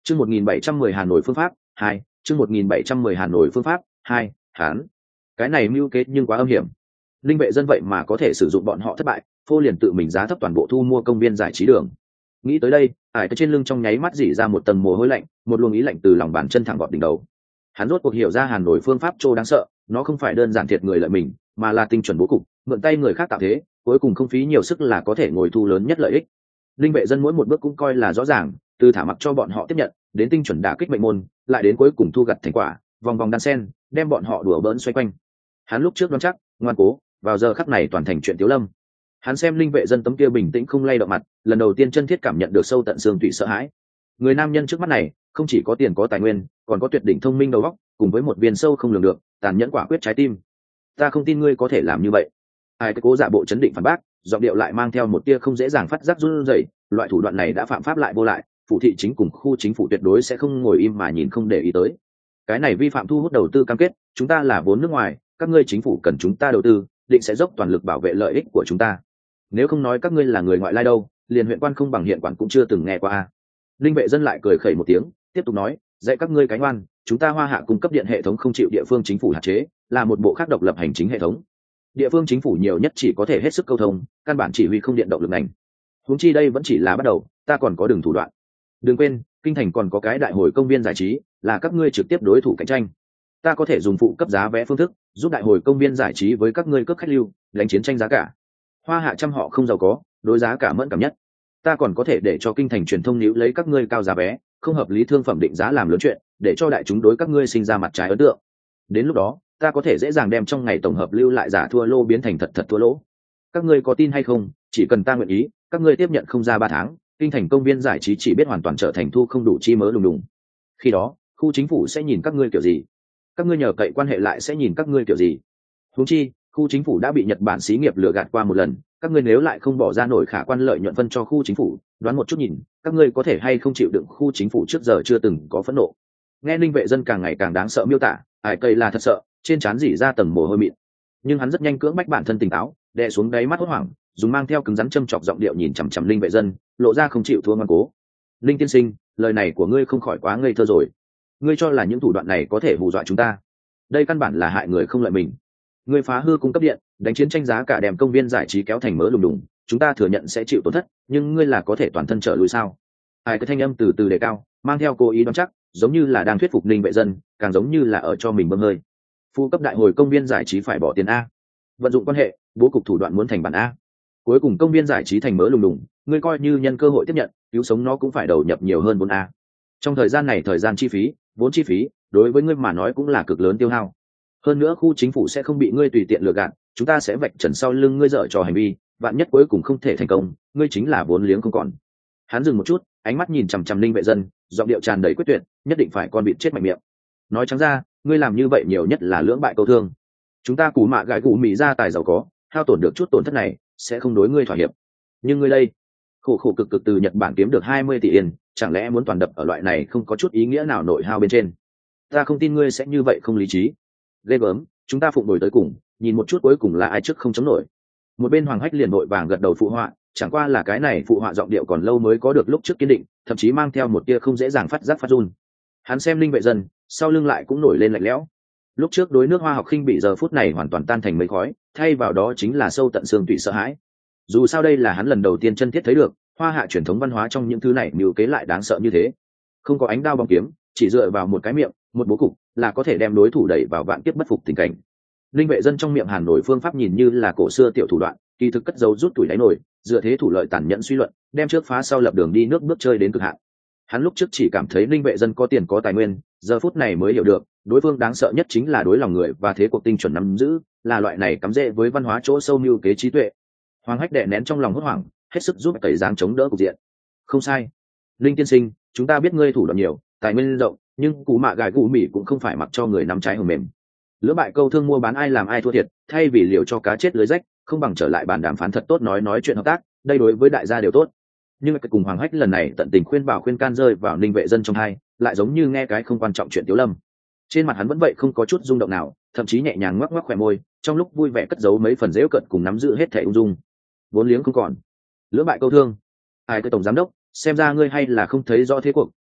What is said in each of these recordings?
Chương 1710 Hà Nội phương pháp 2, chương 1710 Hà Nội phương pháp 2, hán. Cái này mưu kế nhưng quá âm hiểm. Linh vệ dân vậy mà có thể sử dụng bọn họ thất bại, phô liền tự mình giá thấp toàn bộ thu mua công viên giải trí đường. Nghĩ tới đây, ải cái trên lưng trong nháy mắt rỉ ra một tầng mồ hôi lạnh, một luồng ý lạnh từ lòng bàn chân thẳng vọt đỉnh đầu. Hắn rốt cuộc hiểu ra Hàn Nội phương pháp trô đáng sợ, nó không phải đơn giản thiệt người lợi mình, mà là tinh chuẩn bố cục, mượn tay người khác tạo thế, cuối cùng không phí nhiều sức là có thể ngồi thu lớn nhất lợi ích. Linh vệ dân mỗi một bước cũng coi là rõ ràng, từ thả mặc cho bọn họ tiếp nhận, đến tinh chuẩn đả kích mệnh môn, lại đến cuối cùng thu gặt thành quả, vòng vòng đan sen, đem bọn họ đùa bỡn xoay quanh. Hắn lúc trước đoán chắc, ngoan cố, vào giờ khắc này toàn thành chuyện Tiếu Lâm. Hắn xem Linh vệ dân tấm kia bình tĩnh không lay động mặt, lần đầu tiên chân thiết cảm nhận được sâu tận xương tủy sợ hãi. Người nam nhân trước mắt này, không chỉ có tiền có tài nguyên, còn có tuyệt đỉnh thông minh đầu óc, cùng với một viên sâu không lường được, tàn nhẫn quả quyết trái tim. Ta không tin ngươi có thể làm như vậy. Ai cái cố giả bộ chấn định phản bác, giọng điệu lại mang theo một tia không dễ dàng phát giác run rẩy. Loại thủ đoạn này đã phạm pháp lại vô lại, phụ thị chính cùng khu chính phủ tuyệt đối sẽ không ngồi im mà nhìn không để ý tới. Cái này vi phạm thu hút đầu tư cam kết, chúng ta là vốn nước ngoài, các ngươi chính phủ cần chúng ta đầu tư, định sẽ dốc toàn lực bảo vệ lợi ích của chúng ta. Nếu không nói các ngươi là người ngoại lai đâu, liền huyện quan không bằng hiện quản cũng chưa từng nghe qua. Linh vệ dân lại cười khẩy một tiếng, tiếp tục nói, dạy các ngươi cánh oan, chúng ta Hoa Hạ cung cấp điện hệ thống không chịu địa phương chính phủ hạn chế, là một bộ khác độc lập hành chính hệ thống. Địa phương chính phủ nhiều nhất chỉ có thể hết sức câu thông, căn bản chỉ huy không điện động lực ngành. Huống chi đây vẫn chỉ là bắt đầu, ta còn có đường thủ đoạn. Đừng quên, kinh thành còn có cái đại hội công viên giải trí, là các ngươi trực tiếp đối thủ cạnh tranh. Ta có thể dùng phụ cấp giá vé phương thức, giúp đại hội công viên giải trí với các ngươi cướp khách lưu, đánh chiến tranh giá cả. Hoa Hạ trăm họ không giàu có, đối giá cả mẫn cảm nhất. Ta còn có thể để cho kinh thành truyền thông níu lấy các ngươi cao giá vé, không hợp lý thương phẩm định giá làm lớn chuyện, để cho đại chúng đối các ngươi sinh ra mặt trái ấn tượng. Đến lúc đó, ta có thể dễ dàng đem trong ngày tổng hợp lưu lại giả thua lô biến thành thật thật thua lỗ. Các ngươi có tin hay không, chỉ cần ta nguyện ý, các ngươi tiếp nhận không ra 3 tháng, kinh thành công viên giải trí chỉ biết hoàn toàn trở thành thu không đủ chi mớ đùng đùng. Khi đó, khu chính phủ sẽ nhìn các ngươi kiểu gì? Các ngươi nhờ cậy quan hệ lại sẽ nhìn các ngươi kiểu gì? Huống chi, khu chính phủ đã bị Nhật Bản xí nghiệp lừa gạt qua một lần, các ngươi nếu lại không bỏ ra nổi khả quan lợi nhuận phân cho khu chính phủ, đoán một chút nhìn, các ngươi có thể hay không chịu đựng khu chính phủ trước giờ chưa từng có phẫn nộ. Nghe Linh vệ dân càng ngày càng đáng sợ miêu tả, ải cây là thật sợ, trên trán rỉ ra tầng mồ hôi mịn. Nhưng hắn rất nhanh cưỡng bách bản thân tỉnh táo, đè xuống đáy mắt hốt hoảng, dùng mang theo cứng rắn châm chọc giọng điệu nhìn chằm chằm Linh vệ dân, lộ ra không chịu thua ngoan cố. Linh tiên sinh, lời này của ngươi không khỏi quá ngây thơ rồi. Ngươi cho là những thủ đoạn này có thể hù dọa chúng ta? Đây căn bản là hại người không lợi mình. Ngươi phá hư cung cấp điện, đánh chiến tranh giá cả, đem công viên giải trí kéo thành mớ lùng đùng, chúng ta thừa nhận sẽ chịu tổn thất, nhưng ngươi là có thể toàn thân trở lùi sao? Hai cái thanh âm từ từ đề cao, mang theo cố ý đoán chắc, giống như là đang thuyết phục Linh vệ dân, càng giống như là ở cho mình bơm hơi. Phụ cấp đại hội công viên giải trí phải bỏ tiền a, vận dụng quan hệ, bố cục thủ đoạn muốn thành bản a, cuối cùng công viên giải trí thành mớ lùng đùng, ngươi coi như nhân cơ hội tiếp nhận, cứu sống nó cũng phải đầu nhập nhiều hơn vốn a. Trong thời gian này, thời gian chi phí, vốn chi phí, đối với ngươi mà nói cũng là cực lớn tiêu hao. Hơn nữa khu chính phủ sẽ không bị ngươi tùy tiện lừa gạt, chúng ta sẽ vạch trần sau lưng ngươi dở trò hành vi, vạn nhất cuối cùng không thể thành công, ngươi chính là vốn liếng không còn. Hắn dừng một chút, ánh mắt nhìn chằm chằm Linh vệ dân, giọng điệu tràn đầy quyết tuyệt, nhất định phải con vịt chết mạnh miệng. Nói trắng ra, ngươi làm như vậy nhiều nhất là lưỡng bại câu thương. Chúng ta cú mạ gãi gù mỹ ra tài giàu có, hao tổn được chút tổn thất này, sẽ không đối ngươi thỏa hiệp. Nhưng ngươi đây, khổ khổ cực cực từ Nhật Bản kiếm được 20 tỷ yên, chẳng lẽ muốn toàn đập ở loại này không có chút ý nghĩa nào nội hao bên trên? Ta không tin ngươi sẽ như vậy không lý trí. Ghê gớm, chúng ta phụng đổi tới cùng, nhìn một chút cuối cùng là ai trước không chống nổi. Một bên Hoàng Hách liền vội vàng gật đầu phụ họa, chẳng qua là cái này phụ họa giọng điệu còn lâu mới có được lúc trước kiên định, thậm chí mang theo một tia không dễ dàng phát giác phát run. Hắn xem Linh vệ dân, sau lưng lại cũng nổi lên lạnh lẽo. Lúc trước đối nước Hoa học khinh bị giờ phút này hoàn toàn tan thành mây khói, thay vào đó chính là sâu tận xương tủy sợ hãi. Dù sao đây là hắn lần đầu tiên chân thiết thấy được, Hoa Hạ truyền thống văn hóa trong những thứ này mưu kế lại đáng sợ như thế. Không có ánh đao bóng kiếm, chỉ dựa vào một cái miệng, một bố cục, là có thể đem đối thủ đẩy vào vạn kiếp bất phục tình cảnh. Linh vệ dân trong miệng Hàn Nổi phương pháp nhìn như là cổ xưa tiểu thủ đoạn, kỳ thực cất giấu rút tuổi đáy nổi, dựa thế thủ lợi tàn nhẫn suy luận, đem trước phá sau lập đường đi nước bước chơi đến cực hạn. Hắn lúc trước chỉ cảm thấy Linh vệ dân có tiền có tài nguyên, giờ phút này mới hiểu được, đối phương đáng sợ nhất chính là đối lòng người và thế cuộc tinh chuẩn nắm giữ, là loại này cắm rễ với văn hóa chỗ sâu mưu kế trí tuệ. Hoàng Hách đè nén trong lòng hốt hoảng, hết sức giúp tẩy dáng chống đỡ cục diện. Không sai, Linh tiên sinh, chúng ta biết ngươi thủ đoạn nhiều, tài nguyên rộng, nhưng cú mạ gài gù mỉ cũng không phải mặc cho người nắm trái hầm mềm. Lứa bại câu thương mua bán ai làm ai thua thiệt, thay vì liều cho cá chết lưới rách, không bằng trở lại bàn đàm phán thật tốt, nói chuyện hợp tác, đây đối với đại gia đều tốt. Nhưng cái cùng Hoàng Hách lần này tận tình khuyên bảo khuyên can rơi vào Linh vệ dân trong hai, lại giống như nghe cái không quan trọng chuyện Tiếu Lâm. Trên mặt hắn vẫn vậy không có chút rung động nào, thậm chí nhẹ nhàng ngoắc ngoắc khóe môi, trong lúc vui vẻ cất giấu mấy phần giễu cận cùng nắm giữ hết thể ung dung. Vốn liếng không còn, lứa bại câu thương. Ai cái tổng giám đốc, xem ra ngươi hay là không thấy rõ thế cuộc,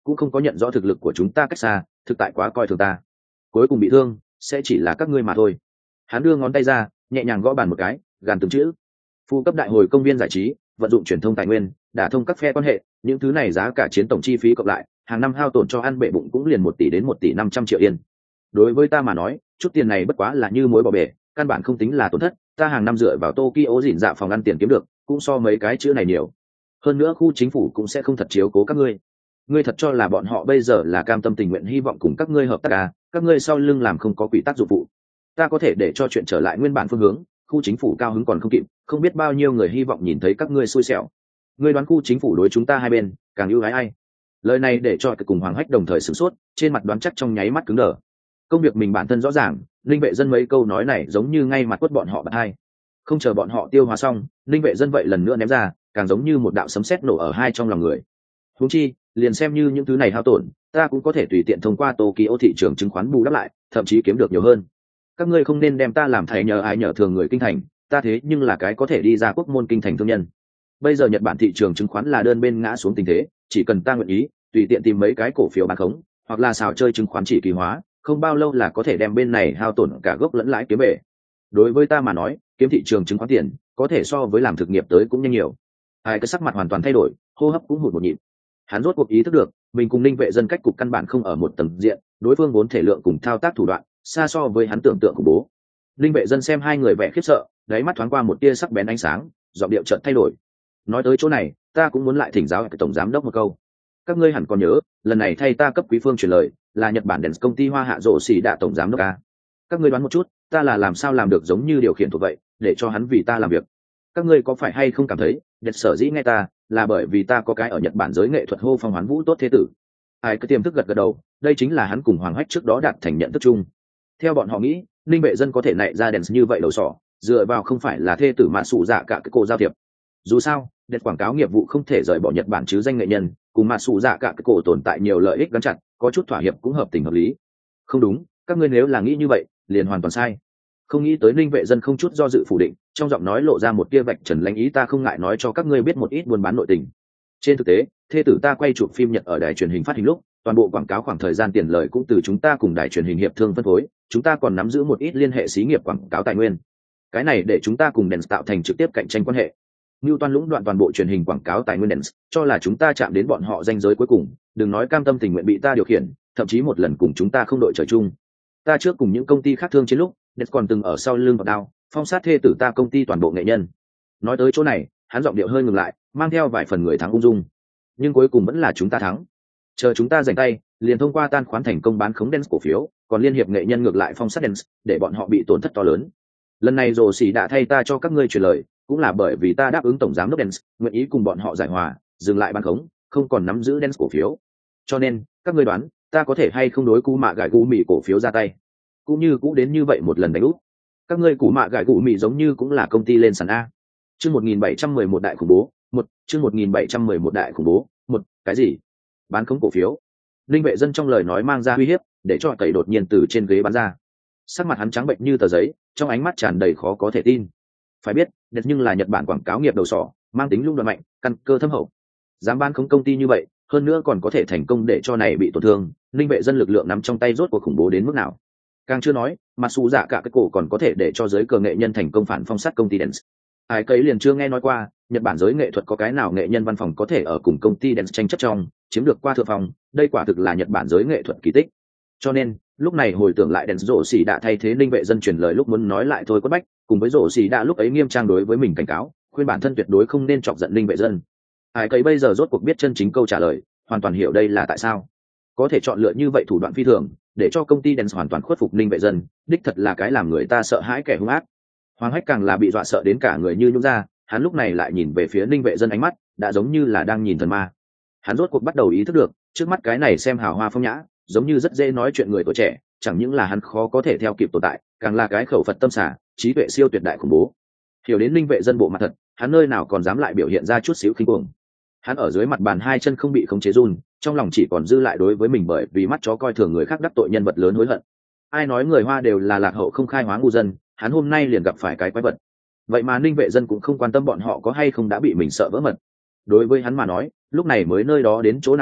cũng không có nhận rõ thực lực của chúng ta cách xa, thực tại quá coi thường ta. Cuối cùng bị thương sẽ chỉ là các ngươi mà thôi. Hắn đưa ngón tay ra, nhẹ nhàng gõ bàn một cái, gàn từng chữ. Phụ cấp đại hồi công viên giải trí, vận dụng truyền thông tài nguyên, đả thông các phe quan hệ, những thứ này giá cả chiến tổng chi phí cộng lại, hàng năm hao tổn cho ăn bệ bụng cũng liền 1 tỷ đến 1 tỷ 500 triệu yên. Đối với ta mà nói, chút tiền này bất quá là như muối bỏ bể, căn bản không tính là tổn thất, ta hàng năm dựa vào Tokyo dỉn dạ phòng ăn tiền kiếm được, cũng so mấy cái chữ này nhiều. Hơn nữa khu chính phủ cũng sẽ không thật chiếu cố các ngươi. Ngươi thật cho là bọn họ bây giờ là cam tâm tình nguyện hy vọng cùng các ngươi hợp tác à? Các ngươi sau lưng làm không có quỹ tác dụng phụ. Ta có thể để cho chuyện trở lại nguyên bản phương hướng, khu chính phủ cao hứng còn không kịp, không biết bao nhiêu người hy vọng nhìn thấy các ngươi xui xẻo. Ngươi đoán khu chính phủ đối chúng ta hai bên càng ưu ái ai? Lời này để cho cùng Hoàng Hách đồng thời sửng sốt, trên mặt đoán chắc trong nháy mắt cứng đờ. Công việc mình bản thân rõ ràng, Linh Vệ Dân mấy câu nói này giống như ngay mặt quất bọn họ bật hai. Không chờ bọn họ tiêu hóa xong, Linh Vệ Dân vậy lần nữa ném ra, càng giống như một đạo sấm sét nổ ở hai trong lòng người. Huống chi, liền xem như những thứ này hao tổn, ta cũng có thể tùy tiện thông qua Tokyo thị trường chứng khoán bù đắp lại, thậm chí kiếm được nhiều hơn. Các ngươi không nên đem ta làm thầy nhờ ai nhờ thường người kinh thành, ta thế nhưng là cái có thể đi ra quốc môn kinh thành thương nhân. Bây giờ Nhật Bản thị trường chứng khoán là đơn bên ngã xuống tình thế, chỉ cần ta nguyện ý, tùy tiện tìm mấy cái cổ phiếu bán khống, hoặc là xào chơi chứng khoán chỉ kỳ hóa, không bao lâu là có thể đem bên này hao tổn cả gốc lẫn lãi kiếm về. Đối với ta mà nói, kiếm thị trường chứng khoán tiền có thể so với làm thực nghiệp tới cũng nhanh nhiều. Hai cái sắc mặt hoàn toàn thay đổi, hô hấp cũng hụt một nhịp. Hắn rốt cuộc ý thức được, mình cùng Linh Vệ Dân cách cục căn bản không ở một tầng diện, đối phương vốn thể lượng cùng thao tác thủ đoạn xa so với hắn tưởng tượng của bố. Linh Vệ Dân xem hai người vẻ khiếp sợ, đáy mắt thoáng qua một tia sắc bén ánh sáng, giọng điệu chợt thay đổi. Nói tới chỗ này, ta cũng muốn lại thỉnh giáo tổng giám đốc một câu. Các ngươi hẳn còn nhớ, lần này thay ta cấp quý phương truyền lời, là Nhật Bản đèn công ty Hoa Hạ Rồ Xỉ Đạ tổng giám đốc a. Các ngươi đoán một chút, ta là làm sao làm được giống như điều khiển thuộc vậy, để cho hắn vì ta làm việc. Các ngươi có phải hay không cảm thấy, đệt sở dĩ nghe ta, là bởi vì ta có cái ở Nhật Bản giới nghệ thuật hô phong hoán vũ tốt thế tử. Ai cứ tiềm thức gật gật đầu, đây chính là hắn cùng Hoàng Hách trước đó đạt thành nhận thức chung. Theo bọn họ nghĩ, Linh Vệ Dân có thể nảy ra đèn như vậy đầu sỏ, dựa vào không phải là thê tử mà sụ dạ cả cái cô giao thiệp. Dù sao, đệt quảng cáo nghiệp vụ không thể rời bỏ Nhật Bản chứ danh nghệ nhân, cùng mà sụ dạ cả cái cổ tồn tại nhiều lợi ích gắn chặt, có chút thỏa hiệp cũng hợp tình hợp lý. Không đúng, các ngươi nếu là nghĩ như vậy, liền hoàn toàn sai. Không nghĩ tới Linh Vệ Dân không chút do dự phủ định, trong giọng nói lộ ra một tia vạch trần lãnh ý, ta không ngại nói cho các ngươi biết một ít buôn bán nội tình. Trên thực tế, thê tử ta quay chụp phim Nhật ở đài truyền hình phát hình lúc, toàn bộ quảng cáo khoảng thời gian tiền lời cũng từ chúng ta cùng đài truyền hình hiệp thương phân phối, chúng ta còn nắm giữ một ít liên hệ xí nghiệp quảng cáo tài nguyên. Cái này để chúng ta cùng Dance tạo thành trực tiếp cạnh tranh quan hệ. Newton lũng đoạn toàn bộ truyền hình quảng cáo tài nguyên Dance, cho là chúng ta chạm đến bọn họ ranh giới cuối cùng, đừng nói cam tâm tình nguyện bị ta điều khiển, thậm chí một lần cùng chúng ta không đội trời chung. Ta trước cùng những công ty khác thương chiến lúc, Dance còn từng ở sau lưng vào đao, phong sát thê tử ta công ty toàn bộ nghệ nhân. Nói tới chỗ này, hắn giọng điệu hơi ngừng lại, mang theo vài phần người thắng ung dung. Nhưng cuối cùng vẫn là chúng ta thắng. Chờ chúng ta giành tay, liền thông qua tan khoán thành công bán khống Dance cổ phiếu, còn liên hiệp nghệ nhân ngược lại phong sát Dance, để bọn họ bị tổn thất to lớn. Lần này Rồ Xỉ đã thay ta cho các ngươi truyền lời, cũng là bởi vì ta đáp ứng tổng giám đốc Dance, nguyện ý cùng bọn họ giải hòa, dừng lại bán khống, không còn nắm giữ Dance cổ phiếu. Cho nên, các ngươi đoán, ta có thể hay không đối cú mạ gải gù mì cổ phiếu ra tay? Cũng như cũ đến như vậy một lần đánh úp. Các ngươi cú mạ gải gù mì giống như cũng là công ty lên sàn a. Chương 1711 đại khủng bố, chương 1711 đại khủng bố, cái gì? Bán khống cổ phiếu? Linh Vệ Dân trong lời nói mang ra uy hiếp, để cho Tẩy đột nhiên từ trên ghế bắn ra. Sắc mặt hắn trắng bệnh như tờ giấy, trong ánh mắt tràn đầy khó có thể tin. Phải biết, đẹp nhưng là Nhật Bản quảng cáo nghiệp đầu sỏ, mang tính lung đoạn mạnh, căn cơ thâm hậu. Dám bán khống công ty như vậy, hơn nữa còn có thể thành công để cho này bị tổn thương, Linh Vệ Dân lực lượng nắm trong tay rốt cuộc khủng bố đến mức nào? Càng chưa nói, mà xù dạ cả cái cổ còn có thể để cho giới cờ nghệ nhân thành công phản phong sát công ty Dance. Ai cấy liền chưa nghe nói qua, Nhật Bản giới nghệ thuật có cái nào nghệ nhân văn phòng có thể ở cùng công ty Dance tranh chấp trong, chiếm được qua thượng phòng, đây quả thực là Nhật Bản giới nghệ thuật kỳ tích. Cho nên, lúc này hồi tưởng lại Dance Rồ Xỉ đã thay thế Linh Vệ Dân truyền lời lúc muốn nói lại thôi quất bách, cùng với Rồ Xỉ đã lúc ấy nghiêm trang đối với mình cảnh cáo, khuyên bản thân tuyệt đối không nên chọc giận Linh Vệ Dân. Ai cấy bây giờ rốt cuộc biết chân chính câu trả lời, hoàn toàn hiểu đây là tại sao có thể chọn lựa như vậy thủ đoạn phi thường, để cho công ty Dance hoàn toàn khuất phục Linh Vệ Dân, đích thật là cái làm người ta sợ hãi kẻ hung ác. Hoàng Hách càng là bị dọa sợ đến cả người như nhũn ra, hắn lúc này lại nhìn về phía Linh Vệ Dân, ánh mắt đã giống như là đang nhìn thần ma. Hắn rốt cuộc bắt đầu ý thức được, trước mắt cái này xem hào hoa phong nhã, giống như rất dễ nói chuyện người tuổi trẻ, chẳng những là hắn khó có thể theo kịp tồn tại, càng là cái khẩu Phật tâm xả, trí tuệ siêu tuyệt đại khủng bố. Hiểu đến Linh Vệ Dân bộ mặt thật, hắn nơi nào còn dám lại biểu hiện ra chút xíu khinh cuồng. Hắn ở dưới mặt bàn hai chân không bị khống chế run, trong lòng chỉ còn dư lại đối với mình bởi vì mắt chó coi thường người khác đắc tội nhân vật lớn hối hận. Ai nói người Hoa đều là lạc hậu không khai hóa ngu dân, hắn hôm nay liền gặp phải cái quái vật. Vậy mà Linh Vệ Dân cũng không quan tâm bọn họ có hay không đã bị mình sợ vỡ mật. Đối với hắn mà nói, lúc này mới nơi đó đến chỗ nào à,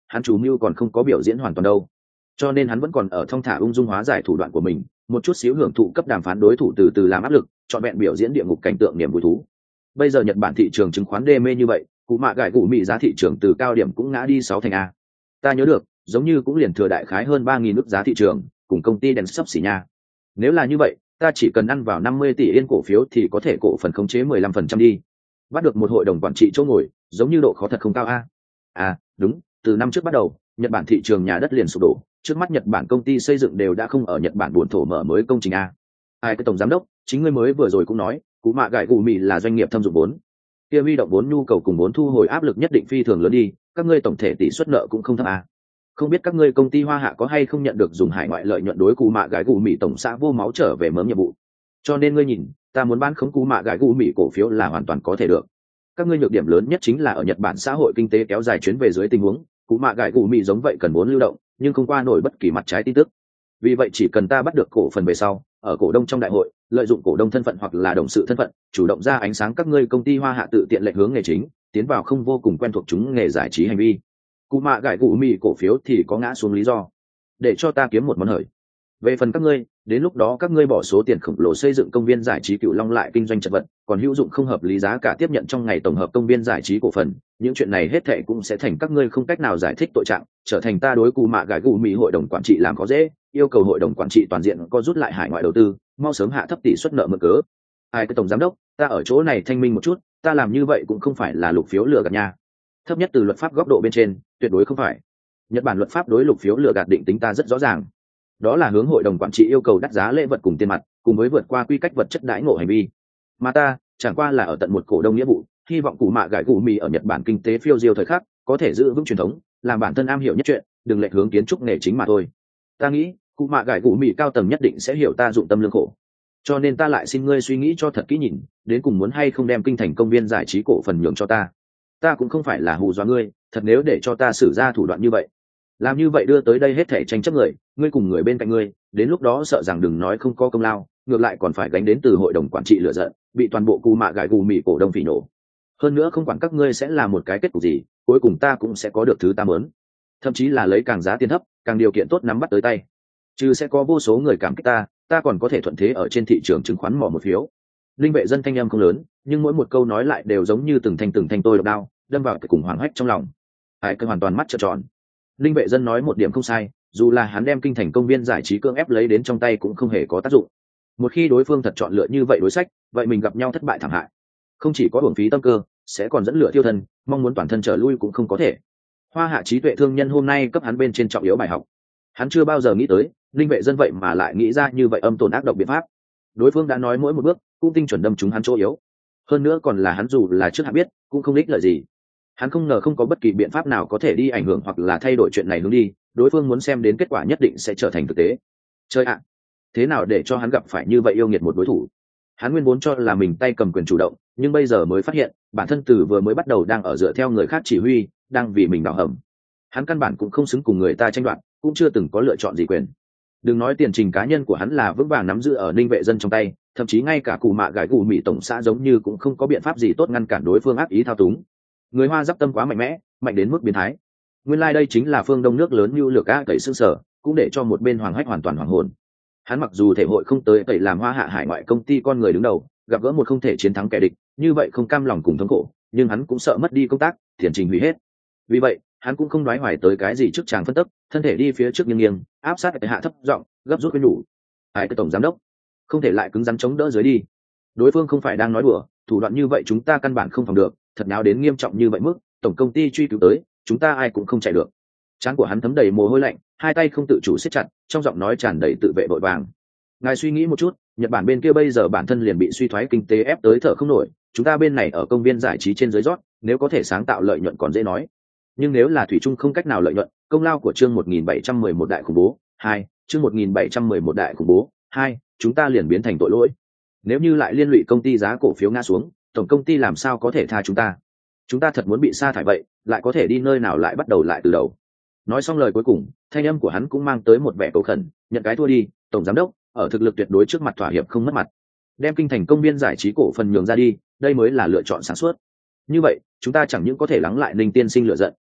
hắn chủ mưu còn không có biểu diễn hoàn toàn đâu, cho nên hắn vẫn còn ở thong thả ung dung hóa giải thủ đoạn của mình, một chút xíu hưởng thụ cấp đàm phán đối thủ từ từ làm áp lực, trọn vẹn biểu diễn địa ngục cảnh tượng niềm vui thú. Bây giờ Nhật Bản thị trường chứng khoán đê mê như vậy, cụ mạ gãi cụ mị giá thị trường từ cao điểm cũng ngã đi 6 thành a. Ta nhớ được, giống như cũng liền thừa đại khái hơn 3.000 ức giá thị trường, cùng công ty đèn sấp xỉ nha. Nếu là như vậy, ta chỉ cần ăn vào 50 tỷ yên cổ phiếu thì có thể cổ phần khống chế 15% đi. Bắt được một hội đồng quản trị chỗ ngồi, giống như độ khó thật không cao a. À, đúng, từ năm trước bắt đầu, Nhật Bản thị trường nhà đất liền sụp đổ, trước mắt Nhật Bản công ty xây dựng đều đã không ở Nhật Bản buồn thổ mở mới công trình a. Ai cái tổng giám đốc, chính ngươi mới vừa rồi cũng nói, cụ mạ gãi gù mì là doanh nghiệp thâm dụng vốn. Kia huy động vốn nhu cầu cùng vốn thu hồi áp lực nhất định phi thường lớn đi, các ngươi tổng thể tỷ suất nợ cũng không thấp a. Không biết các ngươi công ty Hoa Hạ có hay không nhận được dùng hải ngoại lợi nhuận đối cụ mạ gãi gù mì tổng xã vô máu trở về mớm nhiệm vụ. Cho nên ngươi nhìn, ta muốn bán khống cụ mạ gãi gù mì cổ phiếu là hoàn toàn có thể được. Các ngươi nhược điểm lớn nhất chính là ở Nhật Bản xã hội kinh tế kéo dài chuyến về dưới tình huống, cụ mạ gãi gù mì giống vậy cần vốn lưu động, nhưng không qua nổi bất kỳ mặt trái tin tức. Vì vậy chỉ cần ta bắt được cổ phần về sau, ở cổ đông trong đại hội, lợi dụng cổ đông thân phận hoặc là đồng sự thân phận, chủ động ra ánh sáng các ngươi công ty Hoa Hạ tự tiện lệch hướng nghề chính, tiến vào không vô cùng quen thuộc chúng nghề giải trí hành vi. Cụ mạ gãi gù mì cổ phiếu thì có ngã xuống lý do, để cho ta kiếm một món hời. Về phần các ngươi, đến lúc đó các ngươi bỏ số tiền khổng lồ xây dựng công viên giải trí Cửu Long lại kinh doanh chật vật, còn hữu dụng không hợp lý giá cả tiếp nhận trong ngày tổng hợp công viên giải trí cổ phần, những chuyện này hết thảy cũng sẽ thành các ngươi không cách nào giải thích tội trạng, trở thành ta đối cụ mạ gãi gù mì hội đồng quản trị làm khó dễ, yêu cầu hội đồng quản trị toàn diện có rút lại hải ngoại đầu tư, mau sớm hạ thấp tỷ suất nợ mượn cớ. Ai cái tổng giám đốc, ta ở chỗ này thanh minh một chút, ta làm như vậy cũng không phải là lục phiếu lừa gạt nha. Thấp nhất từ luật pháp góc độ bên trên, tuyệt đối không phải. Nhật Bản luật pháp đối lục phiếu lừa gạt định tính ta rất rõ ràng. Đó là hướng hội đồng quản trị yêu cầu đắt giá lễ vật cùng tiền mặt, cùng với vượt qua quy cách vật chất đãi ngộ hành vi. Mà ta, chẳng qua là ở tận một cổ đông nghĩa vụ, hy vọng cụ mạ gãi gù mì ở Nhật Bản kinh tế phiêu diêu thời khắc, có thể giữ vững truyền thống, làm bản thân am hiểu nhất chuyện, đừng lệch hướng kiến trúc nghề chính mà thôi. Ta nghĩ, cụ mạ gãi gù mì cao tầng nhất định sẽ hiểu ta dụng tâm lương khổ. Cho nên ta lại xin ngươi suy nghĩ cho thật kỹ nhìn, đến cùng muốn hay không đem kinh thành công viên giải trí cổ phần nhường cho ta. Ta cũng không phải là hù dọa ngươi, thật nếu để cho ta sử ra thủ đoạn như vậy, làm như vậy đưa tới đây hết thể tranh chấp người, ngươi cùng người bên cạnh ngươi, đến lúc đó sợ rằng đừng nói không có công lao, ngược lại còn phải gánh đến từ hội đồng quản trị lựa giận, bị toàn bộ cụ mạ gãi gù mì cổ đông phỉ nổ. Hơn nữa không quản các ngươi sẽ là một cái kết cục gì, cuối cùng ta cũng sẽ có được thứ ta muốn, thậm chí là lấy càng giá tiền thấp, càng điều kiện tốt nắm bắt tới tay. Chứ sẽ có vô số người cảm kích ta còn có thể thuận thế ở trên thị trường chứng khoán mỏ một phiếu. Linh vệ dân thanh âm không lớn, nhưng mỗi một câu nói lại đều giống như từng thanh tôi độc đao, đâm vào cái cùng hoảng hách trong lòng. Ai cứ hoàn toàn mắt trợn tròn. Linh vệ dân nói một điểm không sai, dù là hắn đem kinh thành công viên giải trí cưỡng ép lấy đến trong tay cũng không hề có tác dụng. Một khi đối phương thật chọn lựa như vậy đối sách, vậy mình gặp nhau thất bại thảm hại, không chỉ có uổng phí tâm cơ, sẽ còn dẫn lửa thiêu thân, mong muốn toàn thân trở lui cũng không có thể. Hoa Hạ trí tuệ thương nhân hôm nay cấp hắn bên trên trọng yếu bài học. Hắn chưa bao giờ nghĩ tới, linh vệ dân vậy mà lại nghĩ ra như vậy âm tổn ác độc biện pháp. Đối phương đã nói mỗi một bước cũng tinh chuẩn đâm trúng hắn chỗ yếu, hơn nữa còn là hắn dù là trước hạn biết cũng không ích lợi gì. Hắn không ngờ không có bất kỳ biện pháp nào có thể đi ảnh hưởng hoặc là thay đổi chuyện này hướng đi, đối phương muốn xem đến kết quả nhất định sẽ trở thành thực tế. Chơi ạ, thế nào để cho hắn gặp phải như vậy yêu nghiệt một đối thủ? Hắn nguyên vốn cho là mình tay cầm quyền chủ động, nhưng bây giờ mới phát hiện bản thân từ vừa mới bắt đầu đang ở dựa theo người khác chỉ huy, đang vì mình đào hầm. Hắn căn bản cũng không xứng cùng người ta tranh đoạt, cũng chưa từng có lựa chọn gì quyền. Đừng nói tiền trình cá nhân của hắn là vững vàng nắm giữ ở Ninh vệ dân trong tay, thậm chí ngay cả cụ mạ gãi gù mì tổng xã giống như cũng không có biện pháp gì tốt ngăn cản đối phương ác ý thao túng. Người Hoa giáp tâm quá mạnh mẽ, mạnh đến mức biến thái. Nguyên lai đây chính là phương Đông nước lớn như lược á tẩy xương sở, cũng để cho một bên Hoàng Hách hoàn toàn hoàng hồn. Hắn mặc dù thể hội không tới tẩy làm Hoa Hạ hải ngoại công ty con người đứng đầu, gặp gỡ một không thể chiến thắng kẻ địch, như vậy không cam lòng cùng thống khổ, nhưng hắn cũng sợ mất đi công tác, tiền trình hủy hết. Vì vậy, hắn cũng không đoái hoài tới cái gì trước chàng phân tích, thân thể đi phía trước nghiêng nghiêng, áp sát tại hạ thấp giọng, gấp rút cái đủ. Hải cái tổng giám đốc, không thể lại cứng rắn chống đỡ dưới đi. Đối phương không phải đang nói đùa, thủ đoạn như vậy chúng ta căn bản không phòng được, thật nào đến nghiêm trọng như vậy mức, tổng công ty truy cứu tới, chúng ta ai cũng không chạy được. Trán của hắn thấm đầy mồ hôi lạnh, hai tay không tự chủ siết chặt, trong giọng nói tràn đầy tự vệ vội vàng. Ngài suy nghĩ một chút, Nhật Bản bên kia bây giờ bản thân liền bị suy thoái kinh tế ép tới thở không nổi, chúng ta bên này ở công viên giải trí trên dưới rót, nếu có thể sáng tạo lợi nhuận còn dễ nói. Nhưng nếu là thủy chung không cách nào lợi nhuận, công lao của chương 1711 đại khủng bố 2, chương 1711 đại khủng bố 2, chúng ta liền biến thành tội lỗi. Nếu như lại liên lụy công ty giá cổ phiếu ngã xuống, tổng công ty làm sao có thể tha chúng ta? Chúng ta thật muốn bị sa thải vậy, lại có thể đi nơi nào lại bắt đầu lại từ đầu? Nói xong lời cuối cùng, thanh âm của hắn cũng mang tới một vẻ cầu khẩn, nhận cái thua đi, tổng giám đốc, ở thực lực tuyệt đối trước mặt thỏa hiệp không mất mặt. Đem kinh thành công viên giải trí cổ phần nhường ra đi, đây mới là lựa chọn sáng suốt. Như vậy, chúng ta chẳng những có thể lắng lại Ninh tiên sinh lựa giận,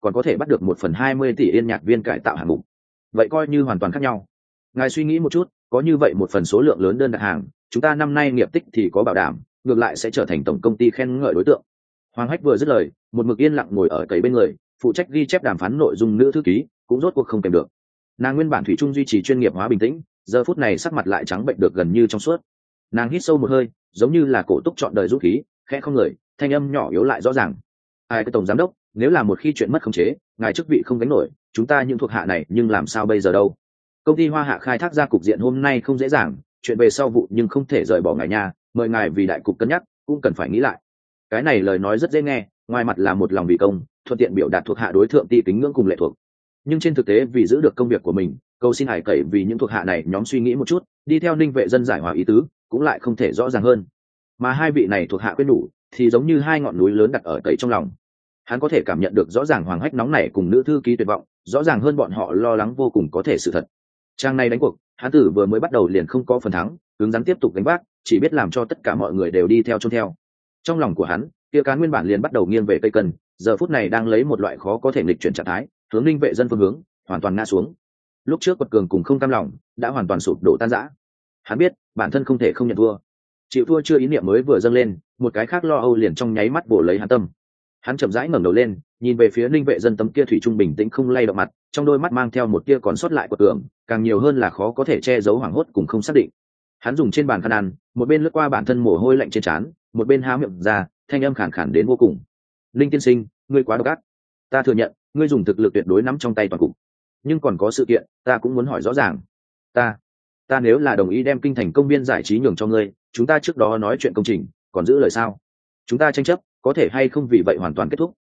còn có thể bắt được 1/20 tỷ yên nhạc viên cải tạo hạng mục, vậy coi như hoàn toàn khác nhau. Ngài suy nghĩ một chút, có như vậy một phần số lượng lớn đơn đặt hàng, chúng ta năm nay nghiệp tích thì có bảo đảm, ngược lại sẽ trở thành tổng công ty khen ngợi đối tượng. Hoàng Hách vừa dứt lời, một mực yên lặng ngồi ở cầy bên người, phụ trách ghi chép đàm phán nội dung nữ thư ký cũng rốt cuộc không kèm được. Nàng nguyên bản thủy chung duy trì chuyên nghiệp hóa bình tĩnh, giờ phút này sắc mặt lại trắng bệnh được gần như trong suốt. Nàng hít sâu một hơi, giống như là cổ túc chọn đời rút khí, khẽ không lời, thanh âm nhỏ yếu lại rõ ràng. Ai cái tổng giám đốc, nếu là một khi chuyện mất khống chế, ngài chức vị không gánh nổi, chúng ta những thuộc hạ này nhưng làm sao bây giờ đâu? Công ty Hoa Hạ khai thác ra cục diện hôm nay không dễ dàng, chuyện về sau vụ nhưng không thể rời bỏ ngài nha, mời ngài vì đại cục cân nhắc, cũng cần phải nghĩ lại. Cái này lời nói rất dễ nghe, ngoài mặt là một lòng vì công, thuận tiện biểu đạt thuộc hạ đối thượng ti kính ngưỡng cùng lệ thuộc. Nhưng trên thực tế vì giữ được công việc của mình, cầu xin Hải Cẩy vì những thuộc hạ này nhóm suy nghĩ một chút, đi theo Ninh Vệ Dân giải hòa ý tứ, cũng lại không thể rõ ràng hơn. Mà hai vị này thuộc hạ quyết đủ, thì giống như hai ngọn núi lớn đặt ở Cẩy trong lòng. Hắn có thể cảm nhận được rõ ràng Hoàng Hách nóng này cùng nữ thư ký tuyệt vọng, rõ ràng hơn bọn họ lo lắng vô cùng có thể sự thật. Trang này đánh cuộc, hắn tử vừa mới bắt đầu liền không có phần thắng, cứng rắn tiếp tục đánh bác, chỉ biết làm cho tất cả mọi người đều đi theo chôn theo. Trong lòng của hắn, kia cán nguyên bản liền bắt đầu nghiêng về cây cần, giờ phút này đang lấy một loại khó có thể nghịch chuyển trạng thái, hướng Ninh Vệ Dân phương hướng, hoàn toàn ngã xuống. Lúc trước quật cường cùng không cam lòng, đã hoàn toàn sụp đổ tan rã. Hắn biết, bản thân không thể không nhận thua. Chịu thua chưa ý niệm mới vừa dâng lên, một cái khác lo âu liền trong nháy mắt bổ lấy hắn tâm. Hắn chậm rãi ngẩng đầu lên, nhìn về phía Ninh Vệ Dân tấm kia thủy trung bình tĩnh không lay động mặt, trong đôi mắt mang theo một tia còn sót lại của tưởng, càng nhiều hơn là khó có thể che giấu hoảng hốt cùng không xác định. Hắn dùng trên bàn khăn ăn, một bên lướt qua bản thân mồ hôi lạnh trên trán, một bên há miệng ra, thanh âm khàn khàn đến vô cùng. Linh tiên sinh, ngươi quá độc ác. Ta thừa nhận, ngươi dùng thực lực tuyệt đối nắm trong tay toàn cục. Nhưng còn có sự kiện, ta cũng muốn hỏi rõ ràng. Ta nếu là đồng ý đem kinh thành công viên giải trí nhường cho ngươi, chúng ta trước đó nói chuyện công trình, còn giữ lời sao? Chúng ta tranh chấp, có thể hay không vì vậy hoàn toàn kết thúc?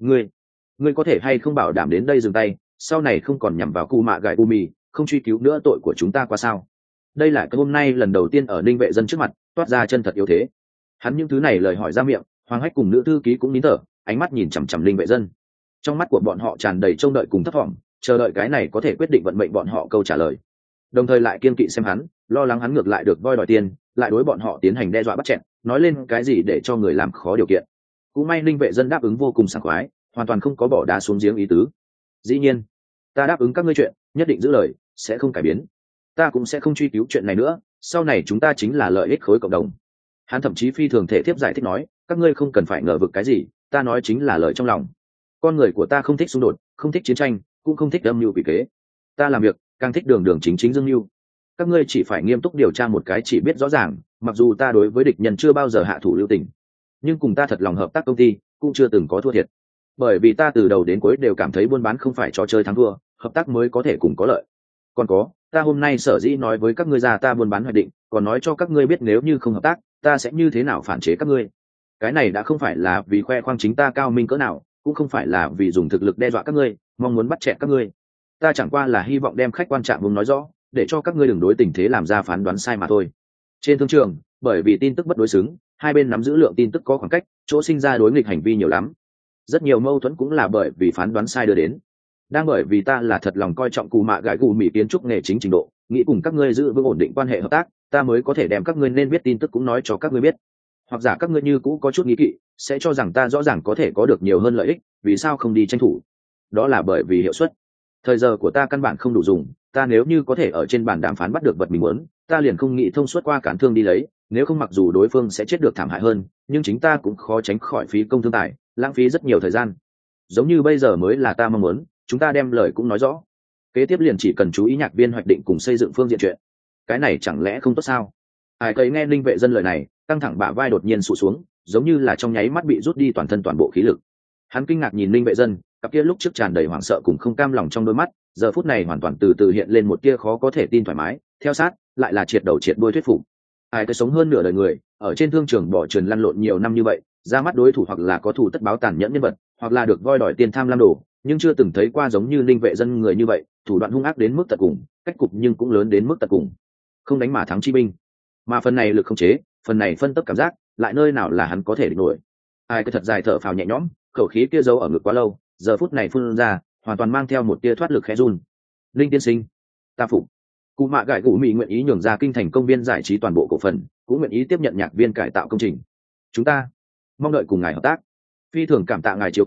Ngươi có thể hay không bảo đảm đến đây dừng tay, sau này không còn nhằm vào Cu Mạ Gải Cu Mì, không truy cứu nữa tội của chúng ta qua sao? Đây là cái hôm nay lần đầu tiên ở Ninh Vệ Dân trước mặt toát ra chân thật yếu thế. Hắn những thứ này lời hỏi ra miệng, Hoàng Hách cùng nữ thư ký cũng nín thở, ánh mắt nhìn chằm chằm Ninh Vệ Dân. Trong mắt của bọn họ tràn đầy trông đợi cùng thất vọng, chờ đợi cái này có thể quyết định vận mệnh bọn họ câu trả lời. Đồng thời lại kiên kỵ xem hắn, lo lắng hắn ngược lại được voi đòi tiền, lại đối bọn họ tiến hành đe dọa bắt chẹn, nói lên cái gì để cho người làm khó điều kiện. Cũng may Ninh Vệ Dân đáp ứng vô cùng sảng khoái, hoàn toàn không có bỏ đá xuống giếng ý tứ. Dĩ nhiên, ta đáp ứng các ngươi chuyện, nhất định giữ lời, sẽ không cải biến. Ta cũng sẽ không truy cứu chuyện này nữa, sau này chúng ta chính là lợi ích khối cộng đồng. Hắn thậm chí phi thường thể tiếp giải thích nói, các ngươi không cần phải ngờ vực cái gì, ta nói chính là lời trong lòng. Con người của ta không thích xung đột, không thích chiến tranh, cũng không thích âm mưu quỷ kế. Ta làm việc càng thích đường đường chính chính dương mưu. Các ngươi chỉ phải nghiêm túc điều tra một cái chỉ biết rõ ràng, mặc dù ta đối với địch nhân chưa bao giờ hạ thủ lưu tình, nhưng cùng ta thật lòng hợp tác công ty cũng chưa từng có thua thiệt. Bởi vì ta từ đầu đến cuối đều cảm thấy buôn bán không phải trò chơi thắng thua, hợp tác mới có thể cùng có lợi. Còn có, ta hôm nay sở dĩ nói với các ngươi ra ta buôn bán hoạch định, còn nói cho các ngươi biết nếu như không hợp tác, ta sẽ như thế nào phản chế các ngươi. Cái này đã không phải là vì khoe khoang chính ta cao minh cỡ nào, cũng không phải là vì dùng thực lực đe dọa các ngươi, mong muốn bắt chẹn các ngươi. Ta chẳng qua là hy vọng đem khách quan trạng vùng nói rõ, để cho các ngươi đừng đối tình thế làm ra phán đoán sai mà thôi. Trên thương trường, bởi vì tin tức bất đối xứng, hai bên nắm giữ lượng tin tức có khoảng cách, chỗ sinh ra đối nghịch hành vi nhiều lắm. Rất nhiều mâu thuẫn cũng là bởi vì phán đoán sai đưa đến. Đang bởi vì ta là thật lòng coi trọng Cù Mạ Gải Cù Mì kiến trúc nghề chính trình độ, nghĩ cùng các ngươi giữ vững ổn định quan hệ hợp tác, ta mới có thể đem các ngươi nên biết tin tức cũng nói cho các ngươi biết. Hoặc giả các ngươi như cũ có chút nghi kỵ, sẽ cho rằng ta rõ ràng có thể có được nhiều hơn lợi ích, vì sao không đi tranh thủ? Đó là bởi vì hiệu suất. Thời giờ của ta căn bản không đủ dùng, ta nếu như có thể ở trên bàn đàm phán bắt được vật mình muốn, ta liền không nghĩ thông suốt qua cản thương đi lấy, nếu không mặc dù đối phương sẽ chết được thảm hại hơn, nhưng chính ta cũng khó tránh khỏi phí công thương tài, lãng phí rất nhiều thời gian. Giống như bây giờ mới là ta mong muốn, chúng ta đem lời cũng nói rõ. Kế tiếp liền chỉ cần chú ý nhạc viên hoạch định cùng xây dựng phương diện chuyện. Cái này chẳng lẽ không tốt sao? Ai thấy nghe Ninh Vệ Dân lời này, căng thẳng bả vai đột nhiên sụt xuống, giống như là trong nháy mắt bị rút đi toàn thân toàn bộ khí lực. Hắn kinh ngạc nhìn Ninh Vệ Dân, cặp kia lúc trước tràn đầy hoảng sợ cùng không cam lòng trong đôi mắt, giờ phút này hoàn toàn từ từ hiện lên một tia khó có thể tin thoải mái, theo sát lại là triệt đầu triệt đuôi thuyết phục. Ai tới sống hơn nửa đời người, ở trên thương trường bỏ trườn lăn lộn nhiều năm như vậy, ra mắt đối thủ hoặc là có thủ tất báo tàn nhẫn nhân vật, hoặc là được voi đòi tiền tham lam đồ, nhưng chưa từng thấy qua giống như Ninh Vệ Dân người như vậy, thủ đoạn hung ác đến mức tận cùng, cách cục nhưng cũng lớn đến mức tận cùng. Không đánh mà thắng chi binh, mà phần này lực không chế, phần này phân tấp cảm giác, lại nơi nào là hắn có thể địch nổi. Ai cứ thật dài thở phào nhẹ nhõm, khẩu khí kia giấu ở ngực quá lâu, giờ phút này phun ra, hoàn toàn mang theo một tia thoát lực khẽ run. Linh tiên sinh, ta phục. Cù Mạ Gải Cù Mì nguyện ý nhường ra kinh thành công viên giải trí toàn bộ cổ phần, cũng nguyện ý tiếp nhận nhạc viên cải tạo công trình. Chúng ta mong đợi cùng ngài hợp tác. Phi thường cảm tạ ngài chiếu cố,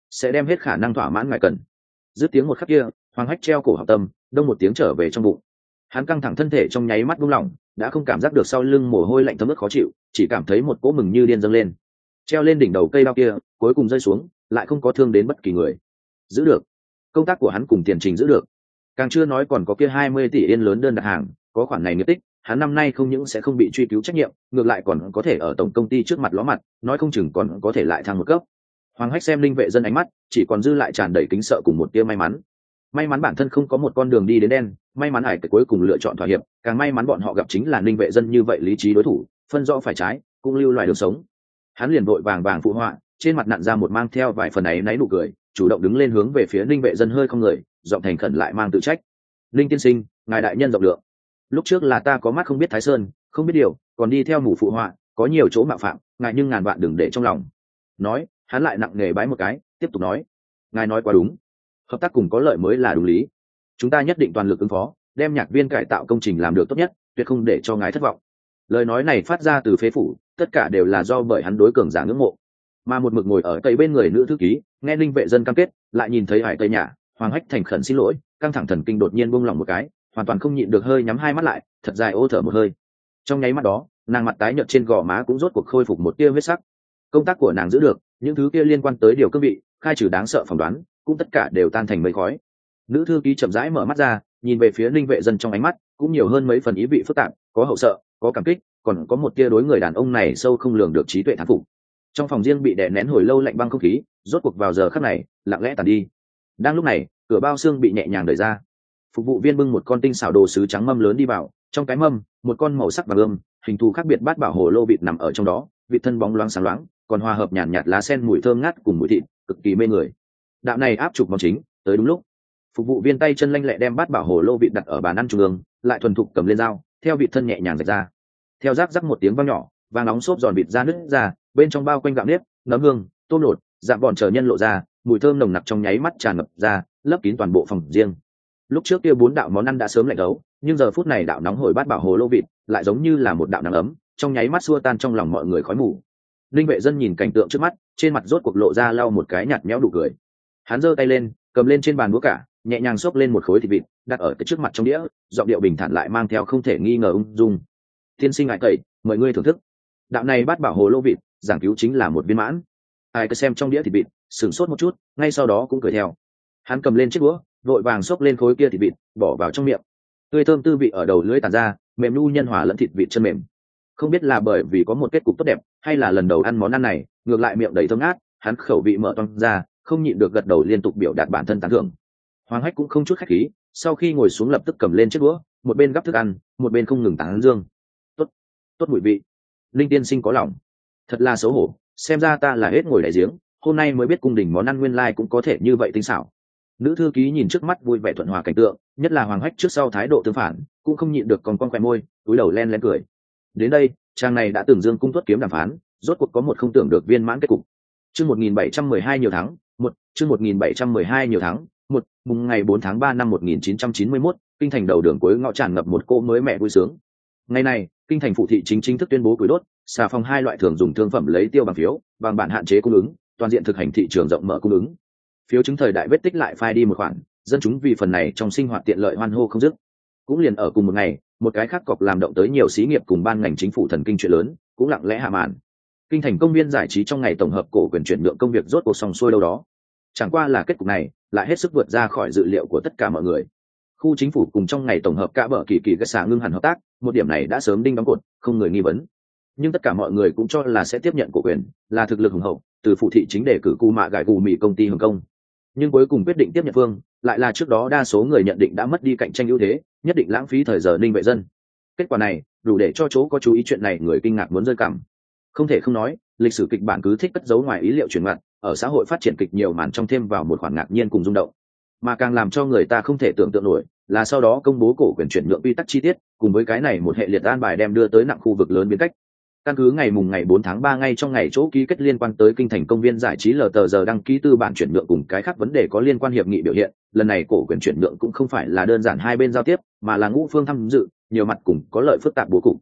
sẽ đem hết khả năng thỏa mãn ngài cần. Dứt tiếng một khắc kia, Hoàng Hách treo cổ học tâm, đông một tiếng trở về trong bụng. Hắn căng thẳng thân thể trong nháy mắt buông lỏng, đã không cảm giác được sau lưng mồ hôi lạnh thấm ướt khó chịu, chỉ cảm thấy một cỗ mừng như điên dâng lên. Treo lên đỉnh đầu cây đao kia, cuối cùng rơi xuống, lại không có thương đến bất kỳ người. Giữ được. Công tác của hắn cùng tiền trình giữ được. Càng chưa nói còn có kia 20 tỷ yên lớn đơn đặt hàng, có khoản này nghiệp tích, hắn năm nay không những sẽ không bị truy cứu trách nhiệm, ngược lại còn có thể ở tổng công ty trước mặt ló mặt, nói không chừng còn có thể lại thăng một cấp. Hoàng Hách xem Linh Vệ Dân ánh mắt, chỉ còn dư lại tràn đầy kính sợ cùng một tia may mắn. May mắn bản thân không có một con đường đi đến đen, may mắn Hải cái cuối cùng lựa chọn thỏa hiệp, càng may mắn bọn họ gặp chính là Linh Vệ Dân như vậy lý trí đối thủ, phân rõ phải trái, cũng lưu loài đường sống. Hắn liền vội vàng vàng phụ họa, trên mặt nặn ra một mang theo vài phần ấy náy nụ cười, chủ động đứng lên hướng về phía Linh Vệ Dân hơi không người, giọng thành khẩn lại mang tự trách. Linh tiên sinh, ngài đại nhân rộng lượng. Lúc trước là ta có mắt không biết Thái Sơn, không biết điều, còn đi theo mù phụ họa, có nhiều chỗ mạo phạm, ngài nhưng ngàn vạn đừng để trong lòng. Nói, hắn lại nặng nề bái một cái, tiếp tục nói, ngài nói quá đúng, hợp tác cùng có lợi mới là đúng lý. Chúng ta nhất định toàn lực ứng phó, đem nhạc viên cải tạo công trình làm được tốt nhất, tuyệt không để cho ngài thất vọng. Lời nói này phát ra từ phế phủ, tất cả đều là do bởi hắn đối cường giả ngưỡng mộ. Mà một mực ngồi ở cây bên người nữ thư ký, nghe Linh Vệ Dân cam kết, lại nhìn thấy Hải Tây Nhã, Hoàng Hách thành khẩn xin lỗi, căng thẳng thần kinh đột nhiên buông lỏng một cái, hoàn toàn không nhịn được hơi nhắm hai mắt lại, thật dài ô thở một hơi. Trong nháy mắt đó, nàng mặt tái nhợt trên gò má cũng rốt cuộc khôi phục một tia huyết sắc. Công tác của nàng giữ được, những thứ kia liên quan tới điều cương vị, khai trừ đáng sợ phỏng đoán, cũng tất cả đều tan thành mây khói. Nữ thư ký chậm rãi mở mắt ra, nhìn về phía Linh Vệ Dân trong ánh mắt cũng nhiều hơn mấy phần ý vị phức tạp, có hậu sợ, có cảm kích, còn có một tia đối người đàn ông này sâu không lường được trí tuệ thán phục. Trong phòng riêng bị đè nén hồi lâu lạnh băng không khí, rốt cuộc vào giờ khắc này lặng lẽ tàn đi. Đang lúc này, cửa bao xương bị nhẹ nhàng đẩy ra, phục vụ viên bưng một con tinh xảo đồ sứ trắng mâm lớn đi vào, trong cái mâm một con màu sắc vàng ươm, hình thù khác biệt bát bảo hồ lô vịt nằm ở trong đó, vịt thân bóng loáng sáng loáng, còn hòa hợp nhàn nhạt lá sen mùi thơm ngát cùng mùi thịt, cực kỳ mê người. Đạo này áp trục món chính, tới đúng lúc. Phục vụ viên tay chân lanh lẹ đem bát bảo hồ lô vịt đặt ở bàn ăn trung ương, lại thuần thục cầm lên dao, theo vịt thân nhẹ nhàng rạch ra. Theo rác rắc một tiếng vang nhỏ, vàng nóng xốp giòn vịt ra nứt ra, bên trong bao quanh gạo nếp, nấm hương, tôm lột, dạng bòn chờ nhân lộ ra, mùi thơm nồng nặc trong nháy mắt tràn ngập ra, lấp kín toàn bộ phòng riêng. Lúc trước kia 4 đạo món ăn đã sớm lạnh đấu, nhưng giờ phút này đạo nóng hổi bát bảo hồ lô vịt lại giống như là một đạo nắng ấm, trong nháy mắt xua tan trong lòng mọi người khói mù. Linh Vệ Dân nhìn cảnh tượng trước mắt, trên mặt rốt cuộc lộ ra lau một cái nhạt nhẽo nụ cười. Hắn giơ tay lên, cầm lên trên bàn đũa cả, nhẹ nhàng xốc lên một khối thịt vịt, đặt ở cái trước mặt trong đĩa, giọng điệu bình thản lại mang theo không thể nghi ngờ ung dung. Tiên sinh ngài cậy, mời ngươi thưởng thức. Đạo này bát bảo hồ lô vịt, giảng cứu chính là một viên mãn. Ai cứ xem trong đĩa thịt vịt, sửng sốt một chút, ngay sau đó cũng cười theo. Hắn cầm lên chiếc đũa, vội vàng xốc lên khối kia thịt vịt, bỏ vào trong miệng. Tươi thơm tư vị ở đầu lưỡi tàn ra, mềm nu nhân hòa lẫn thịt vịt chân mềm. Không biết là bởi vì có một kết cục tốt đẹp, hay là lần đầu ăn món ăn này, ngược lại miệng đầy thơm ngát, hắn khẩu vị mở toang ra, không nhịn được gật đầu liên tục biểu đạt bản thân tán thưởng. Hoàng Hách cũng không chút khách khí, sau khi ngồi xuống lập tức cầm lên chiếc đũa, một bên gắp thức ăn, một bên không ngừng tán dương. Tốt, tốt mùi vị. Linh tiên sinh có lòng. Thật là xấu hổ, xem ra ta là hết ngồi đại giếng, hôm nay mới biết cung đình món ăn nguyên lai cũng có thể như vậy tinh xảo. Nữ thư ký nhìn trước mắt vui vẻ thuận hòa cảnh tượng, nhất là Hoàng Hách trước sau thái độ tương phản, cũng không nhịn được còn con khóe môi, cúi đầu len len cười. Đến đây, chàng này đã từng dương cung tuất kiếm đàm phán, rốt cuộc có một không tưởng được viên mãn kết cục. Chương 1712 nhiều thắng, chương 1712 nhiều thắng, mùng ngày 4 tháng 3 năm 1991, kinh thành đầu đường cuối ngõ tràn ngập một cỗ mới mẹ vui sướng. Ngày này, kinh thành phụ thị chính thức tuyên bố củi đốt, xà phòng 2 loại thường dùng thương phẩm lấy tiêu bằng phiếu, bằng bản hạn chế cung ứng, toàn diện thực hành thị trường rộng mở cung ứng. Phiếu chứng thời đại vết tích lại phai đi một khoản, dân chúng vì phần này trong sinh hoạt tiện lợi hoan hô không dứt. Cũng liền ở cùng một ngày, một cái khác cọc làm động tới nhiều xí nghiệp cùng ban ngành chính phủ thần kinh chuyện lớn, cũng lặng lẽ hạ màn. Kinh thành công viên giải trí trong ngày tổng hợp cổ quyền chuyển nhượng công việc rốt cuộc xong xuôi đâu đó. Chẳng qua là kết cục này lại hết sức vượt ra khỏi dự liệu của tất cả mọi người. Khu chính phủ cùng trong ngày tổng hợp cả bờ kỳ cái xả ngưng hẳn hợp tác, một điểm này đã sớm đinh đóng cột, không người nghi vấn. Nhưng tất cả mọi người cũng cho là sẽ tiếp nhận cổ quyền, là thực lực hùng hậu, từ phụ thị chính đề cử cu mạ gài gù mì công ty hồng công. Nhưng cuối cùng quyết định tiếp nhận phương, lại là trước đó đa số người nhận định đã mất đi cạnh tranh ưu thế, nhất định lãng phí thời giờ Ninh Vệ Dân. Kết quả này đủ để cho chỗ có chú ý chuyện này người kinh ngạc muốn rơi cằm. Không thể không nói, lịch sử kịch bản cứ thích cất giấu ngoài ý liệu chuyển ngoặt, ở xã hội phát triển kịch nhiều màn trong thêm vào một khoản ngạc nhiên cùng rung động. Mà càng làm cho người ta không thể tưởng tượng nổi là sau đó công bố cổ quyền chuyển nhượng quy tắc chi tiết, cùng với cái này một hệ liệt an bài đem đưa tới nặng khu vực lớn biến cách. Căn cứ ngày 4 tháng 3 ngay trong ngày chỗ ký kết liên quan tới kinh thành công viên giải trí lờ tờ giờ đăng ký tư bản chuyển nhượng cùng cái khác vấn đề có liên quan hiệp nghị biểu hiện, lần này cổ quyền chuyển nhượng cũng không phải là đơn giản hai bên giao tiếp, mà là ngũ phương tham dự, nhiều mặt cùng có lợi phức tạp bố cục.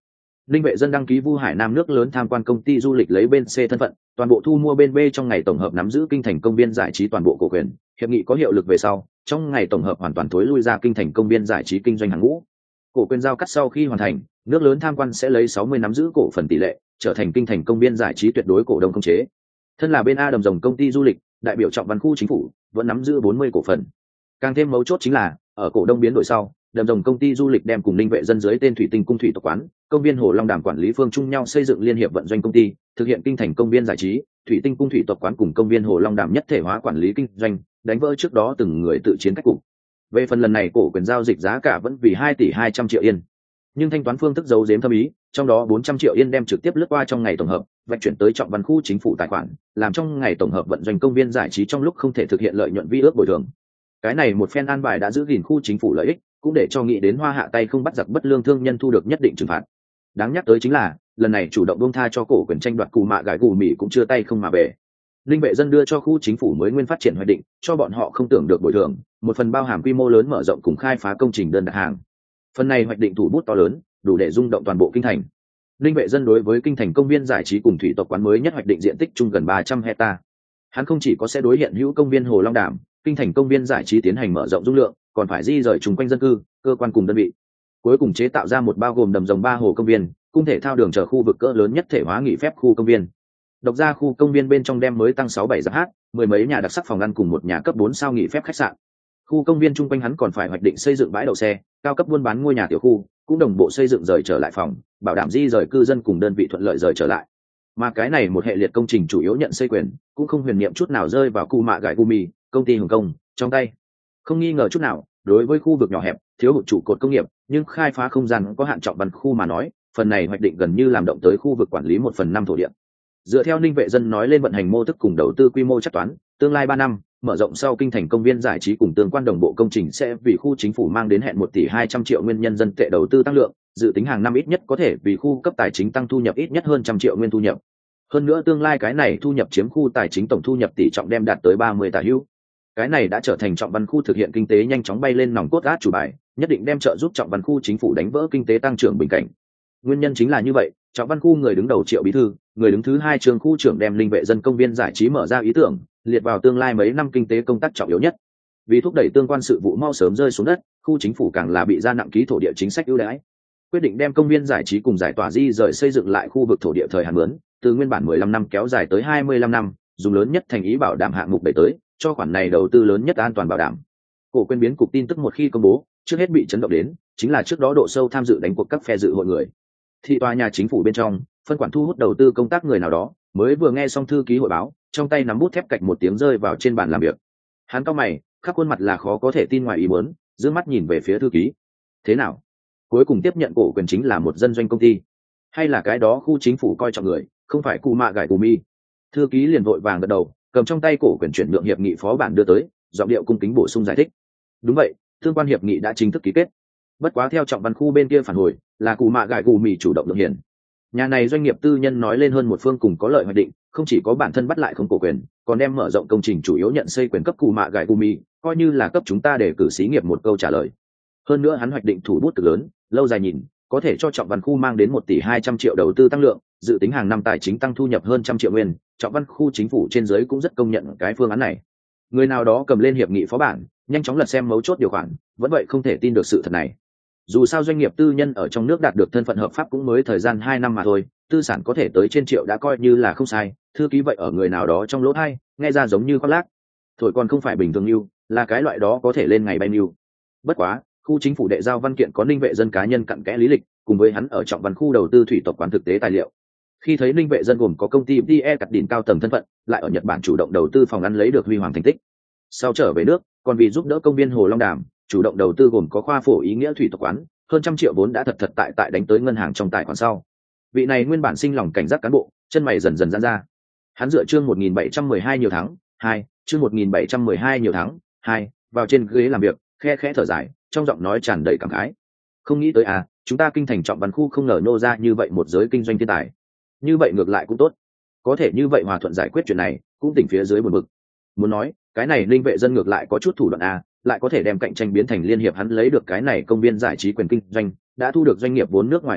Linh Vệ Dân đăng ký Vu Hải Nam nước lớn tham quan công ty du lịch lấy bên C thân phận, toàn bộ thu mua bên B trong ngày tổng hợp nắm giữ kinh thành công viên giải trí toàn bộ cổ quyền, hiệp nghị có hiệu lực về sau, trong ngày tổng hợp hoàn toàn thối lui ra kinh thành công viên giải trí kinh doanh hàng ngũ. Cổ quyền giao cắt sau khi hoàn thành, nước lớn tham quan sẽ lấy 60 nắm giữ cổ phần tỷ lệ, trở thành kinh thành công viên giải trí tuyệt đối cổ đông khống chế. Thân là bên A Đầm Rồng công ty du lịch, đại biểu Trọng Văn khu chính phủ vẫn nắm giữ 40 cổ phần. Càng thêm mấu chốt chính là, ở cổ đông biến đổi sau, Đầm Rồng công ty du lịch đem cùng Linh Vệ Dân dưới tên Thủy Tinh Cung Thủy Tộc Quán, công viên Hồ Long Đàm quản lý phương chung nhau xây dựng liên hiệp vận doanh công ty, thực hiện kinh thành công viên giải trí, Thủy Tinh Cung Thủy Tộc Quán cùng công viên Hồ Long Đàm nhất thể hóa quản lý kinh doanh, đánh vỡ trước đó từng người tự chiến cách cục. Về phần lần này cổ quyền giao dịch giá cả vẫn vì 2 tỷ 200 triệu yên, nhưng thanh toán phương thức giấu giếm thâm ý, trong đó 400 triệu yên đem trực tiếp lướt qua trong ngày tổng hợp, vạch chuyển tới Trọng Văn khu chính phủ tài khoản, làm trong ngày tổng hợp vận doanh công viên giải trí trong lúc không thể thực hiện lợi nhuận vi ước bồi thường. Cái này một phen an bài đã giữ gìn khu chính phủ lợi ích, cũng để cho nghĩ đến Hoa Hạ tay không bắt giặc bất lương thương nhân thu được nhất định trừng phạt. Đáng nhắc tới chính là, lần này chủ động buông tha cho cổ quyền tranh đoạt cù mạ gái gù mì cũng chưa tay không mà về. Linh Vệ Dân đưa cho khu chính phủ mới nguyên phát triển hoạch định, cho bọn họ không tưởng được bồi thường, một phần bao hàm quy mô lớn mở rộng cùng khai phá công trình đơn đặt hàng. Phần này hoạch định thủ bút to lớn, đủ để rung động toàn bộ kinh thành. Linh Vệ Dân đối với kinh thành công viên giải trí cùng thủy tộc quán mới nhất hoạch định diện tích chung gần 300 hecta. Hắn không chỉ có sẽ đối hiện hữu công viên Hồ Long Đàm, kinh thành công viên giải trí tiến hành mở rộng dung lượng, còn phải di rời chung quanh dân cư, cơ quan cùng đơn vị. Cuối cùng chế tạo ra một bao gồm Đầm Rồng 3 hồ công viên, cung thể thao đường chờ khu vực cỡ lớn nhất thể hóa nghỉ phép khu công viên. Độc ra khu công viên bên trong đem mới tăng 6-7 giáp hát, mười mấy nhà đặc sắc phòng ăn cùng một nhà cấp 4 sao nghỉ phép khách sạn. Khu công viên chung quanh hắn còn phải hoạch định xây dựng bãi đậu xe, cao cấp buôn bán ngôi nhà tiểu khu, cũng đồng bộ xây dựng rời trở lại phòng, bảo đảm di rời cư dân cùng đơn vị thuận lợi rời trở lại. Mà cái này một hệ liệt công trình chủ yếu nhận xây quyền, cũng không huyền niệm chút nào rơi vào khu mạ gải Gumi, công ty Hồng Kông trong tay. Không nghi ngờ chút nào, đối với khu vực nhỏ hẹp, thiếu hụt trụ cột công nghiệp, nhưng khai phá không gian có hạn Trọng Văn khu mà nói, phần này hoạch định gần như làm động tới khu vực quản lý 1/5 thổ địa. Dựa theo Ninh Vệ Dân nói lên vận hành mô thức cùng đầu tư quy mô chắc toán, tương lai 3 năm, mở rộng sau kinh thành công viên giải trí cùng tương quan đồng bộ công trình sẽ vì khu chính phủ mang đến hẹn 1 tỷ 200 triệu nguyên nhân dân tệ đầu tư tăng lượng, dự tính hàng năm ít nhất có thể vì khu cấp tài chính tăng thu nhập ít nhất hơn 100 triệu nguyên thu nhập. Hơn nữa tương lai cái này thu nhập chiếm khu tài chính tổng thu nhập tỷ trọng đem đạt tới 30 tả hữu. Cái này đã trở thành Trọng Văn khu thực hiện kinh tế nhanh chóng bay lên nòng cốt át chủ bài, nhất định đem trợ giúp Trọng Văn khu chính phủ đánh vỡ kinh tế tăng trưởng bình cảnh. Nguyên nhân chính là như vậy, Trọng Văn khu người đứng đầu Triệu bí thư, người đứng thứ 2 trường khu trưởng đem Linh Vệ Dân công viên giải trí mở ra ý tưởng, liệt vào tương lai mấy năm kinh tế công tác trọng yếu nhất. Vì thúc đẩy tương quan sự vụ mau sớm rơi xuống đất, khu chính phủ càng là bị ra nặng ký thổ địa chính sách ưu đãi, quyết định đem công viên giải trí cùng giải tỏa di rời xây dựng lại khu vực thổ địa thời hạn mướn, từ nguyên bản 15 năm kéo dài tới 25 năm, dùng lớn nhất thành ý bảo đảm hạng mục đẩy tới, cho khoản này đầu tư lớn nhất an toàn bảo đảm. Cổ quyền biến cục tin tức một khi công bố, trước hết bị chấn động đến, chính là trước đó độ sâu tham dự đánh cuộc các phe dự hội người. Thị tòa nhà chính phủ bên trong, phân quản thu hút đầu tư công tác người nào đó, mới vừa nghe xong thư ký hội báo, trong tay nắm bút thép cạch một tiếng rơi vào trên bàn làm việc. Hắn cau mày, khắp khuôn mặt là khó có thể tin ngoài ý muốn, dương mắt nhìn về phía thư ký. Thế nào? Cuối cùng tiếp nhận cổ quyền chính là một dân doanh công ty, hay là cái đó khu chính phủ coi trọng người, không phải cụ mạ gải cù mi? Thư ký liền vội vàng gật đầu, cầm trong tay cổ quyền chuyển nhượng hiệp nghị phó bản đưa tới, giọng điệu cung kính bổ sung giải thích. Đúng vậy, tương quan hiệp nghị đã chính thức ký kết. Bất quá theo Trọng Văn khu bên kia phản hồi, là cụ mạ gải cù mì chủ động lượng hiển. Nhà này doanh nghiệp tư nhân nói lên hơn một phương cùng có lợi hoạch định, không chỉ có bản thân bắt lại không cổ quyền, còn đem mở rộng công trình chủ yếu nhận xây quyền cấp cụ mạ gải cù mì, coi như là cấp chúng ta để cử xí nghiệp một câu trả lời. Hơn nữa hắn hoạch định thủ bút cực lớn, lâu dài nhìn, có thể cho Trọng Văn khu mang đến 1 tỷ 200 triệu đầu tư tăng lượng, dự tính hàng năm tài chính tăng thu nhập hơn 100 triệu nguyên, Trọng Văn khu chính phủ trên dưới cũng rất công nhận cái phương án này. Người nào đó cầm lên hiệp nghị phó bản, nhanh chóng lật xem mấu chốt điều khoản, vẫn vậy không thể tin được sự thật này. Dù sao doanh nghiệp tư nhân ở trong nước đạt được thân phận hợp pháp cũng mới thời gian 2 năm mà thôi, tư sản có thể tới trên triệu đã coi như là không sai, thư ký vậy ở người nào đó trong lỗ tai, nghe ra giống như khoác lác. Thổi còn không phải bình thường lưu, là cái loại đó có thể lên ngày bay lưu. Bất quá, khu chính phủ đệ giao văn kiện có Ninh Vệ Dân cá nhân cặn kẽ lý lịch, cùng với hắn ở Trọng Văn khu đầu tư thủy tộc quán thực tế tài liệu. Khi thấy Ninh Vệ Dân gồm có công ty DE cặt đỉnh cao tầng thân phận, lại ở Nhật Bản chủ động đầu tư phòng ăn lấy được huy hoàng thành tích. Sau trở về nước, còn vì giúp đỡ công viên Hồ Long Đàm, chủ động đầu tư gồm có khoa phổ ý nghĩa thủy tộc quán, hơn 100 triệu vốn đã thật tại đánh tới ngân hàng trong tài khoản sau. Vị này nguyên bản sinh lòng cảnh giác cán bộ, chân mày dần dần giãn ra. Hắn dựa chương 1712 nhiều thắng, 2, chương 1712 nhiều thắng, 2, vào trên ghế làm việc, khe khẽ thở dài, trong giọng nói tràn đầy cảm khái. Không nghĩ tới chúng ta kinh thành Trọng Văn khu không ngờ nô ra như vậy một giới kinh doanh thiên tài. Như vậy ngược lại cũng tốt, có thể như vậy hòa thuận giải quyết chuyện này, cũng tỉnh phía dưới buồn bực. Muốn nói, cái này Ninh Vệ Dân ngược lại có chút thủ đoạn lại có thể đem cạnh tranh biến thành liên hiệp, hắn lấy được cái này công viên giải trí quyền kinh doanh, đã thu được doanh nghiệp vốn nước ngoài khẳng định,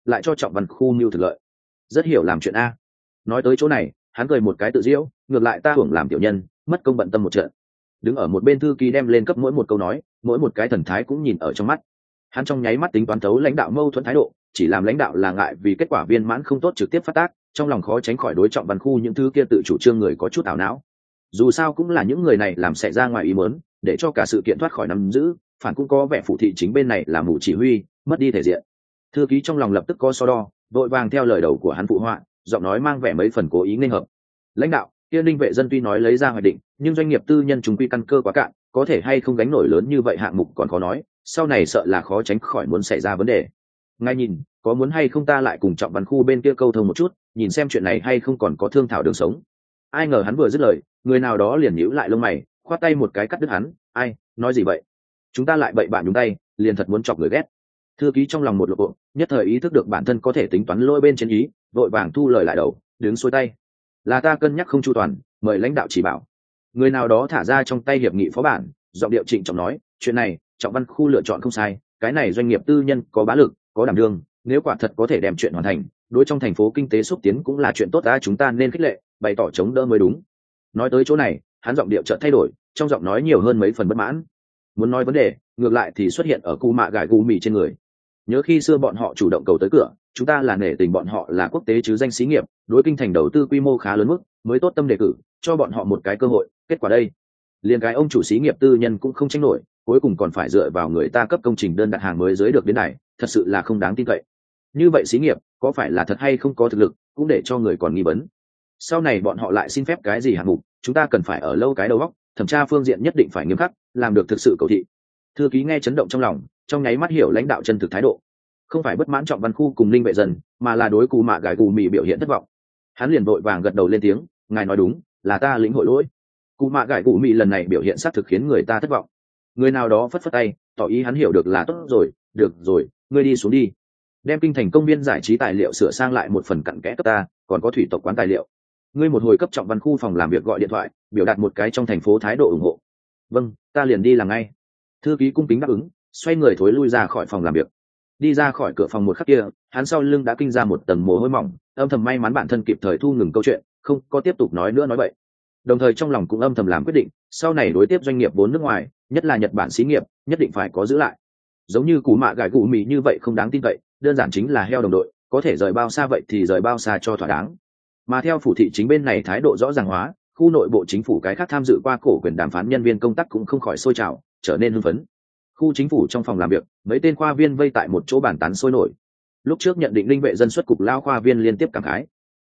lại cho trọng văn khu mưu thực lợi, rất hiểu làm chuyện a. Nói tới chỗ này hắn cười một cái tự diễu, ngược lại ta hưởng làm tiểu nhân, mất công bận tâm một trận. Đứng ở một bên thư ký đem lên cấp mỗi một câu nói, mỗi một cái thần thái cũng nhìn ở trong mắt. Hắn trong nháy mắt tính toán thấu lãnh đạo mâu thuẫn thái độ, chỉ làm lãnh đạo là ngại vì kết quả viên mãn không tốt trực tiếp phát tác, trong lòng khó tránh khỏi đối trọng văn khu những thứ kia tự chủ trương người có chút ảo não. Dù sao cũng là những người này làm xảy ra ngoài ý muốn, để cho cả sự kiện thoát khỏi nắm giữ, phản cũng có vẻ phụ thị chính bên này là mù chỉ huy, mất đi thể diện. Thư ký trong lòng lập tức có so đo, vội vàng theo lời đầu của hắn phụ họa, giọng nói mang vẻ mấy phần cố ý nghênh hợp. Lãnh đạo, kia Ninh Vệ Dân tuy nói lấy ra hoạch định, nhưng doanh nghiệp tư nhân chúng quy căn cơ quá cạn, có thể hay không gánh nổi lớn như vậy hạng mục còn khó nói, sau này sợ là khó tránh khỏi muốn xảy ra vấn đề. Ngay nhìn, có muốn hay không ta lại cùng trọng văn khu bên kia câu thông một chút, nhìn xem chuyện này hay không còn có thương thảo đường sống. Ai ngờ hắn vừa dứt lời, người nào đó liền nhíu lại lông mày, khoát tay một cái cắt đứt hắn. Ai, nói gì vậy? Chúng ta lại bậy bạ nhúng tay, liền thật muốn chọc người ghét. Thư ký trong lòng một lộ bộ, nhất thời ý thức được bản thân có thể tính toán lôi bên trên ý, vội vàng thu lời lại đầu, đứng xuôi tay. Là ta cân nhắc không chu toàn, mời lãnh đạo chỉ bảo. Người nào đó thả ra trong tay hiệp nghị phó bản, giọng điệu trịnh trọng nói, chuyện này trọng văn khu lựa chọn không sai, cái này doanh nghiệp tư nhân có bá lực, có đảm đương, nếu quả thật có thể đem chuyện hoàn thành, đối trong thành phố kinh tế xúc tiến cũng là chuyện tốt ta, chúng ta nên khích lệ, bày tỏ chống đỡ mới đúng. Nói tới chỗ này, hắn giọng điệu chợt thay đổi, trong giọng nói nhiều hơn mấy phần bất mãn. Muốn nói vấn đề, ngược lại thì xuất hiện ở cu mạ gải gu mì trên người. Nhớ khi xưa bọn họ chủ động cầu tới cửa, chúng ta là nể tình bọn họ là quốc tế chứ danh xí nghiệp, đối kinh thành đầu tư quy mô khá lớn mức, mới tốt tâm đề cử, cho bọn họ một cái cơ hội, kết quả đây, liền cái ông chủ xí nghiệp tư nhân cũng không tranh nổi, cuối cùng còn phải dựa vào người ta cấp công trình đơn đặt hàng mới dưới được đến này, thật sự là không đáng tin cậy. Như vậy xí nghiệp có phải là thật hay không có thực lực, cũng để cho người còn nghi vấn. Sau này bọn họ lại xin phép cái gì hạng mục, chúng ta cần phải ở lâu cái đầu góc, thẩm tra phương diện nhất định phải nghiêm khắc, làm được thực sự cầu thị. Thư ký nghe chấn động trong lòng, trong nháy mắt hiểu lãnh đạo chân thực thái độ, không phải bất mãn trọng văn khu cùng Ninh Vệ Dân, mà là đối cù mạ gải cù mì biểu hiện thất vọng. Hắn liền vội vàng gật đầu lên tiếng, ngài nói đúng, là ta lĩnh hội lỗi. Cù mạ gải cù mì lần này biểu hiện xác thực khiến người ta thất vọng. Người nào đó phất phất tay, tỏ ý hắn hiểu được là tốt rồi, được rồi, ngươi đi xuống đi, đem kinh thành công viên giải trí tài liệu sửa sang lại một phần cặn kẽ cấp ta, còn có thủy tộc quán tài liệu. Ngươi một hồi cấp trọng văn khu phòng làm việc gọi điện thoại, biểu đạt một cái trong thành phố thái độ ủng hộ. Vâng, ta liền đi làm ngay. Thư ký cung kính đáp ứng, xoay người thối lui ra khỏi phòng làm việc. Đi ra khỏi cửa phòng một khắc kia, hắn sau lưng đã kinh ra một tầng mồ hôi mỏng, âm thầm may mắn bản thân kịp thời thu ngừng câu chuyện, không có tiếp tục nói nữa nói bậy. Đồng thời trong lòng cũng âm thầm làm quyết định, sau này đối tiếp doanh nghiệp vốn nước ngoài, nhất là Nhật Bản xí nghiệp, nhất định phải có giữ lại. Giống như cú mạ gải gù mì như vậy không đáng tin cậy, đơn giản chính là heo đồng đội, có thể rời bao xa vậy thì rời bao xa cho thỏa đáng. Mà theo phủ thị chính bên này thái độ rõ ràng hóa, khu nội bộ chính phủ cái khác tham dự qua cổ quyền đàm phán nhân viên công tác cũng không khỏi sôi trào, trở nên hưng phấn. Khu chính phủ trong phòng làm việc, mấy tên khoa viên vây tại một chỗ bàn tán sôi nổi. Lúc trước nhận định Linh Vệ Dân xuất cục lao khoa viên liên tiếp cảm khái,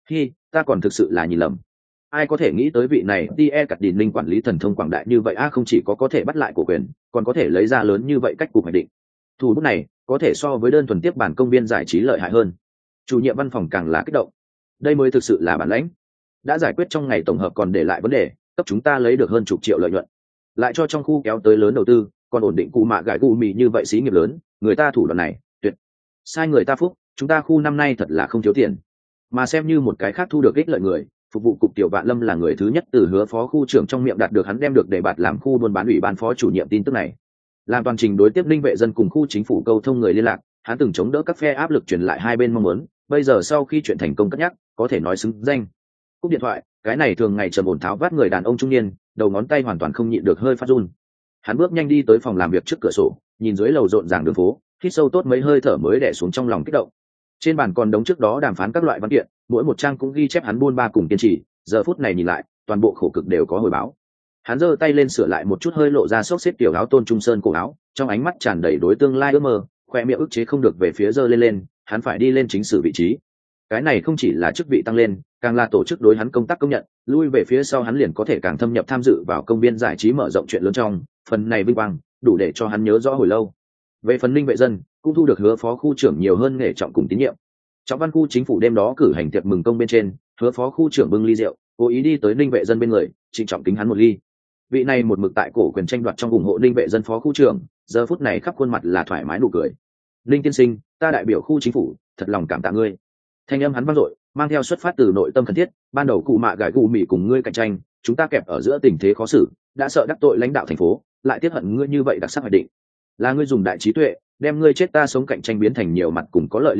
ta còn thực sự là nhìn lầm. Ai có thể nghĩ tới vị này tie cặt đìn linh quản lý thần thông quảng đại như vậy không chỉ có thể bắt lại cổ quyền, còn có thể lấy ra lớn như vậy cách cục hoạch định. Thủ bút này có thể so với đơn thuần tiếp bản công viên giải trí lợi hại hơn. Chủ nhiệm văn phòng càng là kích động. Đây mới thực sự là bản lãnh. Đã giải quyết trong ngày tổng hợp còn để lại vấn đề, cấp chúng ta lấy được hơn chục triệu lợi nhuận. Lại cho trong khu kéo tới lớn đầu tư, còn ổn định cụ mạ gãi gù mì như vậy xí nghiệp lớn, người ta thủ đoạn này, tuyệt. Sai người ta phúc, chúng ta khu năm nay thật là không thiếu tiền. Mà xem như một cái khác thu được ích lợi người, phục vụ cục Tiểu Vạn Lâm là người thứ nhất từ Hứa phó khu trưởng trong miệng đạt được hắn đem được đề bạt làm khu buôn bán ủy ban phó chủ nhiệm tin tức này. Làm toàn trình đối tiếp Linh Vệ Dân cùng khu chính phủ câu thông người liên lạc, hắn từng chống đỡ các phe áp lực truyền lại hai bên mong muốn, bây giờ sau khi chuyện thành công cất nhắc, có thể nói xứng danh. Cúp điện thoại, cái này thường ngày trầm ổn tháo vát người đàn ông trung niên, đầu ngón tay hoàn toàn không nhịn được hơi phát run. Hắn bước nhanh đi tới phòng làm việc trước cửa sổ, nhìn dưới lầu rộn ràng đường phố, hít sâu tốt mấy hơi thở mới đè xuống trong lòng kích động. Trên bàn còn đống trước đó đàm phán các loại văn kiện, mỗi một trang cũng ghi chép hắn buôn ba cùng kiên trì, giờ phút này nhìn lại, toàn bộ khổ cực đều có hồi báo. Hắn giơ tay lên sửa lại một chút hơi lộ ra xốc xếp tiểu áo tôn trung sơn cổ áo, trong ánh mắt tràn đầy đối tương lai ước mơ, khoe miệng ức chế không được về phía giơ lên, hắn phải đi lên chính sử vị trí. Cái này không chỉ là chức vị tăng lên, càng là tổ chức đối hắn công tác công nhận, lui về phía sau hắn liền có thể càng thâm nhập tham dự vào công viên giải trí mở rộng chuyện lớn trong, phần này vinh quang đủ để cho hắn nhớ rõ hồi lâu. Về phần Linh Vệ Dân, cũng thu được Hứa phó khu trưởng nhiều hơn nghệ trọng cùng tín nhiệm. Trọng văn khu chính phủ đêm đó cử hành tiệc mừng công bên trên, Hứa phó khu trưởng bưng ly rượu, cố ý đi tới Linh Vệ Dân bên người, trịnh trọng kính hắn một ly. Vị này một mực tại cổ quyền tranh đoạt trong ủng hộ Linh Vệ Dân phó khu trưởng, giờ phút này khắp khuôn mặt là thoải mái nụ cười. Linh tiên sinh, ta đại biểu khu chính phủ, thật lòng cảm tạ ngươi. Thanh âm hắn vang dội, mang theo xuất phát từ nội tâm cần thiết, ban đầu cụ mạ gãi gù mỉ cùng ngươi cạnh tranh, chúng ta kẹp ở giữa tình thế khó xử, đã sợ đắc tội lãnh đạo thành phố, lại tiếc hận ngươi như vậy đặc sắc hoạch định. Là ngươi dùng đại trí tuệ, đem ngươi chết ta sống cạnh tranh biến thành nhiều mặt cùng có lợi liên hiệp,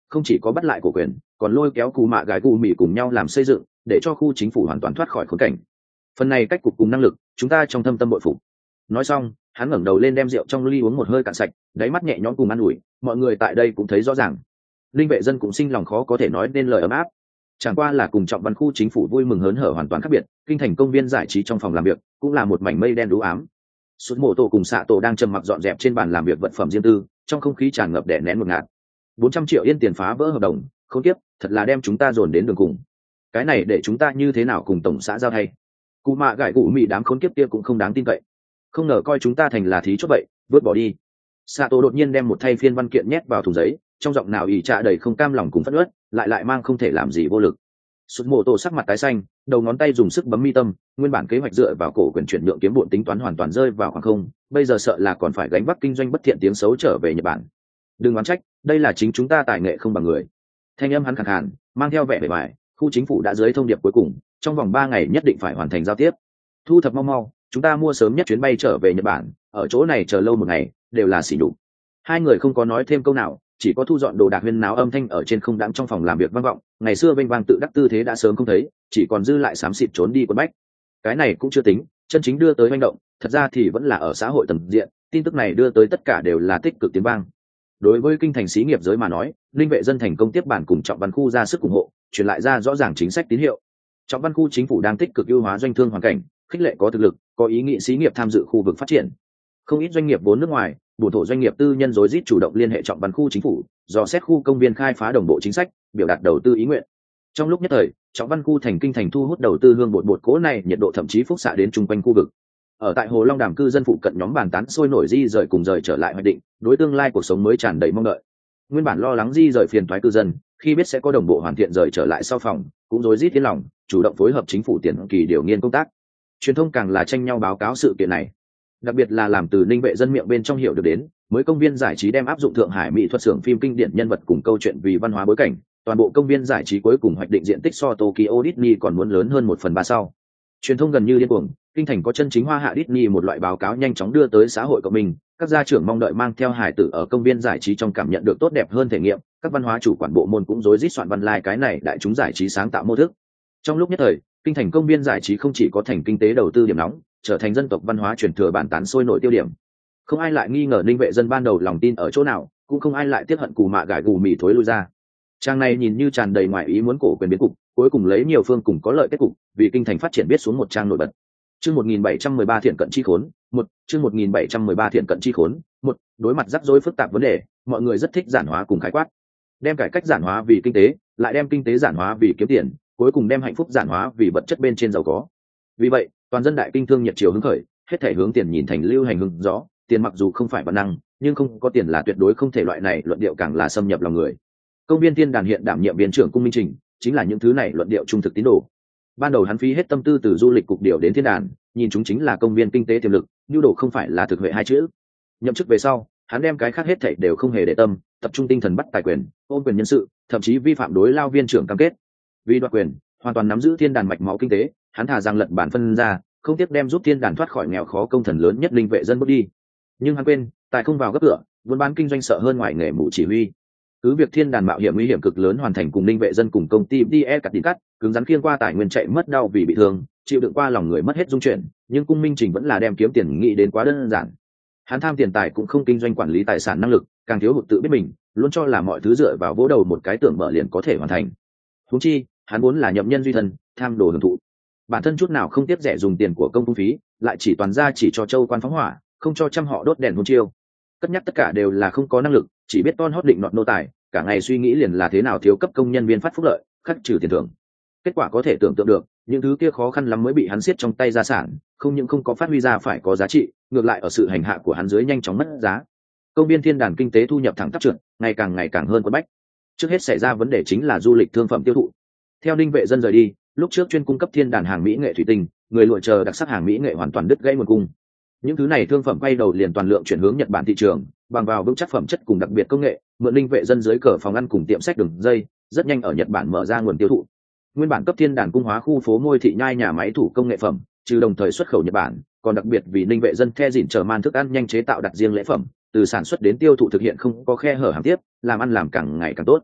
không chỉ có bắt lại cổ quyền, còn lôi kéo cù mạ gái cù mì cùng nhau làm xây dựng, để cho khu chính phủ hoàn toàn thoát khỏi khốn cảnh. Phần này cách cục cùng năng lực, chúng ta trong thâm tâm bội phục. Nói xong, hắn ngẩng đầu lên đem rượu trong ly uống một hơi cạn sạch, đáy mắt nhẹ nhõm cùng an ủi, mọi người tại đây cũng thấy rõ ràng. Linh vệ dân cũng sinh lòng khó có thể nói nên lời ấm áp. Chẳng qua là cùng Trọng Văn khu chính phủ vui mừng hớn hở hoàn toàn khác biệt, kinh thành công viên giải trí trong phòng làm việc cũng là một mảnh mây đen đú ám. Sút mộ tổ cùng xạ tổ đang trầm mặc dọn dẹp trên bàn làm việc vật phẩm riêng tư, trong không khí tràn ngập đè nén ngột ngạt. 400 triệu yên tiền phá vỡ hợp đồng, không tiếp, thật là đem chúng ta dồn đến đường cùng. Cái này để chúng ta như thế nào cùng tổng xã giao thay? Cụ mạ gãi cụ mị đám khốn kiếp kia cũng không đáng tin cậy. Không ngờ coi chúng ta thành là thí chốt vậy, vứt bỏ đi. Sato đột nhiên đem một thay phiên văn kiện nhét vào thùng giấy, trong giọng nào ỷ trạ đầy không cam lòng cùng phẫn uất, lại mang không thể làm gì vô lực. Sút mộ tổ sắc mặt tái xanh, đầu ngón tay dùng sức bấm mi tâm, nguyên bản kế hoạch dựa vào cổ quyền chuyển nhượng kiếm bộn tính toán hoàn toàn rơi vào khoảng không, bây giờ sợ là còn phải gánh vác kinh doanh bất thiện tiếng xấu trở về Nhật Bản. Đừng oán trách, đây là chính chúng ta tài nghệ không bằng người. Thanh âm hắn khàn khàn, mang theo vẻ bề bài, khu chính phủ đã dưới thông điệp cuối cùng, trong vòng 3 ngày nhất định phải hoàn thành giao tiếp. Thu thập mau, chúng ta mua sớm nhất chuyến bay trở về Nhật Bản, ở chỗ này chờ lâu một ngày, đều là xỉ nhục. Hai người không có nói thêm câu nào, chỉ có thu dọn đồ đạc huyên náo âm thanh ở trên không đãng trong phòng làm việc vang vọng. Ngày xưa vênh vang tự đắc tư thế đã sớm không thấy, chỉ còn dư lại xám xịt trốn đi quần bách. Cái này cũng chưa tính, chân chính đưa tới manh động, thật ra thì vẫn là ở xã hội tầng diện, tin tức này đưa tới tất cả đều là tích cực tiếng vang. Đối với kinh thành xí nghiệp giới mà nói, linh vệ dân thành công tiếp bản cùng Trọng Văn khu ra sức ủng hộ, truyền lại ra rõ ràng chính sách tín hiệu. Trọng Văn khu chính phủ đang tích cực ưu hóa doanh thương hoàn cảnh, khích lệ có thực lực, có ý nghĩ xí nghiệp tham dự khu vực phát triển. Không ít doanh nghiệp vốn nước ngoài, bổ thổ doanh nghiệp tư nhân rối rít chủ động liên hệ Trọng Văn khu chính phủ, dò xét khu công viên khai phá đồng bộ chính sách, biểu đạt đầu tư ý nguyện. Trong lúc nhất thời, Trọng Văn khu thành kinh thành thu hút đầu tư hương bột cố này, nhiệt độ thậm chí phúc xạ đến chung quanh khu vực. Ở tại Hồ Long Đàm cư dân phụ cận nhóm bàn tán sôi nổi di rời cùng rời trở lại hoạch định, đối tương lai cuộc sống mới tràn đầy mong đợi. Nguyên bản lo lắng di rời phiền toái cư dân, khi biết sẽ có đồng bộ hoàn thiện rời trở lại sau phòng, cũng rối rít tiến lòng, chủ động phối hợp chính phủ tiền kỳ điều nghiên công tác. Truyền thông càng là tranh nhau báo cáo sự kiện này, đặc biệt là làm từ Ninh vệ dân miệng bên trong hiểu được đến, mới công viên giải trí đem áp dụng Thượng Hải mỹ thuật xưởng phim kinh điển nhân vật cùng câu chuyện vì văn hóa bối cảnh, toàn bộ công viên giải trí cuối cùng hoạch định diện tích so Tokyo Disney còn muốn lớn hơn 1/3 sau. Truyền thông gần như điên cuồng, kinh thành có chân chính hoa hạ Disney một loại báo cáo nhanh chóng đưa tới xã hội của mình, các gia trưởng mong đợi mang theo hài tử ở công viên giải trí trong cảm nhận được tốt đẹp hơn thể nghiệm, các văn hóa chủ quản bộ môn cũng rối rít soạn văn lai cái này đại chúng giải trí sáng tạo mô thức. Trong lúc nhất thời, kinh thành công viên giải trí không chỉ có thành kinh tế đầu tư điểm nóng, trở thành dân tộc văn hóa truyền thừa bàn tán sôi nổi tiêu điểm. Không ai lại nghi ngờ Ninh vệ dân ban đầu lòng tin ở chỗ nào, cũng không ai lại tiếc hận cù mạ gãi gù mì thối lui ra. Trang này nhìn như tràn đầy ngoại ý muốn cổ quyền biến cục, cuối cùng lấy nhiều phương cùng có lợi kết cục, vì kinh thành phát triển biết xuống một trang nổi bật. Chương 1713 thiện cận chi khốn, chương 1713 thiện cận chi khốn, đối mặt rắc rối phức tạp vấn đề, mọi người rất thích giản hóa cùng khái quát. Đem cải cách giản hóa vì kinh tế, lại đem kinh tế giản hóa vì kiếm tiền, cuối cùng đem hạnh phúc giản hóa vì vật chất bên trên giàu có. Vì vậy, toàn dân đại kinh thương nhiệt chiều hứng khởi, hết thảy hướng tiền nhìn thành lưu hành hưng gió, tiền mặc dù không phải bản năng, nhưng không có tiền là tuyệt đối không thể, loại này luận điệu càng là xâm nhập lòng người. Công viên Thiên Đàn hiện đảm nhiệm viên trưởng cung Minh Trình, chính là những thứ này luận điệu trung thực tín đồ. Ban đầu hắn phí hết tâm tư từ du lịch cục điều đến Thiên Đàn, nhìn chúng chính là công viên kinh tế tiềm lực, nhu đồ không phải là thực huệ hai chữ. Nhậm chức về sau, hắn đem cái khác hết thảy đều không hề để tâm, tập trung tinh thần bắt tài quyền, ôm quyền nhân sự, thậm chí vi phạm đối lao viên trưởng cam kết. Vì đoạt quyền, hoàn toàn nắm giữ Thiên Đàn mạch máu kinh tế, hắn thà rằng lật bản phân ra, không tiếc đem giúp Thiên Đàn thoát khỏi nghèo khó công thần lớn nhất Linh vệ dân bước đi. Nhưng hắn quên, tài không vào gấp cửa, buôn bán kinh doanh sợ hơn ngoài nghề mù chỉ huy. Cứ việc Thiên Đàn mạo hiểm nguy hiểm cực lớn hoàn thành cùng Linh vệ dân cùng công ty DE cắt đỉnh cắt, cứng rắn khiêng qua tài nguyên chạy mất đau vì bị thương, chịu đựng qua lòng người mất hết dung chuyển, nhưng cung Minh Trình vẫn là đem kiếm tiền nghĩ đến quá đơn giản. Hắn tham tiền tài cũng không kinh doanh quản lý tài sản năng lực, càng thiếu hụt tự biết mình, luôn cho là mọi thứ dựa vào vỗ đầu một cái tưởng mở liền có thể hoàn thành. Huống chi, hắn vốn là nhậm nhân duy thân, tham đồ hưởng thụ. Bản thân chút nào không tiếc rẻ dùng tiền của công phung phí, lại chỉ toàn ra chỉ cho châu quan phóng hỏa, không cho trăm họ đốt đèn hôn chiêu. Cất nhắc tất cả đều là không có năng lực, chỉ biết ton hót định nọt nô tài, cả ngày suy nghĩ liền là thế nào thiếu cấp công nhân viên phát phúc lợi, khắc trừ tiền thưởng. Kết quả có thể tưởng tượng được, những thứ kia khó khăn lắm mới bị hắn siết trong tay gia sản, không những không có phát huy ra phải có giá trị, ngược lại ở sự hành hạ của hắn dưới nhanh chóng mất giá. Công viên Thiên Đàn kinh tế thu nhập thẳng tắp trượt, ngày càng hơn quất bách. Trước hết xảy ra vấn đề chính là du lịch thương phẩm tiêu thụ. Theo Ninh vệ dân rời đi, lúc trước chuyên cung cấp Thiên Đàn hàng mỹ nghệ thủy tinh, người lụa chờ đặc sắc hàng mỹ nghệ hoàn toàn đứt gãy nguồn cung. Những thứ này thương phẩm quay đầu liền toàn lượng chuyển hướng Nhật Bản thị trường, bằng vào vững chắc phẩm chất cùng đặc biệt công nghệ, mượn Ninh vệ dân dưới cờ phòng ăn cùng tiệm sách đường dây, rất nhanh ở Nhật Bản mở ra nguồn tiêu thụ. Nguyên bản cấp Thiên Đàn cung hóa khu phố Ngôi thị nhai nhà máy thủ công nghệ phẩm, trừ đồng thời xuất khẩu Nhật Bản, còn đặc biệt vì Ninh vệ dân the dỉn chờ man thức ăn nhanh chế tạo đặt riêng lễ phẩm, từ sản xuất đến tiêu thụ thực hiện không có khe hở hàng tiếp, làm ăn làm càng ngày càng tốt.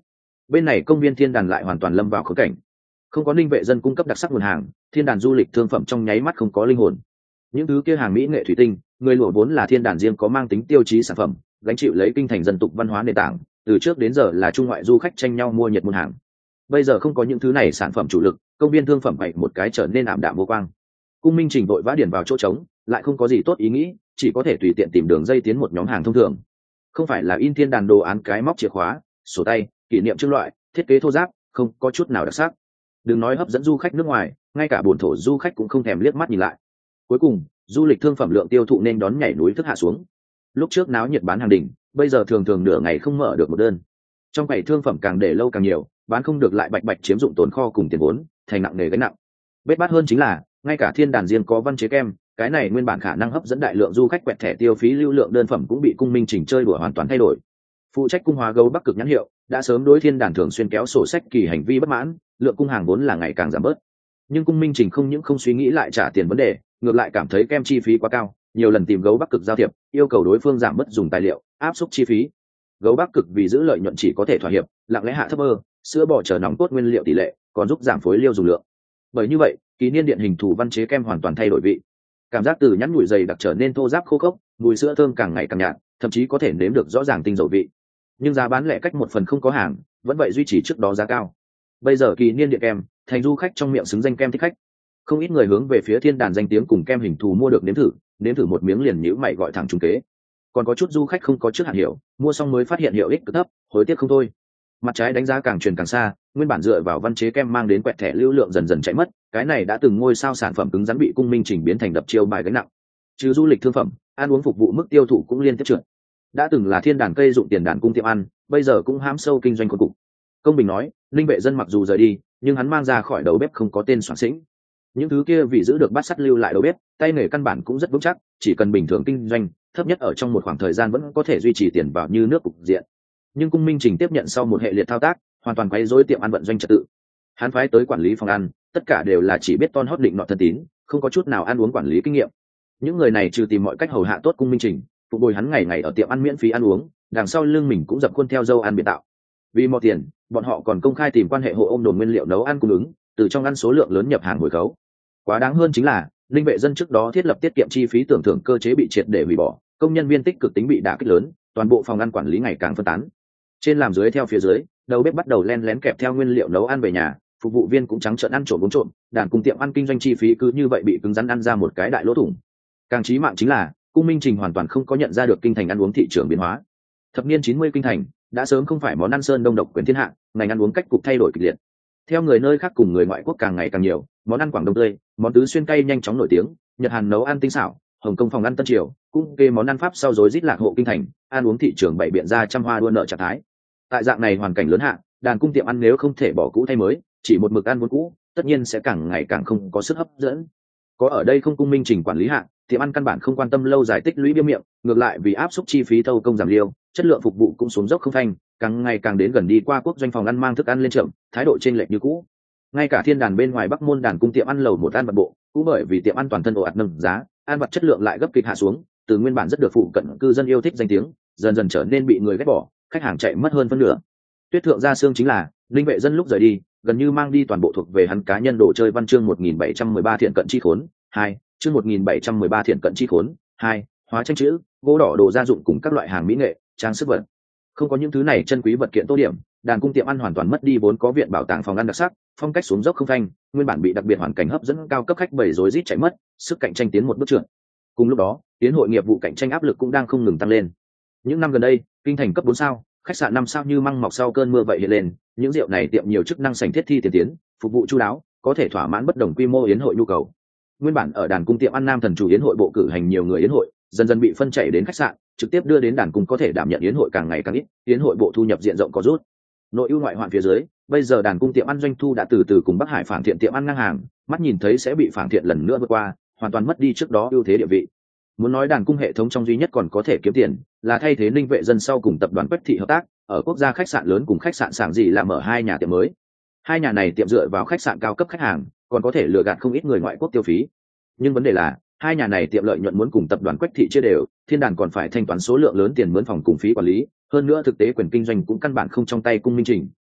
Bên này công viên thiên đàn lại hoàn toàn lâm vào khốn cảnh, không có Ninh Vệ Dân cung cấp đặc sắc nguồn hàng, thiên đàn du lịch thương phẩm trong nháy mắt không có linh hồn. Những thứ kia hàng mỹ nghệ thủy tinh, người lụa vốn là thiên đàn riêng có mang tính tiêu chí sản phẩm, gánh chịu lấy kinh thành dân tục văn hóa nền tảng, từ trước đến giờ là trung ngoại du khách tranh nhau mua nhiệt muôn hàng. Bây giờ không có những thứ này sản phẩm chủ lực, công viên thương phẩm vậy một cái trở nên ảm đạm vô quang. Cung Minh Trình vội vã điền vào chỗ trống, lại không có gì tốt ý nghĩ, chỉ có thể tùy tiện tìm đường dây tiến một nhóm hàng thông thường. Không phải là in thiên đàn đồ án cái móc chìa khóa, sổ tay, kỷ niệm trưng loại, thiết kế thô ráp, không có chút nào đặc sắc. Đừng nói hấp dẫn du khách nước ngoài, ngay cả buồn thổ du khách cũng không thèm liếc mắt nhìn lại. Cuối cùng, du lịch thương phẩm lượng tiêu thụ nên đón nhảy núi thức hạ xuống. Lúc trước náo nhiệt bán hàng đỉnh, bây giờ thường thường nửa ngày không mở được một đơn. Trong quầy thương phẩm càng để lâu càng nhiều, bán không được lại bạch bạch chiếm dụng tồn kho cùng tiền vốn, thành nặng nề gánh nặng. Bết bát hơn chính là, ngay cả thiên đàn riêng có văn chế kem, cái này nguyên bản khả năng hấp dẫn đại lượng du khách quẹt thẻ tiêu phí lưu lượng đơn phẩm cũng bị Cung Minh Trình chơi đùa hoàn toàn thay đổi. Phụ trách cung hóa gấu Bắc Cực nhãn hiệu đã sớm đối thiên đàn thường xuyên kéo sổ sách kỳ hành vi bất mãn, lượng cung hàng vốn là ngày càng giảm bớt. Nhưng Cung Minh Trình không những không suy nghĩ lại trả tiền vấn đề, ngược lại cảm thấy kem chi phí quá cao, nhiều lần tìm gấu Bắc Cực giao thiệp, yêu cầu đối phương giảm bớt dùng tài liệu, áp suất chi phí. Gấu Bắc Cực vì giữ lợi nhuận chỉ có thể thỏa hiệp, lặng lẽ hạ thấp sữa bò chờ nóng cốt nguyên liệu tỷ lệ, còn giúp giảm phối liêu dùng lượng. Bởi như vậy, kỷ niên điện hình thù văn chế kem hoàn toàn thay đổi vị, cảm giác từ nhẵn nhụi dày đặc trở nên thô ráp khô khốc, mùi sữa thơm càng ngày càng nhạt, thậm chí có thể nếm được rõ ràng tinh dầu vị. Nhưng giá bán lẻ cách một phần không có hàng, vẫn vậy duy trì trước đó giá cao. Bây giờ kỷ niên điện kem thành du khách trong miệng xứng danh kem thích khách, không ít người hướng về phía thiên đàn danh tiếng cùng kem hình thù mua được nếm thử một miếng liền nhíu mày gọi thẳng trúng kế. Còn có chút du khách không có trước hạn hiểu, mua xong mới phát hiện hiệu ích cực thấp, hối tiếc không thôi. Mặt trái đánh giá càng truyền càng xa, nguyên bản dựa vào văn chế kem mang đến quẹt thẻ lưu lượng dần dần chạy mất, cái này đã từng ngôi sao sản phẩm cứng rắn bị Cung Minh Trình biến thành đập chiêu bài gánh nặng. Trừ du lịch thương phẩm, ăn uống phục vụ mức tiêu thụ cũng liên tiếp trượt. Đã từng là thiên đàn cây dụng tiền đàn cung tiệm ăn, bây giờ cũng hãm sâu kinh doanh khôn cục. Công bình nói, Linh Vệ Dân mặc dù rời đi, nhưng hắn mang ra khỏi đầu bếp không có tên soạn sĩnh. Những thứ kia vì giữ được bát sắt lưu lại đầu bếp, tay nghề căn bản cũng rất vững chắc, chỉ cần bình thường kinh doanh, thấp nhất ở trong một khoảng thời gian vẫn có thể duy trì tiền vào như nước cục diện. Nhưng Cung Minh Trình tiếp nhận sau một hệ liệt thao tác, hoàn toàn quấy rối tiệm ăn vận doanh trật tự. Hắn phái tới quản lý phòng ăn, tất cả đều là chỉ biết ton hót định nọ thân tín, không có chút nào ăn uống quản lý kinh nghiệm. Những người này trừ tìm mọi cách hầu hạ tốt Cung Minh Trình, phục bồi hắn ngày ngày ở tiệm ăn miễn phí ăn uống, đằng sau lưng mình cũng dập khuôn theo dâu ăn biệt tạo. Vì mò tiền, bọn họ còn công khai tìm quan hệ hộ ôm đồn nguyên liệu nấu ăn cung ứng, từ trong ăn số lượng lớn nhập hàng hồi khấu. Quá đáng hơn chính là, Linh Vệ Dân trước đó thiết lập tiết kiệm chi phí tưởng thưởng cơ chế bị triệt để hủy bỏ, công nhân viên tích cực tính bị đả kích lớn, toàn bộ phòng ăn quản lý ngày càng phân tán. Trên làm dưới theo phía dưới, đầu bếp bắt đầu len lén kẹp theo nguyên liệu nấu ăn về nhà, phục vụ viên cũng trắng trợn ăn trộm uống trộm, đàn cùng tiệm ăn kinh doanh chi phí cứ như vậy bị cứng rắn ăn ra một cái đại lỗ thủng. Càng chí mạng chính là, Cung Minh Trình hoàn toàn không có nhận ra được kinh thành ăn uống thị trường biến hóa. Thập niên 90 kinh thành đã sớm không phải món ăn sơn đông độc quyền thiên hạ, ngành ăn uống cách cục thay đổi kịch liệt. Theo người nơi khác cùng người ngoại quốc càng ngày càng nhiều, món ăn Quảng Đông tươi, món tứ xuyên cay nhanh chóng nổi tiếng, Nhật Hàn nấu ăn tinh xảo, Hồng Kông phòng ăn tân triều, cũng kê món ăn Pháp sau rối rít lạc hộ kinh thành, ăn uống thị trường bảy biện ra trăm hoa đua nợ trạng thái. Tại dạng này hoàn cảnh lớn hạ, đàn cung tiệm ăn nếu không thể bỏ cũ thay mới, chỉ một mực ăn vốn cũ, tất nhiên sẽ càng ngày càng không có sức hấp dẫn. Có ở đây không Cung Minh Trình quản lý hạ, tiệm ăn căn bản không quan tâm lâu dài tích lũy biêu miệng, ngược lại vì áp suất chi phí thâu công giảm liêu, chất lượng phục vụ cũng xuống dốc không phanh, càng ngày càng đến gần đi qua quốc doanh phòng ăn mang thức ăn lên chậm, thái độ chênh lệch như cũ. Ngay cả thiên đàn bên ngoài Bắc Môn đàn cung tiệm ăn lầu một ăn bận bộ, cũng bởi vì tiệm ăn toàn thân ồ ạt nâng giá, ăn vặt chất lượng lại gấp kịch hạ xuống, từ nguyên bản rất được phụ cận cư dân yêu thích danh tiếng, dần dần trở nên bị người ghét bỏ, khách hàng chạy mất hơn phân nửa. Tuyết thượng gia xương chính là, Linh Vệ Dân lúc rời đi, gần như mang đi toàn bộ thuộc về hắn cá nhân đồ chơi văn chương 1713 thiện cận chi khốn, 2, chương 1713 thiện cận chi khốn, 2, hóa tranh chữ, gỗ đỏ đồ gia dụng cùng các loại hàng mỹ nghệ, trang sức vật. Không có những thứ này chân quý vật kiện tô điểm, đàn cung tiệm ăn hoàn toàn mất đi vốn có viện bảo tàng phòng ăn đặc sắc, phong cách xuống dốc không phanh, nguyên bản bị đặc biệt hoàn cảnh hấp dẫn cao cấp khách bầy rối rít chạy mất, sức cạnh tranh tiến một bước trượt. Cùng lúc đó, tiến hội nghiệp vụ cạnh tranh áp lực cũng đang không ngừng tăng lên. Những năm gần đây, kinh thành cấp 4 sao, khách sạn 5 sao như măng mọc sau cơn mưa vậy hiện lên, những rượu này tiệm nhiều chức năng sành thiết thi tiền tiến, phục vụ chu đáo, có thể thỏa mãn bất đồng quy mô yến hội nhu cầu. Nguyên bản ở đàn cung tiệm ăn Nam Thần chủ yến hội bộ cử hành nhiều người yến hội, dần dần bị phân chạy đến khách sạn, trực tiếp đưa đến đàn cung có thể đảm nhận yến hội càng ngày càng ít, yến hội bộ thu nhập diện rộng có rút. Nội ưu ngoại hoạn phía dưới, bây giờ đàn cung tiệm ăn doanh thu đã từ từ cùng Bắc Hải Phản Thiện tiệm ăn ngang hàng, mắt nhìn thấy sẽ bị Phản Thiện lần nữa vượt qua, hoàn toàn mất đi trước đó ưu thế địa vị. Muốn nói đàn cung hệ thống trong duy nhất còn có thể kiếm tiền, là thay thế Ninh Vệ Dân sau cùng tập đoàn Quách Thị hợp tác, ở quốc gia khách sạn lớn cùng khách sạn Sảng Dị là mở 2 nhà tiệm mới. 2 nhà này tiệm dựa vào khách sạn cao cấp khách hàng, còn có thể lừa gạt không ít người ngoại quốc tiêu phí. Nhưng vấn đề là, 2 nhà này tiệm lợi nhuận muốn cùng tập đoàn Quách Thị chia đều, thiên đàn còn phải thanh toán số lượng lớn tiền mướn phòng cùng phí quản lý, hơn nữa thực tế quyền kinh doanh cũng căn bản không trong tay Cung Minh Trình,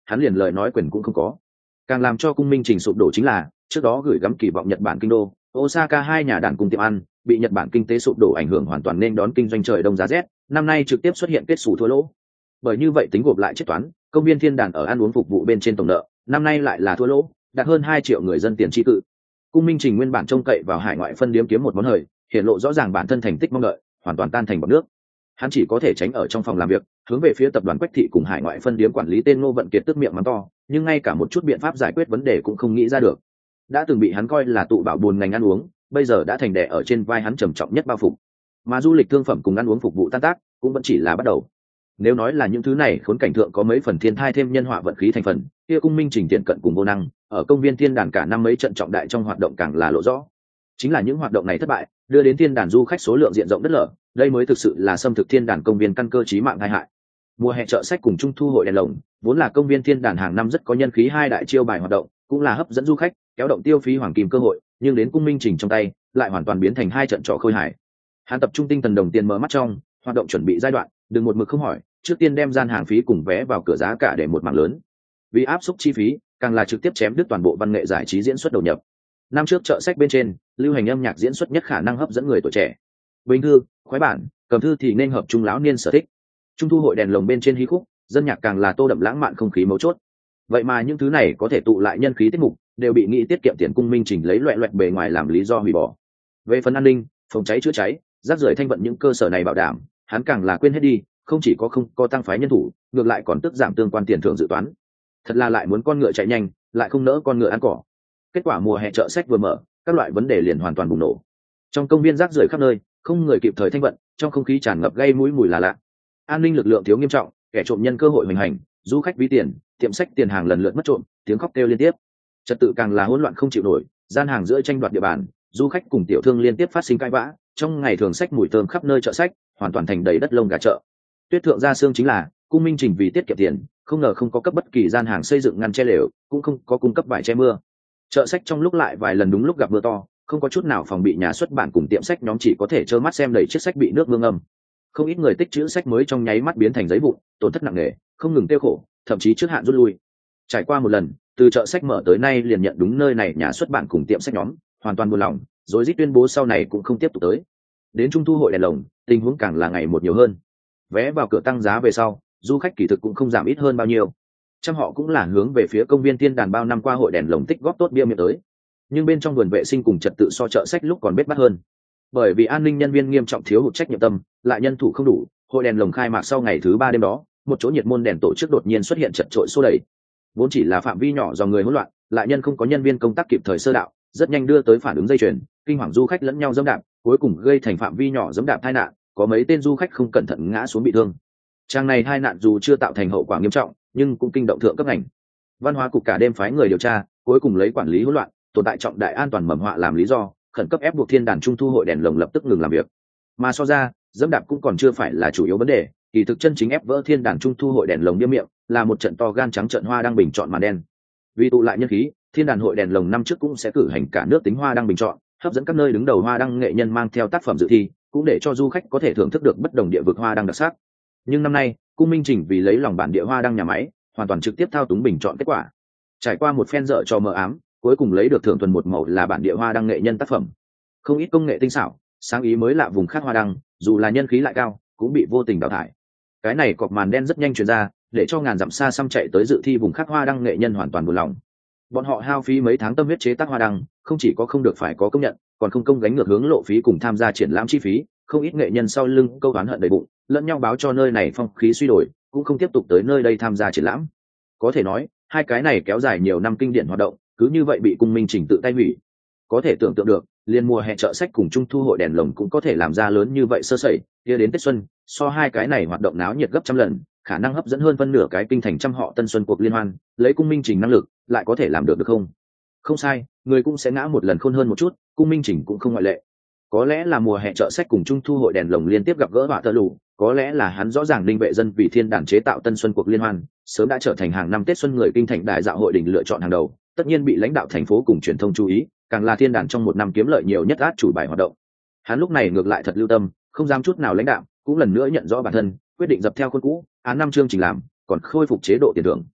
hắn liền lời nói quyền cũng không có. Càng làm cho cung minh trình sụp đổ chính là trước đó gửi gắm kỳ vọng Nhật Bản kinh đô Osaka hai nhà đàn cung tiệm ăn bị Nhật Bản kinh tế sụp đổ ảnh hưởng hoàn toàn nên đón kinh doanh trời đông giá rét, năm nay trực tiếp xuất hiện kết xù thua lỗ. Bởi như vậy tính gộp lại chết toán, công viên thiên đàn ở ăn uống phục vụ bên trên tổng nợ năm nay lại là thua lỗ, đạt hơn 2 triệu người dân tiền chi cự. Cung minh trình nguyên bản trông cậy vào hải ngoại phân điếm kiếm một món hời, hiện lộ rõ ràng bản thân thành tích mong đợi hoàn toàn tan thành bọt nước. Hắn chỉ có thể tránh ở trong phòng làm việc, hướng về phía tập đoàn Quách thị cùng hải ngoại phân điếm quản lý tên Ngô Vận Kiệt tức miệng mắng to, nhưng ngay cả một chút biện pháp giải quyết vấn đề cũng không nghĩ ra được. Đã từng bị hắn coi là tụ bảo buồn ngành ăn uống, bây giờ đã thành đè ở trên vai hắn trầm trọng nhất bao phục. Mà du lịch thương phẩm cùng ăn uống phục vụ tan tác, cũng vẫn chỉ là bắt đầu. Nếu nói là những thứ này khốn cảnh thượng có mấy phần thiên thai thêm nhân họa vận khí thành phần, kia cung minh trình tiện cận cùng vô năng, ở công viên thiên đàn cả năm mấy trận trọng đại trong hoạt động càng là lộ rõ. Chính là những hoạt động này thất bại, đưa đến thiên đàn du khách số lượng diện rộng đất lở, đây mới thực sự là xâm thực thiên đàn công viên căn cơ chí mạng tai hại. Mùa hè chợ sách cùng trung thu hội đèn lồng, vốn là công viên thiên đàn hàng năm rất có nhân khí hai đại chiêu bài hoạt động, cũng là hấp dẫn du khách, kéo động tiêu phí hoàng kim cơ hội, nhưng đến cung minh trình trong tay, lại hoàn toàn biến thành hai trận trò khơi hài. Hắn tập trung tinh thần đồng tiền mở mắt trong, hoạt động chuẩn bị giai đoạn, đừng một mực không hỏi, trước tiên đem gian hàng phí cùng vé vào cửa giá cả để một mảng lớn. Vì áp suất chi phí, càng là trực tiếp chém đứt toàn bộ văn nghệ giải trí diễn xuất đầu nhập. Năm trước chợ sách bên trên, lưu hành âm nhạc diễn xuất nhất khả năng hấp dẫn người tuổi trẻ. Bình thư, khoái bản, cầm thư thì nên hợp trung lão niên sở thích. Trung thu hội đèn lồng bên trên hí khúc, dân nhạc càng là tô đậm lãng mạn không khí mấu chốt. Vậy mà những thứ này có thể tụ lại nhân khí tiết mục, đều bị nghĩ tiết kiệm tiền cung minh trình lấy loẹt bề ngoài làm lý do hủy bỏ. Về phần an ninh, phòng cháy chữa cháy, rác rưởi thanh vận những cơ sở này bảo đảm, hắn càng là quên hết đi, không chỉ có không có tăng phái nhân thủ, ngược lại còn tức giảm tương quan tiền thưởng dự toán. Thật là lại muốn con ngựa chạy nhanh, lại không nỡ con ngựa ăn cỏ. Kết quả mùa hè chợ sách vừa mở, các loại vấn đề liền hoàn toàn bùng nổ. Trong công viên rác rưởi khắp nơi, không người kịp thời thanh vận, trong không khí tràn ngập gây mũi mùi là lạ. An ninh lực lượng thiếu nghiêm trọng, kẻ trộm nhân cơ hội hoành hành, du khách ví tiền, tiệm sách tiền hàng lần lượt mất trộm, tiếng khóc kêu liên tiếp. Trật tự càng là hỗn loạn không chịu nổi, gian hàng giữa tranh đoạt địa bàn, du khách cùng tiểu thương liên tiếp phát sinh cãi vã, trong ngày thường sách mùi thơm khắp nơi chợ sách, hoàn toàn thành đầy đất lông gà chợ. Tuyết thượng ra xương chính là, cung minh trình vì tiết kiệm tiền, không ngờ không có cấp bất kỳ gian hàng xây dựng ngăn che lều, cũng không có cung cấp vải che mưa. Chợ sách trong lúc lại vài lần đúng lúc gặp mưa to, không có chút nào phòng bị nhà xuất bản cùng tiệm sách nhóm chỉ có thể trơ mắt xem đầy chiếc sách bị nước mưa ngâm. Không ít người tích trữ sách mới trong nháy mắt biến thành giấy vụn, tổn thất nặng nề, không ngừng tiêu khổ, thậm chí trước hạn rút lui. Trải qua một lần, từ chợ sách mở tới nay liền nhận đúng nơi này nhà xuất bản cùng tiệm sách nhóm hoàn toàn buồn lòng, rồi rít tuyên bố sau này cũng không tiếp tục tới. Đến trung thu hội đèn lồng, tình huống càng là ngày một nhiều hơn. Vé vào cửa tăng giá về sau, du khách kỳ thực cũng không giảm ít hơn bao nhiêu. Trăm họ cũng là hướng về phía công viên thiên đàn bao năm qua hội đèn lồng tích góp tốt bia miệng tới. Nhưng bên trong vườn vệ sinh cùng trật tự so chợ sách lúc còn bết bát hơn. Bởi vì an ninh nhân viên nghiêm trọng thiếu hụt trách nhiệm tâm, lại nhân thủ không đủ, hội đèn lồng khai mạc sau ngày thứ 3 đêm đó, một chỗ nhiệt môn đèn tổ chức đột nhiên xuất hiện chật chội xô đẩy. Vốn chỉ là phạm vi nhỏ do người hỗn loạn, lại nhân không có nhân viên công tác kịp thời sơ đạo, rất nhanh đưa tới phản ứng dây chuyền, kinh hoàng du khách lẫn nhau giẫm đạp, cuối cùng gây thành phạm vi nhỏ giẫm đạp tai nạn, có mấy tên du khách không cẩn thận ngã xuống bị thương. Trang này hai nạn dù chưa tạo thành hậu quả nghiêm trọng, nhưng cũng kinh động thượng cấp ngành. Văn hóa cục cả đêm phái người điều tra, cuối cùng lấy quản lý hỗn loạn, tồn tại trọng đại an toàn mầm họa làm lý do, khẩn cấp ép buộc thiên đàn trung thu hội đèn lồng lập tức ngừng làm việc. Mà so ra, dẫm đạp cũng còn chưa phải là chủ yếu vấn đề, kỳ thực chân chính ép vỡ thiên đàn trung thu hội đèn lồng bia miệng, là một trận to gan trắng trận hoa đăng bình chọn màn đen. Vì tụ lại nhân khí, thiên đàn hội đèn lồng năm trước cũng sẽ cử hành cả nước tính hoa đăng bình chọn, hấp dẫn các nơi đứng đầu hoa đăng nghệ nhân mang theo tác phẩm dự thi, cũng để cho du khách có thể thưởng thức được bất đồng địa vực hoa đăng đặc sắc. Nhưng năm nay, cung minh trình vì lấy lòng bản địa hoa đăng nhà máy, hoàn toàn trực tiếp thao túng bình chọn kết quả. Trải qua một phen dở trò mờ ám, cuối cùng lấy được thưởng thuần một màu là bản địa hoa đăng nghệ nhân tác phẩm. Không ít công nghệ tinh xảo, sáng ý mới lạ vùng khác hoa đăng, dù là nhân khí lại cao, cũng bị vô tình đào thải. Cái này cọp màn đen rất nhanh truyền ra, để cho ngàn dặm xa xăm chạy tới dự thi vùng khác hoa đăng nghệ nhân hoàn toàn buồn lòng. Bọn họ hao phí mấy tháng tâm huyết chế tác hoa đăng, không chỉ có không được phải có công nhận, còn không công gánh ngược hướng lộ phí cùng tham gia triển lãm chi phí, không ít nghệ nhân sau lưng câu oán hận đầy bụng, lẫn nhau báo cho nơi này phong khí suy đổi, cũng không tiếp tục tới nơi đây tham gia triển lãm. Có thể nói, hai cái này kéo dài nhiều năm kinh điển hoạt động, cứ như vậy bị cung minh trình tự tay hủy. Có thể tưởng tượng được, liên mùa hè chợ sách cùng trung thu hội đèn lồng cũng có thể làm ra lớn như vậy sơ sẩy, kia đến Tết xuân, so hai cái này hoạt động náo nhiệt gấp trăm lần, khả năng hấp dẫn hơn phân nửa cái kinh thành trăm họ tân xuân cuộc liên hoan, lấy cung minh trình năng lực, lại có thể làm được không? Không sai, người cũng sẽ ngã một lần khôn hơn một chút, cung minh trình cũng không ngoại lệ. Có lẽ là mùa hè chợ sách cùng trung thu hội đèn lồng liên tiếp gặp gỡ họa tơ lù, có lẽ là hắn rõ ràng linh vệ dân vì thiên đàn chế tạo tân xuân cuộc liên hoan, sớm đã trở thành hàng năm Tết xuân người kinh thành đại dạo hội đỉnh lựa chọn hàng đầu, tất nhiên bị lãnh đạo thành phố cùng truyền thông chú ý, càng là thiên đàn trong một năm kiếm lợi nhiều nhất át chủ bài hoạt động. Hắn lúc này ngược lại thật lưu tâm, không dám chút nào lãnh đạo, cũng lần nữa nhận rõ bản thân, quyết định dập theo khuôn cũ, án năm chương trình làm, còn khôi phục chế độ tiền thưởng.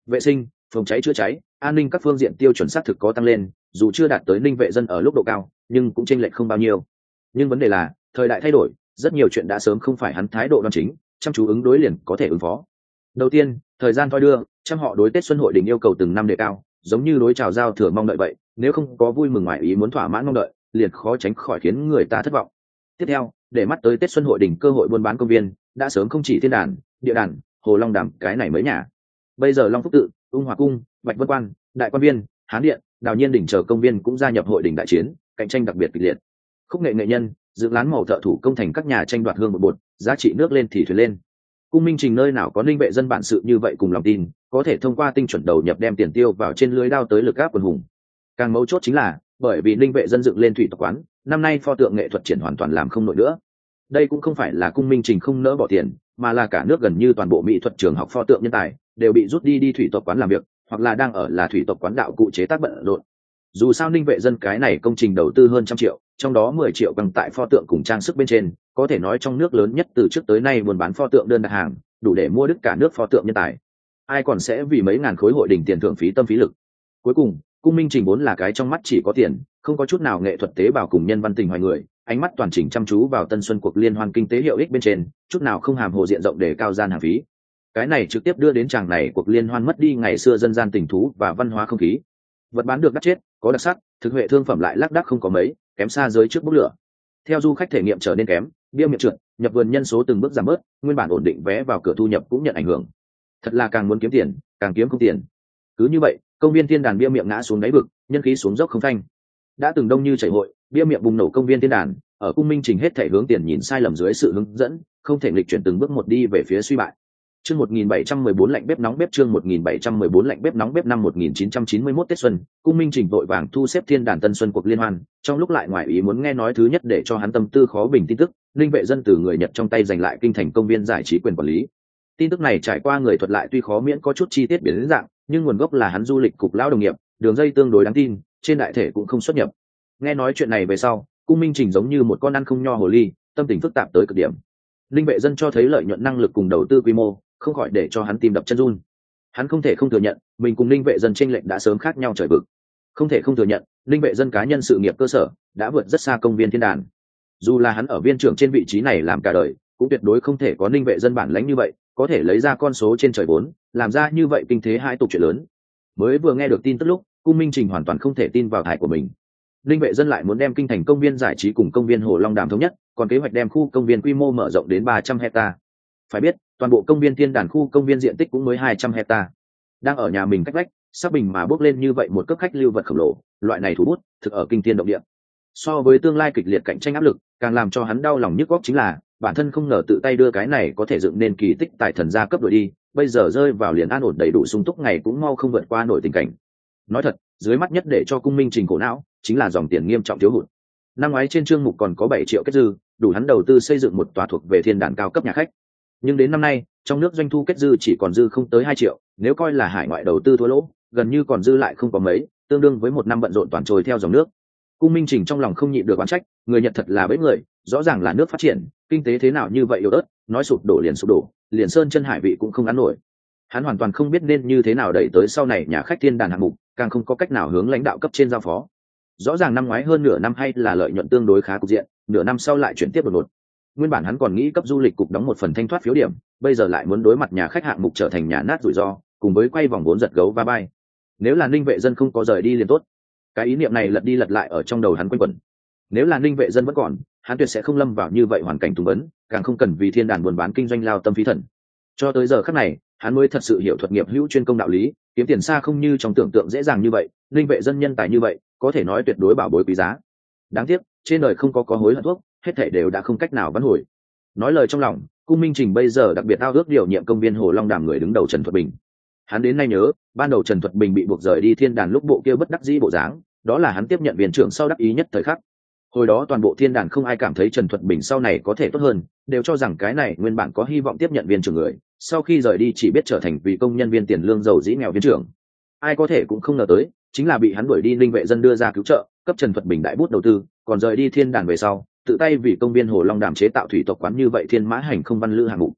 vệ sinh, phòng cháy chữa cháy, an ninh các phương diện tiêu chuẩn xác thực có tăng lên, dù chưa đạt tới ninh vệ dân ở lúc độ cao nhưng cũng chênh lệch không bao nhiêu. Nhưng vấn đề là thời đại thay đổi, rất nhiều chuyện đã sớm không phải hắn thái độ đoan chính chăm chú ứng đối liền có thể ứng phó. Đầu tiên, thời gian thoi đưa, trăm họ đối Tết Xuân Hội Đình yêu cầu từng năm đề cao, giống như đối chào giao thừa mong đợi vậy, nếu không có vui mừng ngoài ý muốn thỏa mãn mong đợi, liền khó tránh khỏi khiến người ta thất vọng. Tiếp theo, để mắt tới Tết Xuân Hội Đình cơ hội buôn bán công viên, đã sớm không chỉ thiên đàn, địa đàn, hồ long đàm cái này mới nhà. Bây giờ Long Phúc Tự, Ung Hòa Cung, Bạch Vân Quan, Đại Quan Viên, Hán Điện, Đào Nhiên đỉnh chờ công viên cũng gia nhập hội đình đại chiến, cạnh tranh đặc biệt kịch liệt. Khúc nghệ nghệ nhân, dựng lán màu thợ thủ công thành các nhà tranh đoạt hương một bột, giá trị nước lên thì thuyền lên. Cung Minh Trình nơi nào có ninh vệ dân bản sự như vậy cùng lòng tin, có thể thông qua tinh chuẩn đầu nhập đem tiền tiêu vào trên lưới đao tới lực áp quần hùng. Càng mấu chốt chính là, bởi vì ninh vệ dân dựng lên thủy tộc quán, năm nay pho tượng nghệ thuật triển hoàn toàn làm không nổi nữa. Đây cũng không phải là Cung Minh Trình không nỡ bỏ tiền, mà là cả nước gần như toàn bộ mỹ thuật trường học pho tượng nhân tài đều bị rút đi thủy tộc quán làm việc, hoặc là đang ở là thủy tộc quán đạo cụ chế tác bận rộn. Dù sao ninh vệ dân cái này công trình đầu tư hơn 100 triệu, trong đó 10 triệu bằng tại pho tượng cùng trang sức bên trên, có thể nói trong nước lớn nhất từ trước tới nay buôn bán pho tượng đơn đặt hàng, đủ để mua đứt cả nước pho tượng nhân tài. Ai còn sẽ vì mấy ngàn khối hội đình tiền thưởng phí tâm phí lực. Cuối cùng, Cung Minh Trình vốn là cái trong mắt chỉ có tiền, không có chút nào nghệ thuật tế bào cùng nhân văn tình hoài người, ánh mắt toàn chỉnh chăm chú vào tân xuân cuộc liên hoan kinh tế hiệu ích bên trên, chút nào không hàm hồ diện rộng để cao gian hàng phí. Cái này trực tiếp đưa đến chàng này cuộc liên hoan mất đi ngày xưa dân gian tình thú và văn hóa không khí. Vật bán được đắt chết, có đặc sắc, thực huệ thương phẩm lại lác đác không có mấy, kém xa giới trước bốc lửa. Theo du khách thể nghiệm trở nên kém, bia miệng trượt, nhập vườn nhân số từng bước giảm bớt, nguyên bản ổn định vé vào cửa thu nhập cũng nhận ảnh hưởng. Thật là càng muốn kiếm tiền, càng kiếm không tiền. Cứ như vậy, công viên thiên đàn bia miệng ngã xuống đáy vực, nhân khí xuống dốc không phanh. Đã từng đông như chảy hội, bia miệng bùng nổ công viên thiên đàn, ở Cung Minh Trình hết thể hướng tiền nhìn sai lầm dưới sự hướng dẫn, không thể nghịch chuyển từng bước một đi về phía suy bại. Chương 1714 lạnh bếp nóng bếp chương 1714 lạnh bếp nóng bếp năm 1991 Tết xuân, Cung Minh Trình vội vàng thu xếp thiên đàn tân xuân cuộc liên hoan, trong lúc lại ngoài ý muốn nghe nói thứ nhất để cho hắn tâm tư khó bình tin tức, linh vệ dân từ người Nhật trong tay giành lại kinh thành công viên giải trí quyền quản lý. Tin tức này trải qua người thuật lại tuy khó miễn có chút chi tiết biến dạng, nhưng nguồn gốc là hắn du lịch cục lão đồng nghiệp, đường dây tương đối đáng tin, trên đại thể cũng không xuất nhập. Nghe nói chuyện này về sau, Cung Minh Trình giống như một con ăn không nho hồ ly, tâm tình phức tạp tới cực điểm. Linh vệ dân cho thấy lợi nhuận năng lực cùng đầu tư quy mô, không khỏi để cho hắn tim đập chân run. Hắn không thể không thừa nhận, mình cùng linh vệ dân chênh lệch đã sớm khác nhau trời vực. Không thể không thừa nhận, linh vệ dân cá nhân sự nghiệp cơ sở đã vượt rất xa công viên thiên đàn. Dù là hắn ở viên trưởng trên vị trí này làm cả đời, cũng tuyệt đối không thể có linh vệ dân bản lãnh như vậy, có thể lấy ra con số trên trời vốn, làm ra như vậy kinh thế hai tục chuyện lớn. Mới vừa nghe được tin tức lúc, Cung Minh Trình hoàn toàn không thể tin vào thải của mình. Linh vệ dân lại muốn đem kinh thành công viên giải trí cùng công viên Hồ Long Đàm thống nhất, còn kế hoạch đem khu công viên quy mô mở rộng đến 300 hecta. Phải biết, toàn bộ công viên thiên đàn khu công viên diện tích cũng mới 200 hecta. Đang ở nhà mình cách vách, sắp bình mà bước lên như vậy một cấp khách lưu vật khổng lồ, loại này thủ bút, thực ở kinh thiên động địa. So với tương lai kịch liệt cạnh tranh áp lực, càng làm cho hắn đau lòng nhức góc chính là, bản thân không ngờ tự tay đưa cái này có thể dựng nên kỳ tích tài thần gia cấp đội đi, bây giờ rơi vào liền an ổn đầy đủ sung túc ngày cũng mau không vượt qua nổi tình cảnh. Nói thật, dưới mắt nhất để cho Cung Minh Trình cổ não, chính là dòng tiền nghiêm trọng thiếu hụt. Năm ngoái trên chương mục còn có 7 triệu kết dư, đủ hắn đầu tư xây dựng một tòa thuộc về thiên đàn cao cấp nhà khách. Nhưng đến năm nay, trong nước doanh thu kết dư chỉ còn dư không tới 2 triệu, nếu coi là hải ngoại đầu tư thua lỗ, gần như còn dư lại không có mấy, tương đương với một năm bận rộn toàn trôi theo dòng nước. Cung Minh Trình trong lòng không nhịn được oán trách, người Nhật thật là bẫy người, rõ ràng là nước phát triển, kinh tế thế nào như vậy yếu ớt, nói sụp đổ, liền sơn chân hải vị cũng không ăn nổi. Hắn hoàn toàn không biết nên như thế nào đẩy tới sau này nhà khách thiên đàn hạng mục, càng không có cách nào hướng lãnh đạo cấp trên giao phó. Rõ ràng năm ngoái hơn nửa năm hay là lợi nhuận tương đối khá cục diện, nửa năm sau lại chuyển tiếp đột ngột. Nguyên bản hắn còn nghĩ cấp du lịch cục đóng một phần thanh thoát phiếu điểm, bây giờ lại muốn đối mặt nhà khách hạng mục trở thành nhà nát rủi ro, cùng với quay vòng vốn giật gấu va bay. Nếu là Ninh vệ dân không có rời đi liền tốt. Cái ý niệm này lật đi lật lại ở trong đầu hắn quanh quẩn. Nếu là Ninh vệ dân vẫn còn, hắn tuyệt sẽ không lâm vào như vậy hoàn cảnh túng vấn, càng không cần vì thiên đàn buôn bán kinh doanh lao tâm phí thần. Cho tới giờ khắc này, hắn mới thật sự hiểu thuật nghiệp hữu chuyên công đạo lý, kiếm tiền xa không như trong tưởng tượng dễ dàng như vậy, Ninh vệ dân nhân tài như vậy, có thể nói tuyệt đối bảo bối quý giá. Đáng tiếc, trên đời không có hối hận thuốc, hết thảy đều đã không cách nào vãn hồi. Nói lời trong lòng, Cung Minh Trình bây giờ đặc biệt ao ước điều nhiệm công viên Hồ Long Đàm người đứng đầu Trần Thuật Bình. Hắn đến nay nhớ, ban đầu Trần Thuật Bình bị buộc rời đi thiên đàn lúc bộ kia bất đắc dĩ bộ dáng, đó là hắn tiếp nhận viên trưởng sau đắc ý nhất thời khắc. Hồi đó toàn bộ thiên đàn không ai cảm thấy Trần Thuật Bình sau này có thể tốt hơn, đều cho rằng cái này nguyên bản có hy vọng tiếp nhận viên trưởng người, sau khi rời đi chỉ biết trở thành vì công nhân viên tiền lương giàu dĩ nghèo viên trưởng. Ai có thể cũng không ngờ tới, chính là bị hắn đuổi đi Ninh vệ dân đưa ra cứu trợ, cấp Trần Thuật Bình đại bút đầu tư, còn rời đi thiên đàn về sau, tự tay vì công viên Hồ Long Đàm chế tạo thủy tộc quán như vậy thiên mã hành không văn lữ hạng mục.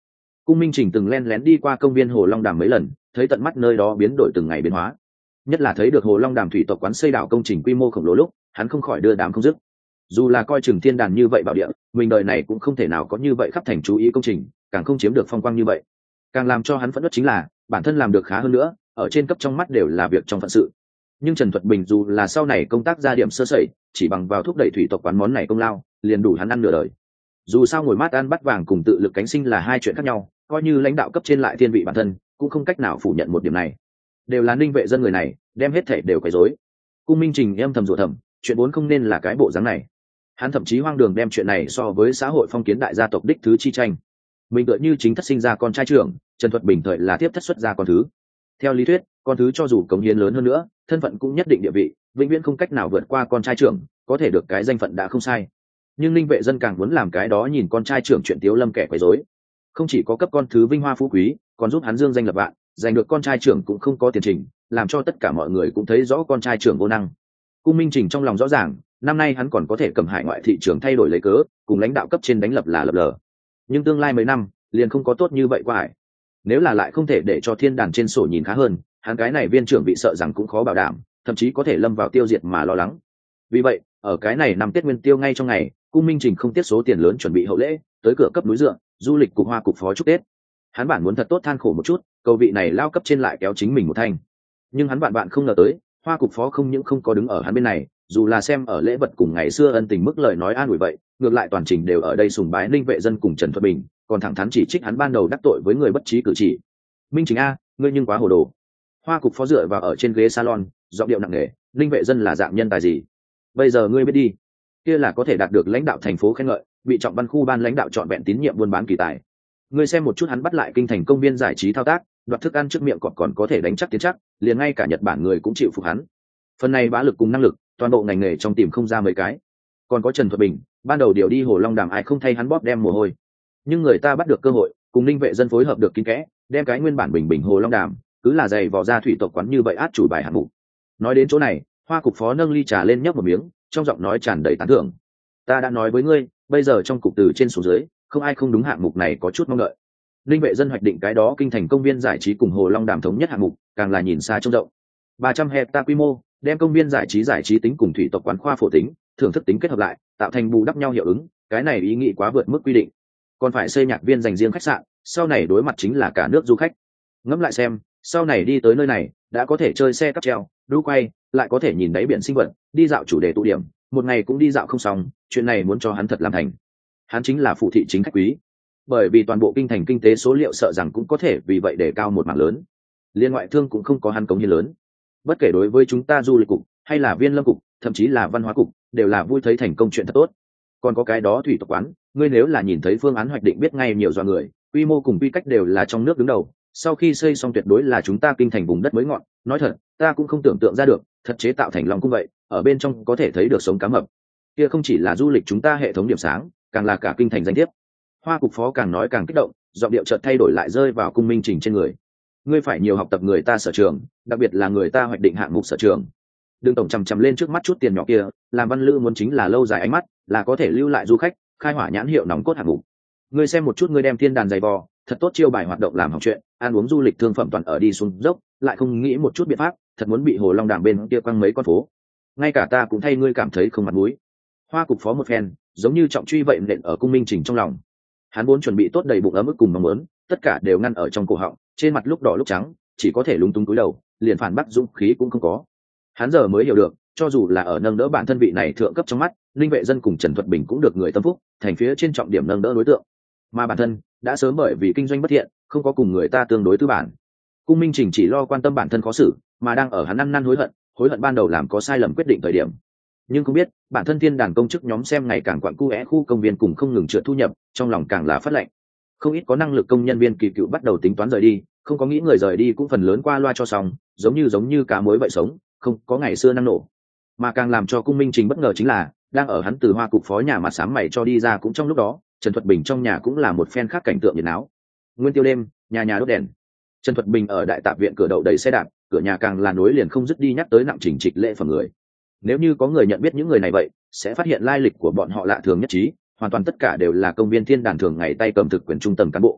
Cung Minh Trình từng len lén đi qua công viên Hồ Long Đàm mấy lần, thấy tận mắt nơi đó biến đổi từng ngày biến hóa. Nhất là thấy được Hồ Long Đàm thủy tộc quán xây đảo công trình quy mô khổng lồ lúc, hắn không khỏi đưa đám không dứt. Dù là coi chừng thiên đàn như vậy bảo địa, mình đời này cũng không thể nào có như vậy khắp thành chú ý công trình, càng không chiếm được phong quang như vậy. Càng làm cho hắn phẫn uất chính là, bản thân làm được khá hơn nữa, ở trên cấp trong mắt đều là việc trong phận sự. Nhưng Trần Thuật Bình dù là sau này công tác ra điểm sơ sẩy, chỉ bằng vào thúc đẩy thủy tộc quán món này công lao, liền đủ hắn ăn nửa đời. Dù sao ngồi mát ăn bắt vàng cùng tự lực cánh sinh là hai chuyện khác nhau, coi như lãnh đạo cấp trên lại thiên vị bản thân, cũng không cách nào phủ nhận một điểm này. Đều là Ninh Vệ Dân người này, đem hết thể đều quấy rối. Cung Minh Trình em thầm rủa thầm, chuyện vốn không nên là cái bộ dáng này. Hắn thậm chí hoang đường đem chuyện này so với xã hội phong kiến đại gia tộc đích thứ chi tranh. Mình tựa như chính thất sinh ra con trai trưởng, Trần Thuật Bình thời là tiếp thất xuất ra con thứ. Theo lý thuyết, con thứ cho dù cống hiến lớn hơn nữa, thân phận cũng nhất định địa vị, vĩnh viễn không cách nào vượt qua con trai trưởng, có thể được cái danh phận đã không sai. Nhưng Ninh Vệ Dân càng muốn làm cái đó nhìn con trai trưởng chuyện tiếu lâm kẻ quấy rối. Không chỉ có cấp con thứ vinh hoa phú quý, còn giúp hắn dương danh lập vạn, giành được con trai trưởng cũng không có tiền trình, làm cho tất cả mọi người cũng thấy rõ con trai trưởng vô năng. Cung Minh Trình trong lòng rõ ràng, năm nay hắn còn có thể cầm hải ngoại thị trường thay đổi lấy cớ, cùng lãnh đạo cấp trên đánh lập là lập lờ. Nhưng tương lai mấy năm, liền không có tốt như vậy qua hải. Nếu là lại không thể để cho thiên đàn trên sổ nhìn khá hơn, hắn cái này viên trưởng bị sợ rằng cũng khó bảo đảm, thậm chí có thể lâm vào tiêu diệt mà lo lắng. Vì vậy, ở cái này năm Tết Nguyên Tiêu ngay trong ngày, Cung Minh Trình không tiếc số tiền lớn chuẩn bị hậu lễ, tới cửa cấp núi dựa, du lịch cục Hoa cục phó chúc Tết. Hắn bản muốn thật tốt than khổ một chút, cầu vị này lao cấp trên lại kéo chính mình một thanh. Nhưng hắn bạn không ngờ tới, Hoa cục phó không những không có đứng ở hắn bên này, dù là xem ở lễ vật cùng ngày xưa ân tình mức lời nói an ủi vậy, ngược lại toàn trình đều ở đây sùng bái Ninh Vệ Dân cùng Trần Thuật Bình, còn thẳng thắn chỉ trích hắn ban đầu đắc tội với người bất trí cử chỉ. Minh Trình a, ngươi nhưng quá hồ đồ. Hoa cục phó dựa vào ở trên ghế salon, giọng điệu nặng nề, Ninh Vệ Dân là dạng nhân tài gì? Bây giờ ngươi biết đi, kia là có thể đạt được lãnh đạo thành phố khen ngợi, bị trọng văn khu ban lãnh đạo chọn vẹn tín nhiệm buôn bán kỳ tài. Ngươi xem một chút hắn bắt lại kinh thành công viên giải trí thao tác, đoạt thức ăn trước miệng còn có thể đánh chắc tiến chắc, liền ngay cả Nhật Bản người cũng chịu phục hắn. Phần này bá lực cùng năng lực, toàn bộ ngành nghề trong tìm không ra mấy cái. Còn có Trần Thuật Bình, ban đầu điều đi Hồ Long Đàm ai không thay hắn bóp đem mồ hôi. Nhưng người ta bắt được cơ hội, cùng Ninh Vệ Dân phối hợp được kín kẽ, đem cái nguyên bản bình bình Hồ Long Đàm, cứ là giày vò ra thủy tộc quán như vậy át chủ bài hạng mục. Nói đến chỗ này, Hoa cục phó nâng ly trà lên nhấp một miếng, trong giọng nói tràn đầy tán thưởng. Ta đã nói với ngươi, bây giờ trong cục từ trên xuống dưới, không ai không đúng hạng mục này có chút mong đợi. Ninh Vệ Dân hoạch định cái đó kinh thành công viên giải trí cùng Hồ Long Đàm thống nhất hạng mục, càng là nhìn xa trông rộng. 300 hecta quy mô, đem công viên giải trí tính cùng thủy tộc quán khoa phổ tính, thưởng thức tính kết hợp lại, tạo thành bù đắp nhau hiệu ứng, cái này ý nghĩ quá vượt mức quy định. Còn phải xây nhạc viên dành riêng khách sạn, sau này đối mặt chính là cả nước du khách. Ngẫm lại xem, sau này đi tới nơi này, đã có thể chơi xe cáp treo, đu quay, lại có thể nhìn đáy biển sinh vật, đi dạo chủ đề tụ điểm, một ngày cũng đi dạo không xong, chuyện này muốn cho hắn thật làm thành. Hắn chính là phụ thị chính khách quý. Bởi vì toàn bộ kinh thành kinh tế số liệu sợ rằng cũng có thể vì vậy để cao một mảng lớn. Liên ngoại thương cũng không có hắn cống hiến lớn. Bất kể đối với chúng ta du lịch cục hay là viên lâm cục, thậm chí là văn hóa cục, đều là vui thấy thành công chuyện thật tốt. Còn có cái đó thủy tộc quán, ngươi nếu là nhìn thấy phương án hoạch định biết ngay nhiều do người, quy mô cùng quy cách đều là trong nước đứng đầu, sau khi xây xong tuyệt đối là chúng ta kinh thành vùng đất mới ngọn. Nói thật, ta cũng không tưởng tượng ra được, thật chế tạo thành lòng cung vậy, ở bên trong có thể thấy được sống cá mập. Kia không chỉ là du lịch chúng ta hệ thống điểm sáng, càng là cả kinh thành danh thiếp. Hoa cục phó càng nói càng kích động, giọng điệu chợt thay đổi lại rơi vào Cung Minh Trình trên người. Ngươi phải nhiều học tập người ta sở trường, đặc biệt là người ta hoạch định hạng mục sở trường. Đừng tổng chằm chằm lên trước mắt chút tiền nhỏ kia, làm văn lữ muốn chính là lâu dài ánh mắt, là có thể lưu lại du khách, khai hỏa nhãn hiệu nòng cốt hạng mục. Ngươi xem một chút ngươi đem thiên đàn giày vò, thật tốt chiêu bài hoạt động làm học chuyện, ăn uống du lịch thương phẩm toàn ở đi xuống dốc, lại không nghĩ một chút biện pháp, thật muốn bị Hồ Long Đàm bên kia quăng mấy con phố. Ngay cả ta cũng thay ngươi cảm thấy không mặt mũi. Hoa cục phó một phen, giống như trọng truy vậy nện ở Cung Minh Trình trong lòng. Hắn vốn chuẩn bị tốt đầy bụng ấm ức cùng mong muốn, tất cả đều ngăn ở trong cổ họng, trên mặt lúc đỏ lúc trắng, chỉ có thể lúng túng cúi đầu, liền phản bác dũng khí cũng không có. Hắn giờ mới hiểu được, cho dù là ở nâng đỡ bản thân vị này thượng cấp trong mắt, Linh Vệ Dân cùng Trần Thuật Bình cũng được người tâm phúc, thành phía trên trọng điểm nâng đỡ đối tượng. Mà bản thân đã sớm bởi vì kinh doanh bất thiện, không có cùng người ta tương đối tư bản. Cung Minh Trình chỉ lo quan tâm bản thân khó xử, mà đang ở hắn ăn năn hối hận ban đầu làm có sai lầm quyết định thời điểm. Nhưng không biết, bản thân thiên đàn công chức nhóm xem ngày càng quặn cu khu công viên cùng không ngừng trượt thu nhập, trong lòng càng là phát lệnh. Không ít có năng lực công nhân viên kỳ cựu bắt đầu tính toán rời đi, không có nghĩ người rời đi cũng phần lớn qua loa cho xong, giống như cá muối vậy sống, không có ngày xưa năng nổ. Mà càng làm cho Cung Minh Trình bất ngờ chính là, đang ở hắn từ Hoa cục phó nhà mặt sám mày cho đi ra cũng trong lúc đó, Trần Thuật Bình trong nhà cũng là một phen khác cảnh tượng nhiệt náo. Nguyên tiêu đêm, nhà nhà đốt đèn. Trần Thuật Bình ở đại tạp viện cửa đậu đầy xe đạp, cửa nhà càng là nối liền không dứt đi nhắc tới nặng chỉnh trịch lễ phẩm người. Nếu như có người nhận biết những người này vậy, sẽ phát hiện lai lịch của bọn họ lạ thường nhất trí, hoàn toàn tất cả đều là công viên thiên đàn thường ngày tay cầm thực quyền trung tầng cán bộ.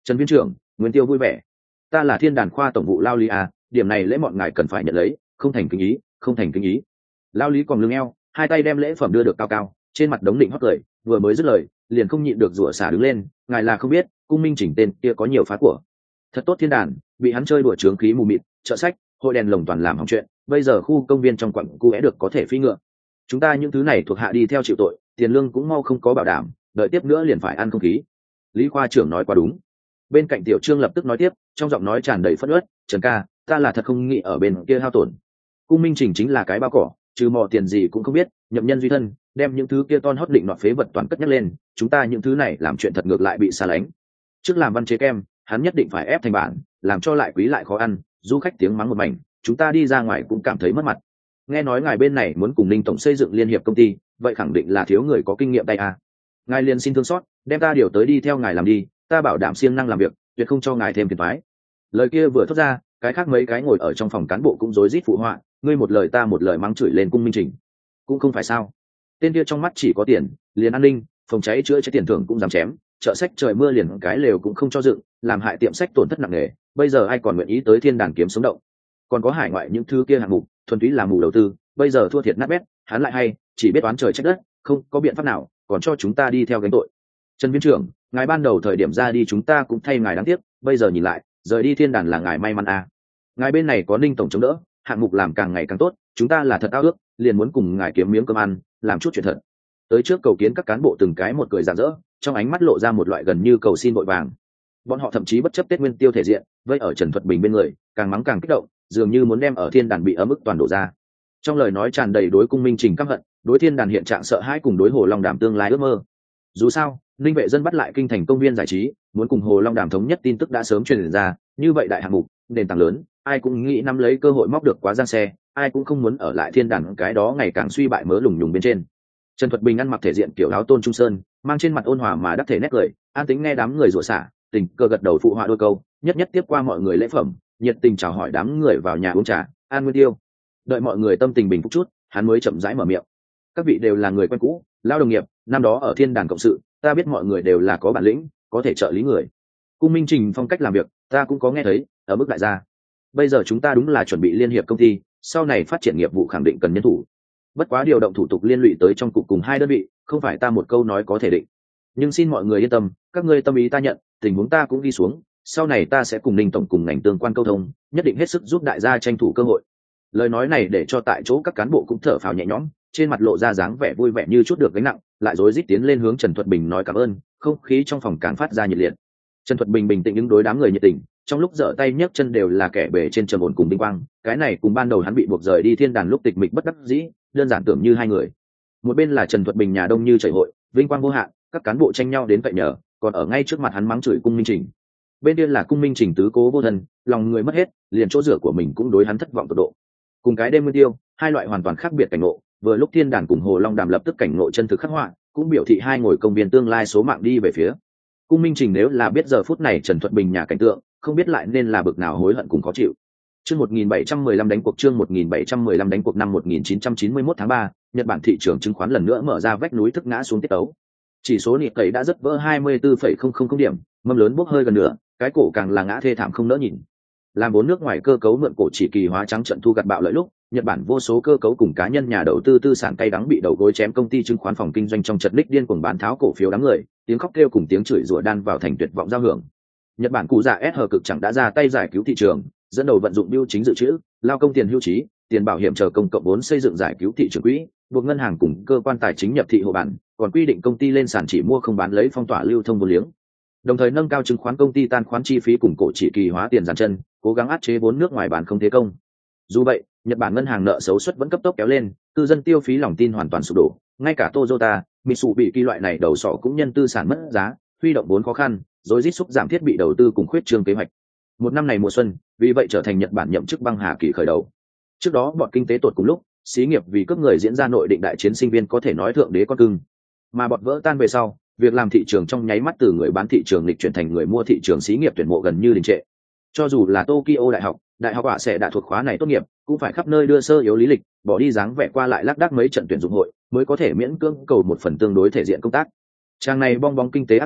Trần viên trưởng, Nguyên Tiêu vui vẻ. Ta là Thiên Đàn khoa tổng vụ Lao Lý à, điểm này lễ mọi ngài cần phải nhận lấy, không thành kính ý, không thành kính ý. Lao Lý còn lưng eo, hai tay đem lễ phẩm đưa được cao cao, trên mặt đống định hót cười, vừa mới dứt lời, liền không nhịn được rủa xả đứng lên, ngài là không biết, cung minh chỉnh tên kia có nhiều phá của. Thật tốt Thiên Đàn, bị hắn chơi đùa trướng khí mù mịt, chợ sách, hội đèn lồng toàn làm hỏng chuyện, bây giờ khu công viên trong quận cu é được có thể phi ngựa. Chúng ta những thứ này thuộc hạ đi theo chịu tội, tiền lương cũng mau không có bảo đảm, đợi tiếp nữa liền phải ăn không khí. Lý khoa trưởng nói quá đúng. Bên cạnh Tiểu Trương lập tức nói tiếp, trong giọng nói tràn đầy phẫn uất, Trần ca, ta là thật không nghĩ ở bên kia hao tổn. Cung minh trình chính là cái bao cỏ, trừ mò tiền gì cũng không biết, nhậm nhân duy thân, đem những thứ kia ton hót định nọt phế vật toàn cất nhắc lên, chúng ta những thứ này làm chuyện thật ngược lại bị xa lánh. Trước làm văn chế kem, hắn nhất định phải ép thành bản, làm cho lại quý lại khó ăn, du khách tiếng mắng một mảnh, chúng ta đi ra ngoài cũng cảm thấy mất mặt. Nghe nói ngài bên này muốn cùng Ninh tổng xây dựng liên hiệp công ty, vậy khẳng định là thiếu người có kinh nghiệm tay à. Ngài liền xin thương xót, đem ta điều tới đi theo ngài làm đi, ta bảo đảm siêng năng làm việc, tuyệt không cho ngài thêm phiền toái. Lời kia vừa thốt ra, cái khác mấy cái ngồi ở trong phòng cán bộ cũng rối rít phụ họa, ngươi một lời ta một lời mắng chửi lên cung minh trình. Cũng không phải sao? Tên kia trong mắt chỉ có tiền, liền an ninh, phòng cháy chữa cháy tiền thưởng cũng dám chém, chợ sách trời mưa liền cái lều cũng không cho dựng, làm hại tiệm sách tổn thất nặng nề, bây giờ ai còn nguyện ý tới Thiên Đàn kiếm sống động. Còn có hải ngoại những thứ kia hạng mục, thuần túy là mù đầu tư, bây giờ thua thiệt nát bét, hắn lại hay, chỉ biết oán trời trách đất, không có biện pháp nào, còn cho chúng ta đi theo gánh tội. Trần viên trưởng, ngài ban đầu thời điểm ra đi chúng ta cũng thay ngài đáng tiếc, bây giờ nhìn lại, rời đi Thiên Đàn là ngài may mắn à. Ngài bên này có Ninh tổng chống đỡ, hạng mục làm càng ngày càng tốt, chúng ta là thật ao ước, liền muốn cùng ngài kiếm miếng cơm ăn, làm chút chuyện thật. Tới trước cầu kiến các cán bộ từng cái một cười rạng rỡ, trong ánh mắt lộ ra một loại gần như cầu xin vội vàng. Bọn họ thậm chí bất chấp Tết Nguyên Tiêu thể diện, vây ở Trần Thuật Bình bên người, càng mắng càng kích động, dường như muốn đem ở Thiên Đàn bị ấm ức toàn đổ ra. Trong lời nói tràn đầy đối cung minh trình căm hận, đối Thiên Đàn hiện trạng sợ hãi cùng đối Hồ Long Đàm tương lai ước mơ. Dù sao, Ninh vệ dân bắt lại kinh thành công viên giải trí, muốn cùng Hồ Long Đàm thống nhất tin tức đã sớm truyền ra, như vậy đại hạng mục, nền tảng lớn, ai cũng nghĩ nắm lấy cơ hội móc được quá giang xe, ai cũng không muốn ở lại Thiên Đàn cái đó ngày càng suy bại mớ lùng nhùng bên trên. Trần Thuật Bình ăn mặc thể diện kiểu áo tôn trung sơn, mang trên mặt ôn hòa mà đắc thể nét cười, an tính nghe đám người rủa xả, tình cờ gật đầu phụ họa đôi câu, nhất nhất tiếp qua mọi người lễ phẩm, nhiệt tình chào hỏi đám người vào nhà uống trà, an nguyên tiêu. Đợi mọi người tâm tình bình phục chút, hắn mới chậm rãi mở miệng. Các vị đều là người quen cũ, lao đồng nghiệp, năm đó ở Thiên Đàn cộng sự, ta biết mọi người đều là có bản lĩnh, có thể trợ lý người. Cung minh trình phong cách làm việc, ta cũng có nghe thấy, ở mức đại gia. Bây giờ chúng ta đúng là chuẩn bị liên hiệp công ty, sau này phát triển nghiệp vụ khẳng định cần nhân thủ. Bất quá điều động thủ tục liên lụy tới trong cục cùng hai đơn vị, không phải ta một câu nói có thể định. Nhưng xin mọi người yên tâm, các ngươi tâm ý ta nhận, tình huống ta cũng đi xuống, sau này ta sẽ cùng Ninh tổng cùng ngành tương quan câu thông, nhất định hết sức giúp đại gia tranh thủ cơ hội. Lời nói này để cho tại chỗ các cán bộ cũng thở phào nhẹ nhõm, trên mặt lộ ra dáng vẻ vui vẻ như chút được gánh nặng, lại rối rít tiến lên hướng Trần Thuật Bình nói cảm ơn, không khí trong phòng càng phát ra nhiệt liệt. Trần Thuật Bình bình tĩnh ứng đối đám người nhiệt tình, trong lúc giở tay nhấc chân đều là kẻ bề trên trầm ổn cùng vinh quang, cái này cùng ban đầu hắn bị buộc rời đi Thiên Đàn lúc tịch mịch bất đắc dĩ, đơn giản tưởng như hai người. Một bên là Trần Thuật Bình nhà đông như chảy hội, vinh quang vô hạn, các cán bộ tranh nhau đến cậy nhờ, còn ở ngay trước mặt hắn mắng chửi cung minh trình. Bên kia là cung minh trình tứ cố vô thân, lòng người mất hết, liền chỗ rửa của mình cũng đối hắn thất vọng tột độ. Cùng cái đêm nguyên tiêu, hai loại hoàn toàn khác biệt cảnh ngộ, vừa lúc Thiên Đàn cùng Hồ Long Đàm lập tức cảnh ngộ chân thực khắc họa, cũng biểu thị hai ngồi công viên tương lai số mạng đi về phía. Cung minh trình nếu là biết giờ phút này Trần Thuật Bình nhà cảnh tượng, không biết lại nên là bực nào hối hận cùng khó chịu. Chương 1715 đánh cuộc chương 1715 đánh cuộc năm 1991 tháng 3, Nhật Bản thị trường chứng khoán lần nữa mở ra vách núi thức ngã xuống tiết tấu. Chỉ số Nikkei đã rất vỡ 24,000 điểm, mâm lớn bốc hơi gần nửa, cái cổ càng là ngã thê thảm không nỡ nhìn. Làm vốn nước ngoài cơ cấu mượn cổ chỉ kỳ hóa trắng trận thu gặt bạo lợi lúc, Nhật Bản vô số cơ cấu cùng cá nhân nhà đầu tư tư sản cay đắng bị đầu gối chém công ty chứng khoán phòng kinh doanh trong trận ních điên cuồng bán tháo cổ phiếu đám người, tiếng khóc kêu cùng tiếng chửi rủa đan vào thành tuyệt vọng giao hưởng. Nhật Bản cụ già SH cực chẳng đã ra tay giải cứu thị trường, dẫn đầu vận dụng biêu chính dự trữ, lao công tiền hưu trí, tiền bảo hiểm chờ công cộng vốn xây dựng giải cứu thị trường quỹ, buộc ngân hàng cùng cơ quan tài chính nhập thị hộ bản, còn quy định công ty lên sàn chỉ mua không bán lấy phong tỏa lưu thông vốn liếng. Đồng thời nâng cao chứng khoán công ty tan khoán chi phí cùng cổ chỉ kỳ hóa tiền giàn chân, cố gắng áp chế vốn nước ngoài bán không thế công. Dù vậy, Nhật Bản ngân hàng nợ xấu suất vẫn cấp tốc kéo lên, cư dân tiêu phí lòng tin hoàn toàn sụp đổ, ngay cả Toyota, Mitsubishi loại này đầu sọ cũng nhân tư sản mất giá, huy động vốn khó khăn, rồi rít xúc giảm thiết bị đầu tư cùng khuyết trương kế hoạch. Một năm này mùa xuân, vì vậy trở thành Nhật Bản nhậm chức băng hà kỳ khởi đầu. Trước đó bọn kinh tế tột cùng lúc, xí nghiệp vì cướp người diễn ra nội định đại chiến sinh viên có thể nói thượng đế con cưng. Mà bọn vỡ tan về sau, việc làm thị trường trong nháy mắt từ người bán thị trường lịch chuyển thành người mua thị trường, xí nghiệp tuyển mộ gần như đình trệ. Cho dù là Tokyo đại học sẽ đã thuộc khóa này tốt nghiệp, cũng phải khắp nơi đưa sơ yếu lý lịch, bỏ đi dáng vẻ qua lại lác đác mấy trận tuyển dụng hội, mới có thể miễn cưỡng cầu một phần tương đối thể diện công tác. Trang này bong bóng kinh tế ác quả,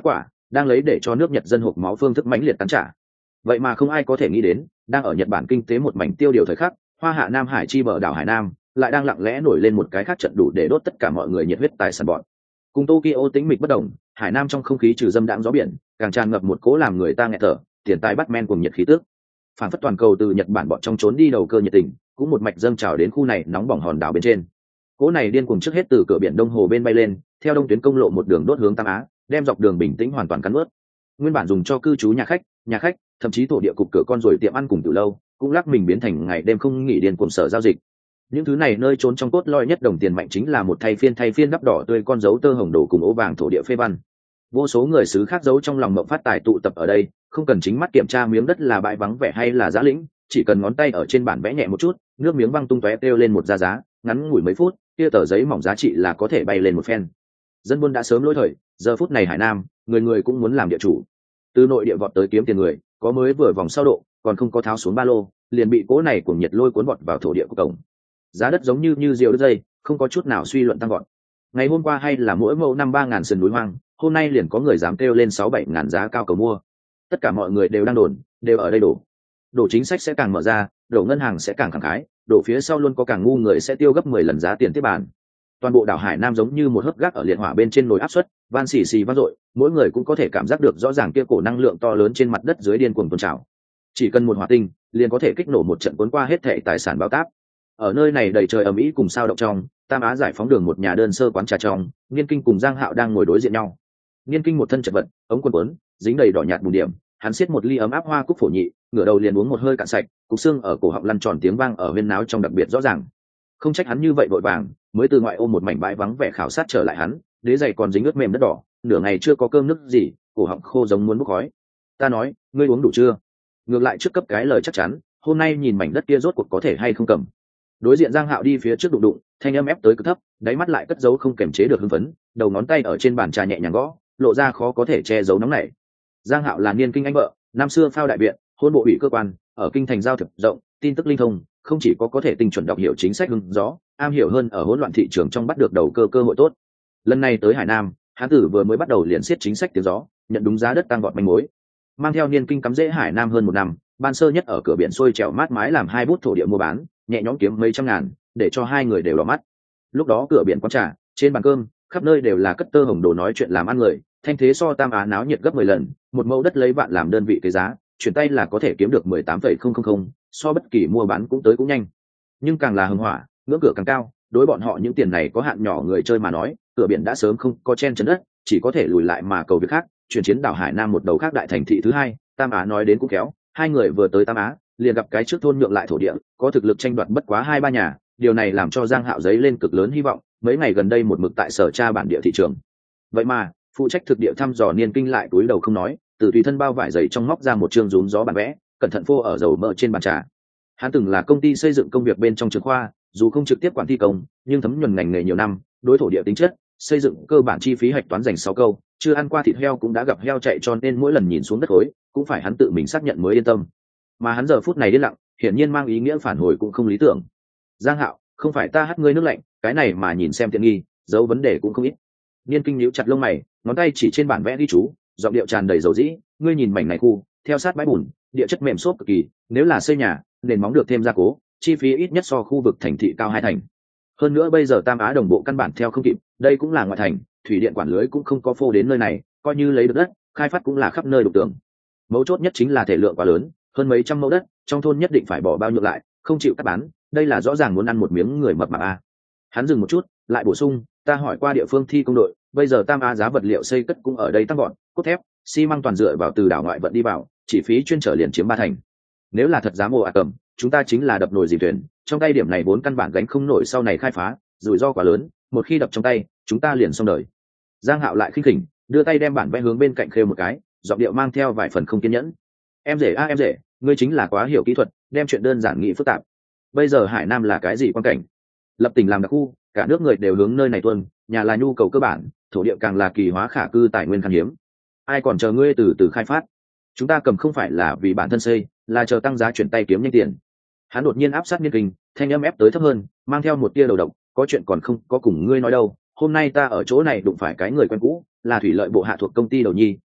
đang lấy để cho nước Nhật dân hộp máu phương thức mãnh liệt tán trả. Vậy mà không ai có thể nghĩ đến, đang ở Nhật Bản kinh tế một mảnh tiêu điều thời khắc, Hoa Hạ Nam Hải chi bờ đảo Hải Nam lại đang lặng lẽ nổi lên một cái khác trận đủ để đốt tất cả mọi người nhiệt huyết tài sản bọn. Cùng Tokyo tĩnh mịch bất động, Hải Nam trong không khí trừ dâm đãng gió biển, càng tràn ngập một cỗ làm người ta nghẹt thở, tiền tài bắt men cùng nhiệt khí tức. Phản phất toàn cầu từ Nhật Bản bọn trong trốn đi đầu cơ nhiệt tình, cũng một mạch dâng trào đến khu này nóng bỏng hòn đảo bên trên. Cỗ này điên cuồng trước hết từ cửa biển Đông Hồ bên bay lên, theo đông tuyến công lộ một đường đốt hướng Tam Á, đem dọc đường bình tĩnh hoàn toàn cắn nuốt. Nguyên bản dùng cho cư trú nhà khách, thậm chí thổ địa cục cửa con rồi tiệm ăn cùng từ lâu, cũng lắc mình biến thành ngày đêm không nghỉ điên cuồng sở giao dịch. Những thứ này nơi trốn trong cốt lõi nhất đồng tiền mạnh chính là một thay phiên đắp đỏ tươi con dấu tơ hồng đồ cùng ố vàng thổ địa phê văn. Vô số người xứ khác giấu trong lòng mộng phát tài tụ tập ở đây, không cần chính mắt kiểm tra miếng đất là bãi vắng vẻ hay là giá lĩnh, chỉ cần ngón tay ở trên bản vẽ nhẹ một chút, nước miếng văng tung tóe kêu lên một giá, ngắn ngủi mấy phút, kia tờ giấy mỏng giá trị là có thể bay lên một phen. Dân buôn đã sớm lỗi thời, giờ phút này Hải Nam, người người cũng muốn làm địa chủ. Từ nội địa vọt tới kiếm tiền người, có mới vừa vòng sau độ, còn không có tháo xuống ba lô, liền bị cố này cuồng nhiệt lôi cuốn vọt vào thổ địa của cổng. Giá đất giống như diều đứt dây, không có chút nào suy luận tăng vọt. Ngày hôm qua hay là mỗi mẫu 5-3 ngàn sườn núi hoang, hôm nay liền có người dám kêu lên 6-7 ngàn giá cao cầu mua. Tất cả mọi người đều đang đồn, đều ở đây đổ chính sách sẽ càng mở ra, đổ ngân hàng sẽ càng khẳng khái, đổ phía sau luôn có càng ngu người sẽ tiêu gấp 10 lần giá tiền tiếp bàn. Toàn bộ đảo Hải Nam giống như một hớp gác ở liệt hỏa bên trên nồi áp suất, van xì xì vang dội, mỗi người cũng có thể cảm giác được rõ ràng kia cổ năng lượng to lớn trên mặt đất dưới điên cuồng tuôn trào. Chỉ cần một hỏa tinh, liền có thể kích nổ một trận cuốn qua hết thảy tài sản bao táp. Ở nơi này đầy trời ầm ĩ cùng sao động trong, Tam Á giải phóng đường một nhà đơn sơ quán trà trong, Niên Kinh cùng Giang Hạo đang ngồi đối diện nhau. Niên Kinh một thân chật vật, ống quần quấn dính đầy đỏ nhạt bùn điểm, hắn siết một ly ấm áp hoa cúc phổ nhị, ngửa đầu liền uống một hơi cạn sạch, cục xương ở cổ họng lăn tròn tiếng vang ở huyên náo trong đặc biệt rõ ràng. Không trách hắn như vậy vội vàng, mới từ ngoại ô một mảnh bãi vắng vẻ khảo sát trở lại hắn, đế giày còn dính ướt mềm đất đỏ, nửa ngày chưa có cơm nước gì, cổ họng khô giống muốn bốc khói. Ta nói, ngươi uống đủ chưa? Ngược lại trước cấp cái lời chắc chắn, hôm nay nhìn mảnh đất kia rốt cuộc có thể hay không cầm. Đối diện Giang Hạo đi phía trước đụng, thanh âm ép tới cực thấp, đáy mắt lại cất giấu không kềm chế được hưng phấn, đầu ngón tay ở trên bàn trà nhẹ nhàng gõ, lộ ra khó có thể che giấu nóng nảy. Giang Hạo là Niên Kinh anh vợ, năm xưa phao đại viện, hôn bộ ủy cơ quan, ở kinh thành giao thiệp rộng, tin tức linh thông, không chỉ có thể tinh chuẩn đọc hiểu chính sách hưng gió, am hiểu hơn ở hỗn loạn thị trường trong bắt được đầu cơ hội tốt. Lần này tới Hải Nam, hán tử vừa mới bắt đầu liền siết chính sách tiếng gió, nhận đúng giá đất tăng vọt manh mối. Mang theo Niên Kinh cắm rễ Hải Nam hơn 1 năm, ban sơ nhất ở cửa biển xuôi trèo mát mái làm 2 bút thổ địa mua bán, nhẹ nhõm kiếm mấy trăm ngàn, để cho hai người đều đỏ mắt. Lúc đó cửa biển quán trà, trên bàn cơm, khắp nơi đều là cất tơ hồng đồ nói chuyện làm ăn người, thanh thế so Tam Á náo nhiệt gấp 10 lần, một mẫu đất lấy bạn làm đơn vị cái giá, chuyển tay là có thể kiếm được 18,000, so bất kỳ mua bán cũng tới cũng nhanh. Nhưng càng là hưng hỏa, ngưỡng cửa càng cao, đối bọn họ những tiền này có hạn nhỏ người chơi mà nói, cửa biển đã sớm không có chen chấn đất, chỉ có thể lùi lại mà cầu việc khác, chuyển chiến đảo Hải Nam một đầu khác đại thành thị thứ hai. Tam Á nói đến cũng kéo, hai người vừa tới Tam Á, liền gặp cái trước thôn nhượng lại thổ địa, có thực lực tranh đoạt bất quá 2-3 nhà, điều này làm cho Giang Hạo giấy lên cực lớn hy vọng, mấy ngày gần đây một mực tại sở tra bản địa thị trường. Vậy mà, phụ trách thực địa thăm dò Niên Kinh lại túi đầu không nói, từ tùy thân bao vải giấy trong móc ra một chương rúm gió bản vẽ, cẩn thận phô ở dầu mỡ trên bàn trà. Hắn từng là công ty xây dựng công việc bên trong trường khoa, dù không trực tiếp quản thi công, nhưng thấm nhuần ngành nghề nhiều năm, đối thổ địa tính chất, xây dựng cơ bản chi phí hạch toán dành 6 câu, chưa ăn qua thịt heo cũng đã gặp heo chạy, cho nên mỗi lần nhìn xuống đất khối, cũng phải hắn tự mình xác nhận mới yên tâm. Mà hắn giờ phút này điên lặng, hiển nhiên mang ý nghĩa phản hồi cũng không lý tưởng. Giang Hạo, không phải ta hắt ngươi nước lạnh, cái này mà nhìn xem tiện nghi, dấu vấn đề cũng không ít. Niên Kinh nhíu chặt lông mày, ngón tay chỉ trên bản vẽ ghi chú, giọng điệu tràn đầy dầu dĩ, ngươi nhìn mảnh này khu, theo sát bãi bùn, địa chất mềm xốp cực kỳ, nếu là xây nhà, nền móng được thêm gia cố, chi phí ít nhất so khu vực thành thị cao 2 thành. Hơn nữa bây giờ Tam Á đồng bộ căn bản theo không kịp, đây cũng là ngoại thành, thủy điện quản lưới cũng không có phô đến nơi này, coi như lấy được đất, khai phát cũng là khắp nơi đục tường. Mấu chốt nhất chính là thể lượng quá lớn, hơn mấy trăm mẫu đất, trong thôn nhất định phải bỏ bao nhiêu lại, không chịu cắt bán, đây là rõ ràng muốn ăn một miếng người mập mạp a. Hắn dừng một chút, lại bổ sung, ta hỏi qua địa phương thi công đội, bây giờ Tam Á giá vật liệu xây cất cũng ở đây tăng gọn, cốt thép, xi măng toàn dựa vào từ đảo ngoại vận đi vào, chỉ phí chuyên trở liền chiếm 3 thành. Nếu là thật dám ồ ạt cầm, chúng ta chính là đập nồi dìm thuyền, trong tay điểm này vốn căn bản gánh không nổi sau này khai phá, rủi ro quá lớn, một khi đập trong tay, chúng ta liền xong đời. Giang Hạo lại khinh khỉnh, đưa tay đem bản vẽ hướng bên cạnh khêu một cái, giọng điệu mang theo vài phần không kiên nhẫn. Em rể, ngươi chính là quá hiểu kỹ thuật, đem chuyện đơn giản nghĩ phức tạp. Bây giờ Hải Nam là cái gì quan cảnh? Lập tỉnh làm đặc khu, cả nước người đều hướng nơi này tuân, nhà là nhu cầu cơ bản, thổ địa càng là kỳ hóa khả cư tài nguyên khan hiếm. Ai còn chờ ngươi từ từ khai phát? Chúng ta cầm không phải là vì bản thân xây, là chờ tăng giá chuyển tay kiếm nhanh tiền. Hắn đột nhiên áp sát Niên Kinh, thanh âm ép tới thấp hơn, mang theo một tia đầu độc, có chuyện còn không có cùng ngươi nói đâu. Hôm nay ta ở chỗ này đụng phải cái người quen cũ, là thủy lợi bộ hạ thuộc công ty đầu nhi,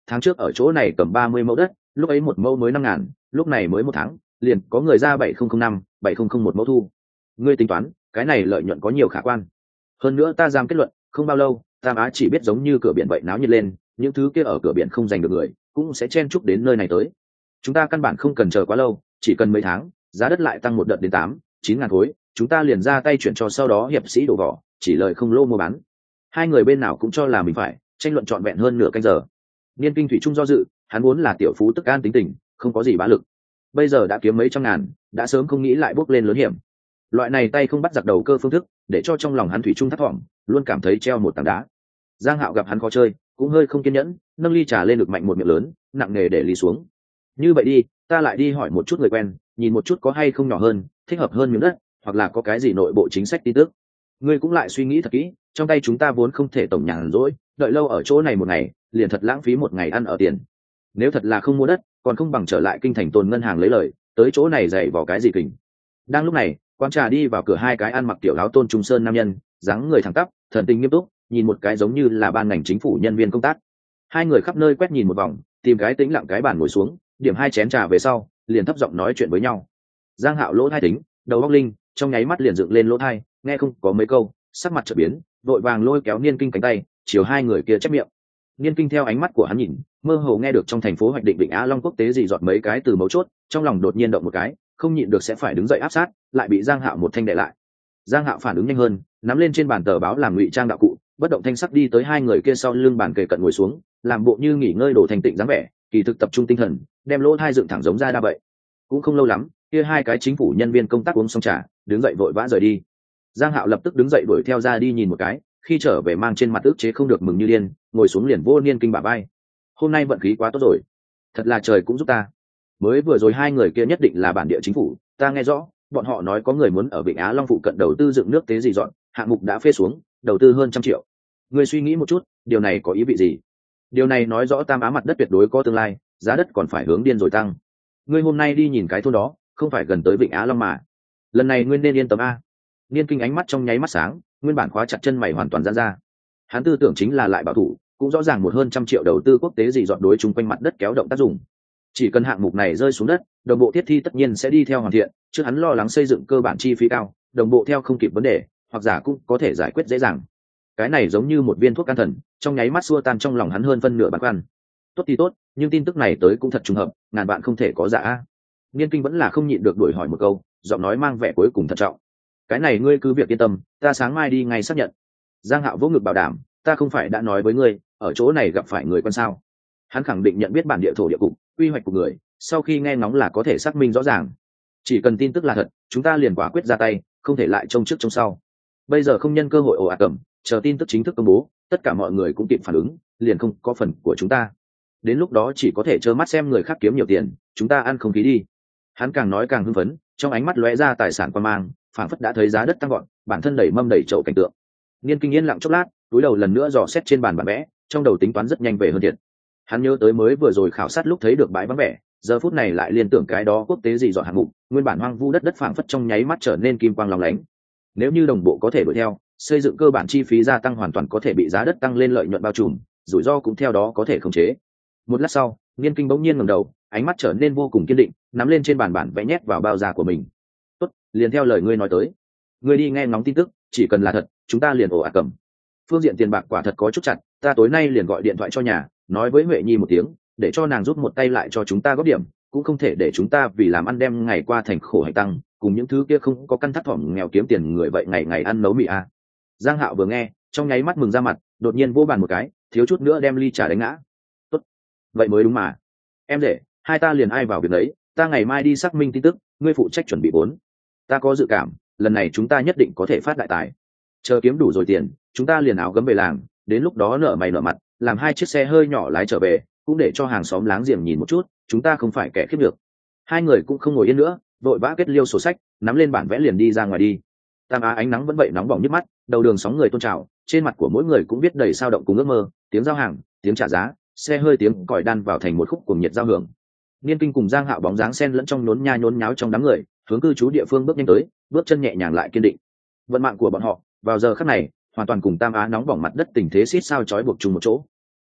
tháng trước ở chỗ này cầm 30 mẫu đất, lúc ấy một mẫu mới 5.000, lúc này mới một tháng liền có người ra 7005, 7001 mẫu thu. Ngươi tính toán cái này lợi nhuận có nhiều khả quan. Hơn nữa ta dám kết luận, không bao lâu Tam Á chỉ biết giống như cửa biển vậy náo nhiệt lên, những thứ kia ở cửa biển không giành được người cũng sẽ chen chúc đến nơi này tới. Chúng ta căn bản không cần chờ quá lâu, chỉ cần mấy tháng giá đất lại tăng một đợt đến 8-9 ngàn khối, chúng ta liền ra tay chuyển cho, sau đó hiệp sĩ đổ vỏ, chỉ lời không lô mua bán. Hai người bên nào cũng cho là mình phải, tranh luận trọn vẹn hơn nửa canh giờ. Niên Kinh thủy chung do dự, hắn muốn là tiểu phú tức an tính tình, không có gì bá lực. Bây giờ đã kiếm mấy trăm ngàn, đã sớm không nghĩ lại bước lên lớn hiểm. Loại này tay không bắt giặc đầu cơ phương thức, để cho trong lòng hắn thủy chung thấp thỏm, luôn cảm thấy treo một tảng đá. Giang Hạo gặp hắn khó chơi, cũng hơi không kiên nhẫn, nâng ly trà lên được mạnh một miệng lớn, nặng nề để ly xuống. Như vậy đi, ta lại đi hỏi một chút người quen, nhìn một chút có hay không nhỏ hơn, thích hợp hơn miếng đất, hoặc là có cái gì nội bộ chính sách tin tức. Ngươi cũng lại suy nghĩ thật kỹ, trong tay chúng ta vốn không thể tổng nhàn rỗi, đợi lâu ở chỗ này một ngày, liền thật lãng phí một ngày ăn ở tiền. Nếu thật là không mua đất, còn không bằng trở lại kinh thành tồn ngân hàng lấy lời, tới chỗ này dày vào cái gì kình. Đang lúc này, quán trà đi vào cửa hai cái ăn mặc tiểu áo tôn trung sơn nam nhân, dáng người thẳng tắp, thần tình nghiêm túc, nhìn một cái giống như là ban ngành chính phủ nhân viên công tác. Hai người khắp nơi quét nhìn một vòng, tìm cái tĩnh lặng cái bàn ngồi xuống, điểm hai chén trà về sau, liền thấp giọng nói chuyện với nhau. Giang Hạo lỗ thai tính, đầu óc linh, trong nháy mắt liền dựng lên lỗ thai, nghe không có mấy câu, sắc mặt chợt biến, vội vàng lôi kéo Niên Kinh cánh tay, chiều hai người kia chép miệng. Niên Kinh theo ánh mắt của hắn nhìn, mơ hồ nghe được trong thành phố hoạch định Vịnh Á Long quốc tế gì dọn mấy cái từ mấu chốt, trong lòng đột nhiên động một cái, không nhịn được sẽ phải đứng dậy áp sát, lại bị Giang Hạo một thanh đè lại. Giang Hạo phản ứng nhanh hơn, nắm lên trên bàn tờ báo làm ngụy trang đạo cụ, bất động thanh sắc đi tới hai người kia sau lưng bàn kề cận ngồi xuống, làm bộ như nghỉ ngơi đổ thành tịnh dáng vẻ, kỳ thực tập trung tinh thần, đem lỗ thai dựng thẳng giống ra đa vậy. Cũng không lâu lắm, kia hai cái chính phủ nhân viên công tác uống xong trà, đứng dậy vội vã rời đi. Giang Hạo lập tức đứng dậy đuổi theo ra đi nhìn một cái, khi trở về mang trên mặt ức chế không được mừng như điên, ngồi xuống liền vô Niên Kinh bả vai. Hôm nay vận khí quá tốt rồi, thật là trời cũng giúp ta. Mới vừa rồi hai người kia nhất định là bản địa chính phủ, ta nghe rõ, bọn họ nói có người muốn ở Vịnh Á Long phụ cận đầu tư dựng nước tế gì dọn, hạng mục đã phê xuống, đầu tư hơn 100 triệu. Ngươi suy nghĩ một chút, điều này có ý vị gì? Điều này nói rõ Tam Á mặt đất tuyệt đối có tương lai, giá đất còn phải hướng điên rồi tăng. Ngươi hôm nay đi nhìn cái thôn đó, không phải gần tới Vịnh Á Long mà. Lần này ngươi nên yên tâm a. Niên Kinh ánh mắt trong nháy mắt sáng, nguyên bản khóa chặt chân mày hoàn toàn giãn ra. Hắn tư tưởng chính là lại bảo thủ, cũng rõ ràng hơn 100 triệu đầu tư quốc tế gì dọn đối chung quanh mặt đất kéo động tác dụng. Chỉ cần hạng mục này rơi xuống đất, đồng bộ thiết thi tất nhiên sẽ đi theo hoàn thiện, chứ hắn lo lắng xây dựng cơ bản chi phí cao, đồng bộ theo không kịp vấn đề, hoặc giả cũng có thể giải quyết dễ dàng. Cái này giống như một viên thuốc can thần, trong nháy mắt xua tan trong lòng hắn hơn phân nửa băn khoăn. Tốt thì tốt, nhưng tin tức này tới cũng thật trùng hợp, ngàn bạn không thể có giả. Niên Kinh vẫn là không nhịn được đuổi hỏi một câu, giọng nói mang vẻ cuối cùng thận trọng. Cái này ngươi cứ việc yên tâm, ta sáng mai đi ngay xác nhận. Giang Hạo vỗ ngực bảo đảm, ta không phải đã nói với ngươi, ở chỗ này gặp phải người quan sao? Hắn khẳng định nhận biết bản địa thổ địa cục, quy hoạch của người, sau khi nghe ngóng là có thể xác minh rõ ràng. Chỉ cần tin tức là thật, chúng ta liền quả quyết ra tay, không thể lại trông trước trông sau. Bây giờ không nhân cơ hội ồ ạt cầm, chờ tin tức chính thức công bố, tất cả mọi người cũng kịp phản ứng, liền không có phần của chúng ta. Đến lúc đó chỉ có thể trơ mắt xem người khác kiếm nhiều tiền, chúng ta ăn không khí đi. Hắn càng nói càng hưng phấn, trong ánh mắt lóe ra tài sản quan mang, phảng phất đã thấy giá đất tăng gọn, bản thân đẩy mâm đẩy chậu cảnh tượng. Niên Kinh yên lặng chốc lát, túi đầu lần nữa dò xét trên bàn bản vẽ, trong đầu tính toán rất nhanh về hơn thiệt. Hắn nhớ tới mới vừa rồi khảo sát lúc thấy được bãi vắng vẻ, giờ phút này lại liên tưởng cái đó quốc tế gì dọn hạng mục, nguyên bản hoang vu đất đất phảng phất trong nháy mắt trở nên kim quang lóng lánh. Nếu như đồng bộ có thể đuổi theo, xây dựng cơ bản chi phí gia tăng hoàn toàn có thể bị giá đất tăng lên lợi nhuận bao trùm, rủi ro cũng theo đó có thể khống chế. Một lát sau, Niên Kinh bỗng nhiên ngẩng đầu, ánh mắt trở nên vô cùng kiên định, nắm lên trên bàn bản vẽ nhét vào bao da của mình. Tốt, liền theo lời ngươi nói tới. Ngươi đi nghe ngóng tin tức, chỉ cần là thật, chúng ta liền ồ ạt cầm. Phương diện tiền bạc quả thật có chút chặt, ta tối nay liền gọi điện thoại cho nhà, nói với Huệ Nhi một tiếng, để cho nàng giúp một tay lại cho chúng ta góp điểm, cũng không thể để chúng ta vì làm ăn đem ngày qua thành khổ hành tăng, cùng những thứ kia không có căn thắt thỏm nghèo kiếm tiền người vậy ngày ngày ăn nấu mì à. Giang Hạo vừa nghe, trong nháy mắt mừng ra mặt, đột nhiên vỗ bàn một cái, thiếu chút nữa đem ly trà đánh ngã. Tốt, vậy mới đúng mà. Em rể, hai ta liền ai vào việc đấy, ta ngày mai đi xác minh tin tức, ngươi phụ trách chuẩn bị vốn. Ta có dự cảm, lần này chúng ta nhất định có thể phát đại tài. Chờ kiếm đủ rồi tiền, chúng ta liền áo gấm về làng, đến lúc đó nở mày nở mặt, làm hai chiếc xe hơi nhỏ lái trở về, cũng để cho hàng xóm láng giềng nhìn một chút, chúng ta không phải kẻ khiếp được. Hai người cũng không ngồi yên nữa, vội vã kết liêu sổ sách, nắm lên bản vẽ liền đi ra ngoài đi. Tam Á ánh nắng vẫn vậy nóng bỏng nhức mắt, đầu đường sóng người tôn trào, trên mặt của mỗi người cũng viết đầy sao động cùng ước mơ, tiếng giao hàng, tiếng trả giá, xe hơi tiếng còi đan vào thành một khúc cuồng nhiệt giao hưởng. Niên Kinh cùng Giang Hạo bóng dáng xen lẫn trong nhốn nha nhốn nháo trong đám người, hướng cư trú địa phương bước nhanh tới, bước chân nhẹ nhàng lại kiên định. Vận mạng của bọn họ vào giờ khắc này hoàn toàn cùng Tam Á nóng bỏng mặt đất tình thế xít sao chói buộc chung một chỗ.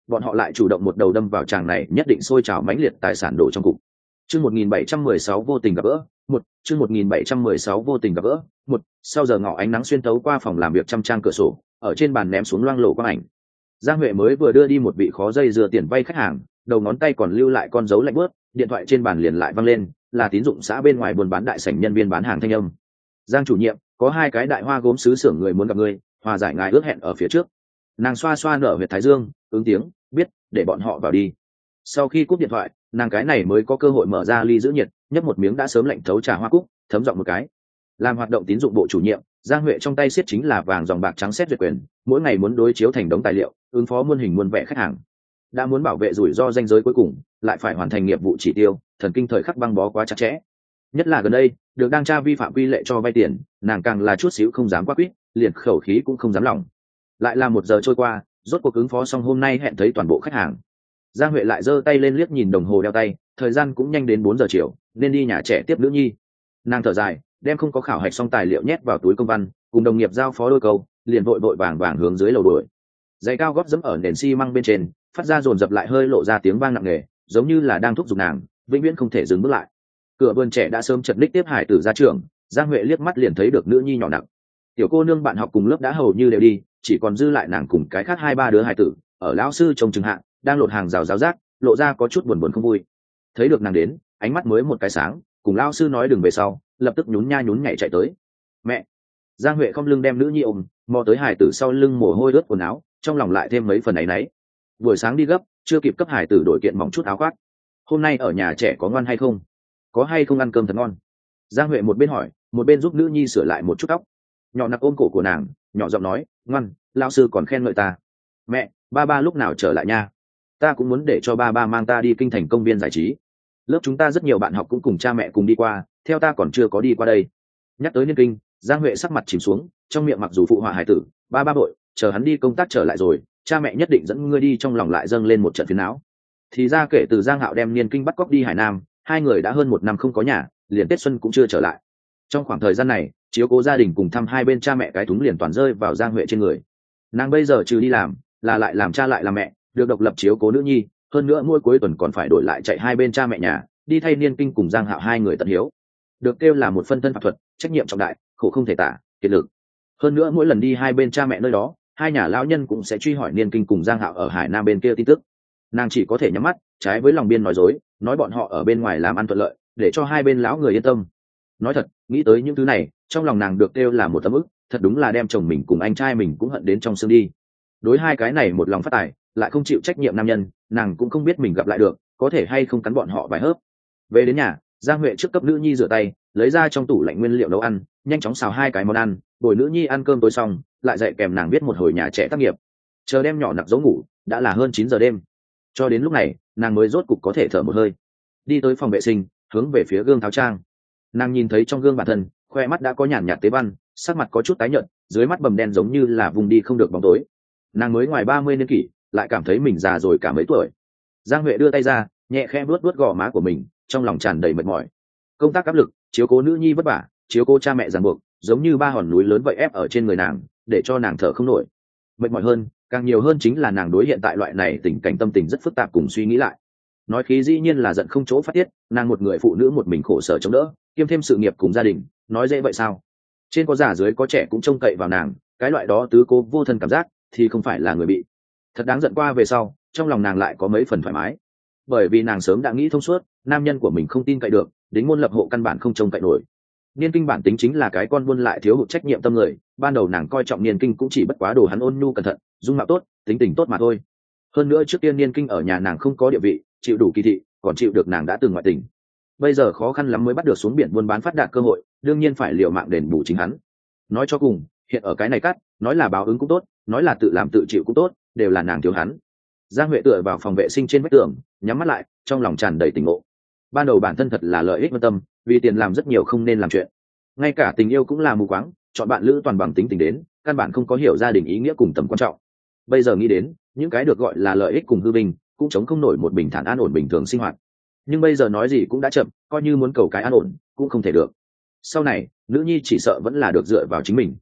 bọn họ lại chủ động một đầu đâm vào tràng này nhất định sôi trào mãnh liệt tài sản đổ trong cục. Chương 1716 vô tình gặp gỡ, chương 1716 vô tình gặp gỡ, sau giờ ngọ ánh nắng xuyên tấu qua phòng làm việc trăm trang cửa sổ, ở trên bàn ném xuống loang lổ quang ảnh. Giang Huệ mới vừa đưa đi một vị khó dây dưa tiền vay khách hàng, đầu ngón tay còn lưu lại con dấu lạnh bước, điện thoại trên bàn liền lại văng lên, là tín dụng xã bên ngoài buôn bán đại sảnh nhân viên bán hàng thanh âm. Giang chủ nhiệm, có 2 cái đại hoa gốm sứ xưởng người muốn gặp ngươi, hòa giải ngài ước hẹn ở phía trước. Nàng xoa xoa nở huyệt thái dương, ứng tiếng, biết, để bọn họ vào đi. Sau khi cúp điện thoại, nàng cái này mới có cơ hội mở ra ly giữ nhiệt, nhấp một miếng đã sớm lạnh thấu trà hoa cúc, thấm giọng một cái. Làm hoạt động tín dụng bộ chủ nhiệm, Giang Huệ trong tay siết chính là vàng dòng bạc trắng xét duyệt quyền, mỗi ngày muốn đối chiếu thành đống tài liệu, ứng phó muôn hình muôn vẻ khách hàng. Đã muốn bảo vệ rủi ro ranh giới cuối cùng, lại phải hoàn thành nghiệp vụ chỉ tiêu, thần kinh thời khắc băng bó quá chặt chẽ. Nhất là gần đây, được đang tra vi phạm quy lệ cho vay tiền, nàng càng là chút xíu không dám quá quýt, liền khẩu khí cũng không dám lòng. Lại là 1 giờ trôi qua, rốt cuộc ứng phó xong hôm nay hẹn thấy toàn bộ khách hàng. Giang Huệ lại giơ tay lên liếc nhìn đồng hồ đeo tay, thời gian cũng nhanh đến 4 giờ chiều, nên đi nhà trẻ tiếp nữ nhi. Nàng thở dài, đem không có khảo hạch xong tài liệu nhét vào túi công văn, cùng đồng nghiệp giao phó đôi câu, liền vội vội vàng vàng hướng dưới lầu đuổi. Giày cao gót dẫm ở nền xi măng bên trên, phát ra dồn dập lại hơi lộ ra tiếng vang nặng nề, giống như là đang thúc giục nàng, vĩnh viễn không thể dừng bước lại. Cửa vườn trẻ đã sớm chật ních tiếp hải tử ra trường, Giang Huệ liếc mắt liền thấy được nữ nhi nhỏ nặng. Tiểu cô nương bạn học cùng lớp đã hầu như đều đi, chỉ còn dư lại nàng cùng cái khác 2-3 đứa hải tử, ở lão sư trông chừng hạ, đang lột hàng rào ráo rác, lộ ra có chút buồn buồn không vui. Thấy được nàng đến, ánh mắt mới một cái sáng, cùng lão sư nói đừng về sau, lập tức nhún nha nhún nhảy chạy tới. Mẹ! Giang Huệ không lưng đem nữ nhi ôm, mò tới hải tử sau lưng mồ hôi ướt quần áo, trong lòng lại thêm mấy phần áy náy. Buổi sáng đi gấp, chưa kịp cấp hải tử đổi kiện mỏng chút áo khoác. Hôm nay ở nhà trẻ có ngoan hay không? Có hay không ăn cơm thật ngon? Giang Huệ một bên hỏi, một bên giúp nữ nhi sửa lại một chút tóc. Nhỏ nặc ôm cổ của nàng, nhỏ giọng nói, ngoan, lão sư còn khen ngợi ta. Mẹ, ba lúc nào trở lại nha? Ta cũng muốn để cho ba mang ta đi kinh thành công viên giải trí. Lớp chúng ta rất nhiều bạn học cũng cùng cha mẹ cùng đi qua, theo ta còn chưa có đi qua đây. Nhắc tới niên kinh, Giang Huệ sắc mặt chìm xuống, trong miệng mặc dù phụ họa hải tử, ba vội, chờ hắn đi công tác trở lại rồi, cha mẹ nhất định dẫn ngươi đi, trong lòng lại dâng lên một trận phiền não. Thì ra kể từ Giang Hạo đem niên kinh bắt cóc đi Hải Nam, 2 người đã hơn 1 năm không có nhà, liền Tết xuân cũng chưa trở lại. Trong khoảng thời gian này, chiếu cố gia đình cùng thăm hai bên cha mẹ cái thúng liền toàn rơi vào Giang Huệ trên người. Nàng bây giờ trừ đi làm, là lại làm cha lại làm mẹ, được độc lập chiếu cố nữ nhi, hơn nữa mỗi cuối tuần còn phải đổi lại chạy hai bên cha mẹ nhà, đi thay niên kinh cùng Giang Hạo 2 người tận hiếu. Được kêu là một phân thân pháp thuật, trách nhiệm trọng đại, khổ không thể tả, kiệt lực. Hơn nữa mỗi lần đi hai bên cha mẹ nơi đó, 2 nhà lão nhân cũng sẽ truy hỏi niên kinh cùng Giang Hạo ở Hải Nam bên kia tin tức. Nàng chỉ có thể nhắm mắt, trái với lòng biên nói dối, nói bọn họ ở bên ngoài làm ăn thuận lợi, để cho hai bên lão người yên tâm. Nói thật, nghĩ tới những thứ này, trong lòng nàng được kêu là một tấm ức, thật đúng là đem chồng mình cùng anh trai mình cũng hận đến trong xương đi. Đối 2 cái này một lòng phát tài, lại không chịu trách nhiệm nam nhân, nàng cũng không biết mình gặp lại được, có thể hay không cắn bọn họ vài hớp. Về đến nhà, Giang Huệ trước cấp nữ nhi rửa tay, lấy ra trong tủ lạnh nguyên liệu nấu ăn, nhanh chóng xào 2 cái món ăn, bồi nữ nhi ăn cơm tối xong, lại dạy kèm nàng viết một hồi nhà trẻ tác nghiệp. Chờ đem nhỏ nặc giấu ngủ, đã là hơn 9 giờ đêm. Cho đến lúc này, nàng mới rốt cục có thể thở một hơi. Đi tới phòng vệ sinh, hướng về phía gương tháo trang. Nàng nhìn thấy trong gương bản thân, khoe mắt đã có nhàn nhạt tế văn, sắc mặt có chút tái nhợt, dưới mắt bầm đen giống như là vùng đi không được bóng tối. Nàng mới ngoài 30 niên kỷ, lại cảm thấy mình già rồi cả mấy tuổi. Giang Huệ đưa tay ra, nhẹ khẽ vuốt gò má của mình, trong lòng tràn đầy mệt mỏi. Công tác áp lực, chiếu cố nữ nhi vất vả, chiếu cố cha mẹ ràng buộc, giống như 3 hòn núi lớn vậy ép ở trên người nàng, để cho nàng thở không nổi. Mệt mỏi hơn, càng nhiều hơn chính là nàng đối hiện tại loại này tình cảnh tâm tình rất phức tạp cùng suy nghĩ lại. Nói khí dĩ nhiên là giận không chỗ phát tiết, nàng một người phụ nữ một mình khổ sở chống đỡ, kiêm thêm sự nghiệp cùng gia đình, nói dễ vậy sao? Trên có già dưới có trẻ cũng trông cậy vào nàng, cái loại đó tứ cố vô thân cảm giác thì không phải là người bị. Thật đáng giận qua về sau, trong lòng nàng lại có mấy phần thoải mái, bởi vì nàng sớm đã nghĩ thông suốt, nam nhân của mình không tin cậy được, đính môn lập hộ căn bản không trông cậy nổi. Niên kinh bản tính chính là cái con buôn lại thiếu hụt trách nhiệm tâm người, ban đầu nàng coi trọng niên kinh cũng chỉ bất quá đồ hắn ôn nhu cẩn thận, dung mạo tốt, tính tình tốt mà thôi. Hơn nữa trước tiên niên kinh ở nhà nàng không có địa vị, chịu đủ kỳ thị, còn chịu được nàng đã từng ngoại tình. Bây giờ khó khăn lắm mới bắt được xuống biển buôn bán phát đạt cơ hội, đương nhiên phải liều mạng đền bù chính hắn. Nói cho cùng, hiện ở cái này cắt, nói là báo ứng cũng tốt, nói là tự làm tự chịu cũng tốt, đều là nàng thiếu hắn. Giang Huệ tựa vào phòng vệ sinh trên vách tường, nhắm mắt lại, trong lòng tràn đầy tỉnh ngộ. Ban đầu bản thân thật là lợi ích vô tâm, vì tiền làm rất nhiều không nên làm chuyện. Ngay cả tình yêu cũng là mù quáng, chọn bạn lữ toàn bằng tính tình đến, căn bản không có hiểu gia đình ý nghĩa cùng tầm quan trọng. Bây giờ nghĩ đến, những cái được gọi là lợi ích cùng hư vinh, cũng chống không nổi một bình thản an ổn bình thường sinh hoạt. Nhưng bây giờ nói gì cũng đã chậm, coi như muốn cầu cái an ổn cũng không thể được. Sau này, nữ nhi chỉ sợ vẫn là được dựa vào chính mình.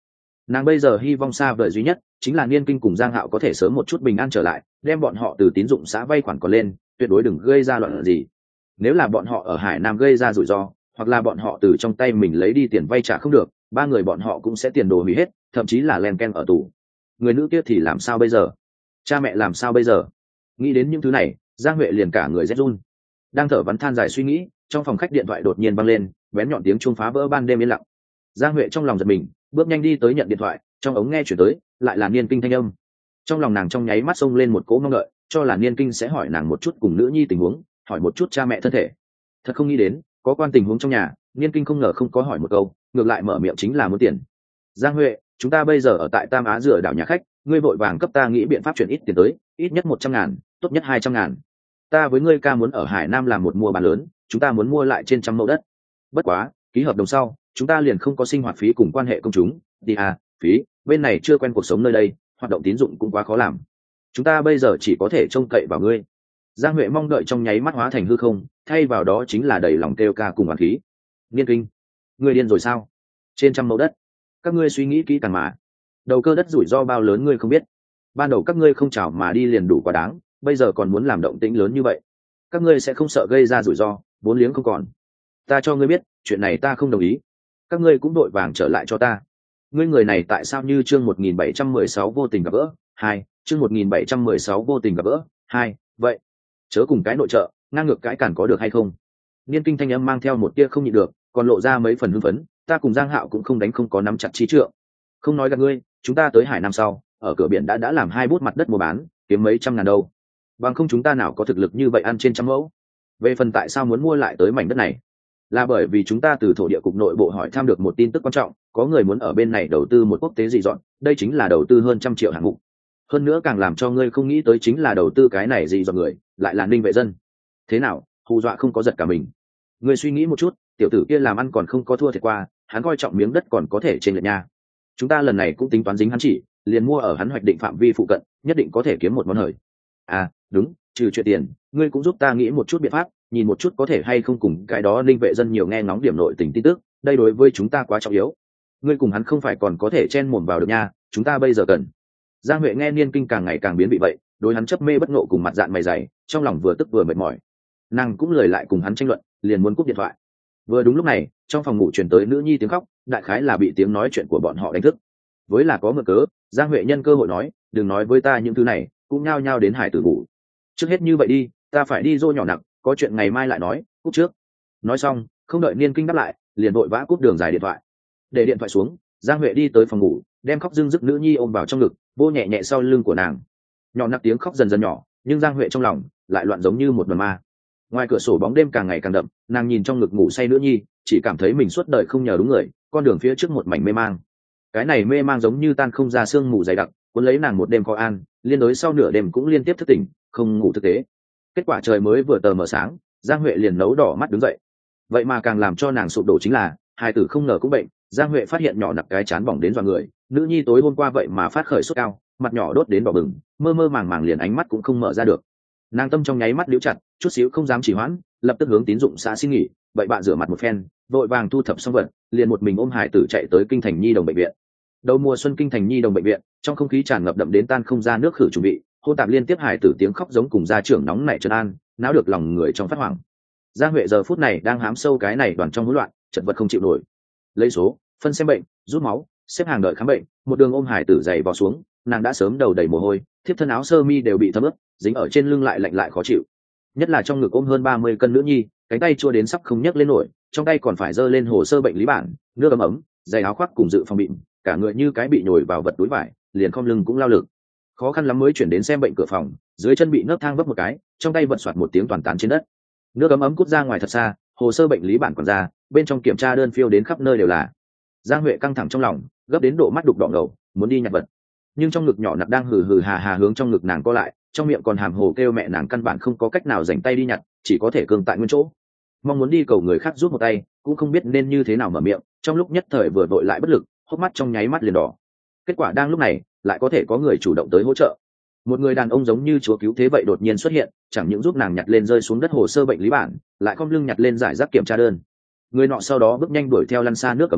Nàng bây giờ hy vọng xa vời duy nhất chính là Niên Kinh cùng Giang Hạo có thể sớm một chút bình an trở lại, đem bọn họ từ tín dụng xã vay khoản còn lên, tuyệt đối đừng gây ra loạn gì. Nếu là bọn họ ở Hải Nam gây ra rủi ro, hoặc là bọn họ từ trong tay mình lấy đi tiền vay trả không được, ba người bọn họ cũng sẽ tiền đồ hủy hết, thậm chí là len ken ở tù. Người nữ kia thì làm sao bây giờ? Cha mẹ làm sao bây giờ? Nghĩ đến những thứ này, Giang Huệ liền cả người rét run. Đang thở vắn than dài suy nghĩ, trong phòng khách điện thoại đột nhiên vang lên, bén nhọn tiếng chuông phá vỡ ban đêm yên lặng. Giang Huệ trong lòng giật mình, bước nhanh đi tới nhận điện thoại, trong ống nghe chuyển tới lại là Niên Kinh thanh âm. Trong lòng nàng trong nháy mắt xông lên một cỗ mong đợi, cho là Niên Kinh sẽ hỏi nàng một chút cùng nữ nhi tình huống, hỏi một chút cha mẹ thân thể. Thật không nghĩ đến có quan tình huống trong nhà, Niên Kinh không ngờ không có hỏi một câu, ngược lại mở miệng chính là muốn tiền. Giang Huệ, chúng ta bây giờ ở tại Tam Á Dừa đảo nhà khách, ngươi vội vàng cấp ta nghĩ biện pháp chuyển ít tiền tới, ít nhất 100.000, tốt nhất 200.000. Ta với ngươi ca muốn ở Hải Nam làm một mua bán lớn, chúng ta muốn mua lại trên 100 mẫu đất. Bất quá ký hợp đồng sau, chúng ta liền không có sinh hoạt phí cùng quan hệ công chúng, đi phí, bên này chưa quen cuộc sống nơi đây, hoạt động tín dụng cũng quá khó làm. Chúng ta bây giờ chỉ có thể trông cậy vào ngươi. Giang Huệ mong đợi trong nháy mắt hóa thành hư không, thay vào đó chính là đầy lòng kêu ca cùng oán khí. Niên Kinh, ngươi điên rồi sao? Trên 100 mẫu đất, các ngươi suy nghĩ kỹ càng mà. Đầu cơ đất rủi ro bao lớn ngươi không biết. Ban đầu các ngươi không chào mà đi liền đủ quá đáng, bây giờ còn muốn làm động tĩnh lớn như vậy. Các ngươi sẽ không sợ gây ra rủi ro, vốn liếng không còn. Ta cho ngươi biết, chuyện này ta không đồng ý. Các ngươi cũng đội vàng trở lại cho ta. Ngươi người này tại sao như chương 1716 vô tình gặp gỡ, 2, chương 1716 vô tình gặp gỡ, 2, vậy. Chớ cùng cái nội trợ, ngang ngược cãi cản có được hay không? Niên Kinh thanh âm mang theo một tia không nhịn được, còn lộ ra mấy phần hưng phấn, ta cùng Giang Hạo cũng không đánh không có nắm chặt trí trượng. Không nói gạt ngươi, chúng ta tới Hải Nam sau, ở cửa biển đã làm 2 bút mặt đất mua bán, kiếm mấy trăm ngàn đâu. Bằng không chúng ta nào có thực lực như vậy ăn trên 100 mẫu. Về phần tại sao muốn mua lại tới mảnh đất này, là bởi vì chúng ta từ thổ địa cục nội bộ hỏi thăm được một tin tức quan trọng, có người muốn ở bên này đầu tư một quốc tế dị dọn, đây chính là đầu tư hơn 100 triệu hạng mục. Hơn nữa càng làm cho ngươi không nghĩ tới chính là đầu tư cái này dị dọn người, lại là Ninh Vệ Dân. Thế nào, hù dọa không có giật cả mình. Ngươi suy nghĩ một chút, tiểu tử kia làm ăn còn không có thua thiệt qua, hắn coi trọng miếng đất còn có thể trên lệch nha. Chúng ta lần này cũng tính toán dính hắn chỉ, liền mua ở hắn hoạch định phạm vi phụ cận, nhất định có thể kiếm một món hời. À, đúng, trừ chuyện tiền, ngươi cũng giúp ta nghĩ một chút biện pháp, nhìn một chút có thể hay không cùng cái đó Ninh Vệ Dân nhiều nghe ngóng điểm nội tình tin tức, đây đối với chúng ta quá trọng yếu. Ngươi cùng hắn không phải còn có thể chen mồm vào được nha, chúng ta bây giờ cần. Giang Huệ nghe Niên Kinh càng ngày càng biến bị vậy, đối hắn chấp mê bất ngộ cùng mặt dạn mày dày, trong lòng vừa tức vừa mệt mỏi. Nàng cũng lười lại cùng hắn tranh luận, liền muốn cúp điện thoại. Vừa đúng lúc này, trong phòng ngủ truyền tới nữ nhi tiếng khóc, đại khái là bị tiếng nói chuyện của bọn họ đánh thức. Với là có mượn cớ, Giang Huệ nhân cơ hội nói, đừng nói với ta những thứ này, cũng nhao nhao đến Hải Tử ngủ. Trước hết như vậy đi, ta phải đi dô nhỏ nặng, có chuyện ngày mai lại nói, cúp trước. Nói xong, không đợi Niên Kinh đáp lại, liền vội vã cúp đường dài điện thoại. Để điện thoại xuống, Giang Huệ đi tới phòng ngủ, đem khóc dưng dứt nữ nhi ôm vào trong ngực, vô nhẹ nhẹ sau lưng của nàng. Nhỏ nặng tiếng khóc dần dần nhỏ, nhưng Giang Huệ trong lòng lại loạn giống như một đoàn ma. Ngoài cửa sổ bóng đêm càng ngày càng đậm, nàng nhìn trong ngực ngủ say nữ nhi, chỉ cảm thấy mình suốt đời không nhờ đúng người, con đường phía trước một mảnh mê mang. Cái này mê mang giống như tan không ra sương mù dày đặc, cuốn lấy nàng một đêm khó an, liên đối sau nửa đêm cũng liên tiếp thức tỉnh, không ngủ thực tế. Kết quả trời mới vừa tờ mờ sáng, Giang Huệ liền nấu đỏ mắt đứng dậy. Vậy mà càng làm cho nàng sụp đổ chính là, hai tử không ngờ cũng bệnh. Giang Huệ phát hiện nhỏ nặc cái chán bỏng đến dọa người, nữ nhi tối hôm qua vậy mà phát khởi sốt cao, mặt nhỏ đốt đến đỏ bừng, mơ mơ màng màng liền ánh mắt cũng không mở ra được. Nàng tâm trong nháy mắt liễu chặt, chút xíu không dám chỉ hoãn, lập tức hướng tín dụng xã xin nghỉ. Vậy bạn rửa mặt một phen, vội vàng thu thập xong vật, liền một mình ôm hải tử chạy tới Kinh Thành Nhi đồng bệnh viện. Đầu mùa xuân Kinh Thành Nhi đồng bệnh viện, trong không khí tràn ngập đậm đến tan không ra nước khử chuẩn bị, hô tạp liên tiếp hải tử tiếng khóc giống cùng gia trưởng nóng nảy trấn an, náo được lòng người trong phát hoảng. Giang Huệ giờ phút này đang hám sâu cái này đoàn trong hỗn loạn, chật vật không chịu nổi. Lấy số, phân xem bệnh, rút máu, xếp hàng đợi khám bệnh, một đường ôm hải tử dày vào xuống, nàng đã sớm đầu đầy mồ hôi, thiếp thân áo sơ mi đều bị thấm ướt, dính ở trên lưng lại lạnh lại khó chịu. Nhất là trong ngực ôm hơn 30 cân nữ nhi, cánh tay chua đến sắp không nhấc lên nổi, trong tay còn phải giơ lên hồ sơ bệnh lý bản, nước ấm ấm, giày áo khoác cùng dự phòng bịm, cả người như cái bị nhồi vào vật túi vải, liền khom lưng cũng lao lực. Khó khăn lắm mới chuyển đến xem bệnh cửa phòng, dưới chân bị nấc thang vấp một cái, trong tay vật soạt một tiếng toàn tán trên đất. Nước ấm ấm cút ra ngoài thật xa, hồ sơ bệnh lý bản còn ra, bên trong kiểm tra đơn phiêu đến khắp nơi đều là. Giang Huệ căng thẳng trong lòng, gấp đến độ mắt đục đỏ ngầu, muốn đi nhặt vật, nhưng trong ngực nhỏ nặc đang hừ hừ hà hà hướng trong ngực nàng co lại, trong miệng còn hàm hồ kêu mẹ nàng, căn bản không có cách nào dành tay đi nhặt, chỉ có thể cương tại nguyên chỗ. Mong muốn đi cầu người khác giúp một tay, cũng không biết nên như thế nào mở miệng, trong lúc nhất thời vừa vội lại bất lực, hốc mắt trong nháy mắt liền đỏ. Kết quả đang lúc này, lại có thể có người chủ động tới hỗ trợ. Một người đàn ông giống như chúa cứu thế vậy đột nhiên xuất hiện, chẳng những giúp nàng nhặt lên rơi xuống đất hồ sơ bệnh lý bản, lại khom lưng nhặt lên giải rác kiểm tra đơn. Người nọ sau đó bước nhanh đuổi theo lăn xa nước ấm ấm,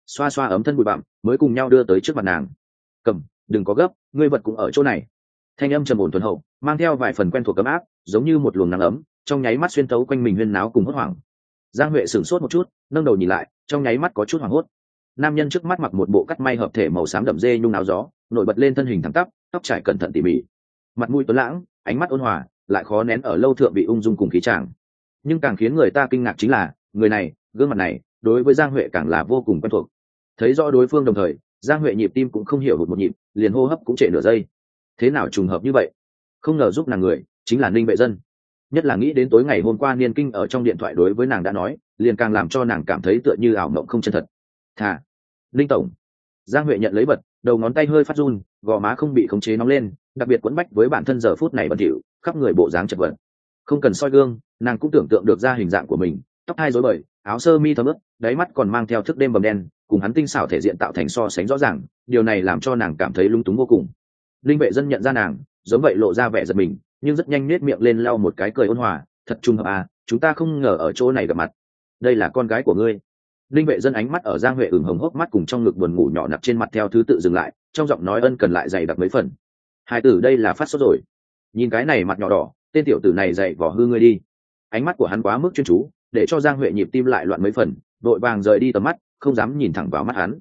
xoa xoa ấm thân bụi bặm mới cùng nhau đưa tới trước mặt nàng. Cầm, đừng có gấp, ngươi vật cũng ở chỗ này. Thanh âm trầm ổn thuần hậu, mang theo vài phần quen thuộc ấm áp, giống như một luồng nắng ấm trong nháy mắt xuyên tấu quanh mình huyên náo cùng hốt hoảng. Giang Huệ sửng sốt một chút, nâng đầu nhìn lại, trong nháy mắt có chút hoảng hốt. Nam nhân trước mắt mặc một bộ cắt may hợp thể màu xám đậm dê nhung áo gió, nổi bật lên thân hình thẳng tắp, tóc trải cẩn thận tỉ mỉ, mặt mũi tuấn lãng, ánh mắt ôn hòa, lại khó nén ở lâu thượng bị ung dung cùng khí tràng. Nhưng càng khiến người ta kinh ngạc chính là người này, gương mặt này đối với Giang Huệ càng là vô cùng quen thuộc. Thấy rõ đối phương đồng thời, Giang Huệ nhịp tim cũng không hiểu hụt một nhịp, liền hô hấp cũng trễ nửa giây. Thế nào trùng hợp như vậy? Không ngờ giúp nàng người chính là Ninh Vệ Dân. Nhất là nghĩ đến tối ngày hôm qua Niên Kinh ở trong điện thoại đối với nàng đã nói, liền càng làm cho nàng cảm thấy tựa như ảo mộng không chân thật. Thà, Ninh tổng. Giang Huệ nhận lấy vật, đầu ngón tay hơi phát run, gò má không bị khống chế nóng lên, đặc biệt quẫn bách với bản thân giờ phút này bẩn thỉu, khắp người bộ dáng chật vật. Không cần soi gương, nàng cũng tưởng tượng được ra hình dạng của mình, tóc hai rối bời, áo sơ mi thấm ướt, đáy mắt còn mang theo thức đêm bầm đen, cùng hắn tinh xảo thể diện tạo thành so sánh rõ ràng, điều này làm cho nàng cảm thấy lung túng vô cùng. Linh Vệ Dân nhận ra nàng, giống vậy lộ ra vẻ giật mình, nhưng rất nhanh nết miệng lên lau một cái cười ôn hòa, thật trùng hợp à, chúng ta không ngờ ở chỗ này gặp mặt. Đây là con gái của ngươi. Linh Vệ Dân ánh mắt ở Giang Huệ ửng hồng hốc mắt cùng trong ngực buồn ngủ nhỏ nặc trên mặt theo thứ tự dừng lại, trong giọng nói ân cần lại dày đặc mấy phần. Hai tử đây là phát sốt rồi. Nhìn cái này mặt nhỏ đỏ, tên tiểu tử này dạy vỏ hư ngươi đi. Ánh mắt của hắn quá mức chuyên chú, để cho Giang Huệ nhịp tim lại loạn mấy phần, đội vàng rời đi tầm mắt, không dám nhìn thẳng vào mắt hắn.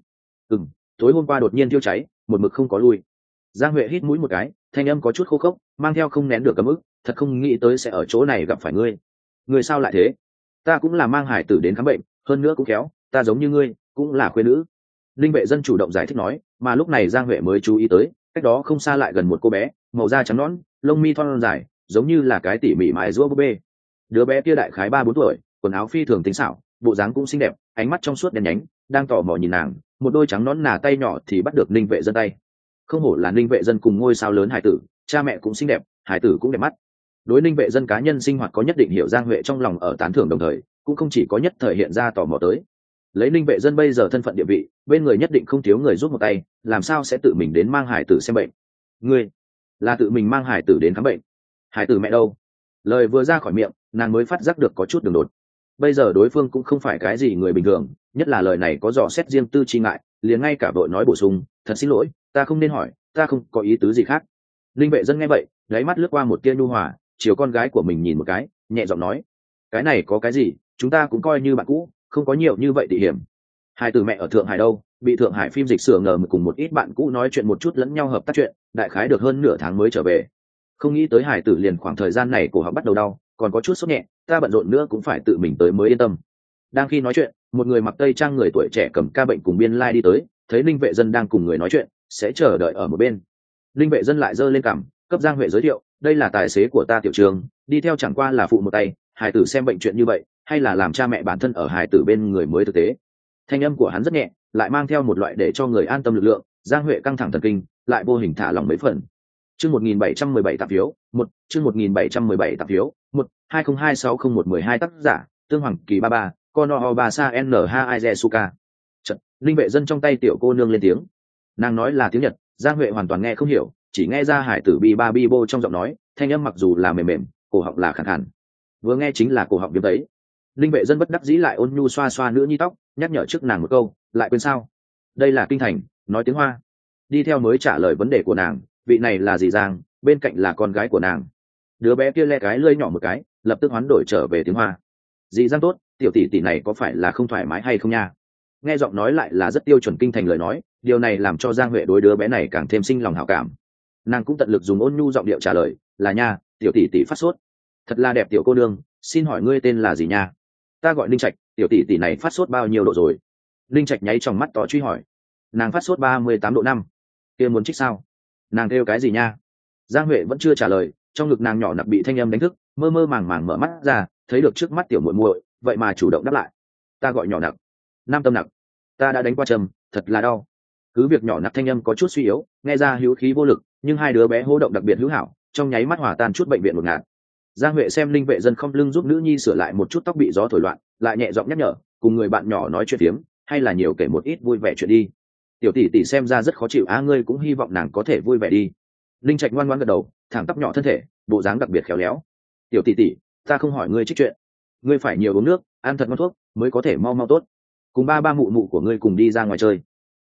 Tối hôm qua đột nhiên thiêu cháy, một mực không có lui. Giang Huệ hít mũi một cái, thanh âm có chút khô khốc, mang theo không nén được cấm ức, thật không nghĩ tới sẽ ở chỗ này gặp phải ngươi. Ngươi sao lại thế? Ta cũng là mang hải tử đến khám bệnh, hơn nữa cũng khéo, ta giống như ngươi, cũng là khuê nữ. Linh Vệ Dân chủ động giải thích nói, mà lúc này Giang Huệ mới chú ý tới, cách đó không xa lại gần một cô bé, màu da trắng nõn, lông mi thon dài, giống như là cái tỉ mỉ mài rũa búp bê. Đứa bé kia đại khái 3-4 tuổi, quần áo phi thường tinh xảo, bộ dáng cũng xinh đẹp, ánh mắt trong suốt đen nhánh, đang tò mò nhìn nàng, một đôi trắng nõn nà tay nhỏ thì bắt được Linh Vệ Dân tay. Không hổ là Ninh Vệ Dân cùng ngôi sao lớn hải tử, cha mẹ cũng xinh đẹp, hải tử cũng đẹp mắt. Đối Ninh Vệ Dân cá nhân sinh hoạt có nhất định hiểu Giang Huệ trong lòng ở tán thưởng đồng thời, cũng không chỉ có nhất thời hiện ra tò mò tới. Lấy Ninh Vệ Dân bây giờ thân phận địa vị, bên người nhất định không thiếu người giúp một tay, làm sao sẽ tự mình đến mang hải tử xem bệnh? Ngươi là tự mình mang hải tử đến khám bệnh? Hải tử mẹ đâu? Lời vừa ra khỏi miệng, nàng mới phát giác được có chút đường đột. Bây giờ đối phương cũng không phải cái gì người bình thường, nhất là lời này có dò xét riêng tư chi ngại, liền ngay cả vội nói bổ sung, thật xin lỗi, ta không nên hỏi, ta không có ý tứ gì khác. Linh Vệ Dân nghe vậy, đáy mắt lướt qua một tia nhu hòa, chiều con gái của mình nhìn một cái, nhẹ giọng nói, cái này có cái gì, chúng ta cũng coi như bạn cũ, không có nhiều như vậy tỉ hiểm. Hai từ mẹ ở Thượng Hải đâu, bị Thượng Hải phim dịch sửa ngờ cùng một ít bạn cũ nói chuyện một chút lẫn nhau hợp tác chuyện, đại khái được hơn nửa tháng mới trở về. Không nghĩ tới Hải tử liền khoảng thời gian này cổ họng bắt đầu đau, còn có chút sốt nhẹ, ta bận rộn nữa cũng phải tự mình tới mới yên tâm. Đang khi nói chuyện, một người mặc tây trang người tuổi trẻ cầm ca bệnh cùng biên lai đi tới, thấy Linh Vệ Dân đang cùng người nói chuyện, sẽ chờ đợi ở một bên. Linh Vệ Dân lại giơ lên cằm, cấp Giang Huệ giới thiệu, đây là tài xế của ta Tiểu Trường, đi theo chẳng qua là phụ một tay, hài tử xem bệnh chuyện như vậy, hay là làm cha mẹ bản thân ở hài tử bên người mới thực tế. Thanh âm của hắn rất nhẹ, lại mang theo một loại để cho người an tâm lực lượng. Giang Huệ căng thẳng thần kinh, lại vô hình thả lòng mấy phần. Chương 1717 tặng phiếu, 1, chương 1717 tặng phiếu, 1, 20260112 tác giả, Tương Hoàng Kỳ 33, Kono Basa NH Izesuka. Chợt, Linh Vệ Dân trong tay tiểu cô nương lên tiếng. Nàng nói là tiếng Nhật, Giang Huệ hoàn toàn nghe không hiểu, chỉ nghe ra hải tử bi ba bi bô trong giọng nói, thanh âm mặc dù là mềm mềm, cổ họng là khàn khàn. Vừa nghe chính là cổ họng viêm đấy. Linh Vệ Dân bất đắc dĩ lại ôn nhu xoa xoa nữ nhi tóc, nhắc nhở trước nàng một câu, lại quên sao? Đây là kinh thành, nói tiếng Hoa. Đi theo mới trả lời vấn đề của nàng, vị này là dì Giang, bên cạnh là con gái của nàng. Đứa bé kia le cái lưỡi nhỏ một cái, lập tức hoán đổi trở về tiếng Hoa. Dì Giang tốt, tiểu tỷ tỷ này có phải là không thoải mái hay không nha? Nghe giọng nói lại là rất tiêu chuẩn kinh thành lời nói, điều này làm cho Giang Huệ đối đứa bé này càng thêm sinh lòng hảo cảm. Nàng cũng tận lực dùng ôn nhu giọng điệu trả lời, là nha, tiểu tỷ tỷ phát sốt. Thật là đẹp tiểu cô nương, xin hỏi ngươi tên là gì nha? Ta gọi Linh Trạch, tiểu tỷ tỷ này phát sốt bao nhiêu độ rồi? Linh Trạch nháy trong mắt tỏ truy hỏi. Nàng phát sốt 38 độ 5. Kia muốn trích sao? Nàng kêu cái gì nha? Giang Huệ vẫn chưa trả lời, trong ngực nàng nhỏ nặc bị thanh âm đánh thức, mơ mơ màng màng mở mắt ra, thấy được trước mắt tiểu muội muội, vậy mà chủ động đáp lại. Ta gọi nhỏ nặc. Nam Tâm Nặc. Ta đã đánh qua trầm, thật là đau. Cứ việc nhỏ nặc thanh âm có chút suy yếu, nghe ra hữu khí vô lực, nhưng hai đứa bé hô động đặc biệt hữu hảo, trong nháy mắt hòa tan chút bệnh viện một ngạt. Giang Huệ xem Linh Vệ Dân không lưng giúp nữ nhi sửa lại một chút tóc bị gió thổi loạn, lại nhẹ giọng nhắc nhở, cùng người bạn nhỏ nói chuyện tiếm, hay là nhiều kể một ít vui vẻ chuyện đi. Tiểu tỷ tỷ xem ra rất khó chịu, ngươi cũng hy vọng nàng có thể vui vẻ đi. Linh Trạch ngoan ngoãn gật đầu, thẳng tắp nhỏ thân thể, bộ dáng đặc biệt khéo léo. Tiểu tỷ tỷ, ta không hỏi ngươi trích chuyện, ngươi phải nhiều uống nước, ăn thật ngon thuốc, mới có thể mau mau tốt. cùng ba ba mụ mụ của ngươi cùng đi ra ngoài chơi.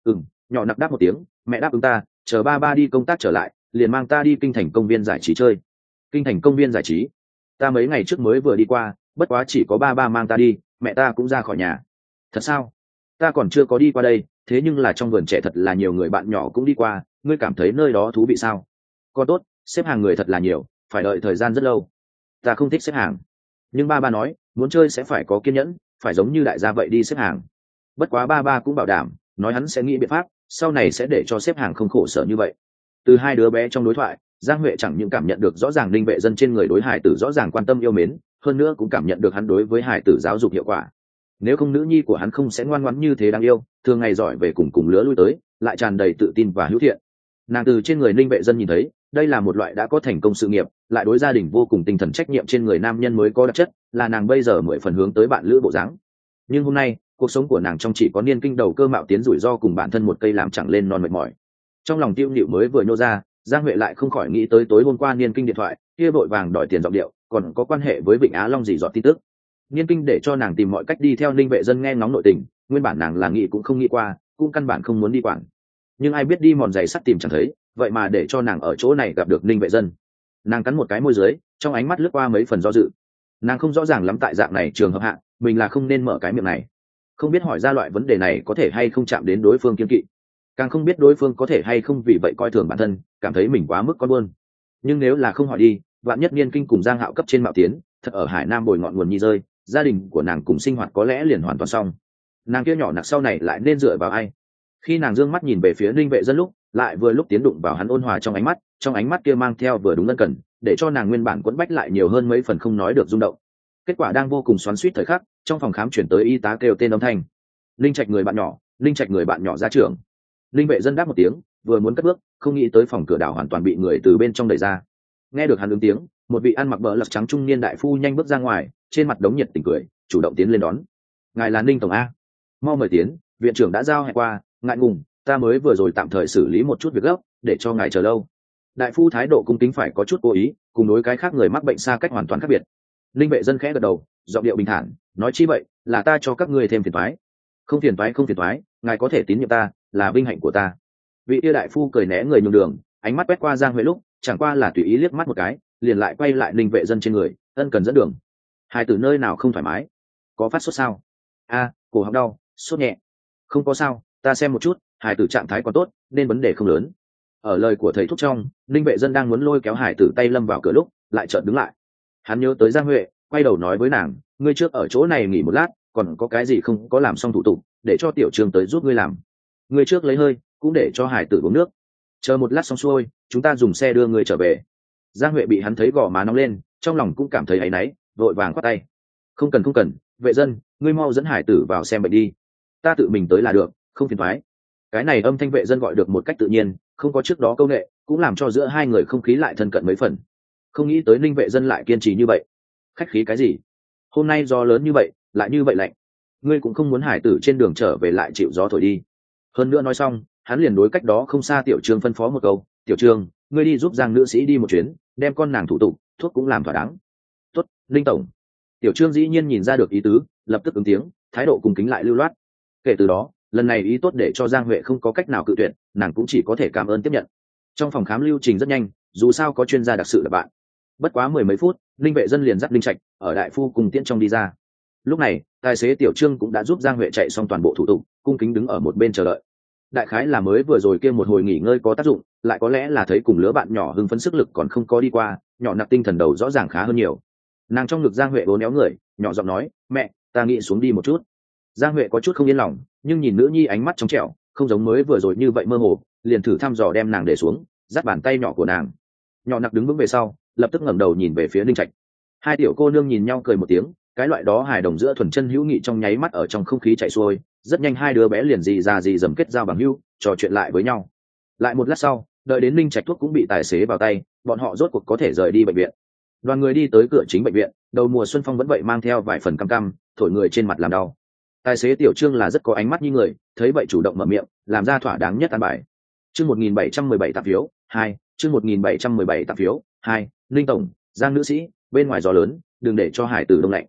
Nhỏ nặc đáp một tiếng, mẹ đáp ứng ta, chờ ba ba đi công tác trở lại liền mang ta đi kinh thành công viên giải trí chơi. Kinh thành công viên giải trí? Ta mấy ngày trước mới vừa đi qua, bất quá chỉ có ba ba mang ta đi, mẹ ta cũng ra khỏi nhà. Thật sao? Ta còn chưa có đi qua đây, thế nhưng là trong vườn trẻ thật là nhiều người bạn nhỏ cũng đi qua, ngươi cảm thấy nơi đó thú vị sao? Còn tốt, xếp hàng người thật là nhiều, phải đợi thời gian rất lâu. Ta không thích xếp hàng, nhưng ba ba nói muốn chơi sẽ phải có kiên nhẫn, phải giống như đại gia vậy đi xếp hàng. Bất quá ba ba cũng bảo đảm, nói hắn sẽ nghĩ biện pháp, sau này sẽ để cho xếp hàng không khổ sở như vậy. Từ hai đứa bé trong đối thoại, Giang Huệ chẳng những cảm nhận được rõ ràng Linh Vệ Dân trên người đối hải tử rõ ràng quan tâm yêu mến, hơn nữa cũng cảm nhận được hắn đối với hải tử giáo dục hiệu quả. Nếu không nữ nhi của hắn không sẽ ngoan ngoãn như thế đáng yêu, thường ngày giỏi về cùng lứa lui tới, lại tràn đầy tự tin và hữu thiện. Nàng từ trên người Linh Vệ Dân nhìn thấy, đây là một loại đã có thành công sự nghiệp, lại đối gia đình vô cùng tinh thần trách nhiệm trên người nam nhân mới có đặc chất, là nàng bây giờ 10 phần hướng tới bạn lữ bộ dáng. Nhưng hôm nay, cuộc sống của nàng trong chỉ có niên kinh đầu cơ mạo tiến rủi ro cùng bản thân một cây làm chẳng lên non mệt mỏi. Trong lòng tiêu nhịu mới vừa nhô ra, Giang Huệ lại không khỏi nghĩ tới tối hôm qua niên kinh điện thoại kia vội vàng đòi tiền giọng điệu, còn có quan hệ với Vịnh Á Long gì dọn tin tức. Niên kinh để cho nàng tìm mọi cách đi theo Ninh Vệ Dân nghe ngóng nội tình, nguyên bản nàng là nghĩ cũng không nghĩ qua, cũng căn bản không muốn đi quản. Nhưng ai biết đi mòn giày sắt tìm chẳng thấy, vậy mà để cho nàng ở chỗ này gặp được Ninh Vệ Dân. Nàng cắn một cái môi dưới, trong ánh mắt lướt qua mấy phần do dự. Nàng không rõ ràng lắm tại dạng này trường hợp hạ, mình là không nên mở cái miệng này. Không biết hỏi ra loại vấn đề này có thể hay không chạm đến đối phương kiên kỵ, càng không biết đối phương có thể hay không vì vậy coi thường bản thân, cảm thấy mình quá mức con buôn. Nhưng nếu là không hỏi đi, vạn nhất niên kinh cùng Giang Hạo cấp trên mạo tiến thật ở Hải Nam bồi ngọn nguồn nhi rơi, gia đình của nàng cùng sinh hoạt có lẽ liền hoàn toàn xong. Nàng kia nhỏ nặc sau này lại nên dựa vào ai? Khi nàng dương mắt nhìn về phía Ninh Vệ Dân lúc, lại vừa lúc tiến đụng vào hắn ôn hòa trong ánh mắt kia mang theo vừa đúng ân cần, để cho nàng nguyên bản quẫn bách lại nhiều hơn mấy phần không nói được rung động. Kết quả đang vô cùng xoắn xuýt thời khắc, trong phòng khám chuyển tới y tá kêu tên âm thanh. Linh Trạch người bạn nhỏ, Linh Trạch người bạn nhỏ ra trường. Linh Vệ Dân đáp một tiếng, vừa muốn cất bước, không nghĩ tới phòng cửa đảo hoàn toàn bị người từ bên trong đẩy ra. Nghe được hắn ứng tiếng, một vị ăn mặc bờ lật trắng trung niên đại phu nhanh bước ra ngoài, trên mặt đống nhiệt tình cười, chủ động tiến lên đón. Ngài là Ninh tổng a? Mau mời tiến, viện trưởng đã giao hẹn qua, ngại ngùng, ta mới vừa rồi tạm thời xử lý một chút việc gấp, để cho ngài chờ lâu. Đại phu thái độ cung kính phải có chút cố ý, cùng đối cái khác người mắc bệnh xa cách hoàn toàn khác biệt. Linh Vệ Dân khẽ gật đầu, giọng điệu bình thản, nói chi vậy, là ta cho các ngươi thêm phiền toái. Không phiền toái, ngài có thể tín nhiệm ta, là vinh hạnh của ta. Vị yêu đại phu cười né người nhường đường, ánh mắt quét qua Giang Huệ lúc, chẳng qua là tùy ý liếc mắt một cái, liền lại quay lại Linh Vệ Dân trên người, ân cần dẫn đường. Hai từ nơi nào không thoải mái? Có phát sốt sao? Cổ họng đau, sốt nhẹ. Không có sao, ta xem một chút, hải tử trạng thái còn tốt, nên vấn đề không lớn. Ở lời của thầy thuốc trong, Linh Vệ Dân đang muốn lôi kéo hải tử tay lâm vào cửa lúc, lại chợt đứng lại. Hắn nhớ tới Giang Huệ, quay đầu nói với nàng, ngươi trước ở chỗ này nghỉ một lát, còn có cái gì không có làm xong thủ tục, để cho tiểu Trương tới giúp ngươi làm. Ngươi trước lấy hơi, cũng để cho hải tử uống nước. Chờ một lát xong xuôi, chúng ta dùng xe đưa ngươi trở về. Giang Huệ bị hắn thấy gò má nóng lên, trong lòng cũng cảm thấy áy náy, vội vàng khoát tay. Không cần, Vệ Dân, ngươi mau dẫn hải tử vào xem bệnh đi. Ta tự mình tới là được, không phiền toái. Cái này âm thanh Vệ Dân gọi được một cách tự nhiên, không có trước đó câu nệ, cũng làm cho giữa hai người không khí lại thân cận mấy phần. Không nghĩ tới Ninh Vệ Dân lại kiên trì như vậy. Khách khí cái gì? Hôm nay gió lớn như vậy, lại như vậy lạnh. Ngươi cũng không muốn hải tử trên đường trở về lại chịu gió thổi đi. Hơn nữa nói xong, hắn liền đối cách đó không xa Tiểu Trương phân phó một câu, Tiểu Trương, ngươi đi giúp Giang nữ sĩ đi một chuyến, đem con nàng thủ tục, thuốc cũng làm thỏa đáng. Tốt, Linh tổng. Tiểu Trương dĩ nhiên nhìn ra được ý tứ, lập tức ứng tiếng, thái độ cung kính lại lưu loát. Kể từ đó, lần này ý tốt để cho Giang Huệ không có cách nào cự tuyệt, nàng cũng chỉ có thể cảm ơn tiếp nhận. Trong phòng khám lưu trình rất nhanh, dù sao có chuyên gia đặc sự là bạn. Bất quá 10 mấy phút, Linh Vệ Dân liền dắt Linh Trạch ở đại phu cùng tiễn trong đi ra. Lúc này, tài xế Tiểu Trương cũng đã giúp Giang Huệ chạy xong toàn bộ thủ tục, cung kính đứng ở một bên chờ đợi. Đại khái là mới vừa rồi kia một hồi nghỉ ngơi có tác dụng, lại có lẽ là thấy cùng lứa bạn nhỏ hưng phấn sức lực còn không có đi qua, nhỏ nặc tinh thần đầu rõ ràng khá hơn nhiều. Nàng trong ngực Giang Huệ bố néo người, nhỏ giọng nói, mẹ, ta nghĩ xuống đi một chút. Giang Huệ có chút không yên lòng, nhưng nhìn nữ nhi ánh mắt trong trẻo, không giống mới vừa rồi như vậy mơ hồ, liền thử thăm dò đem nàng để xuống, dắt bàn tay nhỏ của nàng. Nhỏ nặc đứng vững về sau, lập tức ngẩng đầu nhìn về phía Linh Trạch. Hai tiểu cô nương nhìn nhau cười một tiếng, cái loại đó hài đồng giữa thuần chân hữu nghị trong nháy mắt ở trong không khí chạy xuôi, rất nhanh hai đứa bé liền dì ra dì dầm kết giao bằng hữu, trò chuyện lại với nhau. Lại một lát sau, đợi đến Linh Trạch thuốc cũng bị tài xế vào tay, bọn họ rốt cuộc có thể rời đi bệnh viện. Đoàn người đi tới cửa chính bệnh viện, đầu mùa xuân phong vẫn vậy mang theo vài phần căm căm, thổi người trên mặt làm đau. Tài xế Tiểu Trương là rất có ánh mắt như người, thấy vậy chủ động mở miệng, làm ra thỏa đáng nhất an bài. Chương 1717 tạp phiếu 2, chương 1717 tạp phiếu 2, Linh tổng, Giang nữ sĩ, bên ngoài gió lớn, đừng để cho hải tử đông lạnh.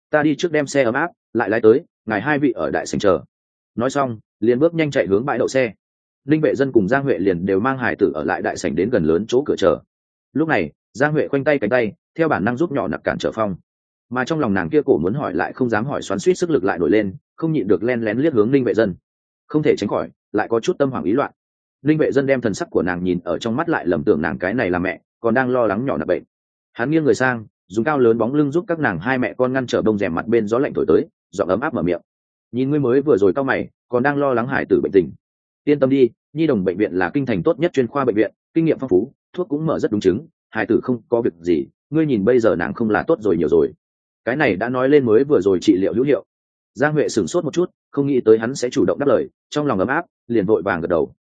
ta đi trước đem xe ấm áp lại lái tới, ngài hai vị ở đại sảnh chờ. Nói xong liền bước nhanh chạy hướng bãi đậu xe. Linh Vệ Dân cùng Giang Huệ liền đều mang hải tử ở lại đại sảnh đến gần lớn chỗ cửa chờ. Lúc này Giang Huệ khoanh tay cánh tay theo bản năng giúp nhỏ nặc cản trở phong, mà trong lòng nàng kia cổ muốn hỏi lại không dám hỏi, xoắn xuýt sức lực lại nổi lên, không nhịn được len lén liếc hướng Linh Vệ Dân, không thể tránh khỏi lại có chút tâm hoảng ý loạn. Linh Vệ Dân đem thần sắc của nàng nhìn ở trong mắt, lại lầm tưởng nàng cái này là mẹ còn đang lo lắng nhỏ nặc bệnh. Hắn nghiêng người sang dùng cao lớn bóng lưng giúp các nàng hai mẹ con ngăn trở bông rèm mặt bên gió lạnh thổi tới, giọng ấm áp mở miệng: nhìn ngươi mới vừa rồi cau mày còn đang lo lắng hải tử bệnh tình, yên tâm đi, nhi đồng bệnh viện là kinh thành tốt nhất chuyên khoa bệnh viện, kinh nghiệm phong phú, thuốc cũng mở rất đúng chứng, hải tử không có việc gì, ngươi nhìn bây giờ nàng không là tốt rồi nhiều rồi. Cái này đã nói lên mới vừa rồi trị liệu hữu hiệu. Giang Huệ sửng sốt một chút, không nghĩ tới hắn sẽ chủ động đáp lời, trong lòng ấm áp liền vội vàng gật đầu: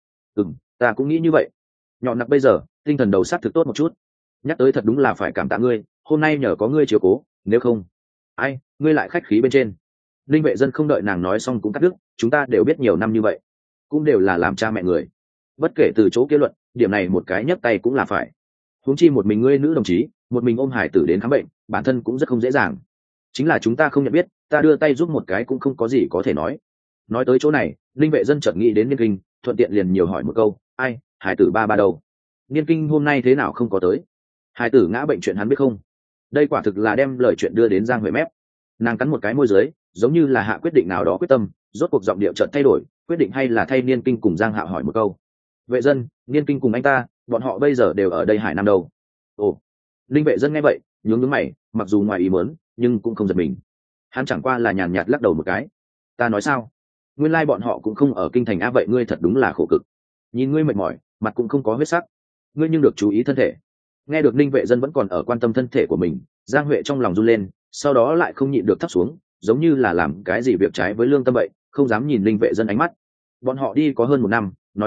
ta cũng nghĩ như vậy. Nhọn nặc bây giờ tinh thần đầu sát thực tốt một chút, nhắc tới thật đúng là phải cảm tạ ngươi, hôm nay nhờ có ngươi chiếu cố, nếu không ai ngươi lại khách khí bên trên. Linh Vệ Dân không đợi nàng nói xong cũng cắt đứt: chúng ta đều biết nhiều năm như vậy, cũng đều là làm cha mẹ người, bất kể từ chỗ kết luận điểm này một cái nhấc tay cũng là phải, huống chi một mình ngươi nữ đồng chí một mình ôm hải tử đến khám bệnh, bản thân cũng rất không dễ dàng. Chính là chúng ta không nhận biết, ta đưa tay giúp một cái cũng không có gì có thể nói. Nói tới chỗ này Linh Vệ Dân chợt nghĩ đến Niên Kinh, thuận tiện liền nhiều hỏi một câu: ai hải tử ba đâu? Niên Kinh hôm nay thế nào không có tới? Hải tử ngã bệnh chuyện hắn biết không? Đây quả thực là đem lời chuyện đưa đến Giang Huệ mép. Nàng cắn một cái môi dưới, giống như là hạ quyết định nào đó quyết tâm, rốt cuộc giọng điệu chợt thay đổi, quyết định hay là thay Niên Kinh cùng Giang Hạo hỏi một câu: Vệ Dân, Niên Kinh cùng anh ta bọn họ bây giờ đều ở đây Hải Nam đâu? Ồ. Linh Vệ Dân nghe vậy nhướng nhướng mày, mặc dù ngoài ý muốn nhưng cũng không giật mình. Hắn chẳng qua là nhàn nhạt lắc đầu một cái: ta nói sao, nguyên lai bọn họ cũng không ở kinh thành a, vậy ngươi thật đúng là khổ cực, nhìn ngươi mệt mỏi mặt cũng không có huyết sắc, ngươi nhưng được chú ý thân thể. Nghe được Ninh Vệ Dân vẫn còn ở quan tâm thân thể của mình, Giang Huệ trong lòng run lên, sau đó lại không nhịn được thấp xuống, giống như là làm cái gì việc trái với lương tâm vậy, không dám nhìn Ninh Vệ Dân ánh mắt. Bọn họ đi có hơn 1 năm, nói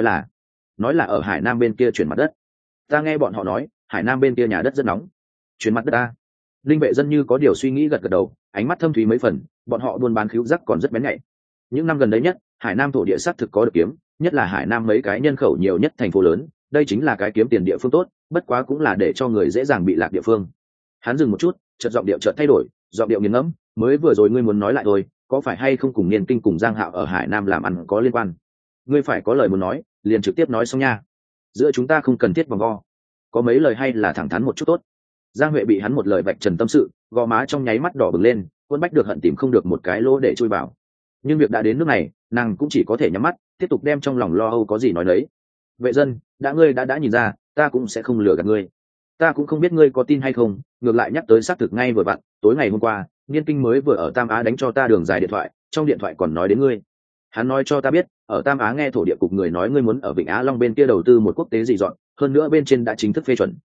là ở Hải Nam bên kia chuyển mặt đất. Ta nghe bọn họ nói Hải Nam bên kia nhà đất rất nóng. Chuyển mặt đất ta? Ninh Vệ Dân như có điều suy nghĩ gật gật đầu, ánh mắt thâm thúy mấy phần. Bọn họ buôn bán khứu giác còn rất bén nhạy. Những năm gần đấy nhất Hải Nam thổ địa xác thực có được kiếm, nhất là Hải Nam mấy cái nhân khẩu nhiều nhất thành phố lớn, đây chính là cái kiếm tiền địa phương tốt, bất quá cũng là để cho người dễ dàng bị lạc địa phương. Hắn dừng một chút, chợt giọng điệu chợt thay đổi, giọng điệu nghiền ngẫm: mới vừa rồi ngươi muốn nói lại thôi, có phải hay không cùng Niên Kinh cùng Giang Hạo ở Hải Nam làm ăn có liên quan? Ngươi phải có lời muốn nói liền trực tiếp nói xong nha, giữa chúng ta không cần thiết vòng vo, có mấy lời hay là thẳng thắn một chút tốt. Giang Huệ bị hắn một lời vạch trần tâm sự, gò má trong nháy mắt đỏ bừng lên, quân bách được hận tìm không được một cái lỗ để chui vào. Nhưng việc đã đến nước này, nàng cũng chỉ có thể nhắm mắt tiếp tục đem trong lòng lo âu có gì nói đấy. Vệ Dân, ngươi đã nhìn ra, ta cũng sẽ không lừa gạt ngươi. Ta cũng không biết ngươi có tin hay không, ngược lại nhắc tới xác thực ngay vừa vặn, tối ngày hôm qua Niên Kinh mới vừa ở Tam Á đánh cho ta đường dài điện thoại, trong điện thoại còn nói đến ngươi. Hắn nói cho ta biết, ở Tam Á nghe thổ địa cục người nói ngươi muốn ở Vịnh Á Long bên kia đầu tư một quốc tế dị dọn, hơn nữa bên trên đã chính thức phê chuẩn.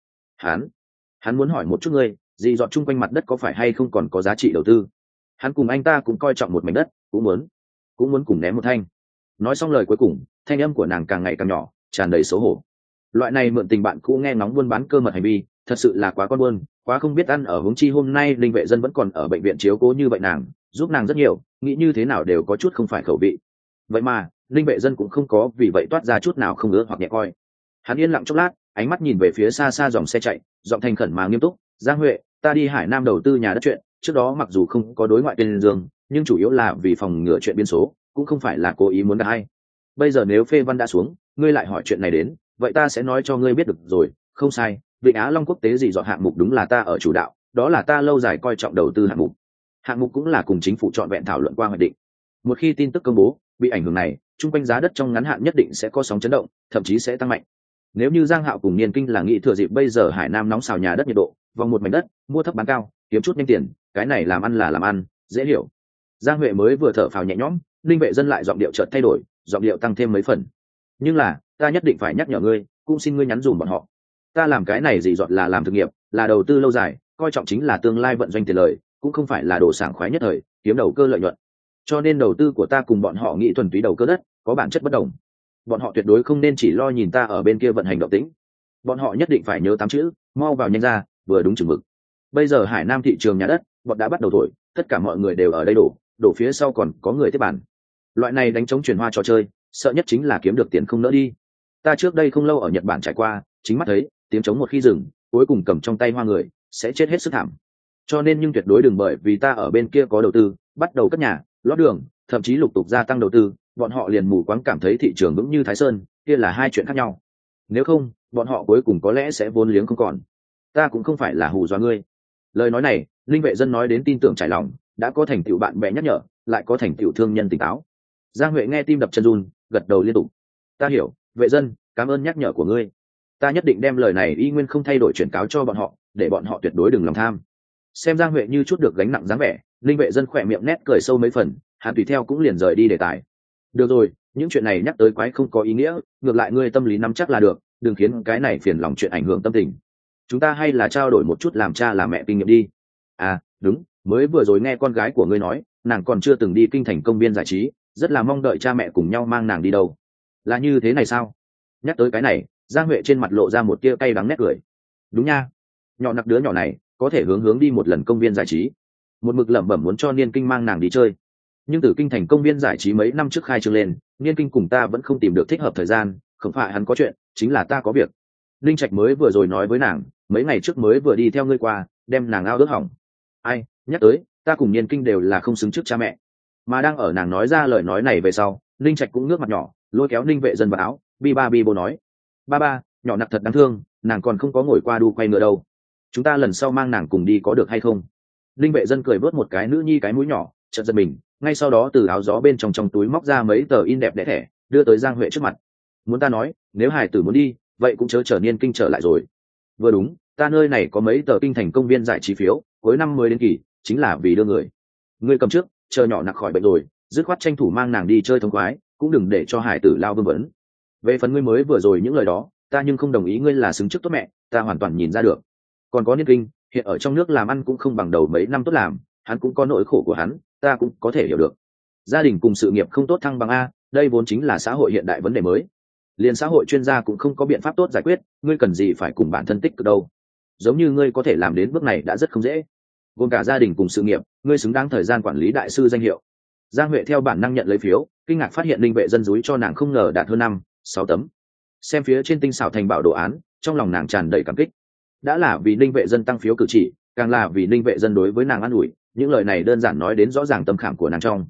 Hắn muốn hỏi một chút ngươi, dị dọn chung quanh mặt đất có phải hay không còn có giá trị đầu tư. Hắn cùng anh ta cũng coi trọng một mảnh đất, cũng muốn cùng ném một thanh. Nói xong lời cuối cùng, thanh âm của nàng càng ngày càng nhỏ, tràn đầy xấu hổ. Loại này mượn tình bạn cũ nghe ngóng buôn bán cơ mật hành vi, thật sự là quá con buôn, quá không biết ăn ở. Huống chi hôm nay Linh Vệ Dân vẫn còn ở bệnh viện chiếu cố như vậy nàng, giúp nàng rất nhiều, nghĩ như thế nào đều có chút không phải khẩu vị. Vậy mà Linh Vệ Dân cũng không có vì vậy toát ra chút nào không ưa hoặc nhẹ coi. Hắn yên lặng chốc lát, ánh mắt nhìn về phía xa xa dòng xe chạy, giọng thành khẩn mà nghiêm túc: Giang Huệ, ta đi Hải Nam đầu tư nhà đất chuyện trước đó mặc dù không có đối ngoại tên dương, nhưng chủ yếu là vì phòng ngừa chuyện biên số, cũng không phải là cố ý muốn gạt hay. Bây giờ nếu phê văn đã xuống, ngươi lại hỏi chuyện này đến, vậy ta sẽ nói cho ngươi biết được rồi. Không sai, Vịnh Á Long quốc tế dị dọn hạng mục đúng là ta ở chủ đạo, đó là ta lâu dài coi trọng đầu tư hạng mục cũng là cùng chính phủ trọn vẹn thảo luận qua hoạch định. Một khi tin tức công bố bị ảnh hưởng này, chung quanh giá đất trong ngắn hạn nhất định sẽ có sóng chấn động, thậm chí sẽ tăng mạnh. Nếu như Giang Hạo cùng Niên Kinh là nghĩ thừa dịp bây giờ Hải Nam nóng xào nhà đất nhiệt độ, vòng một mảnh đất mua thấp bán cao, kiếm chút nhanh tiền, cái này làm ăn là làm ăn, dễ hiểu. Giang Huệ mới vừa thở phào nhẹ nhõm, Linh Vệ Dân lại giọng điệu chợt thay đổi, giọng điệu tăng thêm mấy phần: nhưng là ta nhất định phải nhắc nhở ngươi, cũng xin ngươi nhắn dùm bọn họ, ta làm cái này dị dọn là làm thực nghiệp, là đầu tư lâu dài, coi trọng chính là tương lai vận doanh tiền lời, cũng không phải là đồ sảng khoái nhất thời kiếm đầu cơ lợi nhuận. Cho nên đầu tư của ta cùng bọn họ nghĩ thuần túy đầu cơ đất, có bản chất bất đồng. Bọn họ tuyệt đối không nên chỉ lo nhìn ta ở bên kia vận hành động tĩnh, bọn họ nhất định phải nhớ 8 chữ: mau vào nhanh ra, vừa đúng chừng mực. Bây giờ Hải Nam thị trường nhà đất bọn đã bắt đầu thổi, tất cả mọi người đều ở đây đổ phía sau còn có người tiếp bàn. Loại này đánh chống chuyển hoa trò chơi, sợ nhất chính là kiếm được tiền không nỡ đi. Ta trước đây không lâu ở Nhật Bản trải qua, chính mắt thấy tiếng trống một khi dừng, cuối cùng cầm trong tay hoa người sẽ chết hết sức thảm. cho nên nhưng tuyệt đối đừng bởi vì ta ở bên kia có đầu tư bắt đầu cất nhà lót đường, thậm chí lục tục gia tăng đầu tư, bọn họ liền mù quáng cảm thấy thị trường vững như Thái Sơn, kia là hai chuyện khác nhau. Nếu không, bọn họ cuối cùng có lẽ sẽ vốn liếng không còn. Ta cũng không phải là hù dọa ngươi. Lời nói này, Linh Vệ Dân nói đến tin tưởng trải lòng, đã có thành tựu bạn bè nhắc nhở, lại có thành tựu thương nhân tỉnh táo. Giang Huệ nghe tim đập chân run, gật đầu liên tục. Ta hiểu, Vệ Dân, cảm ơn nhắc nhở của ngươi. Ta nhất định đem lời này y nguyên không thay đổi chuyển cáo cho bọn họ, để bọn họ tuyệt đối đừng lòng tham. Xem Giang Huệ như chút được gánh nặng dáng vẻ, Linh Vệ Dân khỏe miệng nét cười sâu mấy phần, Hàn Tùy theo cũng liền rời đi đề tài. Được rồi, những chuyện này nhắc tới quái không có ý nghĩa, ngược lại ngươi tâm lý nắm chắc là được, đừng khiến cái này phiền lòng chuyện ảnh hưởng tâm tình. Chúng ta hay là trao đổi một chút làm cha làm mẹ kinh nghiệm đi. À, đúng, mới vừa rồi nghe con gái của ngươi nói, nàng còn chưa từng đi kinh thành công viên giải trí, rất là mong đợi cha mẹ cùng nhau mang nàng đi đâu. Là như thế này sao? Nhắc tới cái này, Giang Huệ trên mặt lộ ra một tia cay đắng nét cười. Đúng nha, nhỏ nặc đứa nhỏ này có thể hướng đi một lần công viên giải trí, một mực lẩm bẩm muốn cho Niên Kinh mang nàng đi chơi. Nhưng từ kinh thành công viên giải trí mấy năm trước khai trương lên, Niên Kinh cùng ta vẫn không tìm được thích hợp thời gian, không phải hắn có chuyện, chính là ta có việc. Linh Trạch mới vừa rồi nói với nàng, mấy ngày trước mới vừa đi theo ngươi qua, đem nàng ao ước hỏng. Ai, nhắc tới, ta cùng Niên Kinh đều là không xứng trước cha mẹ. Mà đang ở nàng nói ra lời nói này về sau, Linh Trạch cũng ngước mặt nhỏ, lôi kéo Linh Vệ Dân vào áo, bi bô nói: ba, nhỏ nặc thật đáng thương, nàng còn không có ngồi qua đu quay ngựa đâu. Chúng ta lần sau mang nàng cùng đi có được hay không? Linh Vệ Dân cười vớt một cái nữ nhi cái mũi nhỏ, chợt giật mình, ngay sau đó từ áo gió bên trong túi móc ra mấy tờ in đẹp đẽ thẻ, đưa tới Giang Huệ trước mặt. Muốn ta nói, nếu hải tử muốn đi, vậy cũng chớ chờ Niên Kinh trở lại rồi. Vừa đúng, ta nơi này có mấy tờ kinh thành công viên giải trí phiếu, cuối năm mới đến kỳ, chính là vì đưa người. Ngươi cầm trước, chờ nhỏ nặc khỏi bệnh rồi, dứt khoát tranh thủ mang nàng đi chơi thống khoái, cũng đừng để cho hải tử lao vương vấn. Về phần ngươi mới vừa rồi những lời đó, ta nhưng không đồng ý ngươi là xứng trước tốt mẹ, ta hoàn toàn nhìn ra được. Còn có Niên Kinh, hiện ở trong nước làm ăn cũng không bằng đầu mấy năm tốt làm, hắn cũng có nỗi khổ của hắn, ta cũng có thể hiểu được. Gia đình cùng sự nghiệp không tốt thăng bằng a, đây vốn chính là xã hội hiện đại vấn đề mới. Liên xã hội chuyên gia cũng không có biện pháp tốt giải quyết, ngươi cần gì phải cùng bản thân tích cực đâu. Giống như ngươi có thể làm đến bước này đã rất không dễ. Gồm cả gia đình cùng sự nghiệp, ngươi xứng đáng thời gian quản lý đại sư danh hiệu. Giang Huệ theo bản năng nhận lấy phiếu, kinh ngạc phát hiện Linh Vệ Dân dúi cho nàng không ngờ đạt hơn 5-6 tấm. Xem phía trên tinh xảo thành bảo đồ án, trong lòng nàng tràn đầy cảm kích. Đã là vì Linh Vệ Dân tăng phiếu cử chỉ, càng là vì Linh Vệ Dân đối với nàng an ủi, những lời này đơn giản nói đến rõ ràng tâm khảm của nàng trong.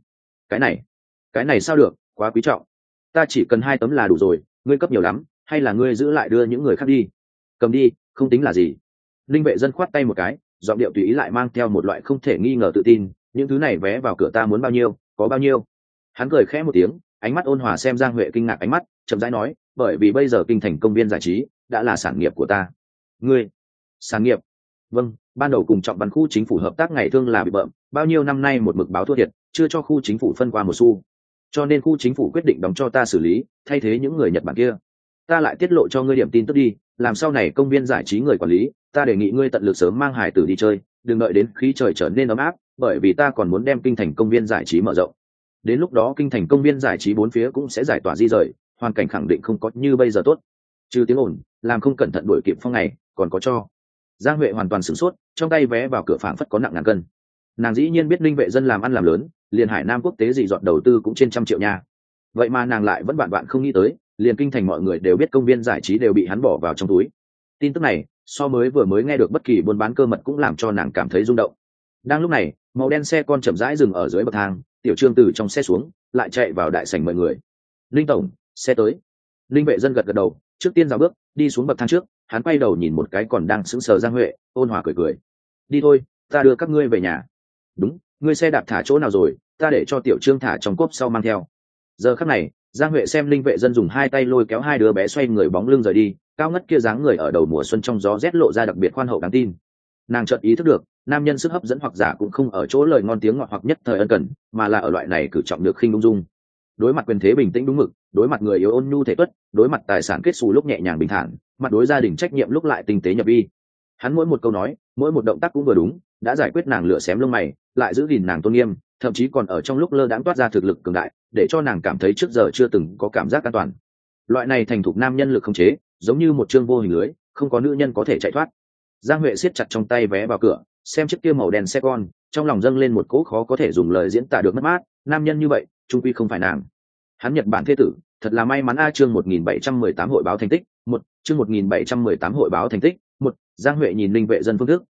Cái này sao được, quá quý trọng. Ta chỉ cần 2 tấm là đủ rồi, ngươi cấp nhiều lắm, hay là ngươi giữ lại đưa những người khác đi? Cầm đi, không tính là gì. Linh Vệ Dân khoát tay một cái, giọng điệu tùy ý lại mang theo một loại không thể nghi ngờ tự tin, những thứ này vé vào cửa ta muốn bao nhiêu, có bao nhiêu. Hắn cười khẽ một tiếng, ánh mắt ôn hòa xem Giang Huệ kinh ngạc ánh mắt, chậm rãi nói, bởi vì bây giờ kinh thành công viên giải trí đã là sản nghiệp của ta. Ngươi? Sản nghiệp? Vâng, ban đầu cùng Trọng Văn khu chính phủ hợp tác ngày thương là bị bợm, bao nhiêu năm nay một mực báo thua thiệt, chưa cho khu chính phủ phân qua một xu. Cho nên khu chính phủ quyết định đóng cho ta xử lý, thay thế những người Nhật Bản kia. Ta lại tiết lộ cho ngươi điểm tin tức đi, làm sau này công viên giải trí người quản lý, ta đề nghị ngươi tận lực sớm mang hải tử đi chơi, đừng đợi đến khí trời trở nên ấm áp, bởi vì ta còn muốn đem kinh thành công viên giải trí mở rộng. Đến lúc đó kinh thành công viên giải trí bốn phía cũng sẽ giải tỏa di rời, hoàn cảnh khẳng định không có như bây giờ tốt. Trừ tiếng ồn, làm không cẩn thận đuổi kịp phong này, còn có cho. Giang Huệ hoàn toàn sửng sốt, trong tay vé vào cửa phảng phất có nặng ngàn cân. Nàng dĩ nhiên biết Linh Vệ Dân làm ăn làm lớn, liền Hải Nam quốc tế gì dọn đầu tư cũng trên 100 triệu nha. Vậy mà nàng lại vẫn bạn không nghĩ tới, liền kinh thành mọi người đều biết công viên giải trí đều bị hắn bỏ vào trong túi. Tin tức này, so vừa mới nghe được bất kỳ buôn bán cơ mật cũng làm cho nàng cảm thấy rung động. Đang lúc này, màu đen xe con chậm rãi dừng ở dưới bậc thang, Tiểu Trương từ trong xe xuống, lại chạy vào đại sảnh mọi người. Linh tổng, xe tới. Linh Vệ Dân gật gật đầu, trước tiên dạo bước đi xuống bậc thang trước, hắn quay đầu nhìn một cái còn đang sững sờ Giang Huệ, ôn hòa cười. Đi thôi, ta đưa các ngươi về nhà. Đúng, ngươi xe đạp thả chỗ nào rồi, ta để cho Tiểu Trương thả trong cốp sau mang theo. Giờ khắc này, Giang Huệ xem Linh Vệ Dân dùng 2 tay lôi kéo 2 đứa bé xoay người bóng lưng rời đi, cao ngất kia dáng người ở đầu mùa xuân trong gió rét lộ ra đặc biệt khoan hậu đáng tin. Nàng chợt ý thức được, nam nhân sức hấp dẫn hoặc giả cũng không ở chỗ lời ngon tiếng ngọt hoặc nhất thời ân cần, mà là ở loại này cử trọng được khinh ung dung. Đối mặt quyền thế bình tĩnh đúng mực, đối mặt người yếu ôn nhu thể tuất, đối mặt tài sản kết xù lúc nhẹ nhàng bình thản, mặt đối gia đình trách nhiệm lúc lại tinh tế nhập vi. Hắn mỗi một câu nói, mỗi một động tác cũng vừa đúng, đã giải quyết nàng lửa xém lông mày, lại giữ gìn nàng tôn nghiêm, thậm chí còn ở trong lúc lơ đãng toát ra thực lực cường đại, để cho nàng cảm thấy trước giờ chưa từng có cảm giác an toàn. Loại này thành thục nam nhân lực không chế, giống như một chương vô hình lưới, không có nữ nhân có thể chạy thoát. Giang Huệ siết chặt trong tay vé vào cửa, xem chiếc kia màu đen xe con, trong lòng dâng lên một cỗ khó có thể dùng lời diễn tả được mất mát. Nam nhân như vậy, chung quy không phải nàng. Hắn Nhật Bản thế tử, thật là may mắn a. Chương 1718 hội báo thành tích 1, chương 1718 hội báo thành tích 1. Giang Huệ nhìn Linh Vệ Dân phương thức,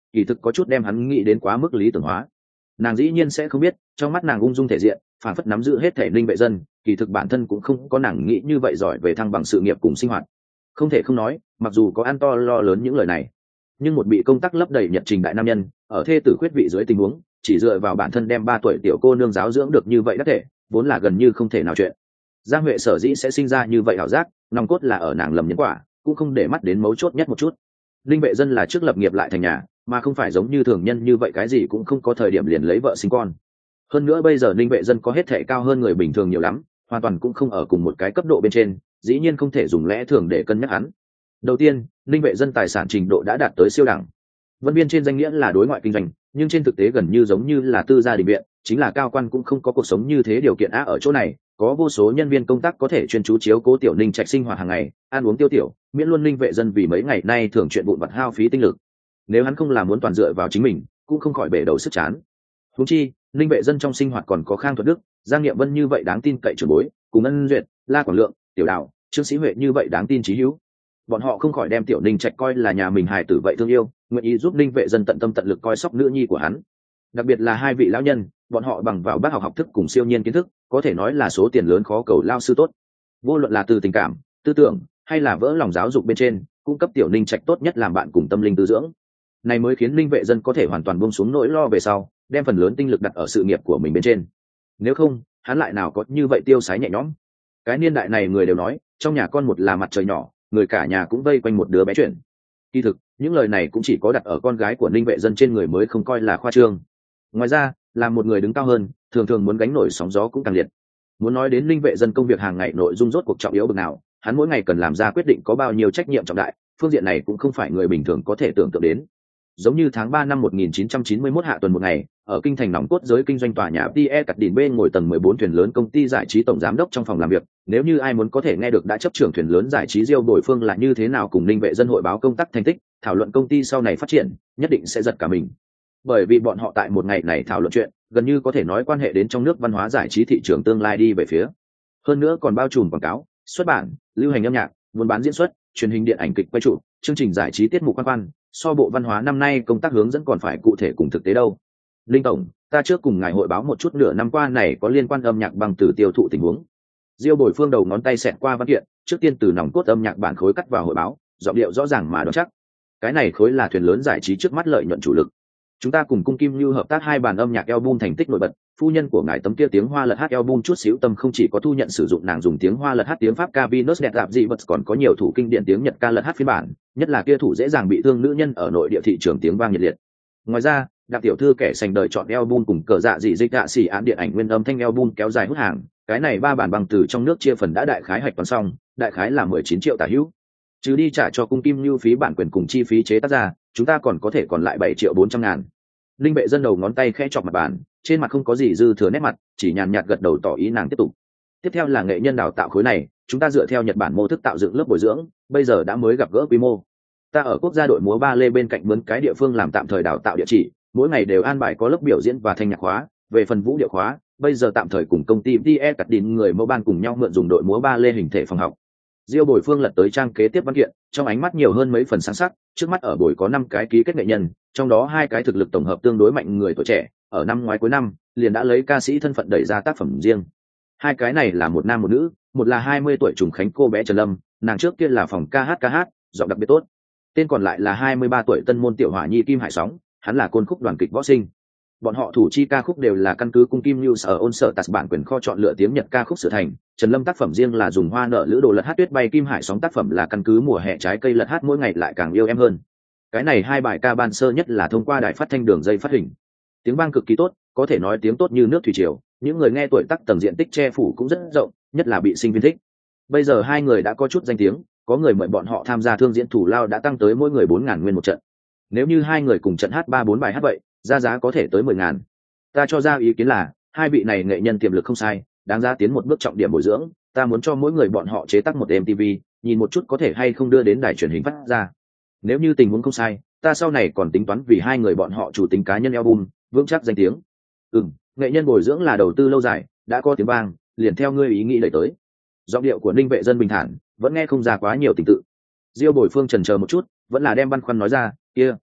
kỳ thực có chút đem hắn nghĩ đến quá mức lý tưởng hóa. Nàng dĩ nhiên sẽ không biết, trong mắt nàng ung dung thể diện, phản phất nắm giữ hết thể linh vệ dân, kỳ thực bản thân cũng không có nàng nghĩ như vậy giỏi về thăng bằng sự nghiệp cùng sinh hoạt. Không thể không nói, mặc dù có ăn to lo lớn những lời này, nhưng một bị công tác lấp đầy nhật trình đại nam nhân, ở thê tử khuyết vị dưới tình huống, chỉ dựa vào bản thân đem 3 tuổi tiểu cô nương giáo dưỡng được như vậy đắc thể, vốn là gần như không thể nào chuyện. Giang Huệ sở dĩ sẽ sinh ra như vậy ảo giác, nòng cốt là ở nàng lầm nhân quả, cũng không để mắt đến mấu chốt nhất một chút. Linh vệ dân là trước lập nghiệp lại thành nhà, mà không phải giống như thường nhân như vậy cái gì cũng không có thời điểm liền lấy vợ sinh con. Hơn nữa bây giờ Linh vệ dân có hết thể cao hơn người bình thường nhiều lắm, hoàn toàn cũng không ở cùng một cái cấp độ bên trên, dĩ nhiên không thể dùng lẽ thường để cân nhắc hắn. Đầu tiên, Linh vệ dân tài sản trình độ đã đạt tới siêu đẳng. Vân Biên trên danh nghĩa là đối ngoại kinh doanh, nhưng trên thực tế gần như giống như là tư gia đình viện, chính là cao quan cũng không có cuộc sống như thế điều kiện á. Ở chỗ này có vô số nhân viên công tác có thể chuyên chú chiếu cố tiểu Ninh Trạch sinh hoạt hàng ngày, ăn uống tiêu tiểu, miễn luôn Linh vệ dân vì mấy ngày nay thường chuyện vụn vặt hao phí tinh lực. Nếu hắn không làm muốn toàn dựa vào chính mình, cũng không khỏi bể đầu sức chán. Huống chi, Linh vệ dân trong sinh hoạt còn có Khang Thuật Đức, Giang Niệm Vân như vậy đáng tin cậy trưởng bối, cùng Ân Duyệt, La Quảng Lượng, Tiểu Đạo, Trương Sĩ Huệ như vậy đáng tin chí hữu. Bọn họ không khỏi đem tiểu Ninh Trạch coi là nhà mình hài tử vậy thương yêu, nguyện ý giúp Linh vệ dân tận tâm tận lực coi sóc nữ nhi của hắn. Đặc biệt là hai vị lão nhân, bọn họ bằng vào bác học học thức cùng siêu nhiên kiến thức, có thể nói là số tiền lớn khó cầu lao sư tốt. Vô luận là từ tình cảm, tư tưởng hay là vỡ lòng giáo dục bên trên, cung cấp tiểu Ninh Trạch tốt nhất làm bạn cùng tâm linh tư dưỡng. Này mới khiến Linh vệ dân có thể hoàn toàn buông xuống nỗi lo về sau, đem phần lớn tinh lực đặt ở sự nghiệp của mình bên trên. Nếu không, hắn lại nào có như vậy tiêu sái nhẹ nhõm. Cái niên đại này người đều nói, trong nhà con một là mặt trời nhỏ, người cả nhà cũng vây quanh một đứa bé chuyện. Kỳ thực, những lời này cũng chỉ có đặt ở con gái của Linh vệ dân trên người mới không coi là khoa trương. Ngoài ra, là một người đứng cao hơn, thường thường muốn gánh nổi sóng gió cũng càng liệt. Muốn nói đến Linh vệ dân công việc hàng ngày nội dung rốt cuộc trọng yếu bậc nào, hắn mỗi ngày cần làm ra quyết định có bao nhiêu trách nhiệm trọng đại, phương diện này cũng không phải người bình thường có thể tưởng tượng đến. Giống như tháng 3 năm 1991 hạ tuần một ngày, ở kinh thành nòng cốt giới kinh doanh tòa nhà Pierre Cardin bên ngồi tầng 14 thuyền lớn công ty giải trí tổng giám đốc trong phòng làm việc, nếu như ai muốn có thể nghe được đã chấp trưởng thuyền lớn giải trí Diêu Bồi Phương là như thế nào cùng Linh vệ dân hội báo công tác thành tích, thảo luận công ty sau này phát triển, nhất định sẽ giật cả mình. Bởi vì bọn họ tại một ngày này thảo luận chuyện, gần như có thể nói quan hệ đến trong nước văn hóa giải trí thị trường tương lai đi về phía. Hơn nữa còn bao trùm quảng cáo, xuất bản, lưu hành âm nhạc, buôn bán diễn xuất, truyền hình điện ảnh kịch quay trụ, chương trình giải trí tiết mục quan, so bộ văn hóa năm nay công tác hướng dẫn còn phải cụ thể cùng thực tế đâu. Linh tổng, ta trước cùng ngài hội báo một chút nửa năm qua này có liên quan âm nhạc bằng từ tiêu thụ tình huống. Diêu Bồi Phương đầu ngón tay xẹt qua văn kiện, trước tiên từ nòng cốt âm nhạc bản khối cắt vào hội báo, giọng điệu rõ ràng mà đoán chắc. Cái này khối là thuyền lớn giải trí trước mắt lợi nhuận chủ lực. Chúng ta cùng Cung Kim Như hợp tác 2 bản âm nhạc album thành tích nổi bật, phu nhân của ngài tấm kia tiếng Hoa lật hát album chút xíu tâm không chỉ có thu nhận sử dụng nàng dùng tiếng Hoa lật hát tiếng Pháp ca Venus đẹp dạp dị vật, còn có nhiều thủ kinh điển tiếng Nhật ca lật hát phiên bản, nhất là kia thủ dễ dàng bị thương nữ nhân ở nội địa thị trường tiếng vang nhiệt liệt. Ngoài ra, Đặng tiểu thư kẻ sành đời chọn album cùng cờ dạ dị dịch dạ xỉ án điện ảnh nguyên âm thanh album kéo dài hút hàng, cái này 3 bản bằng từ trong nước chia phần đã đại khái hạch toán xong, đại khái là 19 triệu tả hữu. Trừ đi trả cho Cung Kim Như phí bản quyền cùng chi phí chế tác ra, chúng ta còn có thể còn lại 7 triệu 400 ngàn. Linh vệ dân đầu ngón tay khẽ chọc mặt bàn, trên mặt không có gì dư thừa nét mặt, chỉ nhàn nhạt gật đầu tỏ ý nàng tiếp tục. Tiếp theo là nghệ nhân đào tạo khối này, chúng ta dựa theo Nhật Bản mô thức tạo dựng lớp bồi dưỡng, bây giờ đã mới gặp gỡ quy mô. Ta ở quốc gia đội múa ba lê bên cạnh mướn cái địa phương làm tạm thời đào tạo địa chỉ, mỗi ngày đều an bài có lớp biểu diễn và thanh nhạc khóa. Về phần vũ điệu khóa, bây giờ tạm thời cùng công ty Pierre Cardin người mẫu ban cùng nhau mượn dùng đội múa ba lê hình thể phòng học. Diêu Bồi Phương lật tới trang kế tiếp văn kiện, trong ánh mắt nhiều hơn mấy phần sáng sắc. Trước mắt ở buổi có 5 cái ký kết nghệ nhân, trong đó 2 cái thực lực tổng hợp tương đối mạnh người tuổi trẻ, ở năm ngoái cuối năm liền đã lấy ca sĩ thân phận đẩy ra tác phẩm riêng. 2 cái này là một nam một nữ, một là 20 tuổi trùng khánh cô bé Trần Lâm, nàng trước kia là phòng ca hát, giọng đặc biệt tốt. Tên còn lại là 23 tuổi tân môn tiểu hỏa nhi Kim Hải Sóng, hắn là côn khúc đoàn kịch võ sinh. Bọn họ thủ chi ca khúc đều là căn cứ Cung Kim News ở ôn sở tạt bản quyền kho chọn lựa tiếng Nhật ca khúc sửa thành. Trần Lâm tác phẩm riêng là dùng hoa nợ lữ đồ lật hát tuyết bay, Kim Hải Sóng tác phẩm là căn cứ mùa hè trái cây lật hát mỗi ngày lại càng yêu em hơn. Cái này 2 bài ca ban sơ nhất là thông qua đài phát thanh đường dây phát hình. Tiếng vang cực kỳ tốt, có thể nói tiếng tốt như nước thủy triều, những người nghe tuổi tác tầng diện tích che phủ cũng rất rộng, nhất là bị sinh viên thích. Bây giờ 2 người đã có chút danh tiếng, có người mời bọn họ tham gia thương diễn thủ lao đã tăng tới mỗi người 4.000 nguyên một trận. Nếu như 2 người cùng trận hát 3-4 bài hát vậy, ra giá có thể tới 10.000. Ta cho ra ý kiến là 2 vị này nghệ nhân tiềm lực không sai, đáng giá tiến một bước trọng điểm bồi dưỡng. Ta muốn cho mỗi người bọn họ chế tác một MTV, nhìn một chút có thể hay không đưa đến đài truyền hình phát ra. Nếu như tình huống không sai, ta sau này còn tính toán vì 2 người bọn họ chủ tính cá nhân album, vững chắc danh tiếng. Nghệ nhân bồi dưỡng là đầu tư lâu dài, đã có tiếng vang, liền theo ngươi ý nghĩ đẩy tới. Giọng điệu của Ninh vệ dân bình thản, vẫn nghe không ra quá nhiều tình tự. Diêu Bồi Phương chần chờ một chút, vẫn là đem băn khoăn nói ra, kia,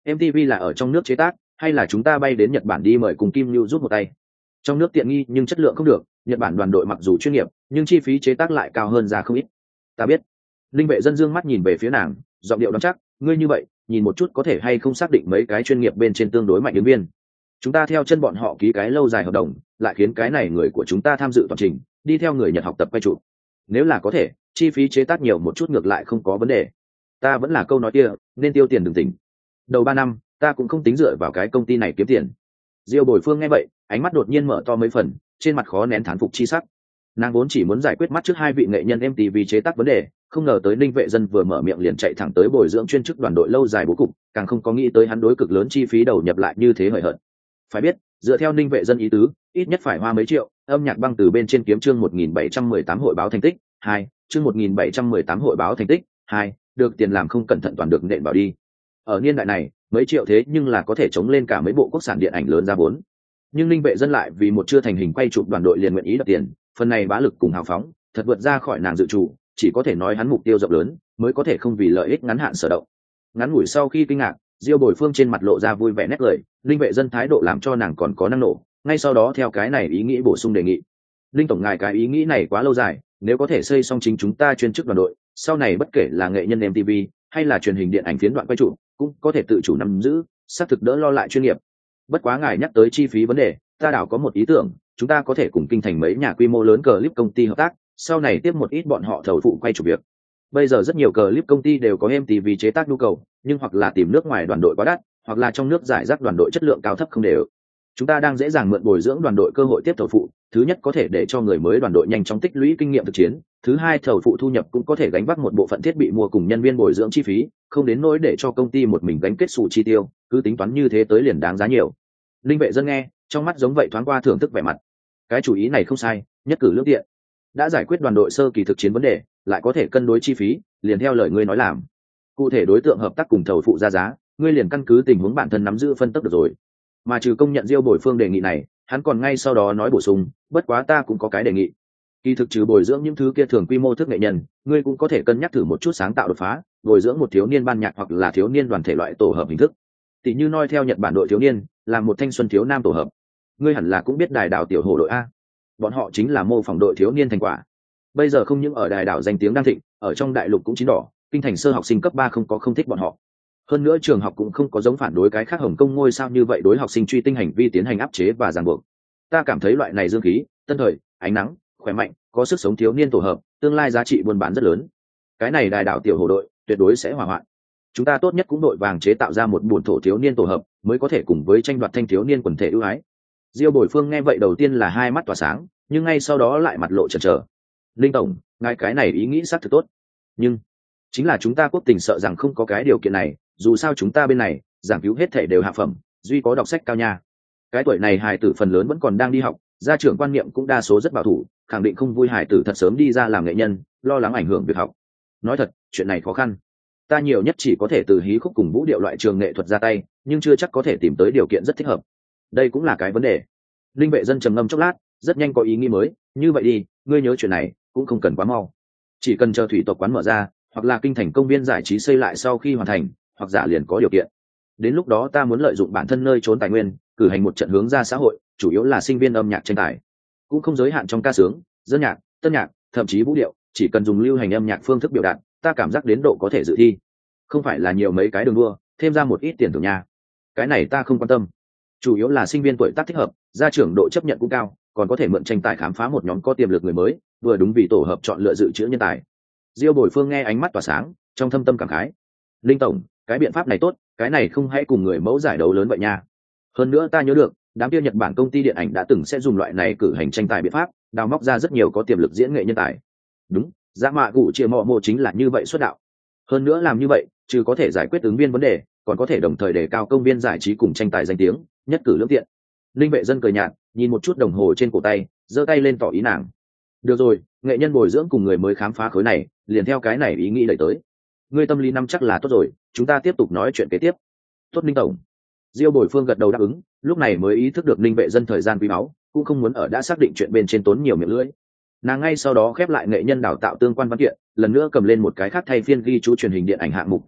MTV là ở trong nước chế tác hay là chúng ta bay đến Nhật Bản đi mời cùng Kim Lưu giúp một tay? Trong nước tiện nghi nhưng chất lượng không được, Nhật Bản đoàn đội mặc dù chuyên nghiệp nhưng chi phí chế tác lại cao hơn ra không ít. Ta biết. Linh Vệ Dân dương mắt nhìn về phía nàng, giọng điệu đắm chắc, ngươi như vậy nhìn một chút có thể hay không xác định mấy cái chuyên nghiệp bên trên tương đối mạnh ứng viên, chúng ta theo chân bọn họ ký cái lâu dài hợp đồng, lại khiến cái này người của chúng ta tham dự toàn trình, đi theo người Nhật học tập quay chụp. Nếu là có thể, chi phí chế tác nhiều một chút ngược lại không có vấn đề. Ta vẫn là câu nói kia, nên tiêu tiền đừng tỉnh. Đầu 3 năm ta cũng không tính dựa vào cái công ty này kiếm tiền. Diêu Bồi Phương nghe vậy, ánh mắt đột nhiên mở to mấy phần, trên mặt khó nén thán phục chi sắc. Nàng vốn chỉ muốn giải quyết mắt trước hai vị nghệ nhân MTV chế tác vấn đề, không ngờ tới Ninh Vệ Dân vừa mở miệng liền chạy thẳng tới bồi dưỡng chuyên chức đoàn đội lâu dài bố cục, càng không có nghĩ tới hắn đối cực lớn chi phí đầu nhập lại như thế hời hợt. Phải biết, dựa theo Ninh Vệ Dân ý tứ, ít nhất phải hoa mấy triệu, âm nhạc băng từ bên trên kiếm chương 1718 hội báo thành tích 2, chương 1718 hội báo thành tích 2, được tiền làm không cẩn thận toàn được nện vào đi. Ở niên đại này, mấy triệu thế nhưng là có thể chống lên cả mấy bộ quốc sản điện ảnh lớn ra vốn. Nhưng Ninh Vệ Dân lại vì một chưa thành hình quay chụp đoàn đội liền nguyện ý đập tiền, phần này bá lực cùng hào phóng, thật vượt ra khỏi nàng dự chủ, chỉ có thể nói hắn mục tiêu rộng lớn, mới có thể không vì lợi ích ngắn hạn sở động. Ngắn ngủi sau khi kinh ngạc, Diêu Bồi Phương trên mặt lộ ra vui vẻ nét cười, Ninh Vệ Dân thái độ làm cho nàng còn có năng nổ, ngay sau đó theo cái này ý nghĩ bổ sung đề nghị. Ninh tổng ngài cái ý nghĩ này quá lâu dài, nếu có thể xây xong chính chúng ta chuyên chức đoàn đội, sau này bất kể là nghệ nhân MTV hay là truyền hình điện ảnh phiến đoạn quay trụ, cũng có thể tự chủ nắm giữ, xác thực đỡ lo lại chuyên nghiệp. Bất quá ngài nhắc tới chi phí vấn đề, ta đảo có một ý tưởng, chúng ta có thể cùng kinh thành mấy nhà quy mô lớn clip công ty hợp tác, sau này tiếp một ít bọn họ thầu phụ quay chụp việc. Bây giờ rất nhiều clip công ty đều có MTV chế tác nhu cầu, nhưng hoặc là tìm nước ngoài đoàn đội quá đắt, hoặc là trong nước giải rác đoàn đội chất lượng cao thấp không đều. Chúng ta đang dễ dàng mượn bồi dưỡng đoàn đội cơ hội tiếp thầu phụ, thứ nhất có thể để cho người mới đoàn đội nhanh chóng tích lũy kinh nghiệm thực chiến, thứ hai thầu phụ thu nhập cũng có thể gánh vác một bộ phận thiết bị mua cùng nhân viên bồi dưỡng chi phí, không đến nỗi để cho công ty một mình gánh kết sổ chi tiêu, cứ tính toán như thế tới liền đáng giá nhiều. Linh Vệ Dân nghe, trong mắt giống vậy thoáng qua thưởng thức vẻ mặt. Cái chủ ý này không sai, nhất cử lương tiện. Đã giải quyết đoàn đội sơ kỳ thực chiến vấn đề, lại có thể cân đối chi phí, liền theo lời ngươi nói làm. Cụ thể đối tượng hợp tác cùng thầu phụ ra giá, ngươi liền căn cứ tình huống bản thân nắm giữ phân tích được rồi. Mà trừ công nhận Diêu Bồi Phương đề nghị này, hắn còn ngay sau đó nói bổ sung, bất quá ta cũng có cái đề nghị. Kỳ thực trừ bồi dưỡng những thứ kia thường quy mô thức nghệ nhân, ngươi cũng có thể cân nhắc thử một chút sáng tạo đột phá, bồi dưỡng một thiếu niên ban nhạc hoặc là thiếu niên đoàn thể loại tổ hợp hình thức. Tỷ như noi theo Nhật Bản đội thiếu niên, làm một thanh xuân thiếu nam tổ hợp. Ngươi hẳn là cũng biết Đài Đảo tiểu hồ đội a. Bọn họ chính là mô phỏng đội thiếu niên thành quả. Bây giờ không những ở Đài Đảo danh tiếng đang thịnh, ở trong đại lục cũng chín đỏ, kinh thành sơ học sinh cấp 3 không có không thích bọn họ. Hơn nữa trường học cũng không có giống phản đối cái khác Hồng Kông ngôi sao như vậy đối học sinh truy tinh hành vi tiến hành áp chế và ràng buộc. Ta cảm thấy loại này dương khí, tân thời, ánh nắng, khỏe mạnh, có sức sống thiếu niên tổ hợp, tương lai giá trị buôn bán rất lớn. Cái này Đài Đảo tiểu hồ đội tuyệt đối sẽ hỏa hoạn. Chúng ta tốt nhất cũng đội vàng chế tạo ra một buồn thổ thiếu niên tổ hợp, mới có thể cùng với tranh đoạt thanh thiếu niên quần thể ưu ái. Diêu Bồi Phương nghe vậy đầu tiên là hai mắt tỏa sáng, nhưng ngay sau đó lại mặt lộ chần chờ. Linh tổng, ngài cái này ý nghĩ xác thực tốt, nhưng chính là chúng ta quốc tình sợ rằng không có cái điều kiện này, dù sao chúng ta bên này giảng cứu hết thể đều hạ phẩm, duy có đọc sách cao nha. Cái tuổi này hài tử phần lớn vẫn còn đang đi học, gia trưởng quan niệm cũng đa số rất bảo thủ, khẳng định không vui hài tử thật sớm đi ra làm nghệ nhân, lo lắng ảnh hưởng việc học. Nói thật, chuyện này khó khăn. Ta nhiều nhất chỉ có thể từ hí khúc cùng vũ điệu loại trường nghệ thuật ra tay, nhưng chưa chắc có thể tìm tới điều kiện rất thích hợp. Đây cũng là cái vấn đề. Linh Vệ Dân trầm ngâm chốc lát, rất nhanh có ý nghĩ mới. Như vậy đi, ngươi nhớ chuyện này cũng không cần quá mau, chỉ cần chờ thủy tộc quán mở ra, hoặc là kinh thành công viên giải trí xây lại sau khi hoàn thành, hoặc giả liền có điều kiện. Đến lúc đó ta muốn lợi dụng bản thân nơi trốn tài nguyên, cử hành một trận hướng ra xã hội, chủ yếu là sinh viên âm nhạc tranh tài, cũng không giới hạn trong ca sướng, dân nhạc, tân nhạc, thậm chí vũ điệu, chỉ cần dùng lưu hành âm nhạc phương thức biểu đạt, ta cảm giác đến độ có thể dự thi. Không phải là nhiều mấy cái đường đua, thêm ra một ít tiền thưởng nha. Cái này ta không quan tâm, chủ yếu là sinh viên tuổi tác thích hợp, gia trưởng độ chấp nhận cũng cao, còn có thể mượn tranh tài khám phá một nhóm có tiềm lực người mới, vừa đúng vì tổ hợp chọn lựa dự trữ nhân tài. Diêu Bồi Phương nghe ánh mắt tỏa sáng, trong thâm tâm cảm khái. Linh tổng, cái biện pháp này tốt, cái này không hãy cùng người mẫu giải đấu lớn vậy nha. Hơn nữa ta nhớ được, đám kia Nhật Bản công ty điện ảnh đã từng sẽ dùng loại này cử hành tranh tài biện pháp, đào móc ra rất nhiều có tiềm lực diễn nghệ nhân tài. Đúng, Dạ Mạ Gù Chia Mọ Mộ chính là như vậy xuất đạo. Hơn nữa làm như vậy, trừ có thể giải quyết ứng viên vấn đề, còn có thể đồng thời đề cao công viên giải trí cùng tranh tài danh tiếng, nhất cử lưỡng tiện. Linh Vệ Dân cười nhạt, nhìn một chút đồng hồ trên cổ tay, giơ tay lên tỏ ý nàng. Được rồi, nghệ nhân bồi dưỡng cùng người mới khám phá khối này, liền theo cái này ý nghĩ đẩy tới. Ngươi tâm lý năm chắc là tốt rồi, chúng ta tiếp tục nói chuyện kế tiếp. Tốt Ninh tổng. Diêu Bồi Phương gật đầu đáp ứng, lúc này mới ý thức được Ninh Vệ Dân thời gian quý báu, cũng không muốn ở đã xác định chuyện bên trên tốn nhiều miệng lưỡi. Nàng ngay sau đó khép lại nghệ nhân đào tạo tương quan văn kiện, lần nữa cầm lên một cái khác thay phiên ghi chú truyền hình điện ảnh hạng mục tài liệu,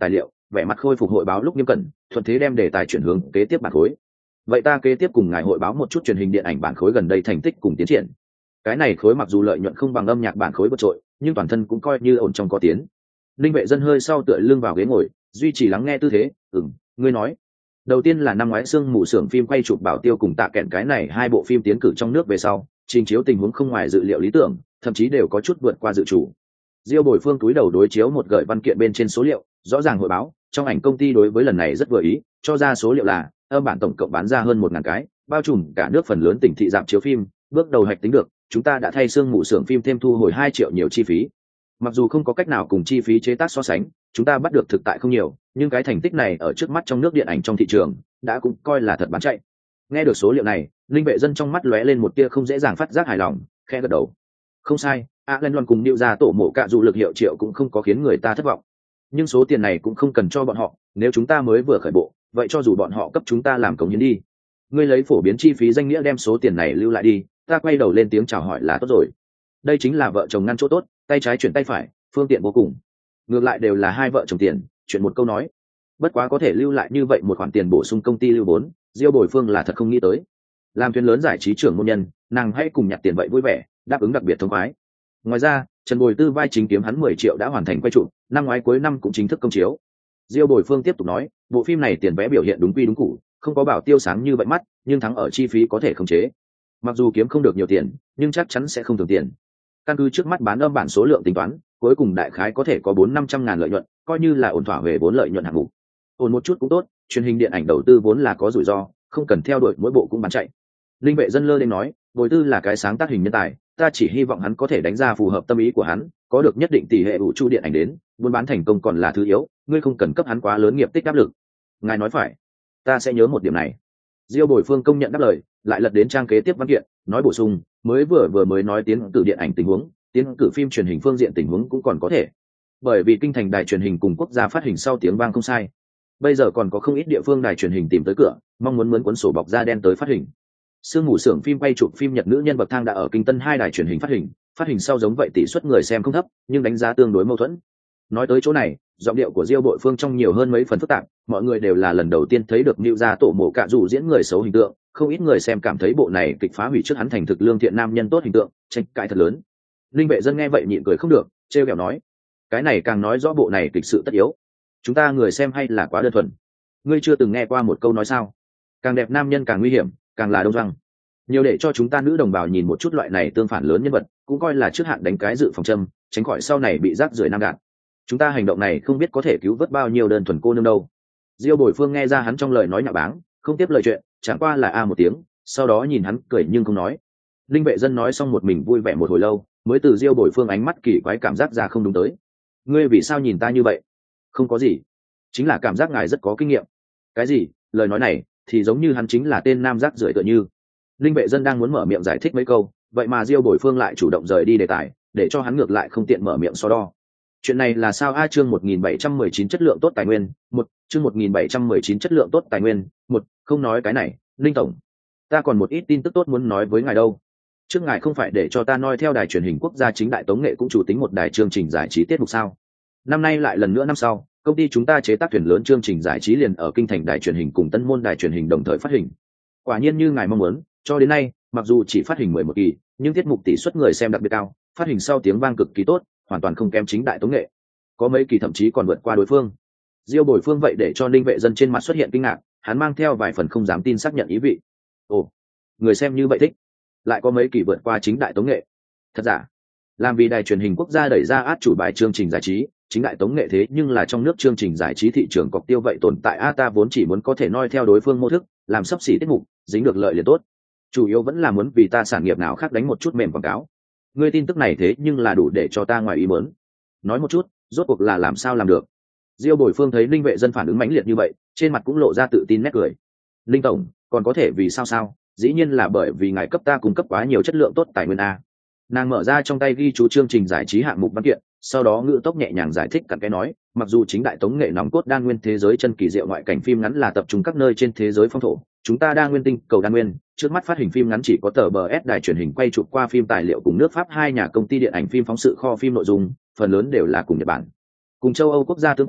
vẻ mặt khôi phục hội báo lúc nghiêm cẩn, thuận thế đem đề tài chuyển hướng kế tiếp bản khối. Vậy ta kế tiếp cùng ngài hội báo một chút truyền hình điện ảnh bản khối gần đây thành tích cùng tiến triển. Cái này khối mặc dù lợi nhuận không bằng âm nhạc bản khối vượt trội, nhưng toàn thân cũng coi như ổn trong có tiến. Linh Vệ Dân hơi sau tựa lưng vào ghế ngồi, duy trì lắng nghe tư thế. Ngươi nói. Đầu tiên là năm ngoái Sương Mù xưởng phim quay chụp Bảo Tiêu cùng Tạ Kẹn cái này hai bộ phim tiến cử trong nước về sau, trình chiếu tình huống không ngoài dự liệu lý tưởng, thậm chí đều có chút vượt qua dự chủ. Diêu Bồi Phương túi đầu đối chiếu một gợi văn kiện bên trên số liệu, rõ ràng hội báo, trong ảnh công ty đối với lần này rất vừa ý, cho ra số liệu là âm bản tổng cộng bán ra hơn 1000 cái, bao trùm cả nước phần lớn tỉnh thị rạp chiếu phim, bước đầu hạch tính được, chúng ta đã thay Sương Mù xưởng phim thêm thu hồi 2 triệu nhiều chi phí. Mặc dù không có cách nào cùng chi phí chế tác so sánh, chúng ta bắt được thực tại không nhiều, nhưng cái thành tích này ở trước mắt trong nước điện ảnh trong thị trường đã cũng coi là thật bán chạy. Nghe được số liệu này, Linh Vệ Dân trong mắt lóe lên một tia không dễ dàng phát giác hài lòng, khẽ gật đầu. Không sai, Alan Loan cùng điệu ra tổ mộ cạ dụ lực hiệu triệu cũng không có khiến người ta thất vọng. Nhưng số tiền này cũng không cần cho bọn họ, nếu chúng ta mới vừa khởi bộ, vậy cho dù bọn họ cấp chúng ta làm cống hiến đi. Ngươi lấy phổ biến chi phí danh nghĩa đem số tiền này lưu lại đi, ta quay đầu lên tiếng chào hỏi là tốt rồi. Đây chính là vợ chồng ngăn chỗ tốt, tay trái chuyển tay phải, phương tiện vô cùng. Ngược lại đều là hai vợ chồng tiền, chuyện một câu nói. Bất quá có thể lưu lại như vậy một khoản tiền bổ sung công ty lưu vốn, Diêu Bồi Phương là thật không nghĩ tới. Làm thuyền lớn giải trí trưởng môn nhân, nàng hãy cùng nhặt tiền vậy vui vẻ, đáp ứng đặc biệt thông khoái. Ngoài ra, Trần Bồi Tư vai chính kiếm hắn 10 triệu đã hoàn thành quay trụ, năm ngoái cuối năm cũng chính thức công chiếu. Diêu Bồi Phương tiếp tục nói, bộ phim này tiền vé biểu hiện đúng quy đúng củ, không có bảo tiêu sáng như vậy mắt, nhưng thắng ở chi phí có thể khống chế. Mặc dù kiếm không được nhiều tiền, nhưng chắc chắn sẽ không thường tiền. Căn cứ trước mắt bán âm bản số lượng tính toán, cuối cùng đại khái có thể có 400-500 ngàn lợi nhuận, coi như là ổn thỏa về vốn lợi nhuận hạng mục. Ổn một chút cũng tốt, truyền hình điện ảnh đầu tư vốn là có rủi ro, không cần theo đuổi mỗi bộ cũng bán chạy. Linh Vệ Dân lơ lên nói, Bồi Tư là cái sáng tác hình nhân tài, ta chỉ hy vọng hắn có thể đánh ra phù hợp tâm ý của hắn, có được nhất định tỷ lệ vũ trụ điện ảnh đến, buôn bán thành công còn là thứ yếu, ngươi không cần cấp hắn quá lớn nghiệp tích áp lực. Ngài nói phải, ta sẽ nhớ một điểm này. Diêu Bồi Phương công nhận đáp lời, lại lật đến trang kế tiếp văn kiện, nói bổ sung, mới vừa nói tiến cử điện ảnh tình huống, tiến cử phim truyền hình phương diện tình huống cũng còn có thể. Bởi vì kinh thành đài truyền hình cùng quốc gia phát hình sau tiếng vang không sai. Bây giờ còn có không ít địa phương đài truyền hình tìm tới cửa, mong muốn mướn cuốn sổ bọc da đen tới phát hình. Sương Mù xưởng phim quay chụp phim Nhật nữ nhân bậc thang đã ở Kinh Tân 2 đài truyền hình phát hình sau giống vậy tỷ suất người xem không thấp, nhưng đánh giá tương đối mâu thuẫn. Nói tới chỗ này, giọng điệu của Diêu Bội Phương trong nhiều hơn mấy phần phức tạp, mọi người đều là lần đầu tiên thấy được Nưu gia tổ mộ cạ dù diễn người xấu hình tượng, không ít người xem cảm thấy bộ này kịch phá hủy trước hắn thành thực lương thiện nam nhân tốt hình tượng, tranh cãi thật lớn. Linh Vệ Dân nghe vậy nhịn cười không được, trêu ghẹo nói, cái này càng nói rõ bộ này kịch sự tất yếu. Chúng ta người xem hay là quá đơn thuần. Ngươi chưa từng nghe qua một câu nói sao? Càng đẹp nam nhân càng nguy hiểm, càng là đông răng. Nhiều để cho chúng ta nữ đồng bào nhìn một chút loại này tương phản lớn nhân vật, cũng coi là trước hạn đánh cái dự phòng châm, tránh khỏi sau này bị rác rưởi nam gạt. Chúng ta hành động này không biết có thể cứu vớt bao nhiêu đơn thuần cô nương đâu. Diêu Bồi Phương nghe ra hắn trong lời nói nhạo báng, không tiếp lời chuyện, chẳng qua là một tiếng, sau đó nhìn hắn cười nhưng không nói. Linh Vệ Dân nói xong một mình vui vẻ một hồi lâu, mới từ Diêu Bồi Phương ánh mắt kỳ quái cảm giác ra không đúng tới. Ngươi vì sao nhìn ta như vậy? Không có gì, chính là cảm giác ngài rất có kinh nghiệm. Cái gì? Lời nói này thì giống như hắn chính là tên nam rác rưởi tựa như. Linh Vệ Dân đang muốn mở miệng giải thích mấy câu, vậy mà Diêu Bồi Phương lại chủ động rời đi đề tài, để cho hắn ngược lại không tiện mở miệng so đo. Chuyện này là sao a? Chương 1719 chất lượng tốt tài nguyên, chương 1719 chất lượng tốt tài nguyên, không nói cái này, Linh tổng, ta còn một ít tin tức tốt muốn nói với ngài đâu. Trước ngài không phải để cho ta noi theo đài truyền hình quốc gia chính đại tống nghệ cũng chủ tính một đài chương trình giải trí tiết mục sao? Năm nay lại lần nữa năm sau, công ty chúng ta chế tác thuyền lớn chương trình giải trí liền ở kinh thành đài truyền hình cùng Tân Môn đài truyền hình đồng thời phát hình. Quả nhiên như ngài mong muốn, cho đến nay, mặc dù chỉ phát hình 11 kỳ, nhưng tiết mục tỷ suất người xem đặc biệt cao, phát hình sau tiếng vang cực kỳ tốt, hoàn toàn không kém chính đại tống nghệ, có mấy kỳ thậm chí còn vượt qua đối phương. Diêu Bồi Phương vậy để cho Linh Vệ Dân trên mặt xuất hiện kinh ngạc, hắn mang theo vài phần không dám tin xác nhận ý vị. Ồ, người xem như vậy thích, lại có mấy kỳ vượt qua chính đại tống nghệ. Thật giả? Làm vì đài truyền hình quốc gia đẩy ra át chủ bài chương trình giải trí, chính đại tống nghệ thế nhưng là trong nước chương trình giải trí thị trường cọc tiêu vậy tồn tại ta vốn chỉ muốn có thể noi theo đối phương mô thức, làm sắp xỉ tiết mục, dính được lợi liền tốt. Chủ yếu vẫn là muốn vì ta sản nghiệp nào khác đánh một chút mềm quảng cáo. Ngươi tin tức này thế nhưng là đủ để cho ta ngoài ý muốn. Nói một chút, rốt cuộc là làm sao làm được? Diêu Bồi Phương thấy Linh Vệ Dân phản ứng mãnh liệt như vậy, trên mặt cũng lộ ra tự tin nét cười. Linh tổng, còn có thể vì sao? Dĩ nhiên là bởi vì ngài cấp ta cung cấp quá nhiều chất lượng tốt tài nguyên a. Nàng mở ra trong tay ghi chú chương trình giải trí hạng mục văn kiện, sau đó ngữ tốc nhẹ nhàng giải thích cặn cái nói, mặc dù chính đại tống nghệ nòng cốt đa nguyên thế giới chân kỳ diệu ngoại cảnh phim ngắn là tập trung các nơi trên thế giới phong thổ, chúng ta đa nguyên tinh cầu đa nguyên, trước mắt phát hình phim ngắn chỉ có tờ BS đài truyền hình quay chụp qua phim tài liệu cùng nước Pháp 2 nhà công ty điện ảnh phim phóng sự kho phim nội dung, phần lớn đều là cùng Nhật Bản. Cùng châu Âu quốc gia tương quan,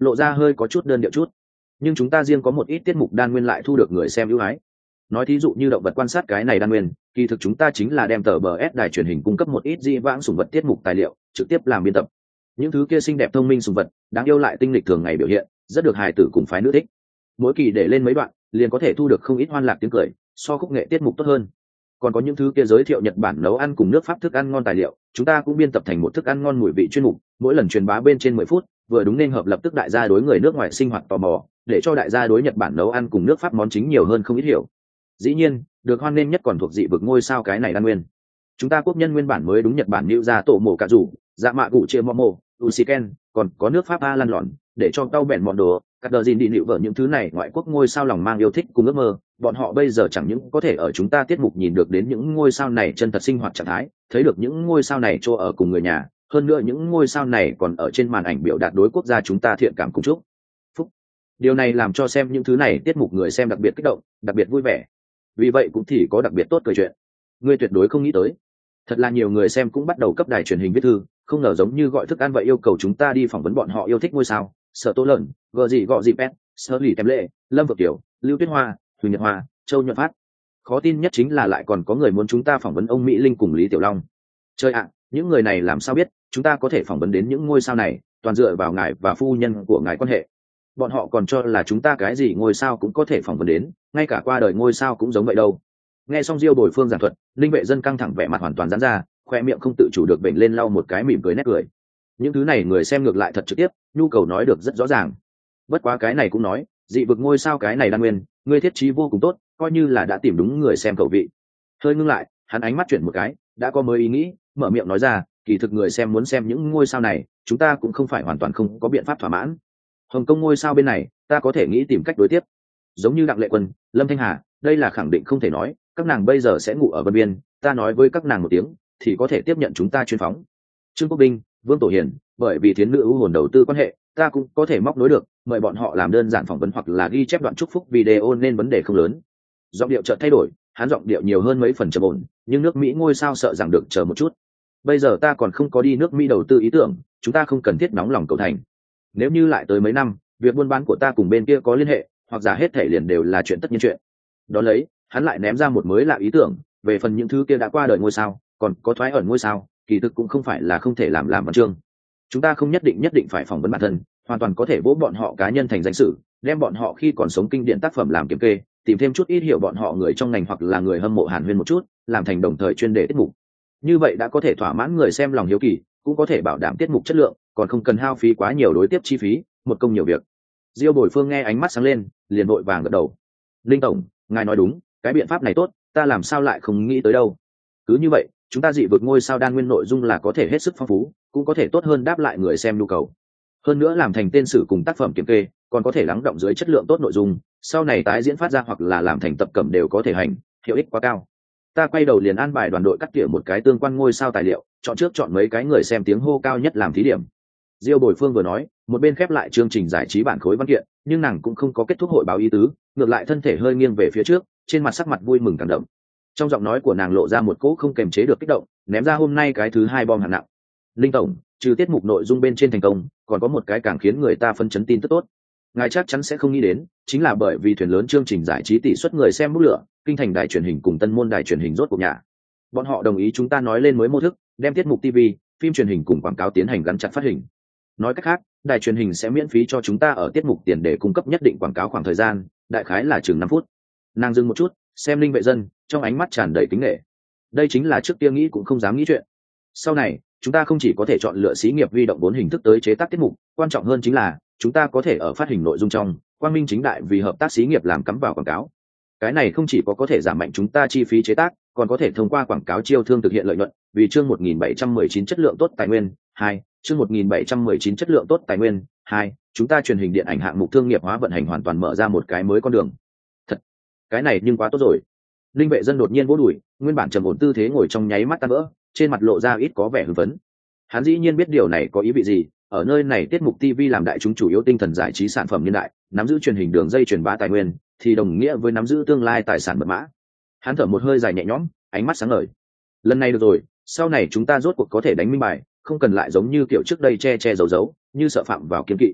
lộ ra hơi có chút đơn điệu chút. Nhưng chúng ta riêng có một ít tiết mục đan nguyên lại thu được người xem ưu ái. Nói thí dụ như động vật quan sát cái này đan nguyên, kỳ thực chúng ta chính là đem tờ BS đài truyền hình cung cấp một ít dĩ vãng sủng vật tiết mục tài liệu, trực tiếp làm biên tập. Những thứ kia xinh đẹp thông minh sủng vật, đáng yêu lại tinh lịch thường ngày biểu hiện, rất được hài tử cùng phái nữ thích. Mỗi kỳ để lên mấy đoạn, liền có thể thu được không ít hoan lạc tiếng cười, so khúc nghệ tiết mục tốt hơn. Còn có những thứ kia giới thiệu Nhật Bản nấu ăn cùng nước Pháp thức ăn ngon tài liệu, chúng ta cũng biên tập thành một thức ăn ngon mùi vị chuyên mục, mỗi lần truyền bá bên trên 10 phút, vừa đúng nên hợp lập tức đại gia đối người nước ngoài sinh hoạt tò mò, để cho đại gia đối Nhật Bản nấu ăn cùng nước Pháp món chính nhiều hơn không ít hiểu. Dĩ nhiên, được hoan nghênh nhất còn thuộc dị vực ngôi sao cái này đan nguyên. Chúng ta quốc nhân nguyên bản mới đúng Nhật Bản nêu ra tổ mổ cả rủ, dạ mạ gụ chia momo, usiken, còn có nước Pháp a lan lòn, để cho tao bèn mòn đồ, các đờ gìn đi nịu vợ những thứ này ngoại quốc ngôi sao lòng mang yêu thích cùng ước mơ, bọn họ bây giờ chẳng những có thể ở chúng ta tiết mục nhìn được đến những ngôi sao này chân thật sinh hoạt trạng thái, thấy được những ngôi sao này chỗ ở cùng người nhà, hơn nữa những ngôi sao này còn ở trên màn ảnh biểu đạt đối quốc gia chúng ta thiện cảm cùng chúc phúc. Điều này làm cho xem những thứ này tiết mục người xem đặc biệt kích động, đặc biệt vui vẻ. Vì vậy cũng thì có đặc biệt tốt cười chuyện. Ngươi tuyệt đối không nghĩ tới, thật là nhiều người xem cũng bắt đầu cấp đài truyền hình viết thư, không ngờ giống như gọi thức ăn vậy yêu cầu chúng ta đi phỏng vấn bọn họ yêu thích ngôi sao, Sở Tố Lợn, gờ gì gọ gì pet, Sở Lì Tem Lệ, Lâm Vực Tiểu, Lưu Tuyết Hoa, Huỳnh Nhật Hoa, Châu Nhuận Phát. Khó tin nhất chính là lại còn có người muốn chúng ta phỏng vấn ông Mỹ Linh cùng Lý Tiểu Long. Chơi ạ, những người này làm sao biết chúng ta có thể phỏng vấn đến những ngôi sao này, toàn dựa vào ngài và phu nhân của ngài quan hệ. Bọn họ còn cho là chúng ta cái gì ngôi sao cũng có thể phỏng vấn đến, ngay cả qua đời ngôi sao cũng giống vậy đâu. Nghe xong Diêu Bồi Phương giảng thuật, Linh Vệ Dân căng thẳng vẻ mặt hoàn toàn giãn ra, khoe miệng không tự chủ được bệnh lên lau một cái mỉm cười nét cười. Những thứ này người xem ngược lại thật trực tiếp, nhu cầu nói được rất rõ ràng. Bất quá cái này cũng nói, dị vực ngôi sao cái này đan nguyên, ngươi thiết trí vô cùng tốt, coi như là đã tìm đúng người xem khẩu vị. Hơi ngưng lại, hắn ánh mắt chuyển một cái, đã có mới ý nghĩ, mở miệng nói ra, kỳ thực người xem muốn xem những ngôi sao này, chúng ta cũng không phải hoàn toàn không có biện pháp thỏa mãn. Hồng Kông ngôi sao bên này, ta có thể nghĩ tìm cách đối tiếp. Giống như Đặng Lệ Quân, Lâm Thanh Hà, đây là khẳng định không thể nói, các nàng bây giờ sẽ ngủ ở Vân Biên, ta nói với các nàng một tiếng, thì có thể tiếp nhận chúng ta chuyên phóng. Trương Quốc Binh, Vương Tổ Hiền, bởi vì thiến nữ ưu hồn đầu tư quan hệ, ta cũng có thể móc nối được, mời bọn họ làm đơn giản phỏng vấn hoặc là ghi chép đoạn chúc phúc video nên vấn đề không lớn. Giọng điệu chợt thay đổi, hắn giọng điệu nhiều hơn mấy phần trầm ổn, nhưng nước Mỹ ngôi sao sợ rằng được chờ một chút. Bây giờ ta còn không có đi nước Mỹ đầu tư ý tưởng, chúng ta không cần thiết nóng lòng cầu thành. Nếu như lại tới mấy năm, việc buôn bán của ta cùng bên kia có liên hệ, hoặc giả hết thể liền đều là chuyện tất nhiên chuyện. Đó lấy, hắn lại ném ra một mới lạ ý tưởng, về phần những thứ kia đã qua đời ngôi sao, còn có thoái ẩn ngôi sao, kỳ thực cũng không phải là không thể làm văn chương. Chúng ta không nhất định phải phỏng vấn bản thân, hoàn toàn có thể vỗ bọn họ cá nhân thành danh sử, đem bọn họ khi còn sống kinh điển tác phẩm làm kiểm kê, tìm thêm chút ít hiểu bọn họ người trong ngành hoặc là người hâm mộ Hàn Huyên một chút, làm thành đồng thời chuyên đề tiết mục. Như vậy đã có thể thỏa mãn người xem lòng hiếu kỳ, cũng có thể bảo đảm tiết mục chất lượng, còn không cần hao phí quá nhiều đối tiếp chi phí, một công nhiều việc. Diêu Bồi Phương nghe ánh mắt sáng lên, liền vội vàng gật đầu. Linh tổng, ngài nói đúng, cái biện pháp này tốt, ta làm sao lại không nghĩ tới đâu. Cứ như vậy, chúng ta dị vực ngôi sao đan nguyên nội dung là có thể hết sức phong phú, cũng có thể tốt hơn đáp lại người xem nhu cầu. Hơn nữa làm thành tên sử cùng tác phẩm kiểm kê, còn có thể lắng động dưới chất lượng tốt nội dung, sau này tái diễn phát ra hoặc là làm thành tập cẩm đều có thể hành, hiệu ích quá cao. Ta quay đầu liền an bài đoàn đội cắt tỉa một cái tương quan ngôi sao tài liệu, chọn trước chọn mấy cái người xem tiếng hô cao nhất làm thí điểm. Diêu Bồi Phương vừa nói, một bên khép lại chương trình giải trí bản khối văn kiện, nhưng nàng cũng không có kết thúc hội báo ý tứ, ngược lại thân thể hơi nghiêng về phía trước, trên mặt sắc mặt vui mừng cảm động. Trong giọng nói của nàng lộ ra một cỗ không kềm chế được kích động, ném ra hôm nay cái thứ 2 bom hạng nặng. Linh tổng, trừ tiết mục nội dung bên trên thành công, còn có một cái càng khiến người ta phấn chấn tin tức tốt. Ngài chắc chắn sẽ không nghĩ đến, chính là bởi vì thuyền lớn chương trình giải trí tỷ suất người xem bút lửa, kinh thành đài truyền hình cùng Tân Môn đài truyền hình rốt cuộc nhà. Bọn họ đồng ý chúng ta nói lên mới mô thức, đem tiết mục TV, phim truyền hình cùng quảng cáo tiến hành gắn chặt phát hình. Nói cách khác, đài truyền hình sẽ miễn phí cho chúng ta ở tiết mục tiền để cung cấp nhất định quảng cáo khoảng thời gian, đại khái là chừng 5 phút. Nàng dừng một chút, xem Linh Vệ Dân, trong ánh mắt tràn đầy kính nể. Đây chính là trước kia nghĩ cũng không dám nghĩ chuyện. Sau này, chúng ta không chỉ có thể chọn lựa xí nghiệp huy động 4 hình thức tới chế tác tiết mục, quan trọng hơn chính là chúng ta có thể ở phát hình nội dung trong quang minh chính đại vì hợp tác xí nghiệp làm cắm vào quảng cáo. Cái này không chỉ có thể giảm mạnh chúng ta chi phí chế tác, còn có thể thông qua quảng cáo chiêu thương thực hiện lợi nhuận, vì chương 1719 chất lượng tốt tài nguyên 2, chương 1719 chất lượng tốt tài nguyên 2, chúng ta truyền hình điện ảnh hạng mục thương nghiệp hóa vận hành hoàn toàn mở ra một cái mới con đường. Thật, cái này nhưng quá tốt rồi. Linh Vệ Dân đột nhiên vỗ đùi, nguyên bản trầm ổn tư thế ngồi trong nháy mắt tan vỡ, trên mặt lộ ra ít có vẻ hưng phấn. Hắn dĩ nhiên biết điều này có ý vị gì, ở nơi này tiết mục TV làm đại chúng chủ yếu tinh thần giải trí sản phẩm nhân đại, nắm giữ truyền hình đường dây truyền bá tài nguyên, thì đồng nghĩa với nắm giữ tương lai tài sản mật mã. Hắn thở một hơi dài nhẹ nhõm, ánh mắt sáng ngời. Lần này được rồi, sau này chúng ta rốt cuộc có thể đánh minh bài, không cần lại giống như kiểu trước đây che che giấu giấu, như sợ phạm vào kiêng kỵ.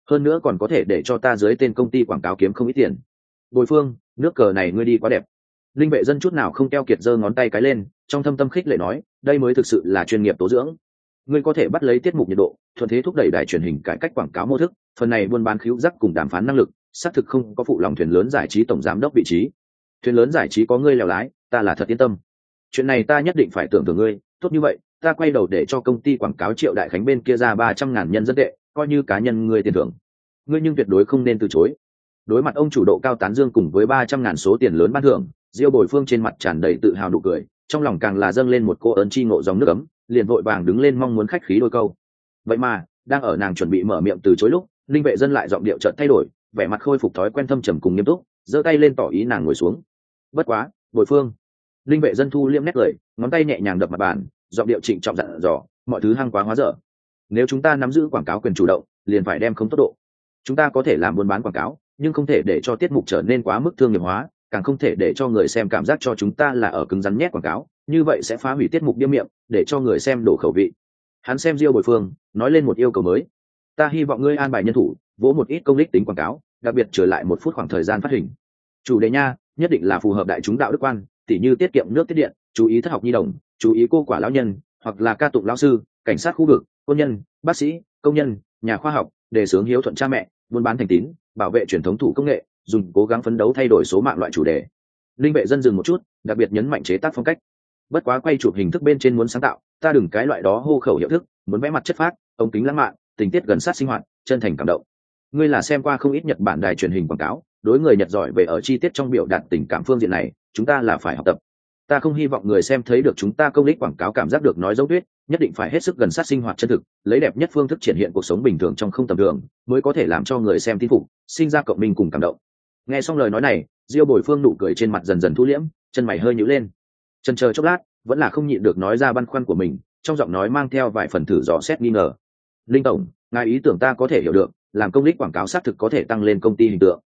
hơn nữa còn có thể để cho ta dưới tên công ty quảng cáo kiếm không ít tiền. Bồi Phương, nước cờ này ngươi đi quá đẹp. Linh Vệ Dân chút nào không keo kiệt giơ ngón tay cái lên, trong thâm tâm khích lệ nói, đây mới thực sự là chuyên nghiệp tố dưỡng. Ngươi có thể bắt lấy tiết mục nhiệt độ, thuận thế thúc đẩy đài truyền hình cải cách quảng cáo mô thức, phần này buôn bán khíu giác cùng đàm phán năng lực, xác thực không có phụ lòng thuyền lớn giải trí tổng giám đốc vị trí. Thuyền lớn giải trí có ngươi lèo lái, ta là thật yên tâm. Chuyện này ta nhất định phải tưởng thưởng ngươi, tốt như vậy, ta quay đầu để cho công ty quảng cáo Triệu Đại Khánh bên kia ra 300.000 nhân dân tệ, coi như cá nhân ngươi tiền thưởng. Ngươi nhưng tuyệt đối không nên từ chối. Đối mặt ông chủ độ cao tán dương cùng với 300.000 số tiền lớn ban thưởng, Diêu Bồi Phương trên mặt tràn đầy tự hào nụ cười, trong lòng càng là dâng lên một cô ơn chi ngộ dòng nước ấm, liền vội vàng đứng lên mong muốn khách khí đôi câu. Vậy mà, đang ở nàng chuẩn bị mở miệng từ chối lúc, Linh Vệ Dân lại giọng điệu chợt thay đổi, vẻ mặt khôi phục thói quen thâm trầm cùng nghiêm túc, giơ tay lên tỏ ý nàng ngồi xuống. Bất quá, Bồi Phương. Linh Vệ Dân thu liêm nét cười, ngón tay nhẹ nhàng đập mặt bàn, giọng điệu trịnh trọng dặn dò, mọi thứ hăng quá hóa dở. Nếu chúng ta nắm giữ quảng cáo quyền chủ động, liền phải đem không tốc độ. Chúng ta có thể làm buôn bán quảng cáo, nhưng không thể để cho tiết mục trở nên quá mức thương nghiệp hóa, càng không thể để cho người xem cảm giác cho chúng ta là ở cứng rắn nhét quảng cáo, như vậy sẽ phá hủy tiết mục bia miệng, để cho người xem đổ khẩu vị. Hắn xem Diêu Bồi Phương, nói lên một yêu cầu mới. Ta hy vọng ngươi an bài nhân thủ, vỗ một ít công đích tính quảng cáo, đặc biệt trở lại 1 phút khoảng thời gian phát hình. Chủ đề nha, nhất định là phù hợp đại chúng đạo đức quan, tỉ như tiết kiệm nước tiết điện, chú ý thất học nhi đồng, chú ý cô quả lão nhân, hoặc là ca tụng lão sư, cảnh sát khu vực, quân nhân, bác sĩ, công nhân, nhà khoa học, đề xướng hiếu thuận cha mẹ, buôn bán thành tín, bảo vệ truyền thống thủ công nghệ, dùng cố gắng phấn đấu thay đổi số mạng loại chủ đề. Linh Vệ Dân dừng một chút, đặc biệt nhấn mạnh chế tác phong cách. Bất quá quay chụp hình thức bên trên muốn sáng tạo, ta đừng cái loại đó hô khẩu hiệu thức, muốn vẽ mặt chất phác, ống kính lãng mạn, tình tiết gần sát sinh hoạt, chân thành cảm động. Ngươi là xem qua không ít Nhật Bản đài truyền hình quảng cáo, đối người Nhật giỏi về ở chi tiết trong biểu đạt tình cảm phương diện này, chúng ta là phải học tập. Ta không hy vọng người xem thấy được chúng ta công đích quảng cáo cảm giác được nói dấu tuyết, nhất định phải hết sức gần sát sinh hoạt chân thực, lấy đẹp nhất phương thức triển hiện cuộc sống bình thường trong không tầm thường, mới có thể làm cho người xem tin phục, sinh ra cộng minh cùng cảm động. Nghe xong lời nói này, Diêu Bồi Phương nụ cười trên mặt dần dần thu liễm, chân mày hơi nhíu lên. Chần chờ chốc lát, vẫn là không nhịn được nói ra băn khoăn của mình, trong giọng nói mang theo vài phần thử dò xét nghi ngờ. Linh tổng, ngài ý tưởng ta có thể hiểu được, làm công đích quảng cáo xác thực có thể tăng lên công ty hình tượng.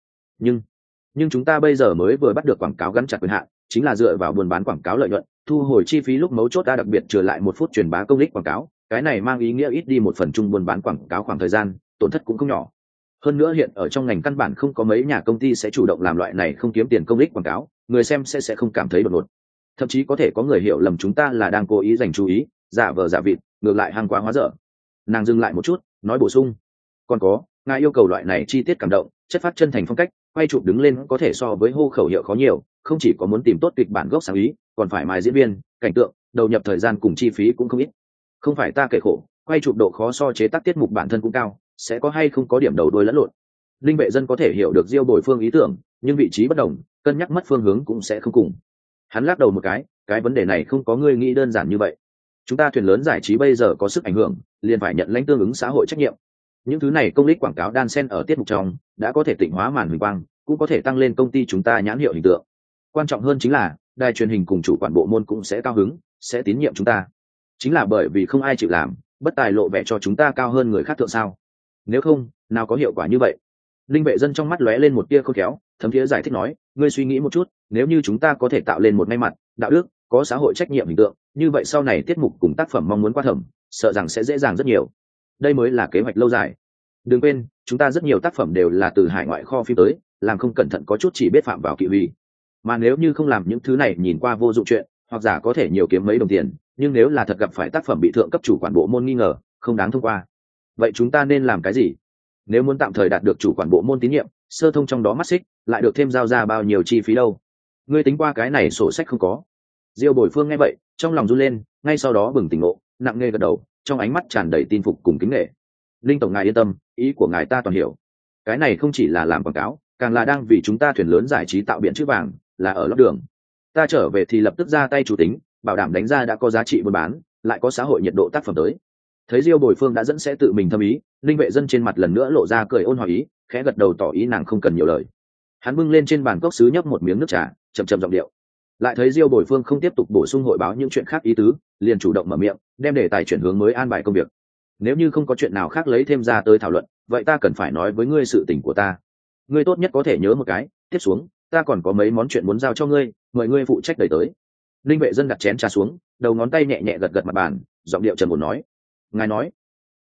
Nhưng chúng ta bây giờ mới vừa bắt được quảng cáo gắn chặt quyền hạn, chính là dựa vào buôn bán quảng cáo lợi nhuận, thu hồi chi phí lúc mấu chốt đã đặc biệt trở lại 1 phút truyền bá công đích quảng cáo, cái này mang ý nghĩa ít đi 1 phần chung buôn bán quảng cáo khoảng thời gian, tổn thất cũng không nhỏ. Hơn nữa hiện ở trong ngành căn bản không có mấy nhà công ty sẽ chủ động làm loại này không kiếm tiền công đích quảng cáo, người xem sẽ không cảm thấy đột ngột. Thậm chí có thể có người hiểu lầm chúng ta là đang cố ý dành chú ý, giả vờ giả vịt, ngược lại hàng quá hóa dở. Nàng dừng lại một chút, nói bổ sung, còn có, ngài yêu cầu loại này chi tiết cảm động, chất phát chân thành phong cách, quay chụp đứng lên có thể so với hô khẩu hiệu khó nhiều, không chỉ có muốn tìm tốt kịch bản gốc sáng ý, còn phải mài diễn viên, cảnh tượng, đầu nhập thời gian cùng chi phí cũng không ít. Không phải ta kể khổ, quay chụp độ khó so chế tác tiết mục bản thân cũng cao, sẽ có hay không có điểm đầu đuôi lẫn lộn. Linh Vệ Dân có thể hiểu được Diêu Bồi Phương ý tưởng, nhưng vị trí bất đồng, cân nhắc mất phương hướng cũng sẽ không cùng. Hắn lắc đầu một cái vấn đề này không có ngươi nghĩ đơn giản như vậy. Chúng ta thuyền lớn giải trí bây giờ có sức ảnh hưởng, liền phải nhận lãnh tương ứng xã hội trách nhiệm. Những thứ này công lý quảng cáo đan xen ở tiết mục trong, đã có thể tịnh hóa màn huỳnh quang, cũng có thể tăng lên công ty chúng ta nhãn hiệu hình tượng. Quan trọng hơn chính là, đài truyền hình cùng chủ quản bộ môn cũng sẽ cao hứng, sẽ tín nhiệm chúng ta. Chính là bởi vì không ai chịu làm, bất tài lộ vẻ cho chúng ta cao hơn người khác thượng sao? Nếu không, nào có hiệu quả như vậy? Linh Vệ Dân trong mắt lóe lên một tia khôn khéo, thấm thiế giải thích nói, ngươi suy nghĩ một chút, nếu như chúng ta có thể tạo lên một may mặt, đạo đức, có xã hội trách nhiệm hình tượng, như vậy sau này tiết mục cùng tác phẩm mong muốn qua thẩm, sợ rằng sẽ dễ dàng rất nhiều. Đây mới là kế hoạch lâu dài. Đừng quên, chúng ta rất nhiều tác phẩm đều là từ hải ngoại kho phim tới, làm không cẩn thận có chút chỉ biết phạm vào kỵ huy. Mà nếu như không làm những thứ này nhìn qua vô dụng chuyện, hoặc giả có thể nhiều kiếm mấy đồng tiền, nhưng nếu là thật gặp phải tác phẩm bị thượng cấp chủ quản bộ môn nghi ngờ, không đáng thông qua. Vậy chúng ta nên làm cái gì? Nếu muốn tạm thời đạt được chủ quản bộ môn tín nhiệm, sơ thông trong đó mắt xích, lại được thêm giao ra bao nhiêu chi phí đâu? Ngươi tính qua cái này sổ sách không có? Diêu Bồi Phương nghe vậy, trong lòng run lên, ngay sau đó bừng tỉnh ngộ, nặng nề gật đầu, trong ánh mắt tràn đầy tin phục cùng kính nể. Linh tổng ngài yên tâm, ý của ngài ta toàn hiểu. Cái này không chỉ là làm quảng cáo, càng là đang vì chúng ta thuyền lớn giải trí tạo biện chữ vàng, là ở lót đường. Ta trở về thì lập tức ra tay chủ tính, bảo đảm đánh ra đã có giá trị buôn bán, lại có xã hội nhiệt độ tác phẩm tới. Thấy Diêu Bồi Phương đã dẫn sẽ tự mình thâm ý, Linh Vệ Dân trên mặt lần nữa lộ ra cười ôn hòa ý, khẽ gật đầu tỏ ý nàng không cần nhiều lời. Hắn bưng lên trên bàn cốc sứ nhấp một miếng nước trà, chậm chậm giọng điệu. Lại thấy Diêu Bồi Phương không tiếp tục bổ sung hội báo những chuyện khác ý tứ, liền chủ động mở miệng, đem đề tài chuyển hướng mới an bài công việc. Nếu như không có chuyện nào khác lấy thêm ra tới thảo luận, vậy ta cần phải nói với ngươi sự tình của ta. Ngươi tốt nhất có thể nhớ một cái, tiếp xuống, ta còn có mấy món chuyện muốn giao cho ngươi, mời ngươi phụ trách đẩy tới. Linh Vệ Dân đặt chén trà xuống, đầu ngón tay nhẹ nhẹ gật gật mặt bàn, giọng điệu trầm ổn nói: ngài nói.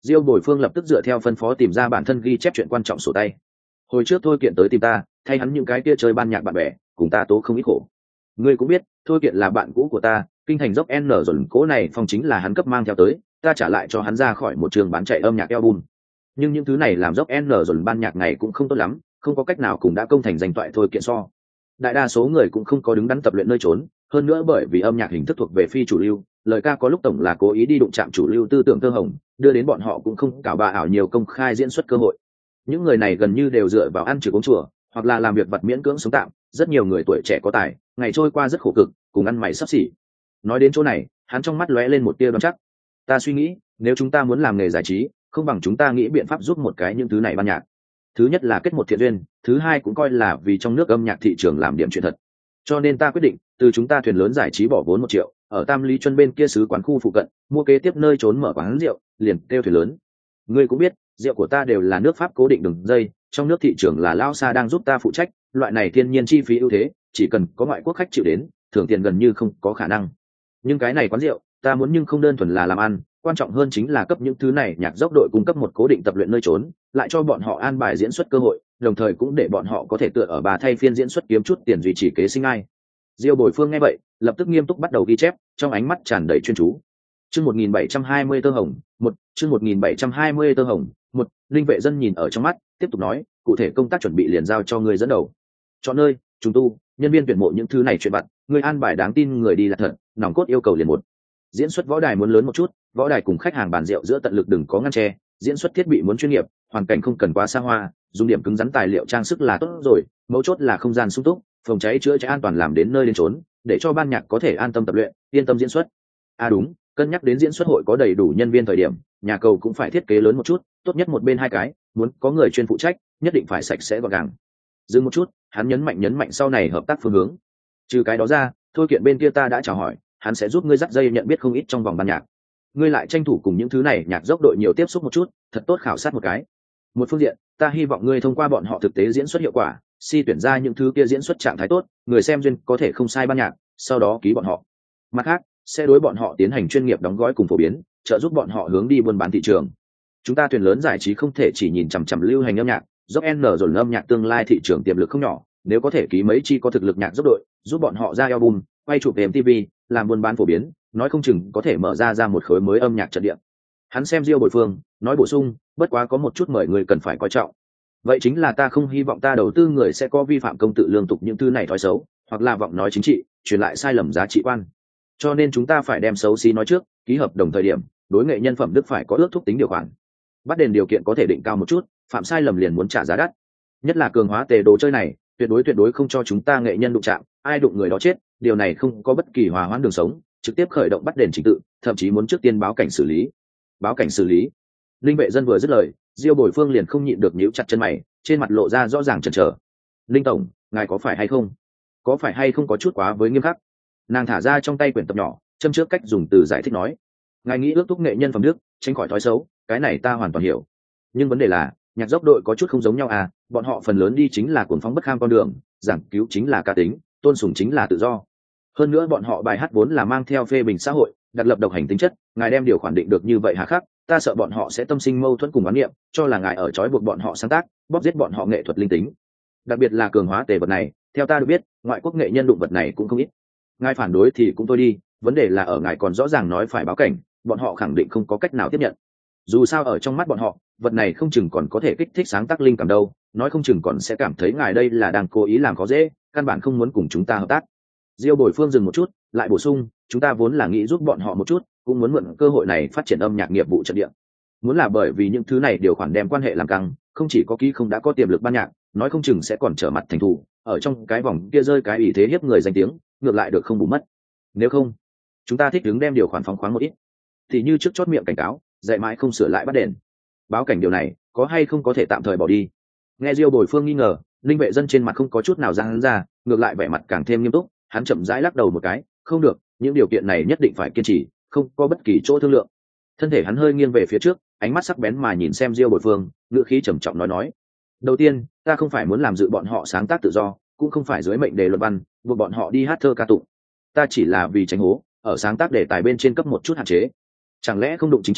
Diêu Bồi Phương lập tức dựa theo phân phó tìm ra bản thân ghi chép chuyện quan trọng sổ tay. Hồi trước Thôi Kiện tới tìm ta, thay hắn những cái kia chơi ban nhạc bạn bè, cùng ta tố không ít khổ. Ngươi cũng biết, Thôi Kiện là bạn cũ của ta, kinh thành dốc N dồn cố này phong chính là hắn cấp mang theo tới, ta trả lại cho hắn ra khỏi một trường bán chạy âm nhạc album. Nhưng những thứ này làm dốc N dồn ban nhạc này cũng không tốt lắm, không có cách nào cùng đã công thành danh toại Thôi Kiện so. Đại đa số người cũng không có đứng đắn tập luyện nơi trốn, hơn nữa bởi vì âm nhạc hình thức thuộc về phi chủ lưu, lời ca có lúc tổng là cố ý đi đụng chạm chủ lưu tư tưởng tơ hồng, đưa đến bọn họ cũng không cảo bà ảo nhiều công khai diễn xuất cơ hội. Những người này gần như đều dựa vào ăn trừ uống chùa, hoặc là làm việc vặt miễn cưỡng sống tạm, rất nhiều người tuổi trẻ có tài, ngày trôi qua rất khổ cực, cùng ăn mày sắp xỉ. Nói đến chỗ này, hắn trong mắt lóe lên một tia đoán chắc. Ta suy nghĩ, nếu chúng ta muốn làm nghề giải trí, không bằng chúng ta nghĩ biện pháp giúp một cái những thứ này ban nhạc. Thứ nhất là kết một thiện duyên, thứ hai cũng coi là vì trong nước âm nhạc thị trường làm điểm chuyện thật. Cho nên ta quyết định, từ chúng ta thuyền lớn giải trí bỏ vốn 1 triệu, ở Tam Lý Chuân bên kia xứ quán khu phụ cận, mua kế tiếp nơi trốn mở quán rượu, liền kêu thuyền lớn. Ngươi cũng biết, rượu của ta đều là nước Pháp cố định đường dây, trong nước thị trường là Lao Sa đang giúp ta phụ trách, loại này thiên nhiên chi phí ưu thế, chỉ cần có ngoại quốc khách chịu đến, thưởng tiền gần như không có khả năng. Nhưng cái này quán rượu, ta muốn nhưng không đơn thuần là làm ăn, quan trọng hơn chính là cấp những thứ này nhạc dốc đội cung cấp một cố định tập luyện nơi trốn, lại cho bọn họ an bài diễn xuất cơ hội, đồng thời cũng để bọn họ có thể tựa ở bà thay phiên diễn xuất kiếm chút tiền duy trì kế sinh ai. Diêu Bồi Phương nghe vậy, lập tức nghiêm túc bắt đầu ghi chép, trong ánh mắt tràn đầy chuyên chú. Chương 1720 tơ hồng, chương 1720 tơ hồng, Linh Vệ Dân nhìn ở trong mắt, tiếp tục nói, cụ thể công tác chuẩn bị liền giao cho ngươi dẫn đầu. Chọn nơi, trùng tu, nhân viên tuyển mộ những thứ này chuyện vặt, ngươi an bài đáng tin người đi là thật, nòng cốt yêu cầu liền một. Diễn xuất võ đài muốn lớn một chút, võ đài cùng khách hàng bàn rượu giữa tận lực đừng có ngăn che, diễn xuất thiết bị muốn chuyên nghiệp, hoàn cảnh không cần quá xa hoa, dùng điểm cứng rắn tài liệu trang sức là tốt rồi, mấu chốt là không gian sung túc, phòng cháy chữa cháy an toàn làm đến nơi đến trốn, để cho ban nhạc có thể an tâm tập luyện, yên tâm diễn xuất. Đúng, cân nhắc đến diễn xuất hội có đầy đủ nhân viên thời điểm, nhà cầu cũng phải thiết kế lớn một chút, tốt nhất một bên 2 cái, muốn có người chuyên phụ trách, nhất định phải sạch sẽ gọn gàng. Dừng một chút, hắn nhấn mạnh sau này hợp tác phương hướng. Trừ cái đó ra, Thôi Kiện bên kia ta đã chào hỏi, hắn sẽ giúp ngươi dắt dây nhận biết không ít trong vòng ban nhạc. Ngươi lại tranh thủ cùng những thứ này nhạc dốc đội nhiều tiếp xúc một chút, thật tốt khảo sát một cái. Một phương diện, ta hy vọng ngươi thông qua bọn họ thực tế diễn xuất hiệu quả, tuyển ra những thứ kia diễn xuất trạng thái tốt, người xem duyên có thể không sai ban nhạc, sau đó ký bọn họ. Mặt khác, sẽ đối bọn họ tiến hành chuyên nghiệp đóng gói cùng phổ biến, trợ giúp bọn họ hướng đi buôn bán thị trường. Chúng ta thuyền lớn giải trí không thể chỉ nhìn chằm chằm lưu hành âm nhạc, dốc N rồi âm nhạc tương lai thị trường tiềm lực không nhỏ, nếu có thể ký mấy chi có thực lực nhạc dốc đội, giúp bọn họ ra album, quay chụp MTV, làm buôn bán phổ biến, nói không chừng có thể mở ra một khối mới âm nhạc trận địa. Hắn xem Diêu Bồi Phương, nói bổ sung, bất quá có một chút mời người cần phải coi trọng. Vậy chính là ta không hy vọng ta đầu tư người sẽ có vi phạm công tự lương tục những thứ này thói xấu, hoặc là vọng nói chính trị, truyền lại sai lầm giá trị quan. Cho nên chúng ta phải đem xấu xí nói trước, ký hợp đồng thời điểm, đối nghệ nhân phẩm đức phải có ước thúc tính điều khoản. Bắt đền điều kiện có thể định cao một chút, phạm sai lầm liền muốn trả giá đắt. Nhất là cường hóa tề đồ chơi này, tuyệt đối không cho chúng ta nghệ nhân đụng chạm, ai đụng người đó chết, điều này không có bất kỳ hòa hoãn đường sống, trực tiếp khởi động bắt đền trình tự, thậm chí muốn trước tiên báo cảnh xử lý. Báo cảnh xử lý. Linh Vệ Dân vừa dứt lời, Diêu Bồi Phương liền không nhịn được nhíu chặt chân mày, trên mặt lộ ra rõ ràng chần chờ. Linh tổng, ngài có phải hay không? Có phải hay không có chút quá với nghiêm khắc? Nàng thả ra trong tay quyển tập nhỏ, châm trước cách dùng từ giải thích nói. Ngài nghĩ ước thúc nghệ nhân phẩm đức, tránh khỏi thói xấu, cái này ta hoàn toàn hiểu. Nhưng vấn đề là, nhạc dốc đội có chút không giống nhau à, bọn họ phần lớn đi chính là cuồng phóng bất kham con đường, giảng cứu chính là cá tính, tôn sùng chính là tự do. Hơn nữa bọn họ bài hát vốn là mang theo phê bình xã hội, đặt lập độc hành tính chất, ngài đem điều khoản định được như vậy hà khắc, ta sợ bọn họ sẽ tâm sinh mâu thuẫn cùng oán niệm, cho là ngài ở trói buộc bọn họ sáng tác, bóp giết bọn họ nghệ thuật linh tính. Đặc biệt là cường hóa tề vật này, theo ta được biết, ngoại quốc nghệ nhân đụng vật này cũng không ít. Ngài phản đối thì cũng thôi đi, vấn đề là ở ngài còn rõ ràng nói phải báo cảnh, bọn họ khẳng định không có cách nào tiếp nhận. Dù sao ở trong mắt bọn họ, vật này không chừng còn có thể kích thích sáng tác linh cảm đâu, nói không chừng còn sẽ cảm thấy ngài đây là đang cố ý làm khó dễ, căn bản không muốn cùng chúng ta hợp tác. Diêu Bồi Phương dừng một chút, lại bổ sung, chúng ta vốn là nghĩ giúp bọn họ một chút, cũng muốn mượn cơ hội này phát triển âm nhạc nghiệp vụ trận địa. Muốn là bởi vì những thứ này điều khoản đem quan hệ làm căng, không chỉ có ký không đã có tiềm lực ban nhạc, nói không chừng sẽ còn trở mặt thành thù, ở trong cái vòng kia rơi cái ý thế hiếp người danh tiếng, ngược lại được không bù mất. Nếu không, chúng ta thích đứng đem điều khoản phóng khoáng một ít, thì như trước chót miệng cảnh cáo, dạy mãi không sửa lại bắt đền. Báo cảnh điều này, có hay không có thể tạm thời bỏ đi? Nghe Diêu Bồi Phương nghi ngờ, Linh Vệ Dân trên mặt không có chút nào ra hắn ra, ngược lại vẻ mặt càng thêm nghiêm túc, hắn chậm rãi lắc đầu một cái, không được, những điều kiện này nhất định phải kiên trì, không có bất kỳ chỗ thương lượng. Thân thể hắn hơi nghiêng về phía trước, ánh mắt sắc bén mà nhìn xem Diêu Bồi Phương, ngữ khí trầm trọng nói, đầu tiên, ta không phải muốn làm dự bọn họ sáng tác tự do, cũng không phải dưới mệnh đề luận văn, buộc bọn họ đi hát thơ ca tụng. Ta chỉ là vì tránh hố, ở sáng tác đề tài bên trên cấp một chút hạn chế. Chẳng lẽ không đụng chính trị,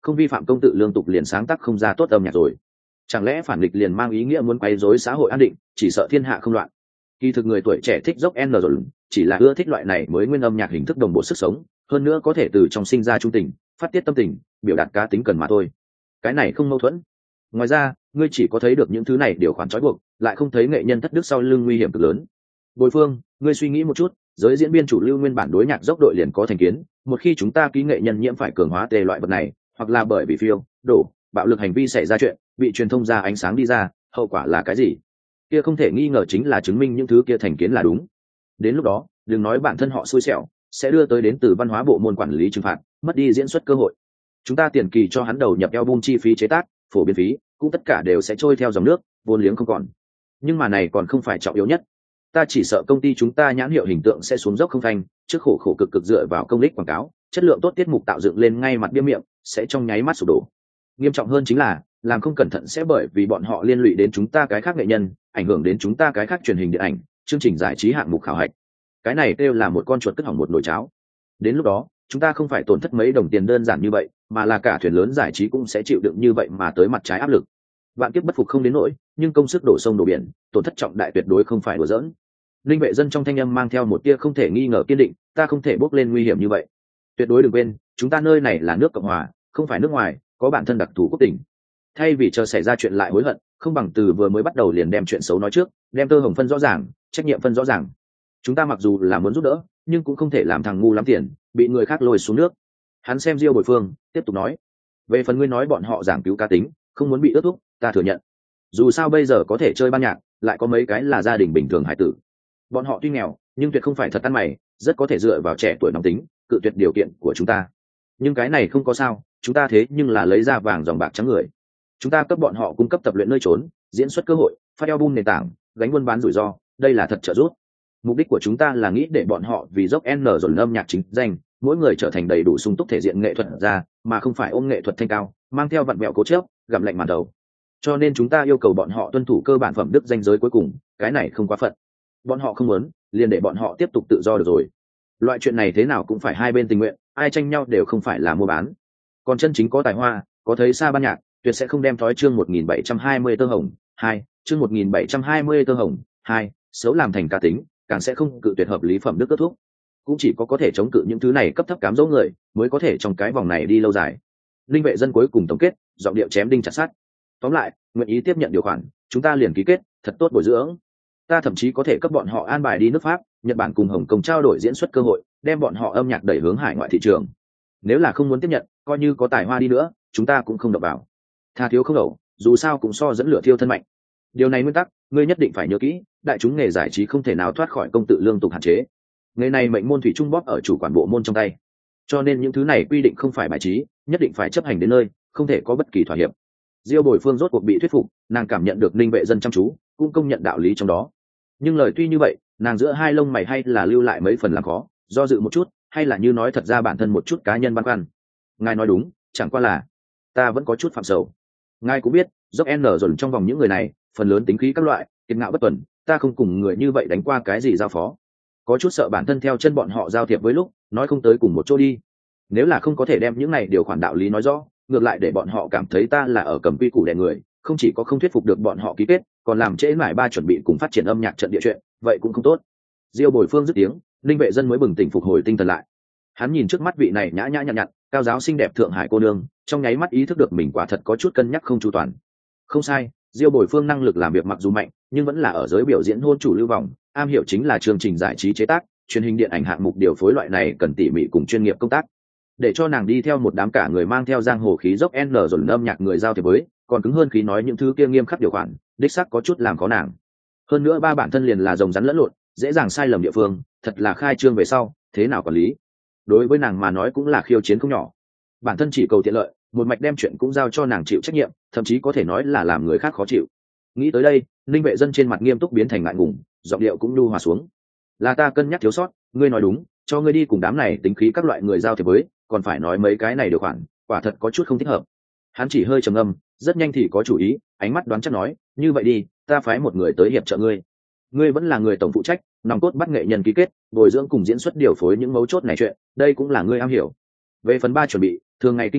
không vi phạm công tự lương tục liền sáng tác không ra tốt âm nhạc rồi. Chẳng lẽ phản nghịch liền mang ý nghĩa muốn quấy rối xã hội an định, chỉ sợ thiên hạ không loạn? Kỳ thực người tuổi trẻ thích rock and roll, chỉ là ưa thích loại này mới nguyên âm nhạc hình thức đồng bộ sức sống, hơn nữa có thể từ trong sinh ra trung tình, phát tiết tâm tình, biểu đạt cá tính cần mà thôi. Cái này không mâu thuẫn. Ngoài ra, ngươi chỉ có thấy được những thứ này điều khoản trói buộc, lại không thấy nghệ nhân thất đức sau lưng nguy hiểm cực lớn. Bồi Phương, ngươi suy nghĩ một chút, giới diễn viên chủ lưu nguyên bản đối nhạc dốc đội liền có thành kiến, một khi chúng ta ký nghệ nhân nhiễm phải cường hóa tê loại vật này, hoặc là bởi vì phiêu, đổ, bạo lực hành vi xảy ra chuyện, bị truyền thông ra ánh sáng đi ra, hậu quả là cái gì? Kia không thể nghi ngờ chính là chứng minh những thứ kia thành kiến là đúng. Đến lúc đó, đừng nói bản thân họ xui xẻo, sẽ đưa tới đến từ văn hóa bộ môn quản lý trừng phạt, mất đi diễn xuất cơ hội. Chúng ta tiền kỳ cho hắn đầu nhập album chi phí chế tác, phổ biến phí, cũng tất cả đều sẽ trôi theo dòng nước, vốn liếng không còn. Nhưng mà này còn không phải trọng yếu nhất. Ta chỉ sợ công ty chúng ta nhãn hiệu hình tượng sẽ xuống dốc không phanh, trước khổ khổ cực cực dựa vào công đích quảng cáo, chất lượng tốt tiết mục tạo dựng lên ngay mặt bia miệng, sẽ trong nháy mắt sụp đổ. Nghiêm trọng hơn chính là, làm không cẩn thận sẽ bởi vì bọn họ liên lụy đến chúng ta cái khác nghệ nhân, ảnh hưởng đến chúng ta cái khác truyền hình điện ảnh, chương trình giải trí hạng mục khảo hạch. Cái này kêu là một con chuột cất hỏng một nồi cháo. Đến lúc đó, chúng ta không phải tổn thất mấy đồng tiền đơn giản như vậy, mà là cả thuyền lớn giải trí cũng sẽ chịu đựng như vậy mà tới mặt trái áp lực. Vạn kiếp bất phục không đến nỗi, nhưng công sức đổ sông đổ biển, tổn thất trọng đại tuyệt đối không phải đùa giỡn. Linh Vệ Dân trong thanh âm mang theo một tia không thể nghi ngờ kiên định, ta không thể bước lên nguy hiểm như vậy. Tuyệt đối đừng quên, chúng ta nơi này là nước Cộng hòa, không phải nước ngoài, có bản thân đặc thù quốc tình. Thay vì chờ xảy ra chuyện lại hối hận, không bằng từ vừa mới bắt đầu liền đem chuyện xấu nói trước, đem tơ hồng phân rõ ràng, trách nhiệm phân rõ ràng. Chúng ta mặc dù là muốn giúp đỡ, nhưng cũng không thể làm thằng ngu lắm tiền, bị người khác lôi xuống nước. Hắn xem Diêu Bồi Phương, tiếp tục nói: về phần ngươi nói bọn họ giảng cứu cá tính, không muốn bị ước thúc, ta thừa nhận. Dù sao bây giờ có thể chơi ban nhạc, lại có mấy cái là gia đình bình thường hải tử. Bọn họ tuy nghèo, nhưng tuyệt không phải thật ăn mày, rất có thể dựa vào trẻ tuổi nóng tính, cự tuyệt điều kiện của chúng ta. Nhưng cái này không có sao, chúng ta thế nhưng là lấy ra vàng dòng bạc trắng người. Chúng ta cấp bọn họ cung cấp tập luyện nơi trốn, diễn xuất cơ hội, phát album nền tảng, gánh buôn bán rủi ro, đây là thật trợ giúp. Mục đích của chúng ta là nghĩ để bọn họ vì dốc n rồi âm nhạc chính danh, mỗi người trở thành đầy đủ sung túc thể diện nghệ thuật ra, mà không phải ôm nghệ thuật thanh cao, mang theo vặn vẹo cố chấp, gặm lạnh màn đầu. Cho nên chúng ta yêu cầu bọn họ tuân thủ cơ bản phẩm đức danh giới cuối cùng, cái này không quá phận. Bọn họ không muốn, liền để bọn họ tiếp tục tự do được rồi. Loại chuyện này thế nào cũng phải hai bên tình nguyện, ai tranh nhau đều không phải là mua bán. Còn chân chính có tài hoa, có thấy xa ban nhạc, tuyệt sẽ không đem thói chương 1720 tơ hồng, 2, chương 1720 tơ hồng, 2, xấu làm thành cá tính, càng sẽ không cự tuyệt hợp lý phẩm đức kết thúc. Cũng chỉ có thể chống cự những thứ này cấp thấp cám dỗ người, mới có thể trong cái vòng này đi lâu dài. Linh Vệ Dân cuối cùng tổng kết, giọng điệu chém đinh chặt sắt. Tóm lại, nguyện ý tiếp nhận điều khoản, chúng ta liền ký kết, thật tốt bồi dưỡng. Ta thậm chí có thể cấp bọn họ an bài đi nước Pháp, Nhật Bản cùng Hồng Kông trao đổi diễn xuất cơ hội, đem bọn họ âm nhạc đẩy hướng hải ngoại thị trường. Nếu là không muốn tiếp nhận, coi như có tài hoa đi nữa, chúng ta cũng không động vào. Tha thiếu không đầu, dù sao cũng so dẫn lửa thiêu thân mạnh. Điều này nguyên tắc, ngươi nhất định phải nhớ kỹ, đại chúng nghề giải trí không thể nào thoát khỏi công tự lương tục hạn chế. Nghề này mệnh môn thủy trung bóp ở chủ quản bộ môn trong tay. Cho nên những thứ này quy định không phải bài trí, nhất định phải chấp hành đến nơi, không thể có bất kỳ thỏa hiệp. Diêu Bồi Phương rốt cuộc bị thuyết phục, nàng cảm nhận được Ninh Vệ Dân chăm chú, cũng công nhận đạo lý trong đó. Nhưng lời tuy như vậy, nàng giữa hai lông mày hay là lưu lại mấy phần làm khó, do dự một chút, hay là như nói thật ra bản thân một chút cá nhân băn khoăn. Ngài nói đúng, chẳng qua là ta vẫn có chút phạm sầu. Ngài cũng biết, dốc n rồi trong vòng những người này, phần lớn tính khí các loại, kiệt ngạo bất tuần, ta không cùng người như vậy đánh qua cái gì giao phó. Có chút sợ bản thân theo chân bọn họ giao thiệp với lúc, nói không tới cùng một chỗ đi. Nếu là không có thể đem những này điều khoản đạo lý nói rõ, ngược lại để bọn họ cảm thấy ta là ở cầm quy củ đè người, không chỉ có không thuyết phục được bọn họ ký kết, còn làm trễ mãi ba chuẩn bị cùng phát triển âm nhạc trận địa chuyện, vậy cũng không tốt. Diêu Bồi Phương dứt tiếng, Linh Vệ Dân mới bừng tỉnh phục hồi tinh thần lại. Hắn nhìn trước mắt vị này nhã nhã nhặn nhặn, cao giáo xinh đẹp thượng hải cô nương, trong nháy mắt ý thức được mình quả thật có chút cân nhắc không chu toàn. Không sai, Diêu Bồi Phương năng lực làm việc mặc dù mạnh, nhưng vẫn là ở giới biểu diễn hôn chủ lưu vòng, am hiểu chính là chương trình giải trí chế tác, truyền hình điện ảnh hạng mục điều phối loại này cần tỉ mỉ cùng chuyên nghiệp công tác. Để cho nàng đi theo một đám cả người mang theo giang hồ khí dốc n rồi âm nhạc người giao thiệp với, còn cứng hơn khí nói những thứ kia nghiêm khắc điều khoản, đích xác có chút làm khó nàng. Hơn nữa ba bản thân liền là rồng rắn lẫn lộn, dễ dàng sai lầm địa phương, thật là khai trương về sau, thế nào quản lý. Đối với nàng mà nói cũng là khiêu chiến không nhỏ. Bản thân chỉ cầu tiện lợi, một mạch đem chuyện cũng giao cho nàng chịu trách nhiệm, thậm chí có thể nói là làm người khác khó chịu. Nghĩ tới đây, Linh Vệ Dân trên mặt nghiêm túc biến thành ngại ngùng, giọng điệu cũng nhu hòa xuống. Là ta cân nhắc thiếu sót, ngươi nói đúng, cho ngươi đi cùng đám này tính khí các loại người giao thiệp với, còn phải nói mấy cái này điều khoản, quả thật có chút không thích hợp. Hắn chỉ hơi trầm ngâm, rất nhanh thì có chủ ý, ánh mắt đoán chắc nói, như vậy đi, ta phái một người tới hiệp trợ ngươi. Ngươi vẫn là người tổng phụ trách, nòng cốt bắt nghệ nhân ký kết, bồi dưỡng cùng diễn xuất điều phối những mấu chốt này chuyện, đây cũng là ngươi am hiểu. Về phần ba chuẩn bị, thường ngày kinh doanh,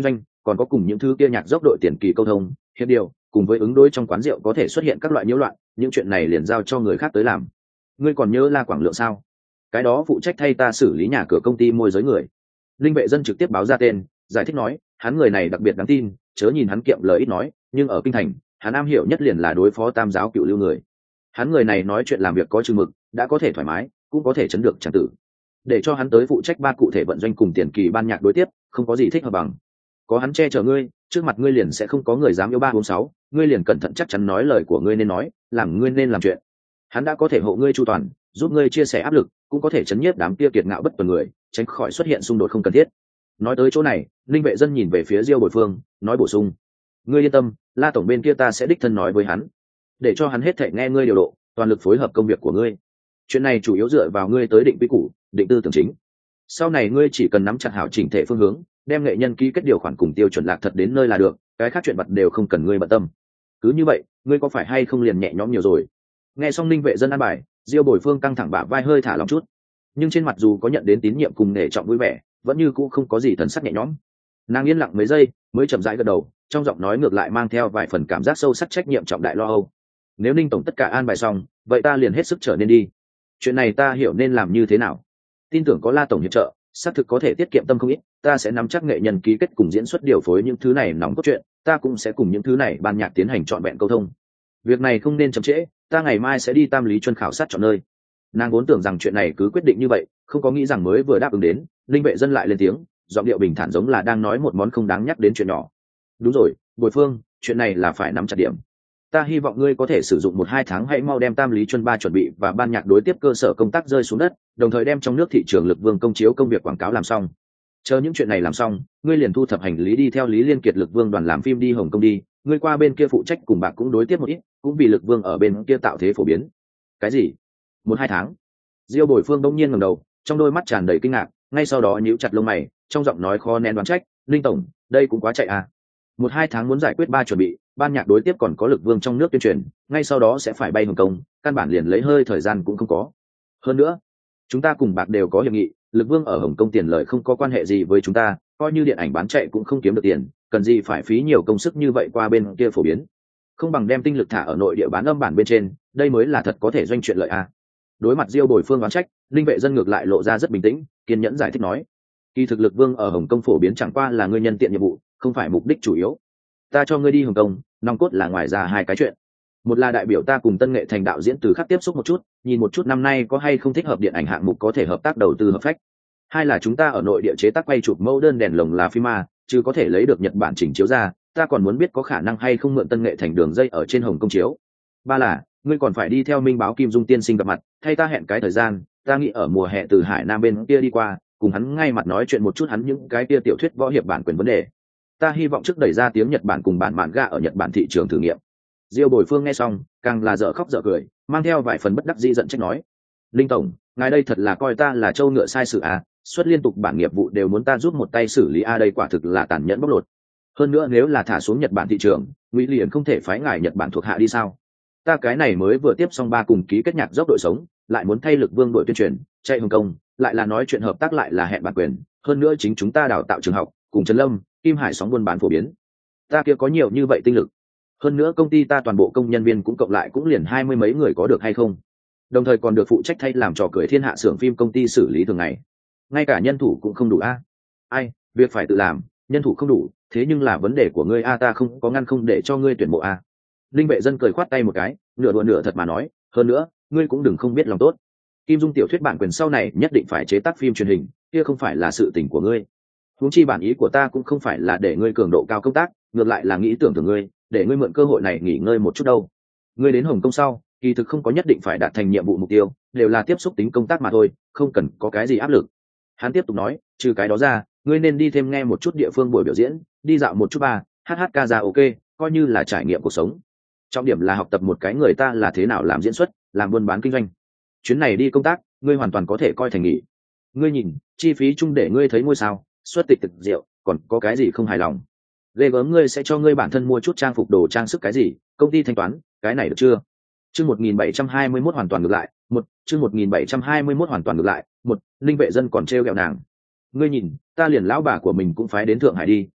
còn có cùng những thứ kia nhạc dốc đội tiền kỳ câu thông hiệp điều cùng với ứng đối trong quán rượu có thể xuất hiện các loại nhiễu loạn, những chuyện này liền giao cho người khác tới làm. Ngươi còn nhớ La Quảng Lượng sao? Cái đó phụ trách thay ta xử lý nhà cửa công ty môi giới người. Linh Vệ Dân trực tiếp báo ra tên, giải thích nói, hắn người này đặc biệt đáng tin, chớ nhìn hắn kiệm lời ít nói, nhưng ở kinh thành, hắn am hiểu nhất liền là đối phó tam giáo cựu lưu người. Hắn người này nói chuyện làm việc có chừng mực, đã có thể thoải mái, cũng có thể chấn được tràng tử. Để cho hắn tới phụ trách ba cụ thể vận doanh cùng tiền kỳ ban nhạc đối tiếp, không có gì thích hợp bằng. Có hắn che chở ngươi, trước mặt ngươi liền sẽ không có người dám yêu 346, ngươi liền cẩn thận chắc chắn nói lời của ngươi nên nói, làm ngươi nên làm chuyện. Hắn đã có thể hộ ngươi chu toàn, giúp ngươi chia sẻ áp lực, cũng có thể chấn nhiếp đám kia kiệt ngạo bất tuần người, tránh khỏi xuất hiện xung đột không cần thiết. Nói tới chỗ này, Linh Vệ Dân nhìn về phía Diêu Bồi Phương, nói bổ sung: ngươi yên tâm, La tổng bên kia ta sẽ đích thân nói với hắn, để cho hắn hết thảy nghe ngươi điều độ, toàn lực phối hợp công việc của ngươi. Chuyện này chủ yếu dựa vào ngươi tới định quy củ, định tư tưởng chính. Sau này ngươi chỉ cần nắm chặt hảo chỉnh thể phương hướng, đem nghệ nhân ký kết điều khoản cùng tiêu chuẩn lạc thật đến nơi là được, cái khác chuyện vật đều không cần ngươi bận tâm. Cứ như vậy, ngươi có phải hay không liền nhẹ nhõm nhiều rồi? Nghe xong Linh Vệ Dân an bài, Diêu Bồi Phương căng thẳng bả vai hơi thả lòng chút, nhưng trên mặt dù có nhận đến tín nhiệm cùng nể trọng vui vẻ, vẫn như cũ không có gì thần sắc nhẹ nhõm. Nàng yên lặng mấy giây, mới chậm rãi gật đầu, trong giọng nói ngược lại mang theo vài phần cảm giác sâu sắc trách nhiệm trọng đại lo âu. Nếu Ninh tổng tất cả an bài xong, vậy ta liền hết sức trở nên đi. Chuyện này ta hiểu nên làm như thế nào. Tin tưởng có La tổng hiệp trợ, xác thực có thể tiết kiệm tâm không ít, ta sẽ nắm chắc nghệ nhân ký kết cùng diễn xuất điều phối những thứ này nóng cốt truyện, ta cũng sẽ cùng những thứ này ban nhạc tiến hành trọn vẹn câu thông. Việc này không nên chậm trễ, ta ngày mai sẽ đi Tam Lý Chuân khảo sát chọn nơi. Nàng vốn tưởng rằng chuyện này cứ quyết định như vậy, không có nghĩ rằng mới vừa đáp ứng đến, Linh Vệ Dân lại lên tiếng, giọng điệu bình thản giống là đang nói một món không đáng nhắc đến chuyện nhỏ. Đúng rồi, Bồi Phương, chuyện này là phải nắm chặt điểm. Ta hy vọng ngươi có thể sử dụng 1-2 tháng hãy mau đem Tam Lý Chuân ba chuẩn bị và ban nhạc đối tiếp cơ sở công tác rơi xuống đất, đồng thời đem trong nước thị trường Lực Vương công chiếu công việc quảng cáo làm xong. Chờ những chuyện này làm xong, ngươi liền thu thập hành lý đi theo Lý Liên Kiệt Lực Vương đoàn làm phim đi Hồng Kông đi, ngươi qua bên kia phụ trách cùng bạc cũng đối tiếp một ít, cũng vì Lực Vương ở bên kia tạo thế phổ biến. Cái gì? 1-2 tháng? Diêu Bồi Phương bỗng nhiên ngẩng đầu, trong đôi mắt tràn đầy kinh ngạc, ngay sau đó nhíu chặt lông mày, trong giọng nói khó nén đoán trách, "Linh tổng, đây cũng quá chạy à? 1-2 tháng muốn giải quyết ba chuẩn bị, ban nhạc đối tiếp còn có Lực Vương trong nước tuyên truyền, ngay sau đó sẽ phải bay Hồng Kông, căn bản liền lấy hơi thời gian cũng không có. Hơn nữa, chúng ta cùng bạc đều có hiệp nghị, Lực Vương ở Hồng Kông tiền lợi không có quan hệ gì với chúng ta, coi như điện ảnh bán chạy cũng không kiếm được tiền, cần gì phải phí nhiều công sức như vậy qua bên kia phổ biến. Không bằng đem tinh lực thả ở nội địa bán âm bản bên trên, đây mới là thật có thể doanh chuyện lợi à." Đối mặt Diêu Bồi Phương oán trách, Linh Vệ Dân ngược lại lộ ra rất bình tĩnh, kiên nhẫn giải thích nói: kỳ thực Lực Vương ở Hồng Kông phổ biến chẳng qua là ngươi nhân tiện nhiệm vụ, không phải mục đích chủ yếu. Ta cho ngươi đi Hồng Kông, nòng cốt là ngoài ra hai cái chuyện. Một là đại biểu ta cùng Tân Nghệ Thành đạo diễn từ khắc tiếp xúc một chút, nhìn một chút năm nay có hay không thích hợp điện ảnh hạng mục có thể hợp tác đầu tư hợp phách. Hai là chúng ta ở nội địa chế tác quay chụp mẫu đơn đèn lồng là phim ma, chứ có thể lấy được Nhật Bản chỉnh chiếu ra, ta còn muốn biết có khả năng hay không mượn Tân Nghệ Thành đường dây ở trên Hồng Kông chiếu. Ba là ngươi còn phải đi theo Minh Báo Kim Dung tiên sinh gặp mặt, thay ta hẹn cái thời gian, ta nghĩ ở mùa hè từ Hải Nam bên kia đi qua, cùng hắn ngay mặt nói chuyện một chút hắn những cái kia tiểu thuyết võ hiệp bản quyền vấn đề. Ta hy vọng trước đẩy ra tiếng Nhật Bản cùng bản mạn ga ở Nhật Bản thị trường thử nghiệm. Diêu Bồi Phương nghe xong, càng là dở khóc dở cười, mang theo vài phần bất đắc dĩ giận trách nói: "Linh tổng, ngài đây thật là coi ta là trâu ngựa sai sự à, suất liên tục bản nghiệp vụ đều muốn ta giúp một tay xử lý a, đây quả thực là tàn nhẫn bóc lột. Hơn nữa nếu là thả xuống Nhật Bản thị trường, Ngụy liền không thể phái ngài Nhật Bản thuộc hạ đi sao? Ta cái này mới vừa tiếp xong ba cùng ký kết nhạc dốc đội sống, lại muốn thay Lực Vương đội tuyên truyền, chạy Hồng Kông, lại là nói chuyện hợp tác lại là hẹn bản quyền, hơn nữa chính chúng ta đào tạo trường học, cùng Trần Lâm, Kim Hải sóng buôn bán phổ biến. Ta kia có nhiều như vậy tinh lực. Hơn nữa công ty ta toàn bộ công nhân viên cũng cộng lại cũng liền 20 mấy người có được hay không? Đồng thời còn được phụ trách thay làm trò cười thiên hạ xưởng phim công ty xử lý thường ngày. Ngay cả nhân thủ cũng không đủ a. Ai, việc phải tự làm, nhân thủ không đủ, thế nhưng là vấn đề của ngươi a, ta không có ngăn không để cho ngươi tuyển mộ a." Linh Vệ Dân cười khoát tay một cái, nửa đùa nửa thật mà nói, "Hơn nữa, ngươi cũng đừng không biết lòng tốt. Kim Dung tiểu thuyết bản quyền sau này nhất định phải chế tác phim truyền hình, kia không phải là sự tình của ngươi. Huống chi bản ý của ta cũng không phải là để ngươi cường độ cao công tác, ngược lại là nghĩ tưởng thưởng ngươi, để ngươi mượn cơ hội này nghỉ ngơi một chút đâu. Ngươi đến Hồng Kông sau, kỳ thực không có nhất định phải đạt thành nhiệm vụ mục tiêu, đều là tiếp xúc tính công tác mà thôi, không cần có cái gì áp lực." Hắn tiếp tục nói, "Trừ cái đó ra, ngươi nên đi thêm nghe một chút địa phương buổi biểu diễn, đi dạo một chút bar, hát ca ra ok, coi như là trải nghiệm cuộc sống. Trọng điểm là học tập một cái người ta là thế nào làm diễn xuất, làm buôn bán kinh doanh. Chuyến này đi công tác, ngươi hoàn toàn có thể coi thành nghỉ. Ngươi nhìn, chi phí chung để ngươi thấy ngôi sao, xuất tịch thực rượu, còn có cái gì không hài lòng? Ghê gớm ngươi sẽ cho ngươi bản thân mua chút trang phục đồ trang sức cái gì, công ty thanh toán, cái này được chưa?" Chương 1721 hoàn toàn ngược lại, chương 1721 hoàn toàn ngược lại, Linh Vệ Dân còn trêu ghẹo nàng: "Ngươi nhìn, ta liền lão bà của mình cũng phái đến Thượng Hải đi,